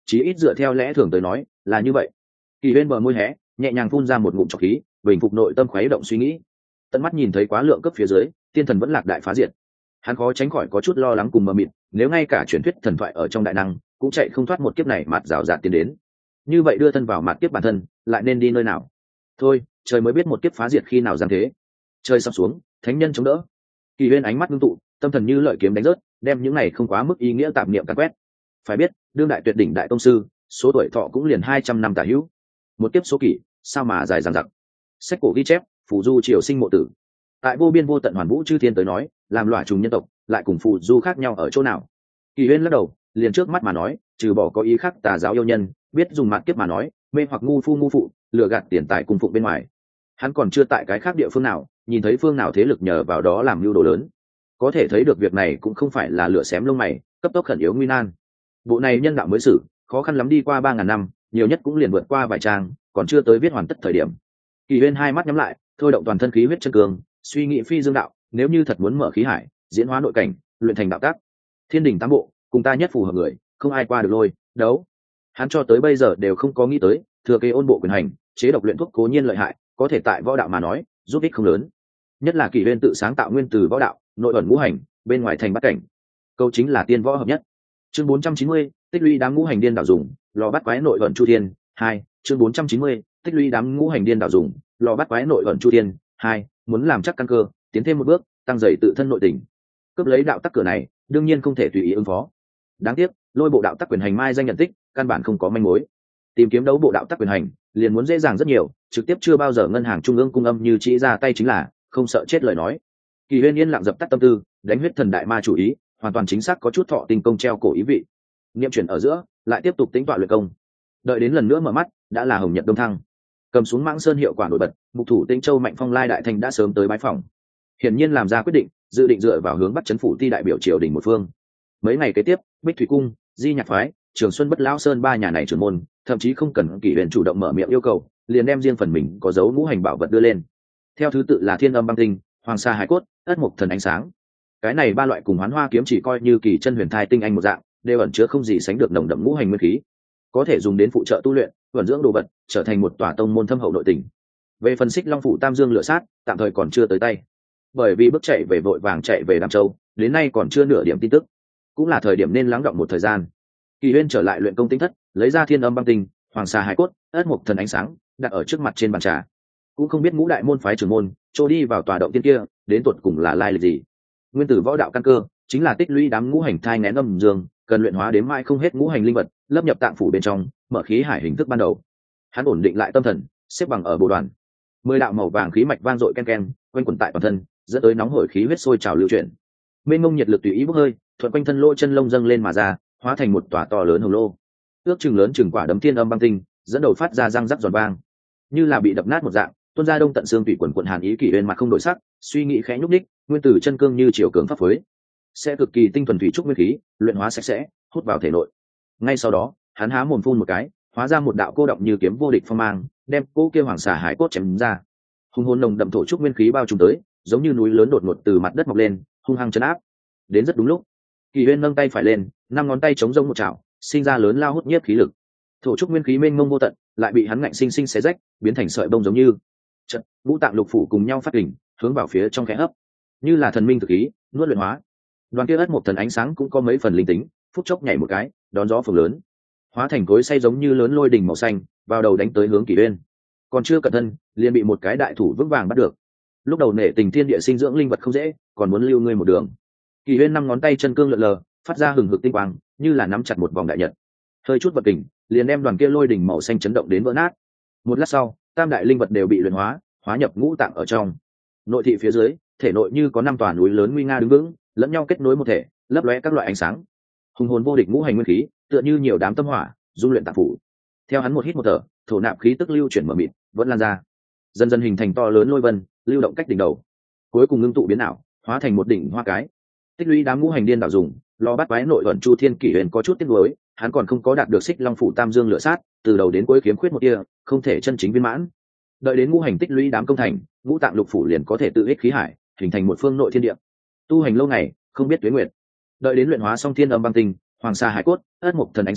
chí ít dựa theo lẽ thường tới nói là như vậy. Kỳ Huyên bờ môi hé, nhẹ nhàng phun ra một ngụm trọc khí, bình phục nội tâm khuấy động suy nghĩ. Tận mắt nhìn thấy quá lượng cấp phía dưới, tiên thần vẫn lạc đại phá diệt, hắn khó tránh khỏi có chút lo lắng cùng mờ mịt, nếu ngay cả truyền thuyết thần thoại ở trong đại năng cũng chạy không thoát một kiếp này mạt rào rạt tiến đến, như vậy đưa thân vào mạt kiếp bản thân lại nên đi nơi nào? Thôi, trời mới biết một kiếp phá diệt khi nào giáng thế. Trời sắp xuống, thánh nhân chống đỡ. Kỳ Huyên ánh mắt ngưng tụ, tâm thần như lợi kiếm đánh rớt, đem những này không quá mức ý nghĩa tạp niệm càn quét. Phải biết, đương đại tuyệt đỉnh đại tông sư, số tuổi thọ cũng liền hai trăm năm tả hữu. Một kiếp số kỷ, sao mà dài dằng dặc. Sách cổ ghi chép, phù du triều sinh mộ tử. Tại vô biên vô tận hoàn vũ chư thiên tới nói, làm loại trùng nhân tộc, lại cùng phù du khác nhau ở chỗ nào? Kỳ Huyên lắc đầu, liền trước mắt mà nói, trừ bỏ có ý khác tà giáo yêu nhân, biết dùng mạt kiếp mà nói, mê hoặc ngu phu ngu phụ, lừa gạt tiền tài cung phụng bên ngoài. Hắn còn chưa tại cái khác địa phương nào nhìn thấy phương nào thế lực nhờ vào đó làm mưu đồ lớn, có thể thấy được việc này cũng không phải là lửa xém lông mày, cấp tốc khẩn yếu nguy nan. Bộ này nhân đạo mới xử, khó khăn lắm đi qua ba ngàn năm, nhiều nhất cũng liền vượt qua vài trang, còn chưa tới viết hoàn tất thời điểm. Kỳ Huyên hai mắt nhắm lại, thôi động toàn thân khí huyết chân cường, suy nghĩ phi dương đạo, nếu như thật muốn mở khí hải, diễn hóa nội cảnh, luyện thành đạo tác, thiên đình tám bộ cùng ta nhất phù hợp người, không ai qua được lôi đấu. Hắn cho tới bây giờ đều không có nghĩ tới thừa kế ôn bộ quyền hành, chế độc luyện thuốc cố nhiên lợi hại, có thể tại võ đạo mà nói giúp ích không lớn, nhất là Kỳ Huyên tự sáng tạo nguyên từ võ đạo, nội ẩn ngũ hành, bên ngoài thành bát cảnh, câu chính là tiên võ hợp nhất. Chương bốn trăm chín mươi, tích lũy đám ngũ hành điên đảo dùng, lò bắt quái nội ẩn chu thiên hai. Chương bốn trăm chín mươi, tích lũy đám ngũ hành điên đảo dùng, lò bắt quái nội ẩn chu thiên hai. Muốn làm chắc căn cơ, tiến thêm một bước, tăng dày tự thân nội tình, cướp lấy đạo tắc cửa này, đương nhiên không thể tùy ý ứng phó. Đáng tiếc, lôi bộ đạo tắc quyền hành mai danh nhận tích, căn bản không có manh mối. Tìm kiếm đấu bộ đạo tắc quyền hành, liền muốn dễ dàng rất nhiều, trực tiếp chưa bao giờ ngân hàng trung ương cung âm như chỉ ra tay chính là, không sợ chết lời nói. Kỳ Huyên yên lặng dập tắt tâm tư, đánh huyết thần đại ma chủ ý, hoàn toàn chính xác có chút thọ tinh công treo cổ ý vị. Niệm chuyển ở giữa, lại tiếp tục tính tọa luyện công. Đợi đến lần nữa mở mắt, đã là hồng nhật đông thăng. Cầm xuống Mãng Sơn hiệu quả nổi bật, mục thủ Tĩnh Châu Mạnh Phong Lai đại thành đã sớm tới bái phòng. Hiển nhiên làm ra quyết định, dự định dựa vào hướng bắt chấn phủ ti đại biểu triều đình một phương. Mấy ngày kế tiếp, Bích Thủy cung, Di Nhạc phái, Trường Xuân Bất Lão Sơn ba nhà này trưởng môn, thậm chí không cần Kỳ Huyền chủ động mở miệng yêu cầu, liền đem riêng phần mình có dấu ngũ hành bảo vật đưa lên. Theo thứ tự là Thiên Âm Băng Tinh, Hoàng Sa Hải Cốt, Ất Mộc Thần Ánh Sáng. Cái này ba loại cùng Hoán Hoa kiếm chỉ coi như kỳ chân huyền thai tinh anh một dạng, đều ẩn chứa không gì sánh được nồng đậm ngũ hành nguyên khí, có thể dùng đến phụ trợ tu luyện, vận dưỡng đồ vật, trở thành một tòa tông môn thâm hậu nội tình. Về phần Xích Long phủ Tam Dương lửa sát, tạm thời còn chưa tới tay, bởi vì bước chạy về vội vàng chạy về Đàm Châu, đến nay còn chưa nửa điểm tin tức, cũng là thời điểm nên lắng đọng một thời gian. Kỳ Huyên trở lại luyện công tinh thất, lấy ra Thiên Âm Băng Tinh, Hoàng Sa Hải Cốt, Ất Mộc Thần Ánh Sáng, đặt ở trước mặt trên bàn trà. Cũng không biết ngũ đại môn phái trưởng môn trôi đi vào tòa động tiên kia, đến tuột cùng là lai lịch gì. Nguyên tử võ đạo căn cơ chính là tích lũy đám ngũ hành thai nghén âm dương, cần luyện hóa đến mãi không hết ngũ hành linh vật, lấp nhập tạng phủ bên trong, mở khí hải hình thức ban đầu. Hắn ổn định lại tâm thần, xếp bằng ở bộ đoàn. Mười đạo màu vàng khí mạch vang dội ken ken, quanh quẩn tại toàn thân, dẫn tới nóng hổi khí huyết sôi trào lưu chuyển. Mênh mông nhiệt lực tùy ý bốc hơi, thuận quanh thân lỗ chân lông dâng lên mà ra, hóa thành một tòa to lớn hồng lô. Ước chừng lớn chừng quả đấm Thiên Âm Băng Tinh, dẫn đầu phát ra răng rắc giòn vang, như là bị đập nát một dạng, tuôn ra đông tận xương tủy quần quần hàn ý. Kỳ Huyên mặt không đổi sắc, suy nghĩ khẽ nhúc nhích, nguyên tử chân cương như chiều cường pháp phối, sẽ cực kỳ tinh thuần thủy trúc nguyên khí, luyện hóa sạch sẽ, hút vào thể nội. Ngay sau đó, hắn há mồm phun một cái, hóa ra một đạo cô động như kiếm vô địch phong mang, đem cô kia Hoàng Xà Hải Cốt chém ra. Hung hồn nồng đậm thổ trúc nguyên khí bao trùm tới, giống như núi lớn đột ngột từ mặt đất mọc lên, hung hăng chấn áp. Đến rất đúng lúc, Kỳ Huyên nâng tay phải lên, năm ngón tay chống rông một chảo, sinh ra lớn lao hút nhiếp khí lực. Thổ trúc nguyên khí mênh mông vô tận, lại bị hắn ngạnh sinh sinh xé rách, biến thành sợi bông giống như trận ngũ tạng lục phủ cùng nhau phát đỉnh, hướng vào phía trong khẽ hấp, như là thần minh thực khí, nuốt luyện hóa. Đoàn kia Ất Mộc Thần Ánh Sáng cũng có mấy phần linh tính, phút chốc nhảy một cái, đón gió phường lớn, hóa thành cối xay giống như lớn lôi đỉnh màu xanh, vào đầu đánh tới hướng Kỳ Huyên. Còn chưa cẩn thân, liền bị một cái đại thủ vững vàng bắt được. Lúc đầu nể tình thiên địa sinh dưỡng linh vật không dễ, còn muốn lưu ngươi một đường. Kỳ Huyên năm ngón tay chân cương lượn lờ, phát ra hừng hực tinh quang, như là nắm chặt một vòng đại nhật. Hơi chút vật kình, liền đem đoàn kia lôi đỉnh màu xanh chấn động đến vỡ nát. Một lát sau, tam đại linh vật đều bị luyện hóa, hóa nhập ngũ tạng ở trong. Nội thị phía dưới, thể nội như có năm tòa núi lớn nguy nga đứng vững, lẫn nhau kết nối một thể, lấp lóe các loại ánh sáng. Hùng hồn vô địch ngũ hành nguyên khí, tựa như nhiều đám tâm hỏa, dung luyện tạng phủ. Theo hắn một hít một thở, thổ nạp khí tức lưu chuyển mở mịt, vẫn lan ra, dần dần hình thành to lớn lôi vân, lưu động cách đỉnh đầu, cuối cùng ngưng tụ biến ảo, hóa thành một đỉnh hoa cái. Tích lũy đám ngũ hành điên đảo dùng, lo bắt quái nội ẩn chu thiên. Kỷ Huyền có chút tiếc nuối, hắn còn không có đạt được Xích Long phủ Tam Dương lửa sát, từ đầu đến cuối kiếm khuyết một tia, không thể chân chính viên mãn. Đợi đến ngũ hành tích lũy đám công thành, ngũ tạng lục phủ liền có thể tự ích khí hải, hình thành một phương nội thiên địa. Tu hành lâu ngày, không biết tuế nguyệt. Đợi đến luyện hóa xong Thiên Âm Băng Tinh, Hoàng Sa Hải Cốt, Ất Mộc Thần Ánh Sáng,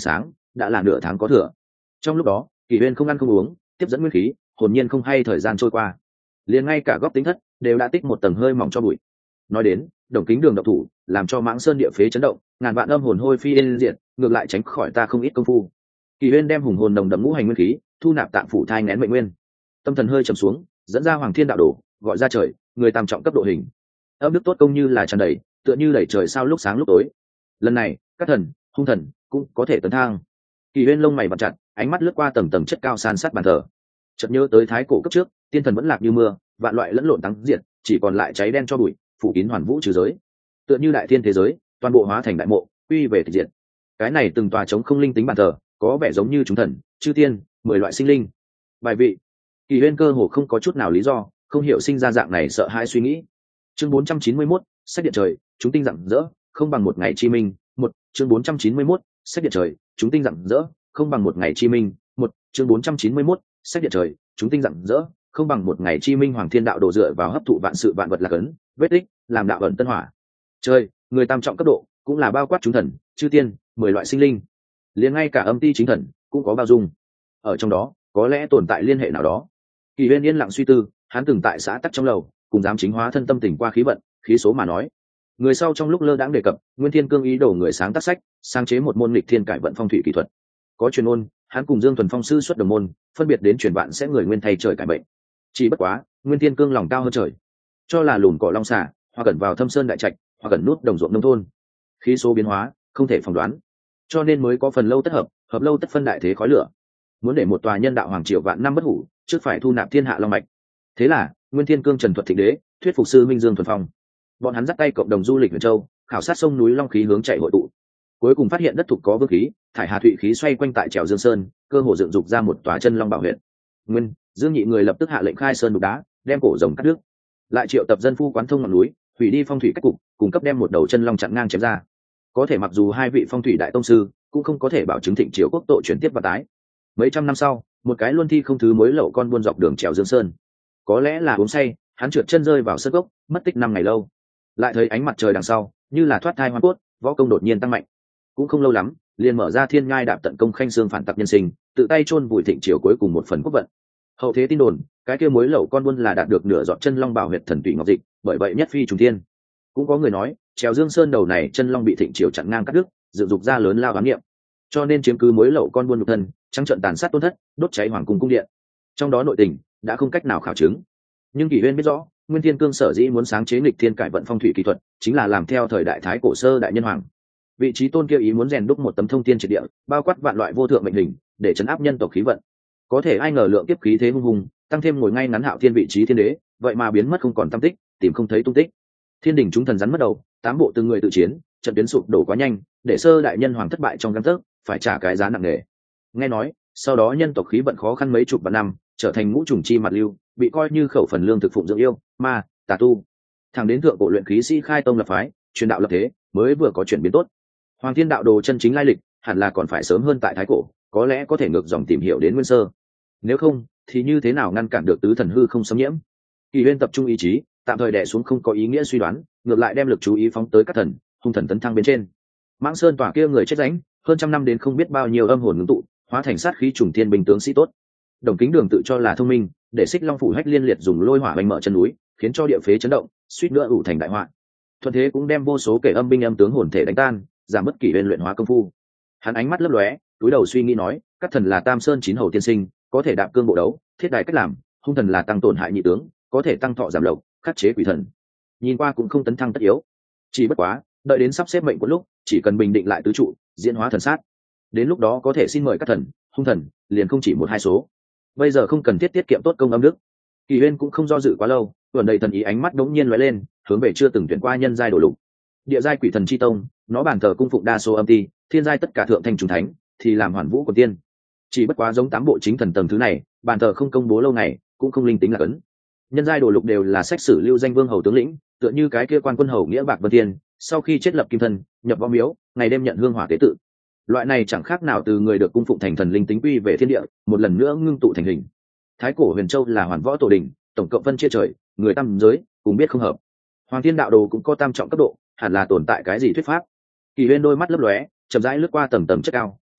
đã là nửa tháng có thừa. Trong lúc đó Kỷ Uyên không ăn không uống, tiếp dẫn nguyên khí, hồn nhiên không hay thời gian trôi qua, liền ngay cả góc tính thất đều đã tích một tầng hơi mỏng cho bụi. Nói đến Đồng Kính Đường độc thủ, làm cho Mãng Sơn địa phế chấn động, ngàn vạn âm hồn hôi phi yên diệt, ngược lại tránh khỏi ta không ít công phu. Kỷ Uyên đem hùng hồn nồng đậm ngũ hành nguyên khí thu nạp tạng phủ thai nén mệnh nguyên, tâm thần hơi trầm xuống, dẫn ra Hoàng Thiên Đạo Đồ, gọi ra trời, người tam trọng cấp độ hình. Âm đức tốt công như là tràn đầy, tựa như đẩy trời sao lúc sáng lúc tối. Lần này các thần, hung thần cũng có thể tấn thang. Kỷ Uyên lông mày vặn chặt, ánh mắt lướt qua tầng tầng chất cao san sát bàn thờ, chợt nhớ tới thái cổ cấp trước, tiên thần vẫn lạc như mưa, vạn loại lẫn lộn tăng diệt, chỉ còn lại cháy đen cho bụi, phủ kín hoàn vũ trừ giới. Tựa như đại thiên thế giới, toàn bộ hóa thành đại mộ, quy về tịch diệt. Cái này từng tòa trống không linh tính bàn thờ, có vẻ giống như chúng thần, chư tiên, mười loại sinh linh. Bài vị, Kỷ Uyên cơ hồ không có chút nào lý do, không hiểu sinh ra dạng này sợ hãi suy nghĩ. Chương bốn trăm chín mươi mốt, sách điện trời, chúng tinh rạng rỡ, không bằng một ngày chi minh. Một, chương bốn trăm chín mươi mốt, sách điện trời, chúng tinh rạng rỡ, không bằng một ngày chi minh. Một, chương bốn trăm chín mươi mốt, sách điện trời, chúng tinh rạng rỡ, không bằng một ngày chi minh. Hoàng Thiên Đạo Đồ dựa vào hấp thụ vạn sự vạn vật là cấn, vết tích, làm đạo ẩn tân hỏa. Trời, người tam trọng cấp độ, cũng là bao quát chúng thần, chư tiên, mười loại sinh linh, liền ngay cả âm ti chính thần cũng có bao dung. Ở trong đó có lẽ tồn tại liên hệ nào đó. Kỷ Uyên yên lặng suy tư, hắn từng tại xã tắc trong lầu cùng dám chính hóa thân tâm tình qua khí vận, khí số mà nói. Người sau trong lúc lơ đãng đề cập Nguyên Thiên Cương ý đồ người sáng tác sách, sáng chế một môn nghịch thiên cải vận phong thủy kỹ thuật. Có truyền ôn, hắn cùng Dương Thuần Phong sư xuất đồng môn, phân biệt đến truyền bạn sẽ người nguyên thay trời cải bệnh. Chỉ bất quá, Nguyên Thiên Cương lòng cao hơn trời, cho là lùn cỏ long xả, hoặc gần vào thâm sơn đại trạch, hoặc gần nút đồng ruộng nông thôn. Khí số biến hóa không thể phỏng đoán, cho nên mới có phần lâu tất hợp, hợp lâu tất phân đại thế khói lửa. Muốn để một tòa nhân đạo hoàng triều vạn năm bất hủ, trước phải thu nạp thiên hạ long mạch. Thế là Nguyên Thiên Cương trần thuật thịnh đế, thuyết phục sư minh Dương Thuần Phong, bọn hắn dắt tay cộng đồng du lịch Huyền Châu, khảo sát sông núi long khí hướng chạy hội tụ, cuối cùng phát hiện đất thục có vương khí, thải hà thụy khí xoay quanh tại trèo Dương Sơn, cơ hồ dựng dục ra một tòa chân long bảo huyện. Nguyên Dương nhị người lập tức hạ lệnh khai sơn đục đá, đem cổ rồng cắt đứt, lại triệu tập dân phu quán thông ngọn núi, hủy đi phong thủy cách cục, cung cấp đem một đầu chân long chặn ngang chém ra. Có thể mặc dù hai vị phong thủy đại tông sư cũng không có thể bảo chứng thịnh triều quốc tội chuyển tiếp và tái. Mấy trăm năm sau, một cái luân thi không thứ mối lậu con buôn dọc đường trèo Dương Sơn, có lẽ là uống say, hắn trượt chân rơi vào sơn gốc, mất tích năm ngày lâu. Lại thấy ánh mặt trời đằng sau, như là thoát thai hoa cốt, võ công đột nhiên tăng mạnh. Cũng không lâu lắm, liền mở ra thiên ngai đạp tận công khanh xương phản tặc nhân sinh, tự tay chôn vùi thịnh triều cuối cùng một phần quốc vận. Hậu thế tin đồn, cái kia mối lậu con buôn là đạt được nửa giọt chân long bảo huyệt thần tụy ngọc dịch, bởi vậy nhất phi trùng thiên. Cũng có người nói, trèo Dương Sơn đầu này chân long bị thịnh triều chặn ngang cắt đứt, dựng dục ra lớn lao ám niệm, cho nên chiếm cứ mối lậu con buôn nhục thân, trắng trợn tàn sát tôn thất, đốt cháy hoàng cung cung điện. Trong đó nội tình đã không cách nào khảo chứng, nhưng Kỷ Uyên biết rõ, Nguyên Thiên Cương sở dĩ muốn sáng chế nghịch thiên cải vận phong thủy kỹ thuật, chính là làm theo thời đại thái cổ sơ đại nhân hoàng. Vị trí tôn kia ý muốn rèn đúc một tấm thông thiên triệt địa, bao quát vạn loại vô thượng mệnh hình, để chấn áp nhân tộc khí vận. Có thể ai ngờ lượng kiếp khí thế hung hùng, tăng thêm ngồi ngay ngắn hạo thiên vị trí thiên đế, vậy mà biến mất không còn tăm tích, tìm không thấy tung tích. Thiên đình chúng thần rắn mất đầu, tám bộ từng người tự chiến, trận tuyến sụp đổ quá nhanh, để sơ đại nhân hoàng thất bại trong gang tấc, phải trả cái giá nặng nề. Nghe nói, sau đó nhân tộc khí vận khó khăn mấy chục vạn năm, trở thành ngũ trùng chi mặt lưu, bị coi như khẩu phần lương thực phụng dưỡng yêu ma tà tu. Thẳng đến thượng cổ luyện khí sĩ khai tông lập phái, truyền đạo lập thế, mới vừa có chuyển biến tốt. Hoàng Thiên Đạo Đồ chân chính lai lịch, hẳn là còn phải sớm hơn tại thái cổ, có lẽ có thể ngược dòng tìm hiểu đến nguyên sơ. Nếu không, thì như thế nào ngăn cản được tứ thần hư không xâm nhiễm? Kỷ Uyên tập trung ý chí, tạm thời đè xuống không có ý nghĩa suy đoán, ngược lại đem lực chú ý phóng tới các thần, hung thần tấn thăng bên trên. Mãng Sơn tỏa kia người chết ránh, hơn trăm năm đến không biết bao nhiêu âm hồn ngưng tụ, hóa thành sát khí trùng thiên binh tướng sĩ tốt. Đồng Kính Đường tự cho là thông minh, để Xích Long phủ hách liên liệt dùng lôi hỏa bành mở chân núi, khiến cho địa phế chấn động, suýt nữa ủ thành đại họa. Thuận thế cũng đem vô số kẻ âm binh âm tướng hồn thể đánh tan, giảm bất Kỷ Uyên luyện hóa công phu. Hắn ánh mắt lấp lóe, túi đầu suy nghĩ nói, các thần là Tam Sơn chín hầu tiên sinh, có thể đạp cương bộ đấu, thiết đài cách làm, hung thần là tăng tổn hại nhị tướng, có thể tăng thọ giảm lộc, khắc chế quỷ thần. Nhìn qua cũng không tấn thăng tất yếu. Chỉ bất quá, đợi đến sắp xếp mệnh của lúc, chỉ cần bình định lại tứ trụ, diễn hóa thần sát. Đến lúc đó có thể xin mời các thần, hung thần, liền không chỉ một hai số. Bây giờ không cần thiết tiết kiệm tốt công âm đức. Kỷ Uyên cũng không do dự quá lâu, tuần đầy thần ý ánh mắt đống nhiên lóe lên, hướng về chưa từng tuyển qua nhân giai đổ lục. Địa giai quỷ thần chi tông, nó bàn thờ cung phụng đa số âm ti, thiên giai tất cả thượng thanh trùng thánh, thì làm hoàn vũ của tiên. Chỉ bất quá giống tám bộ chính thần tầng thứ này, bàn thờ không công bố lâu ngày, cũng không linh tính là cấn. Nhân giai đổ lục đều là sách sử lưu danh vương hầu tướng lĩnh, tựa như cái kia quan quân hầu nghĩa bạc vân tiên, sau khi chết lập kim thân, nhập võ miếu, ngày đêm nhận hương hỏa tế tự. Loại này chẳng khác nào từ người được cung phụng thành thần linh tính quy về thiên địa, một lần nữa ngưng tụ thành hình. Thái cổ Huyền Châu là hoàn võ tổ đình, tổng cộng phân chia trời, người tam giới, cùng biết không hợp. Hoàng Thiên Đạo Đồ cũng có tam trọng cấp độ, hẳn là tồn tại cái gì thuyết pháp. Kỷ Uyên đôi mắt lấp lóe, chậm rãi lướt qua tầng tầng chất cao,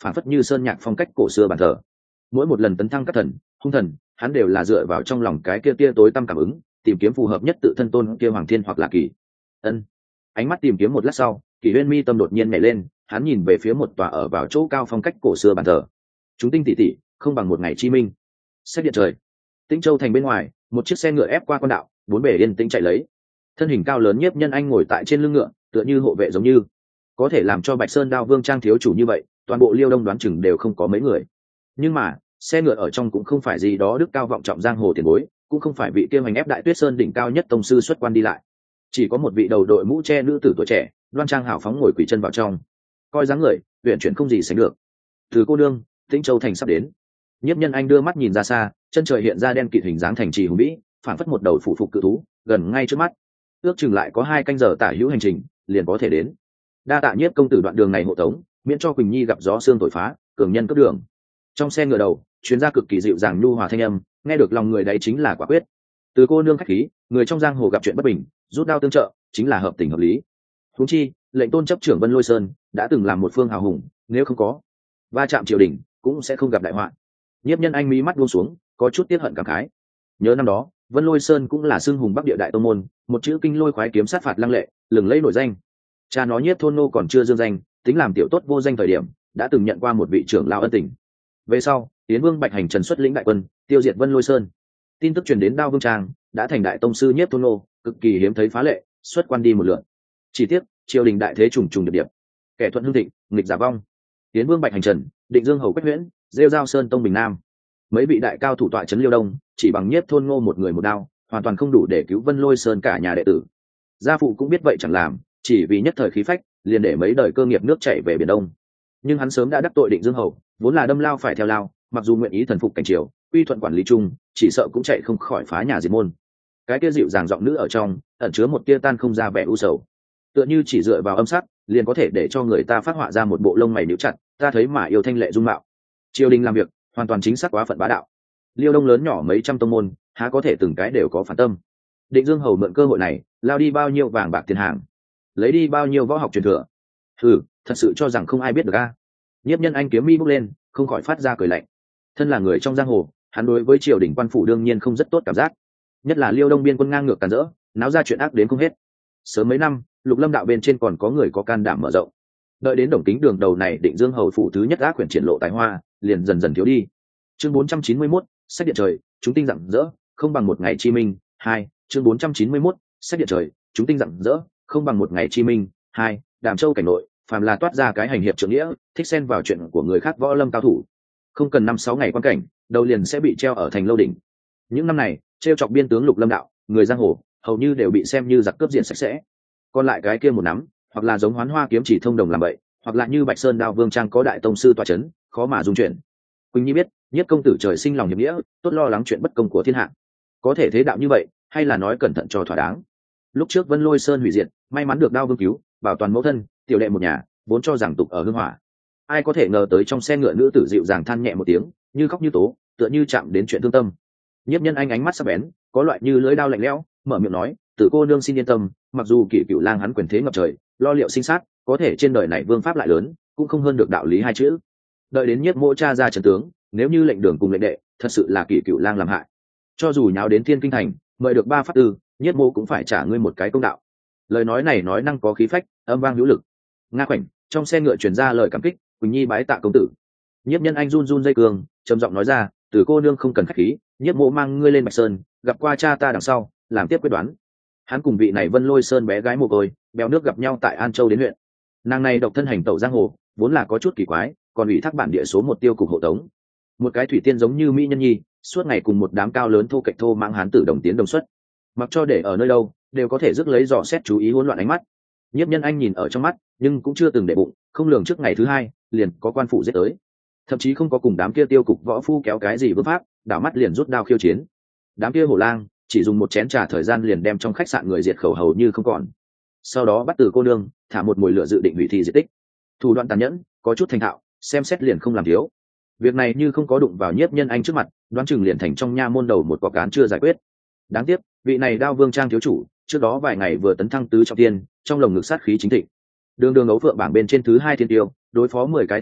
phản phất như sơn nhạc phong cách cổ xưa bàn thờ. Mỗi một lần tấn thăng các thần hung thần, hắn đều là dựa vào trong lòng cái kia tia tối tăm cảm ứng, tìm kiếm phù hợp nhất tự thân tôn kia hoàng thiên hoặc là kỳ ân. Ánh mắt tìm kiếm một lát sau, Kỷ Uyên mi tâm đột nhiên nhảy lên, hắn nhìn về phía một tòa ở vào chỗ cao phong cách cổ xưa bàn thờ. Chúng tinh tỷ tỷ không bằng một ngày chi minh. Xét điện trời, Tĩnh Châu thành bên ngoài, một chiếc xe ngựa ép qua quan đạo, bốn bề yên tĩnh chạy lấy. Thân hình cao lớn Nhiếp Nhân Anh ngồi tại trên lưng ngựa, tựa như hộ vệ giống như. Có thể làm cho Bạch Sơn Đao Vương trang thiếu chủ như vậy, toàn bộ Liêu Đông đoán chừng đều không có mấy người. Nhưng mà, xe ngựa ở trong cũng không phải gì đó đức cao vọng trọng giang hồ tiền bối, cũng không phải vị kia hành ép Đại Tuyết Sơn đỉnh cao nhất tông sư xuất quan đi lại. Chỉ có một vị đầu đội mũ che nữ tử tuổi trẻ, đoan trang hào phóng ngồi quỳ chân vào trong. Coi dáng người, uyển chuyển không gì sánh được. Từ cô đương, Tĩnh Châu thành sắp đến. Nhiếp Nhân Anh đưa mắt nhìn ra xa, chân trời hiện ra đen kịt hình dáng thành trì hùng vĩ, phản phất một đầu phủ phục cự thú, gần ngay trước mắt. Ước chừng lại có hai canh giờ tả hữu hành trình, liền có thể đến. Đa tạ Nhiếp công tử đoạn đường này hộ tống, miễn cho Quỳnh Nhi gặp gió sương thổi phá, cường nhân cướp đường. Trong xe ngựa đầu, chuyến ra cực kỳ dịu dàng nhu hòa thanh âm, nghe được lòng người đấy chính là quả quyết. Từ cô nương khách khí, người trong giang hồ gặp chuyện bất bình, rút đao tương trợ, chính là hợp tình hợp lý. Huống chi, lệnh tôn chấp trưởng Vân Lôi Sơn đã từng làm một phương hào hùng, nếu không có va chạm triều đình, cũng sẽ không gặp đại họa. Nhiếp Nhân Anh mí mắt buông xuống, có chút tiếc hận cảm khái. Nhớ năm đó, Vân Lôi Sơn cũng là xưng hùng Bắc Địa đại tông môn, một chữ kinh lôi khoái kiếm sát phạt lăng lệ, lừng lẫy nổi danh. Cha nó Nhiếp thôn nô còn chưa dương danh, tính làm tiểu tốt vô danh thời điểm, đã từng nhận qua một vị trưởng lão ân tình. Về sau, Tiến Vương Bạch Hành Trần xuất lĩnh đại quân, tiêu diệt Vân Lôi Sơn. Tin tức truyền đến Đao Vương Trang, đã thành đại tông sư Nhiếp thôn nô, cực kỳ hiếm thấy phá lệ, xuất quan đi một lượt. Chỉ tiếc, triều đình đại thế trùng trùng điệp điệp, kẻ thuận hưng thịnh, nghịch giả vong. Tiến Vương Bạch Hành Trần, Định Dương Hầu Quách Huyễn, Rêu Giao Sơn Tông Bình Nam, mấy vị đại cao thủ tọa trấn Liêu Đông, chỉ bằng Nhiếp thôn ngô một người một đao, hoàn toàn không đủ để cứu Vân Lôi Sơn cả nhà đệ tử. Gia phụ cũng biết vậy chẳng làm, chỉ vì nhất thời khí phách, liền để mấy đời cơ nghiệp nước chảy về biển Đông. Nhưng hắn sớm đã đắc tội Định Dương Hầu, vốn là đâm lao phải theo lao, mặc dù nguyện ý thần phục cảnh triều, quy thuận quản lý chung, chỉ sợ cũng chạy không khỏi phá nhà diệt môn. Cái kia dịu dàng giọng nữ ở trong, ẩn chứa một tia tan không ra vẻ u sầu, tựa như chỉ dựa vào âm sắc, liền có thể để cho người ta phát họa ra một bộ lông mày níu chặt, ta thấy mà yêu thanh lệ dung mạo. Triều đình làm việc, hoàn toàn chính xác quá phận bá đạo. Liêu Đông lớn nhỏ mấy trăm tông môn, há có thể từng cái đều có phản tâm. Định Dương Hầu mượn cơ hội này, lao đi bao nhiêu vàng bạc tiền hàng, lấy đi bao nhiêu võ học truyền thừa. Ừ, thật sự cho rằng không ai biết được a? Nhiếp Nhân Anh kiếm mi bốc lên, không khỏi phát ra cười lạnh. Thân là người trong giang hồ, hắn đối với triều đình quan phủ đương nhiên không rất tốt cảm giác. Nhất là Liêu Đông biên quân ngang ngược càn rỡ, náo ra chuyện ác đến không hết. Sớm mấy năm, Lục Lâm đạo bên trên còn có người có can đảm mở rộng. Đợi đến Đồng Kính đường đầu này, Định Dương Hầu phủ thứ nhất ác quyển triển lộ tài hoa, liền dần dần thiếu đi. Chương bốn trăm chín mươi mốt, sách điện trời, chúng tinh rạng rỡ, không bằng một ngày chi minh. Hai, chương bốn trăm chín mươi mốt, sách điện trời, chúng tinh rạng rỡ, không bằng một ngày chi minh. Hai, Đàm Châu cảnh nội, phàm là toát ra cái hành hiệp trưởng nghĩa, thích xen vào chuyện của người khác võ lâm cao thủ, không cần năm sáu ngày quan cảnh, đầu liền sẽ bị treo ở thành lâu đỉnh. Những năm này, treo chọc biên tướng Lục Lâm đạo, người giang hồ hầu như đều bị xem như giặc cướp diện sạch sẽ. Còn lại cái kia một nắm, hoặc là giống Hoán Hoa kiếm chỉ thông đồng làm vậy, hoặc là như Bạch Sơn Đao Vương Trang có đại tông sư tọa chấn, khó mà dung chuyển. Quỳnh Nhi biết, Nhiếp công tử trời sinh lòng hiệp nghĩa, tốt lo lắng chuyện bất công của thiên hạ. Có thể thế đạo như vậy, hay là nói cẩn thận cho thỏa đáng. Lúc trước Vân Lôi Sơn hủy diệt, may mắn được Đao Vương cứu, bảo toàn mẫu thân, tiểu đệ một nhà, vốn cho rằng tục ở hương hỏa. Ai có thể ngờ tới trong xe ngựa nữ tử dịu dàng than nhẹ một tiếng, như khóc như tố, tựa như chạm đến chuyện thương tâm. Nhiếp Nhân Anh ánh mắt sắc bén, có loại như lưỡi dao lạnh lẽo, mở miệng nói, "Tử cô nương xin yên tâm, mặc dù Kỷ Cửu Lang hắn quyền thế ngập trời, lo liệu sinh sát, có thể trên đời này vương pháp lại lớn, cũng không hơn được đạo lý hai chữ. Đợi đến Nhiếp mỗ cha ra trận tướng, nếu như lệnh đường cùng lệnh đệ, thật sự là Kỷ Cửu Lang làm hại, cho dù nháo đến Thiên Kinh thành, mời được ba pháp tư, Nhiếp mỗ cũng phải trả ngươi một cái công đạo." Lời nói này nói năng có khí phách, âm vang hữu lực. Nga khoảnh, trong xe ngựa truyền ra lời cảm kích, Quỳnh Nhi bái tạ công tử. Nhiếp Nhân Anh run run dây cương, trầm giọng nói ra, "Tử cô nương không cần khách khí, Nhiếp mỗ mang ngươi lên Bạch Sơn, gặp qua cha ta đằng sau, làm tiếp quyết đoán." Hắn cùng vị này Vân Lôi Sơn bé gái mồ côi bèo nước gặp nhau tại An Châu đến huyện. Nàng này độc thân hành tẩu giang hồ, vốn là có chút kỳ quái, còn ủy thác bản địa số một tiêu cục hộ tống. Một cái thủy tiên giống như mỹ nhân nhi, suốt ngày cùng một đám cao lớn thô kệch thô mang hán tử đồng tiến đồng xuất, mặc cho để ở nơi đâu đều có thể rước lấy dò xét chú ý hỗn loạn ánh mắt. Nhiếp Nhân Anh nhìn ở trong mắt, nhưng cũng chưa từng để bụng, không lường trước ngày thứ hai liền có quan phủ giết tới, thậm chí không có cùng đám kia tiêu cục võ phu kéo cái gì vương pháp, đảo mắt liền rút đao khiêu chiến. Đám kia hổ lang chỉ dùng một chén trà thời gian liền đem trong khách sạn người diệt khẩu hầu như không còn. Sau đó bắt Từ cô nương, thả một mồi lửa dự định hủy thi diệt tích. Thủ đoạn tàn nhẫn, có chút thành thạo, xem xét liền không làm thiếu. Việc này như không có đụng vào Nhiếp Nhân Anh trước mặt, đoán chừng liền thành trong nha môn đầu một cỏ cán chưa giải quyết. Đáng tiếc, vị này Đao Vương Trang thiếu chủ, trước đó vài ngày vừa tấn thăng tứ trọng thiên, trong lồng ngực sát khí chính thịnh. Đường đường ấu phượng bảng bên trên thứ hai thiên tiêu, đối phó mười cái thông mạch,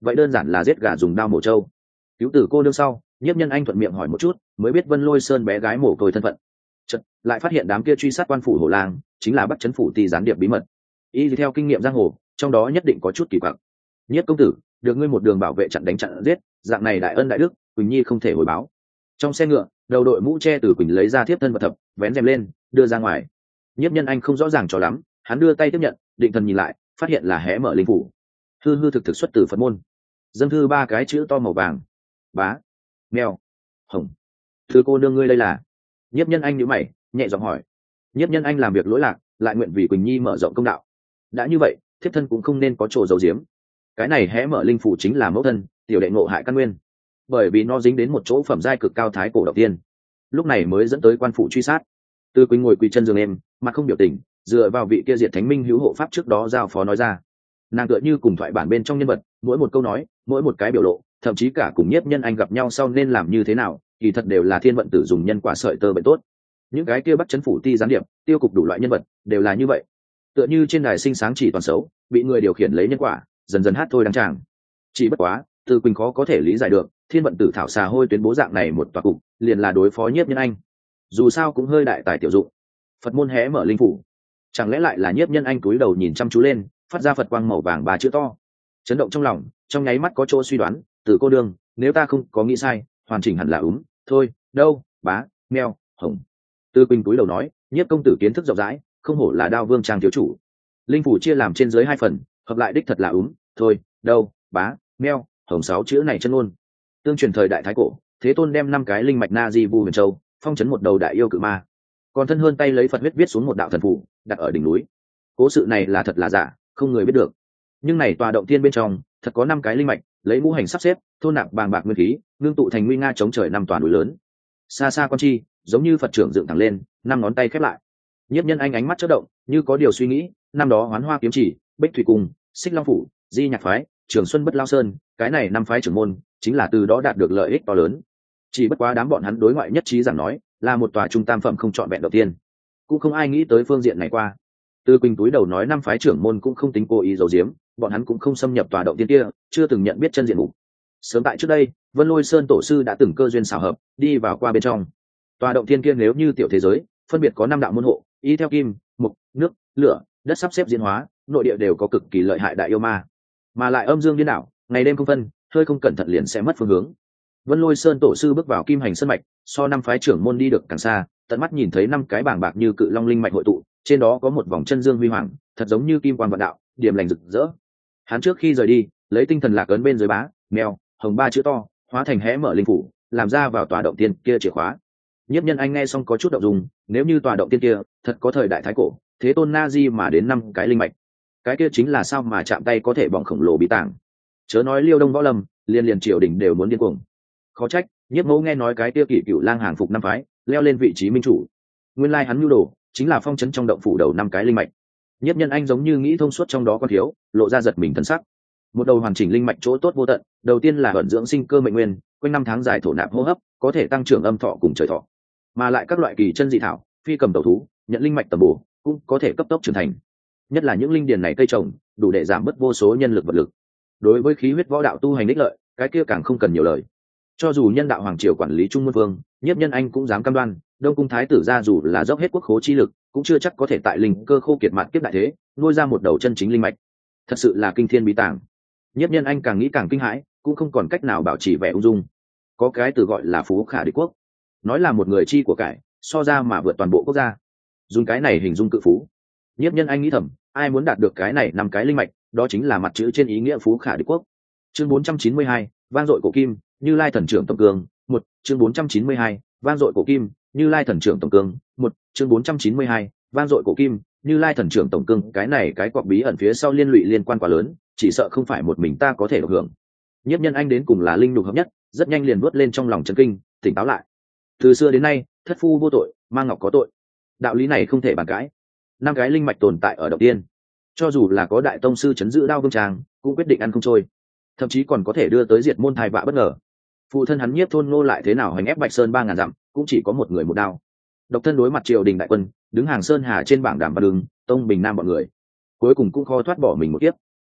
vậy đơn giản là giết gà dùng đao mổ trâu. Cứu tử cô đương sau, Nhiếp Nhân Anh thuận miệng hỏi một chút, mới biết Vân Lôi Sơn bé gái mổ côi thân phận. Chợt lại phát hiện đám kia truy sát quan phủ Hổ Lang chính là Bắc Trấn phủ ti gián điệp bí mật. Y theo kinh nghiệm giang hồ, trong đó nhất định có chút kỳ quặc. Nhiếp công tử, được ngươi một đường bảo vệ chặn đánh chặn giết, dạng này đại ân đại đức, Quỳnh Nhi không thể hồi báo. Trong xe ngựa, đầu đội mũ che từ Quỳnh lấy ra thiếp thân vật thập, vén rèm lên, đưa ra ngoài. Nhiếp Nhân Anh không rõ ràng cho lắm, hắn đưa tay tiếp nhận, định thần nhìn lại, phát hiện là hé mở linh phủ. Hư hư thực thực xuất từ Phật môn. Dâng thư ba cái chữ to màu vàng: Bá, Mèo, Hồng. Thư cô nương ngươi đây là? Nhiếp Nhân Anh nhíu mày, nhẹ giọng hỏi. Nhiếp Nhân Anh làm việc lỗi lạc, lại nguyện vì Quỳnh Nhi mở rộng công đạo. Đã như vậy, thiếp thân cũng không nên có chỗ giấu giếm. Cái này hé mở linh phủ chính là mẫu thân, tiểu đệ ngộ hại căn nguyên, bởi vì nó dính đến một chỗ phẩm giai cực cao thái cổ đầu tiên, lúc này mới dẫn tới quan phủ truy sát. Tư Quỳnh ngồi quỳ chân giường em, mặt không biểu tình, dựa vào vị kia diệt thánh minh hữu hộ pháp trước đó giao phó nói ra. Nàng tựa như cùng thoại bản bên trong nhân vật, mỗi một câu nói, mỗi một cái biểu lộ, thậm chí cả cùng Nhiếp Nhân Anh gặp nhau sau nên làm như thế nào, kỳ thật đều là thiên vận tử dùng nhân quả sợi tơ bệnh tốt. Những cái kia Bắc Trấn phủ ti gián điệp, tiêu cục đủ loại nhân vật, đều là như vậy. Tựa như trên đài sinh sáng chỉ toàn xấu, bị người điều khiển lấy nhân quả, dần dần hát thôi đăng tràng. Chỉ bất quá, Tư Quỳnh khó có thể lý giải được, thiên vận tử thảo xà hôi tuyến bố dạng này một tòa cục, liền là đối phó Nhiếp Nhân Anh. Dù sao cũng hơi đại tài tiểu dụng. Phật môn hé mở linh phủ, chẳng lẽ lại là Nhiếp Nhân Anh cúi đầu nhìn chăm chú lên, phát ra Phật quang màu vàng ba chữ to. Chấn động trong lòng, trong nháy mắt có chỗ suy đoán, Từ cô đương, nếu ta không có nghĩ sai, hoàn chỉnh hẳn là úm, thôi, đâu, Bá, Mèo, Hồng. Tư Quỳnh cúi đầu nói, Nhiếp công tử kiến thức rộng rãi, không hổ là Đao Vương trang thiếu chủ. Linh phủ chia làm trên dưới hai phần, hợp lại đích thật là úm, thôi, đâu, Bá, Mèo, Hồng sáu chữ này chân ngôn. Tương truyền thời đại thái cổ, Thế Tôn đem năm cái linh mạch na di vu huyền châu, phong trấn một đầu đại yêu cự ma, còn thân hơn tay lấy Phật huyết viết xuống một đạo thần phù, đặt ở đỉnh núi. Cố sự này là thật là giả, không người biết được. Nhưng này tòa động tiên bên trong, thật có năm cái linh mạch, lấy ngũ hành sắp xếp, thôn nạp bàng bạc nguyên khí, ngưng tụ thành nguy nga chống trời năm tòa núi lớn. Xa xa quan chi, giống như Phật trưởng dựng thẳng lên, năm ngón tay khép lại. Nhiếp Nhân Anh ánh mắt chớp động, như có điều suy nghĩ, năm đó Hoán Hoa kiếm chỉ, Bích Thủy cung, Xích Long phủ, Di Nhạc phái, Trường Xuân Bất Lao sơn, cái này năm phái trưởng môn, chính là từ đó đạt được lợi ích to lớn. Chỉ bất quá đám bọn hắn đối ngoại nhất trí rằng nói, là một tòa trung tam phẩm không chọn vẹn đầu tiên, cũng không ai nghĩ tới phương diện này qua. Tư Quỳnh túi đầu nói năm phái trưởng môn cũng không tính cố ý giấu giếm, bọn hắn cũng không xâm nhập tòa động tiên kia, chưa từng nhận biết chân diện mục. Sớm tại trước đây, Vân Lôi Sơn tổ sư đã từng cơ duyên xảo hợp, đi vào qua bên trong. Tòa động tiên kia nếu như tiểu thế giới, phân biệt có năm đạo môn hộ, y theo kim, mục, nước, lửa, đất sắp xếp diễn hóa, nội địa đều có cực kỳ lợi hại đại yêu ma, mà lại âm dương điên đảo, ngày đêm không phân, hơi không cẩn thận liền sẽ mất phương hướng. Vân Lôi Sơn tổ sư bước vào kim hành sơn mạch, so năm phái trưởng môn đi được càng xa, tận mắt nhìn thấy năm cái bảng bạc như cự long linh mạch hội tụ, trên đó có một vòng chân dương huy hoàng, thật giống như kim quan vận đạo, điểm lành rực rỡ. Hắn trước khi rời đi, lấy tinh thần lạc ấn bên dưới Bá, Mèo, Hồng ba chữ to, hóa thành hé mở linh phủ, làm ra vào tòa động tiên kia chìa khóa. Nhiếp Nhân Anh nghe xong có chút động dung, nếu như tòa động tiên kia thật có thời đại thái cổ, Thế Tôn na di mà đến năm cái linh mạch, cái kia chính là sao mà chạm tay có thể bỏng khổng lồ bí tàng. Chớ nói Liêu Đông võ lâm, liên liền triều đình đều muốn điên cuồng. Khó trách Nhiếp Mẫu nghe nói cái kia kỷ cựu lang hàng phục năm phái, leo lên vị trí minh chủ. Nguyên lai hắn nhu đồ chính là phong trấn trong động phủ đầu năm cái linh mạch. Nhiếp Nhân Anh giống như nghĩ thông suốt trong đó con thiếu, lộ ra giật mình thần sắc. Một đầu hoàn chỉnh linh mạch chỗ tốt vô tận, đầu tiên là vận dưỡng sinh cơ mệnh nguyên, quanh năm tháng dài thổ nạp hô hấp, có thể tăng trưởng âm thọ cùng trời thọ. Mà lại các loại kỳ chân dị thảo, phi cầm tẩu thú, nhận linh mạch tầm bổ, cũng có thể cấp tốc trưởng thành. Nhất là những linh điền này cây trồng, đủ để giảm bớt vô số nhân lực vật lực. Đối với khí huyết võ đạo tu hành đích lợi, cái kia càng không cần nhiều lời. Cho dù nhân đạo hoàng triều quản lý trung môn vương, Nhiếp Nhân Anh cũng dám cam đoan, Đông cung thái tử gia dù là dốc hết quốc khố chi lực, cũng chưa chắc có thể tại linh cơ khô kiệt mạn kiếp đại thế, nuôi ra một đầu chân chính linh mạch. Thật sự là kinh thiên bí tàng. Nhiếp Nhân Anh càng nghĩ càng kinh hãi, cũng không còn cách nào bảo trì vẻ ung dung. Có cái từ gọi là phú khả địch quốc, nói là một người chi của cải, so ra mà vượt toàn bộ quốc gia. Dùng cái này hình dung cự phú. Nhiếp Nhân Anh nghĩ thầm, ai muốn đạt được cái này năm cái linh mạch, đó chính là mặt chữ trên ý nghĩa phú khả địch quốc. Chương bốn trăm chín mươi hai, vang dội cổ kim, Như Lai thần trưởng tổng cương, một, chương bốn trăm chín mươi hai, vang dội cổ kim, Như Lai thần trưởng tổng cương, một, chương bốn trăm chín mươi hai, vang dội cổ kim, Như Lai thần trưởng tổng cương, cái này cái quặc bí ẩn phía sau liên lụy liên quan quá lớn, chỉ sợ không phải một mình ta có thể được hưởng. Nhiếp Nhân Anh đến cùng là linh nhục hợp nhất, rất nhanh liền nuốt lên trong lòng chấn kinh, tỉnh táo lại. Từ xưa đến nay, thất phu vô tội, mang ngọc có tội. Đạo lý này không thể bàn cãi. Năm cái linh mạch tồn tại ở động tiên, cho dù là có đại tông sư chấn giữ Đao Vương Tràng, cũng quyết định ăn không trôi, thậm chí còn có thể đưa tới diệt môn thai vạ bất ngờ. Phụ thân hắn Nhiếp Thôn Ngô lại thế nào hành ép Bạch Sơn ba ngàn dặm, cũng chỉ có một người một đao. Độc thân đối mặt triều đình đại quân, đứng hàng sơn hà trên bảng đàm và đường tông bình nam bọn người, cuối cùng cũng khó thoát bỏ mình một kiếp.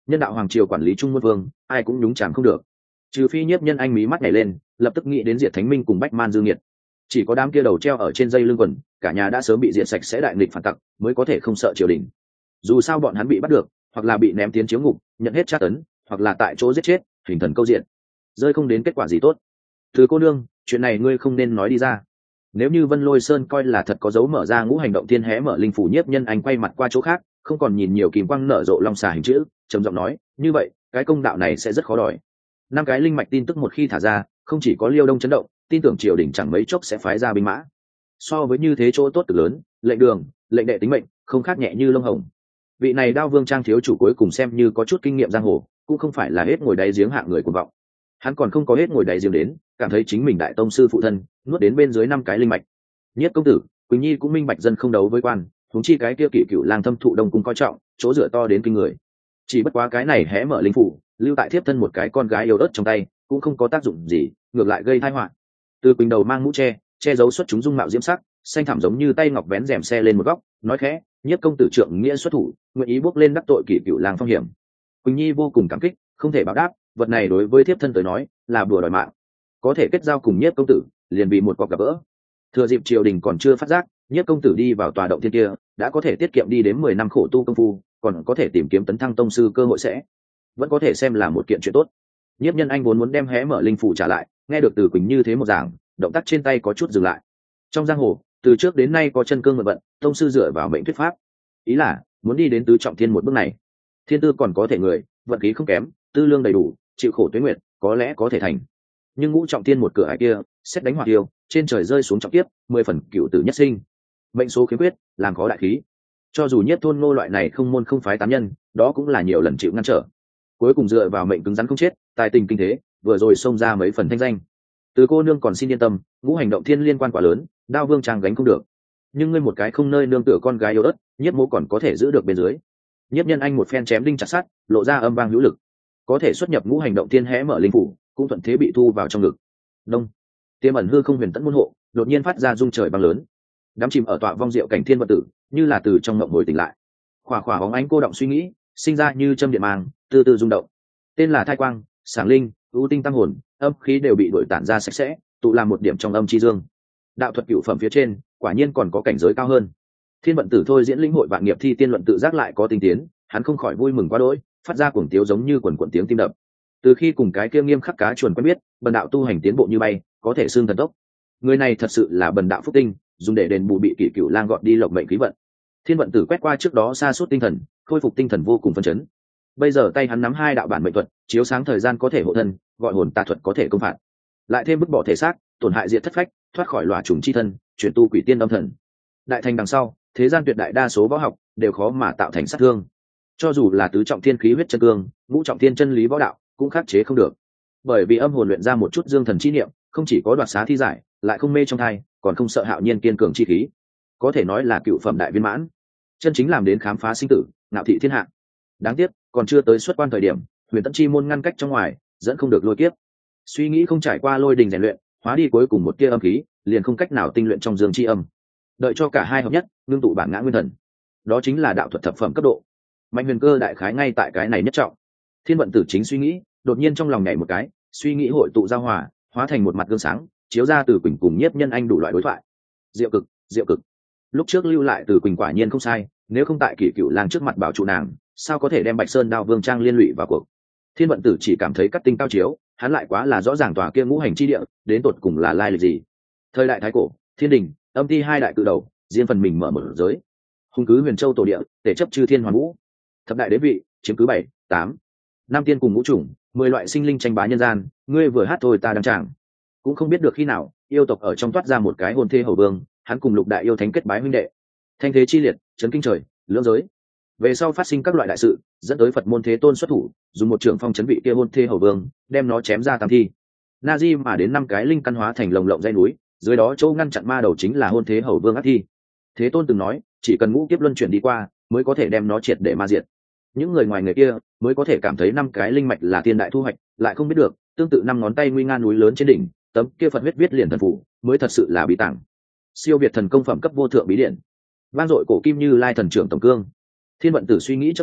nhân đạo hoàng triều quản lý trung môn vương ai cũng nhúng chàm không được, trừ phi nhiếp nhân anh mí mắt nhảy lên lập tức nghĩ đến diệt thánh minh cùng bách man dư nghiệt. Chỉ có đám kia đầu treo ở trên dây lưng quần cả nhà đã sớm bị diệt sạch sẽ đại nghịch phản tặc mới có thể không sợ triều đình. Dù sao bọn hắn bị bắt được hoặc là bị ném tiến chiếu ngục nhận hết tra tấn, hoặc là tại chỗ giết chết hình thần câu diện, rơi không đến kết quả gì tốt. Thứ cô nương, chuyện này ngươi không nên nói đi ra. Nếu như Vân Lôi Sơn coi là thật có dấu mở ra ngũ hành động thiên hé mở linh phủ, nhiếp nhân anh quay mặt qua chỗ khác, không còn nhìn nhiều kìm quang nở rộ long xà hình chữ, trầm giọng nói, như vậy cái công đạo này sẽ rất khó đòi. Năm cái linh mạch tin tức một khi thả ra, không chỉ có Liêu Đông chấn động, tin tưởng triều đình chẳng mấy chốc sẽ phái ra binh mã. So với như thế chỗ tốt cực lớn, lệnh đường, lệnh đệ tính mệnh, không khác nhẹ như lông hồng. Vị này Đao Vương Trang thiếu chủ cuối cùng xem như có chút kinh nghiệm giang hồ, cũng không phải là hết ngồi đáy giếng hạng người cuồng vọng. Hắn còn không có hết ngồi đáy giếng đến, cảm thấy chính mình đại tông sư phụ thân nuốt đến bên dưới năm cái linh mạch. Nhất công tử, Quỳnh Nhi cũng minh bạch dân không đấu với quan, huống chi cái kia kỵ cửu lang thâm thụ đông cung coi trọng, chỗ dựa to đến kinh người. Chỉ bất quá cái này hé mở linh phủ, lưu tại thiếp thân một cái con gái yếu ớt trong tay, cũng không có tác dụng gì, ngược lại gây tai họa. Từ Quỳnh đầu mang mũ che, che giấu xuất chúng dung mạo diễm sắc, xanh thẳm giống như tay ngọc vén rèm xe lên một góc, nói khẽ, Nhiếp công tử trượng nghĩa xuất thủ, nguyện ý bước lên đắc tội kỵ cửu lang phong hiểm. Quỳnh Nhi vô cùng cảm kích, không thể báo đáp, vật này đối với thiếp thân tới nói là bùa đòi mạng, có thể kết giao cùng Nhiếp công tử, liền vì một cuộc gặp gỡ. Thừa dịp triều đình còn chưa phát giác, Nhiếp công tử đi vào tòa động thiên kia, đã có thể tiết kiệm đi đến mười năm khổ tu công phu, còn có thể tìm kiếm tấn thăng tông sư cơ hội sẽ, vẫn có thể xem là một kiện chuyện tốt. Nhiếp nhân anh vốn muốn đem hé mở linh phủ trả lại, nghe được từ Quỳnh như thế một giảng, động tác trên tay có chút dừng lại. Trong giang hồ, từ trước đến nay có chân cương mượn vận, tông sư dựa vào mệnh thuyết pháp, ý là muốn đi đến tứ trọng thiên một bước này, thiên tư còn có thể người, vận khí không kém, tư lương đầy đủ, chịu khổ tuế nguyệt, có lẽ có thể thành. Nhưng ngũ trọng thiên một cửa ải kia, xét đánh hỏa tiêu, trên trời rơi xuống trọng tiếp, mười phần cửu tử nhất sinh, mệnh số khiếm khuyết, làm khó đại khí. Cho dù Nhất Thôn Ngô loại này không môn không phái tán nhân, đó cũng là nhiều lần chịu ngăn trở. Cuối cùng dựa vào mệnh cứng rắn không chết, tài tình kinh thế, vừa rồi xông ra mấy phần thanh danh. Từ cô nương còn xin yên tâm, ngũ hành động thiên liên quan quá lớn, Đao Vương Trang gánh không được. Nhưng ngươi một cái không nơi nương tựa con gái yếu ớt, Nhiếp mô còn có thể giữ được bên dưới. Nhiếp nhân anh một phen chém đinh chặt sắt, lộ ra âm vang hữu lực, có thể xuất nhập ngũ hành động thiên hé mở linh phủ, cũng thuận thế bị thu vào trong ngực. Đông, tiềm ẩn hư không huyền tẫn môn hộ, đột nhiên phát ra rung trời băng lớn, đắm chìm ở tọa vong diệu cảnh thiên vận tử, như là từ trong mộng hồi tỉnh lại. Khỏa khỏa bóng ánh cô động suy nghĩ, sinh ra như châm điện mang, từ từ rung động. Tên là Thai Quang, Sáng Linh, ưu tinh tăng hồn, âm khí đều bị đổi tản ra sạch sẽ, tụ làm một điểm trong âm chi dương. Đạo thuật cửu phẩm phía trên, quả nhiên còn có cảnh giới cao hơn. Thiên vận tử thôi diễn lĩnh hội vạn nghiệp thi tiên luận tự giác lại có tinh tiến, hắn không khỏi vui mừng quá đỗi, phát ra cuồng tiếu giống như quần quần tiếng tim đập. Từ khi cùng cái kia nghiêm khắc cá chuồn quen biết, bần đạo tu hành tiến bộ như bay, có thể xương thần tốc. Người này thật sự là bần đạo phúc tinh, dùng để đền bù bị kỷ cửu lang gọt đi lộc mệnh khí vận. Thiên vận tử quét qua trước đó sa sút tinh thần, khôi phục tinh thần vô cùng phấn chấn. Bây giờ tay hắn nắm hai đạo bản mệnh thuật, chiếu sáng thời gian có thể hộ thân, gọi hồn tà thuật có thể công phạt, lại thêm bức bỏ thể xác, tổn hại diệt thất phách, thoát khỏi lỏa trùng chi thân, chuyển tu quỷ tiên âm thần. Đại thành đằng sau, thế gian tuyệt đại đa số võ học đều khó mà tạo thành sát thương. Cho dù là tứ trọng thiên khí huyết chân cương, ngũ trọng thiên chân lý võ đạo, cũng khắc chế không được. Bởi vì âm hồn luyện ra một chút dương thần chi niệm, không chỉ có đoạt xá thi giải, lại không mê trong thai, còn không sợ hạo nhiên kiên cường chi khí, có thể nói là cựu phẩm đại viên mãn, chân chính làm đến khám phá sinh tử, ngạo thị thiên hạ. Đáng tiếc, còn chưa tới xuất quan thời điểm, huyền tẫn chi môn ngăn cách trong ngoài, dẫn không được lôi kiếp. Suy nghĩ không trải qua lôi đình rèn luyện, hóa đi cuối cùng một tia âm khí, liền không cách nào tinh luyện trong dương chi âm. Đợi cho cả hai hợp nhất, ngưng tụ bản ngã nguyên thần, đó chính là đạo thuật thập phẩm cấp độ. Mạnh huyền cơ đại khái ngay tại cái này nhất trọng. Thiên vận tử chính suy nghĩ, đột nhiên trong lòng nhảy một cái, suy nghĩ hội tụ giao hòa, hóa thành một mặt gương sáng, chiếu ra từ Quỳnh cùng Nhiếp nhân anh đủ loại đối thoại. Diệu cực, diệu cực. Lúc trước lưu lại từ Quỳnh quả nhiên không sai, nếu không tại kỷ cựu lang trước mặt bảo trụ nàng, sao có thể đem Bạch Sơn Đao Vương Trang liên lụy vào cuộc. Thiên vận tử chỉ cảm thấy cắt tinh cao chiếu, hắn lại quá là rõ ràng tòa kia ngũ hành chi địa đến tột cùng là lai lịch gì. Thời đại thái cổ, thiên đình, âm ti hai đại cự đầu riêng phần mình mở một giới, hùng cứ huyền châu tổ địa, để chấp chư thiên hoàn vũ. Thập đại đế vị chiếm cứ bảy tám năm tiên cùng ngũ chủng, mười loại sinh linh tranh bá nhân gian. Ngươi vừa hát thôi ta đang tràng, cũng không biết được khi nào yêu tộc ở trong toát ra một cái hôn thê hầu vương, hắn cùng lục đại yêu thánh kết bái huynh đệ, thanh thế chi liệt, chấn kinh trời lưỡng giới. Về sau phát sinh các loại đại sự, dẫn tới Phật môn Thế Tôn xuất thủ, dùng một trường phong chấn vị kia hôn thê hầu vương, đem nó chém ra tam thi. Na Di mà đến năm cái linh căn hóa thành lồng lộng dây núi, dưới đó chỗ ngăn chặn ma đầu chính là hôn thế hầu vương ác thi. Thế Tôn từng nói, chỉ cần ngũ kiếp luân chuyển đi qua, mới có thể đem nó triệt để ma diệt. Những người ngoài người kia mới có thể cảm thấy năm cái linh mạch là thiên đại thu hoạch, lại không biết được, tương tự năm ngón tay nguy nga núi lớn trên đỉnh, tấm kia Phật huyết viết liền thần phủ, mới thật sự là bí tàng. Siêu việt thần công phẩm cấp vô thượng bí điển, vang dội cổ kim Như Lai thần trưởng tổng cương. Thiên vận tử suy nghĩ chớp động,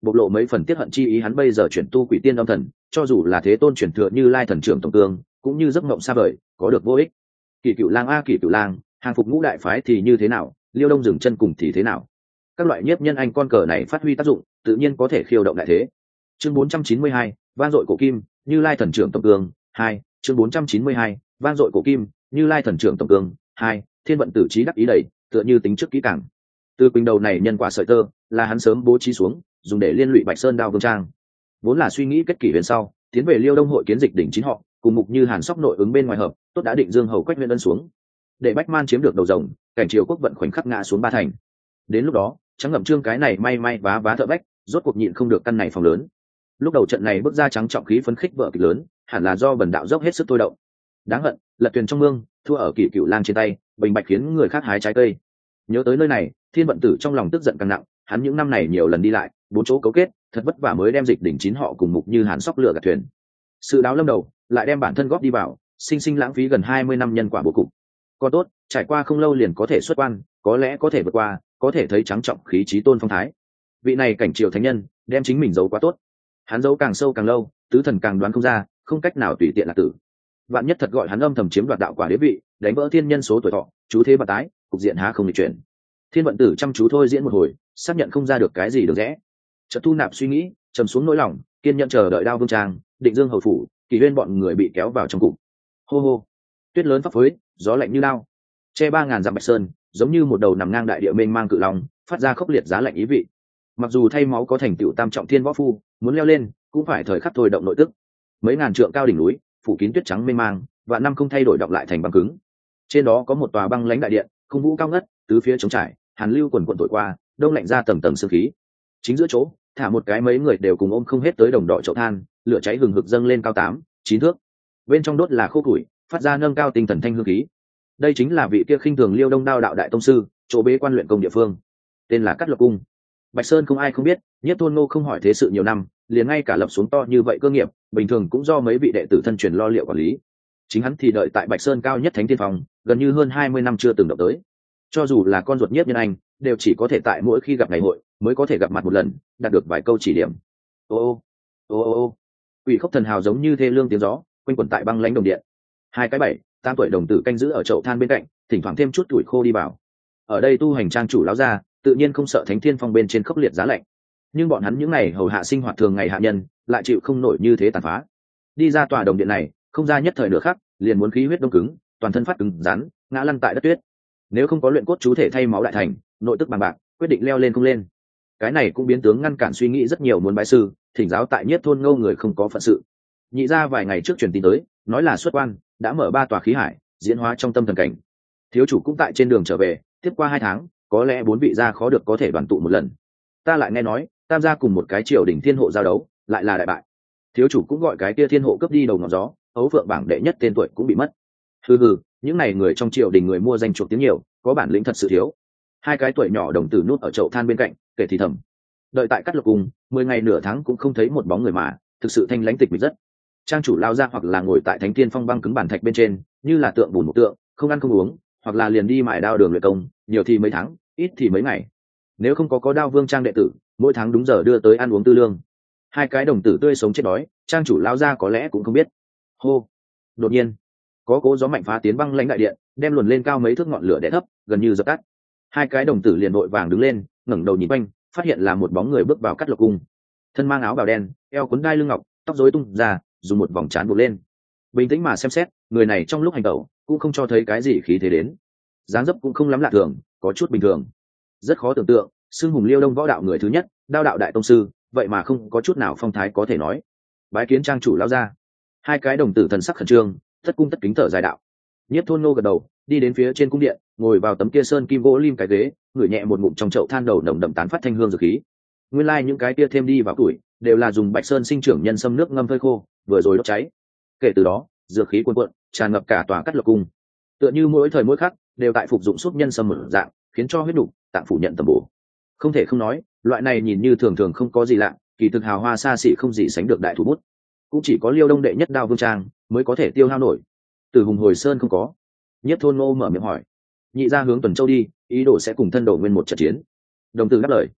bộc lộ mấy phần tiết hận chi ý. Hắn bây giờ chuyển tu quỷ tiên âm thần, cho dù là thế tôn chuyển thừa Như Lai thần trưởng tổng tương, cũng như giấc mộng xa vời, có được vô ích. Kỷ Cựu Lang a Kỷ Cựu Lang, hàng phục ngũ đại phái thì như thế nào, Liêu Đông dừng chân cùng thì thế nào? Các loại nhiếp nhân anh con cờ này phát huy tác dụng, tự nhiên có thể khiêu động đại thế. Chương bốn trăm chín mươi hai, vang dội cổ kim, Như Lai thần trưởng tổng tương hai. Chương bốn trăm chín mươi hai, vang dội cổ kim, Như Lai thần trưởng tổng tương hai. Thiên vận tử trí đắc ý đầy, tựa như tính trước kỹ càng. Từ quỳnh đầu này nhân quả sợi tơ, là hắn sớm bố trí xuống, dùng để liên lụy Bạch Sơn Đao Vương Trang. Vốn là suy nghĩ kết kỷ huyền sau, tiến về Liêu Đông hội kiến dịch đỉnh chín họ, cùng mục Như Hàn Sóc nội ứng bên ngoài hợp, tốt đã định dương hầu quách nguyên ân xuống, để Bách Man chiếm được đầu rồng, cảnh triều quốc vận khoảnh khắc ngã xuống ba thành. Đến lúc đó, trắng ngậm trương cái này may may vá vá thợ bách, rốt cuộc nhịn không được căn này phòng lớn. Lúc đầu trận này bước ra trắng trọng khí phấn khích vợ kịch lớn, hẳn là do bần đạo dốc hết sức tôi động. Đáng hận, lật thuyền trong mương, thua ở Kỷ Cựu Lang trên tay, bình bạch khiến người khác hái trái cây. Nhớ tới nơi này, Thiên vận tử trong lòng tức giận càng nặng, hắn những năm này nhiều lần đi lại, bốn chỗ cấu kết, thật vất vả mới đem dịch đỉnh chín họ cùng mục Như Hàn Sóc lửa gạt thuyền. Sự đáo lâm đầu, lại đem bản thân góp đi vào, sinh sinh lãng phí gần hai mươi năm nhân quả bố cục. Còn tốt, trải qua không lâu liền có thể xuất quan, có lẽ có thể vượt qua, có thể thấy trắng trọng khí trí tôn phong thái. Vị này cảnh triều thánh nhân, đem chính mình giấu quá tốt. Hắn giấu càng sâu càng lâu, tứ thần càng đoán không ra, không cách nào tùy tiện là tử. Vạn nhất thật gọi hắn âm thầm chiếm đoạt đạo quả đế vị, đánh vỡ thiên nhân số tuổi thọ, chú thế bạt tái, cục diện há không lịch chuyển. Thiên vận tử chăm chú thôi diễn một hồi, xác nhận không ra được cái gì được rẽ. Chợt thu nạp suy nghĩ, trầm xuống nỗi lòng, kiên nhẫn chờ đợi Đao Vương Trang, Định Dương hầu phủ, Kỳ Huyên bọn người bị kéo vào trong cục. Hô hô, tuyết lớn phấp phới, gió lạnh như lao, che ba ngàn dặm Bạch Sơn, giống như một đầu nằm ngang đại địa mênh mang cự long, phát ra khốc liệt giá lạnh ý vị. Mặc dù thay máu có thành tựu tam trọng thiên võ phu, muốn leo lên cũng phải thời khắc thôi động nội tức. Mấy ngàn trượng cao đỉnh núi, phủ kín tuyết trắng mênh mang, và năm không thay đổi đọc lại thành băng cứng. Trên đó có một tòa băng lãnh đại điện, không vũ cao ngất, tứ phía trống trải, hàn lưu quần quần thổi qua, đông lạnh ra tầng tầng sương khí. Chính giữa chỗ, thả một cái mấy người đều cùng ôm không hết tới đồng đỏ chậu than, lửa cháy hừng hực dâng lên cao tám, chín thước. Bên trong đốt là khô củi, phát ra nâng cao tinh thần thanh hương khí. Đây chính là vị kia khinh thường Liêu Đông Đao đạo đại tông sư, chỗ bế quan luyện công địa phương, tên là Cát Lộc Cung. Bạch Sơn không ai không biết, Nhất Thôn Ngô không hỏi thế sự nhiều năm, liền ngay cả lập xuống to như vậy cơ nghiệp, bình thường cũng do mấy vị đệ tử thân truyền lo liệu quản lý. Chính hắn thì đợi tại Bạch Sơn cao nhất Thánh Tiên Phòng, gần như hơn hai mươi năm chưa từng động tới. Cho dù là con ruột Nhiếp Nhân Anh, đều chỉ có thể tại mỗi khi gặp ngày hội mới có thể gặp mặt một lần, đạt được vài câu chỉ điểm. Ô ô ô ô ô, quỷ khốc thần hào giống như thê lương tiếng gió, quanh quẩn tại băng lãnh đồng điện. Hai cái bảy, tam tuổi đồng tử canh giữ ở chậu than bên cạnh, thỉnh thoảng thêm chút tuổi khô đi vào. Ở đây tu hành trang chủ lão gia, tự nhiên không sợ Thánh Thiên Phong bên trên khốc liệt giá lạnh, nhưng bọn hắn những ngày hầu hạ sinh hoạt thường ngày hạ nhân, lại chịu không nổi như thế tàn phá. Đi ra tòa đồng điện này, không ra nhất thời nửa khắc, liền muốn khí huyết đông cứng, toàn thân phát cứng rắn, ngã lăn tại đất tuyết. Nếu không có luyện cốt chú thể thay máu đại thành, nội tức bằng bạc, quyết định leo lên không lên. Cái này cũng biến tướng ngăn cản suy nghĩ rất nhiều muốn bái sư, thỉnh giáo tại Nhiếp Thôn Ngô người không có phận sự. Nhị ra vài ngày trước truyền tin tới, nói là xuất quan, đã mở ba tòa khí hải, diễn hóa trong tâm thần cảnh. Thiếu chủ cũng tại trên đường trở về, tiếp qua hai tháng, có lẽ bốn vị gia khó được có thể đoàn tụ một lần. Ta lại nghe nói, tam gia cùng một cái triều đình thiên hộ giao đấu, lại là đại bại. Thiếu chủ cũng gọi cái kia thiên hộ cướp đi đầu ngọn gió, ấu phượng bảng đệ nhất tên tuổi cũng bị mất. Hừ hừ, những này người trong triều đình người mua danh chuộc tiếng nhiều, có bản lĩnh thật sự thiếu. Hai cái tuổi nhỏ đồng tử nút ở chậu than bên cạnh, kể thì thầm. Đợi tại Cát Lộc Cung, mười ngày nửa tháng cũng không thấy một bóng người mà, thực sự thanh lãnh tịch mịch rất. Trang chủ lao ra hoặc là ngồi tại Thánh Tiên Phong băng cứng bản thạch bên trên, như là tượng bùn một tượng, không ăn không uống, hoặc là liền đi mài đao đường luyện công, nhiều thì mấy tháng, ít thì mấy ngày. Nếu không có có Đao Vương Trang đệ tử, mỗi tháng đúng giờ đưa tới ăn uống tư lương. Hai cái đồng tử tươi sống chết đói, trang chủ lao ra có lẽ cũng không biết. Hô! Đột nhiên, có cố gió mạnh phá tiến băng lãnh đại điện, đem luồn lên cao mấy thước ngọn lửa đè thấp, gần như dập tắt. Hai cái đồng tử liền vội vàng đứng lên, ngẩng đầu nhìn quanh, phát hiện là một bóng người bước vào Cát Lộc Cung. Thân mang áo bào đen, eo cuốn đai lưng ngọc, tóc rối tung ra, dùng một vòng trán buộc lên. Bình tĩnh mà xem xét, người này trong lúc hành động cũng không cho thấy cái gì khí thế đến. Dáng dấp cũng không lắm lạ thường, có chút bình thường. Rất khó tưởng tượng, xưng hùng Liêu Đông võ đạo người thứ nhất, Đao đạo đại tông sư, vậy mà không có chút nào phong thái có thể nói. Bái kiến trang chủ lao ra. Hai cái đồng tử thần sắc khẩn trương, thất cung tất kính thở dài đạo. Nhiếp Thôn Ngô gật đầu, đi đến phía trên cung điện, ngồi vào tấm kia sơn kim gỗ lim cái ghế, ngửi nhẹ một ngụm trong chậu than đầu nồng đậm tán phát thanh hương dược khí. Nguyên lai like những cái kia thêm đi vào tuổi, đều là dùng Bạch Sơn sinh trưởng nhân sâm nước ngâm phơi khô, vừa rồi đốt cháy. Kể từ đó, dược khí cuồn cuộn, tràn ngập cả tòa Cát Lộc Cung. Tựa như mỗi thời mỗi khắc đều tại phục dụng xúc nhân sâm một dạng, khiến cho huyết đủ tạng phủ nhận tầm bổ. Không thể không nói, loại này nhìn như thường thường không có gì lạ, kỳ thực hào hoa xa xỉ không gì sánh được đại thủ bút. Cũng chỉ có Liêu Đông đệ nhất Đao Vương Trang mới có thể tiêu hao nổi. Từ Hùng Hồi Sơn không có. Nhất Thôn Ngô mở miệng hỏi. Nhị ra hướng Tuần Châu đi, ý đồ sẽ cùng thân đồ nguyên một trận chiến. Đồng tử đáp lời.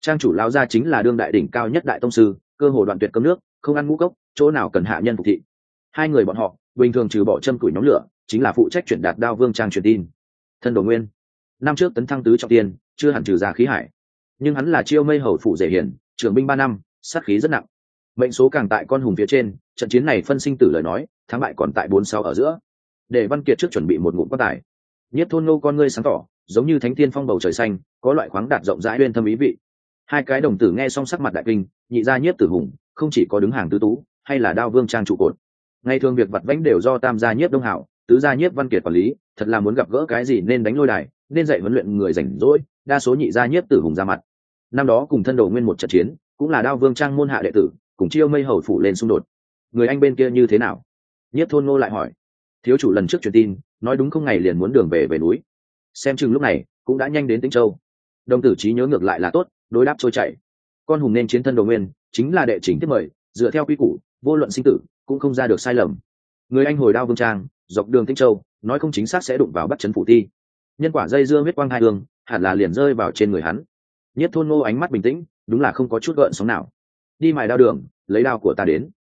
Trang chủ lao gia chính là đương đại đỉnh cao nhất đại tông sư, cơ hồ đoạn tuyệt cấm nước, không ăn ngũ cốc, chỗ nào cần hạ nhân phục thị. Hai người bọn họ bình thường trừ bỏ châm củi nhóm lửa, chính là phụ trách chuyển đạt đao vương trang truyền tin. Thân Đồ Nguyên năm trước tấn thăng tứ trọng tiên, chưa hẳn trừ ra khí hải, nhưng hắn là chiêu mây hầu phụ rể hiển, trưởng binh ba năm, sát khí rất nặng. Mệnh số càng tại con hùng phía trên, trận chiến này phân sinh tử lời nói, thắng bại còn tại bốn sáu ở giữa. Để Văn Kiệt trước chuẩn bị một ngụm quan tài. Nhất Thôn Ngô con ngươi sáng tỏ, giống như thánh tiên phong bầu trời xanh, có loại khoáng đạt rộng rãi uyên thâm ý vị. Hai cái đồng tử nghe xong sắc mặt đại kinh, nhị gia Nhiếp Tử Hùng, không chỉ có đứng hàng tứ tú, hay là đao vương trang trụ cột. Ngày thường việc vặt vãnh đều do tam gia Nhiếp Đông Hảo, tứ gia Nhiếp Văn Kiệt quản lý, thật là muốn gặp gỡ cái gì nên đánh lôi đài, nên dạy huấn luyện người rảnh rỗi, đa số nhị gia Nhiếp Tử Hùng ra mặt. Năm đó cùng Thân Đồ Nguyên một trận chiến, cũng là đao vương trang môn hạ đệ tử, cùng chiêu mây hầu phủ lên xung đột. Người anh bên kia như thế nào? Nhiếp Thôn Ngô lại hỏi. Thiếu chủ lần trước truyền tin, nói đúng không ngày liền muốn đường về về núi. Xem chừng lúc này cũng đã nhanh đến Tĩnh Châu. Đồng tử trí nhớ ngược lại là tốt, đối đáp trôi chảy. Con hùng nên chiến Thân Đồ Nguyên, chính là đệ trình tiếp mời, dựa theo quy củ, vô luận sinh tử, cũng không ra được sai lầm. Người anh hồi đao vương trang, dọc đường Tĩnh Châu, nói không chính xác sẽ đụng vào Bắc Trấn phủ ti. Nhân quả dây dưa huyết quang hai đường, hẳn là liền rơi vào trên người hắn. Nhiếp Thôn Ngô ánh mắt bình tĩnh, đúng là không có chút gợn sóng nào. Đi mài đao đường, lấy đao của ta đến.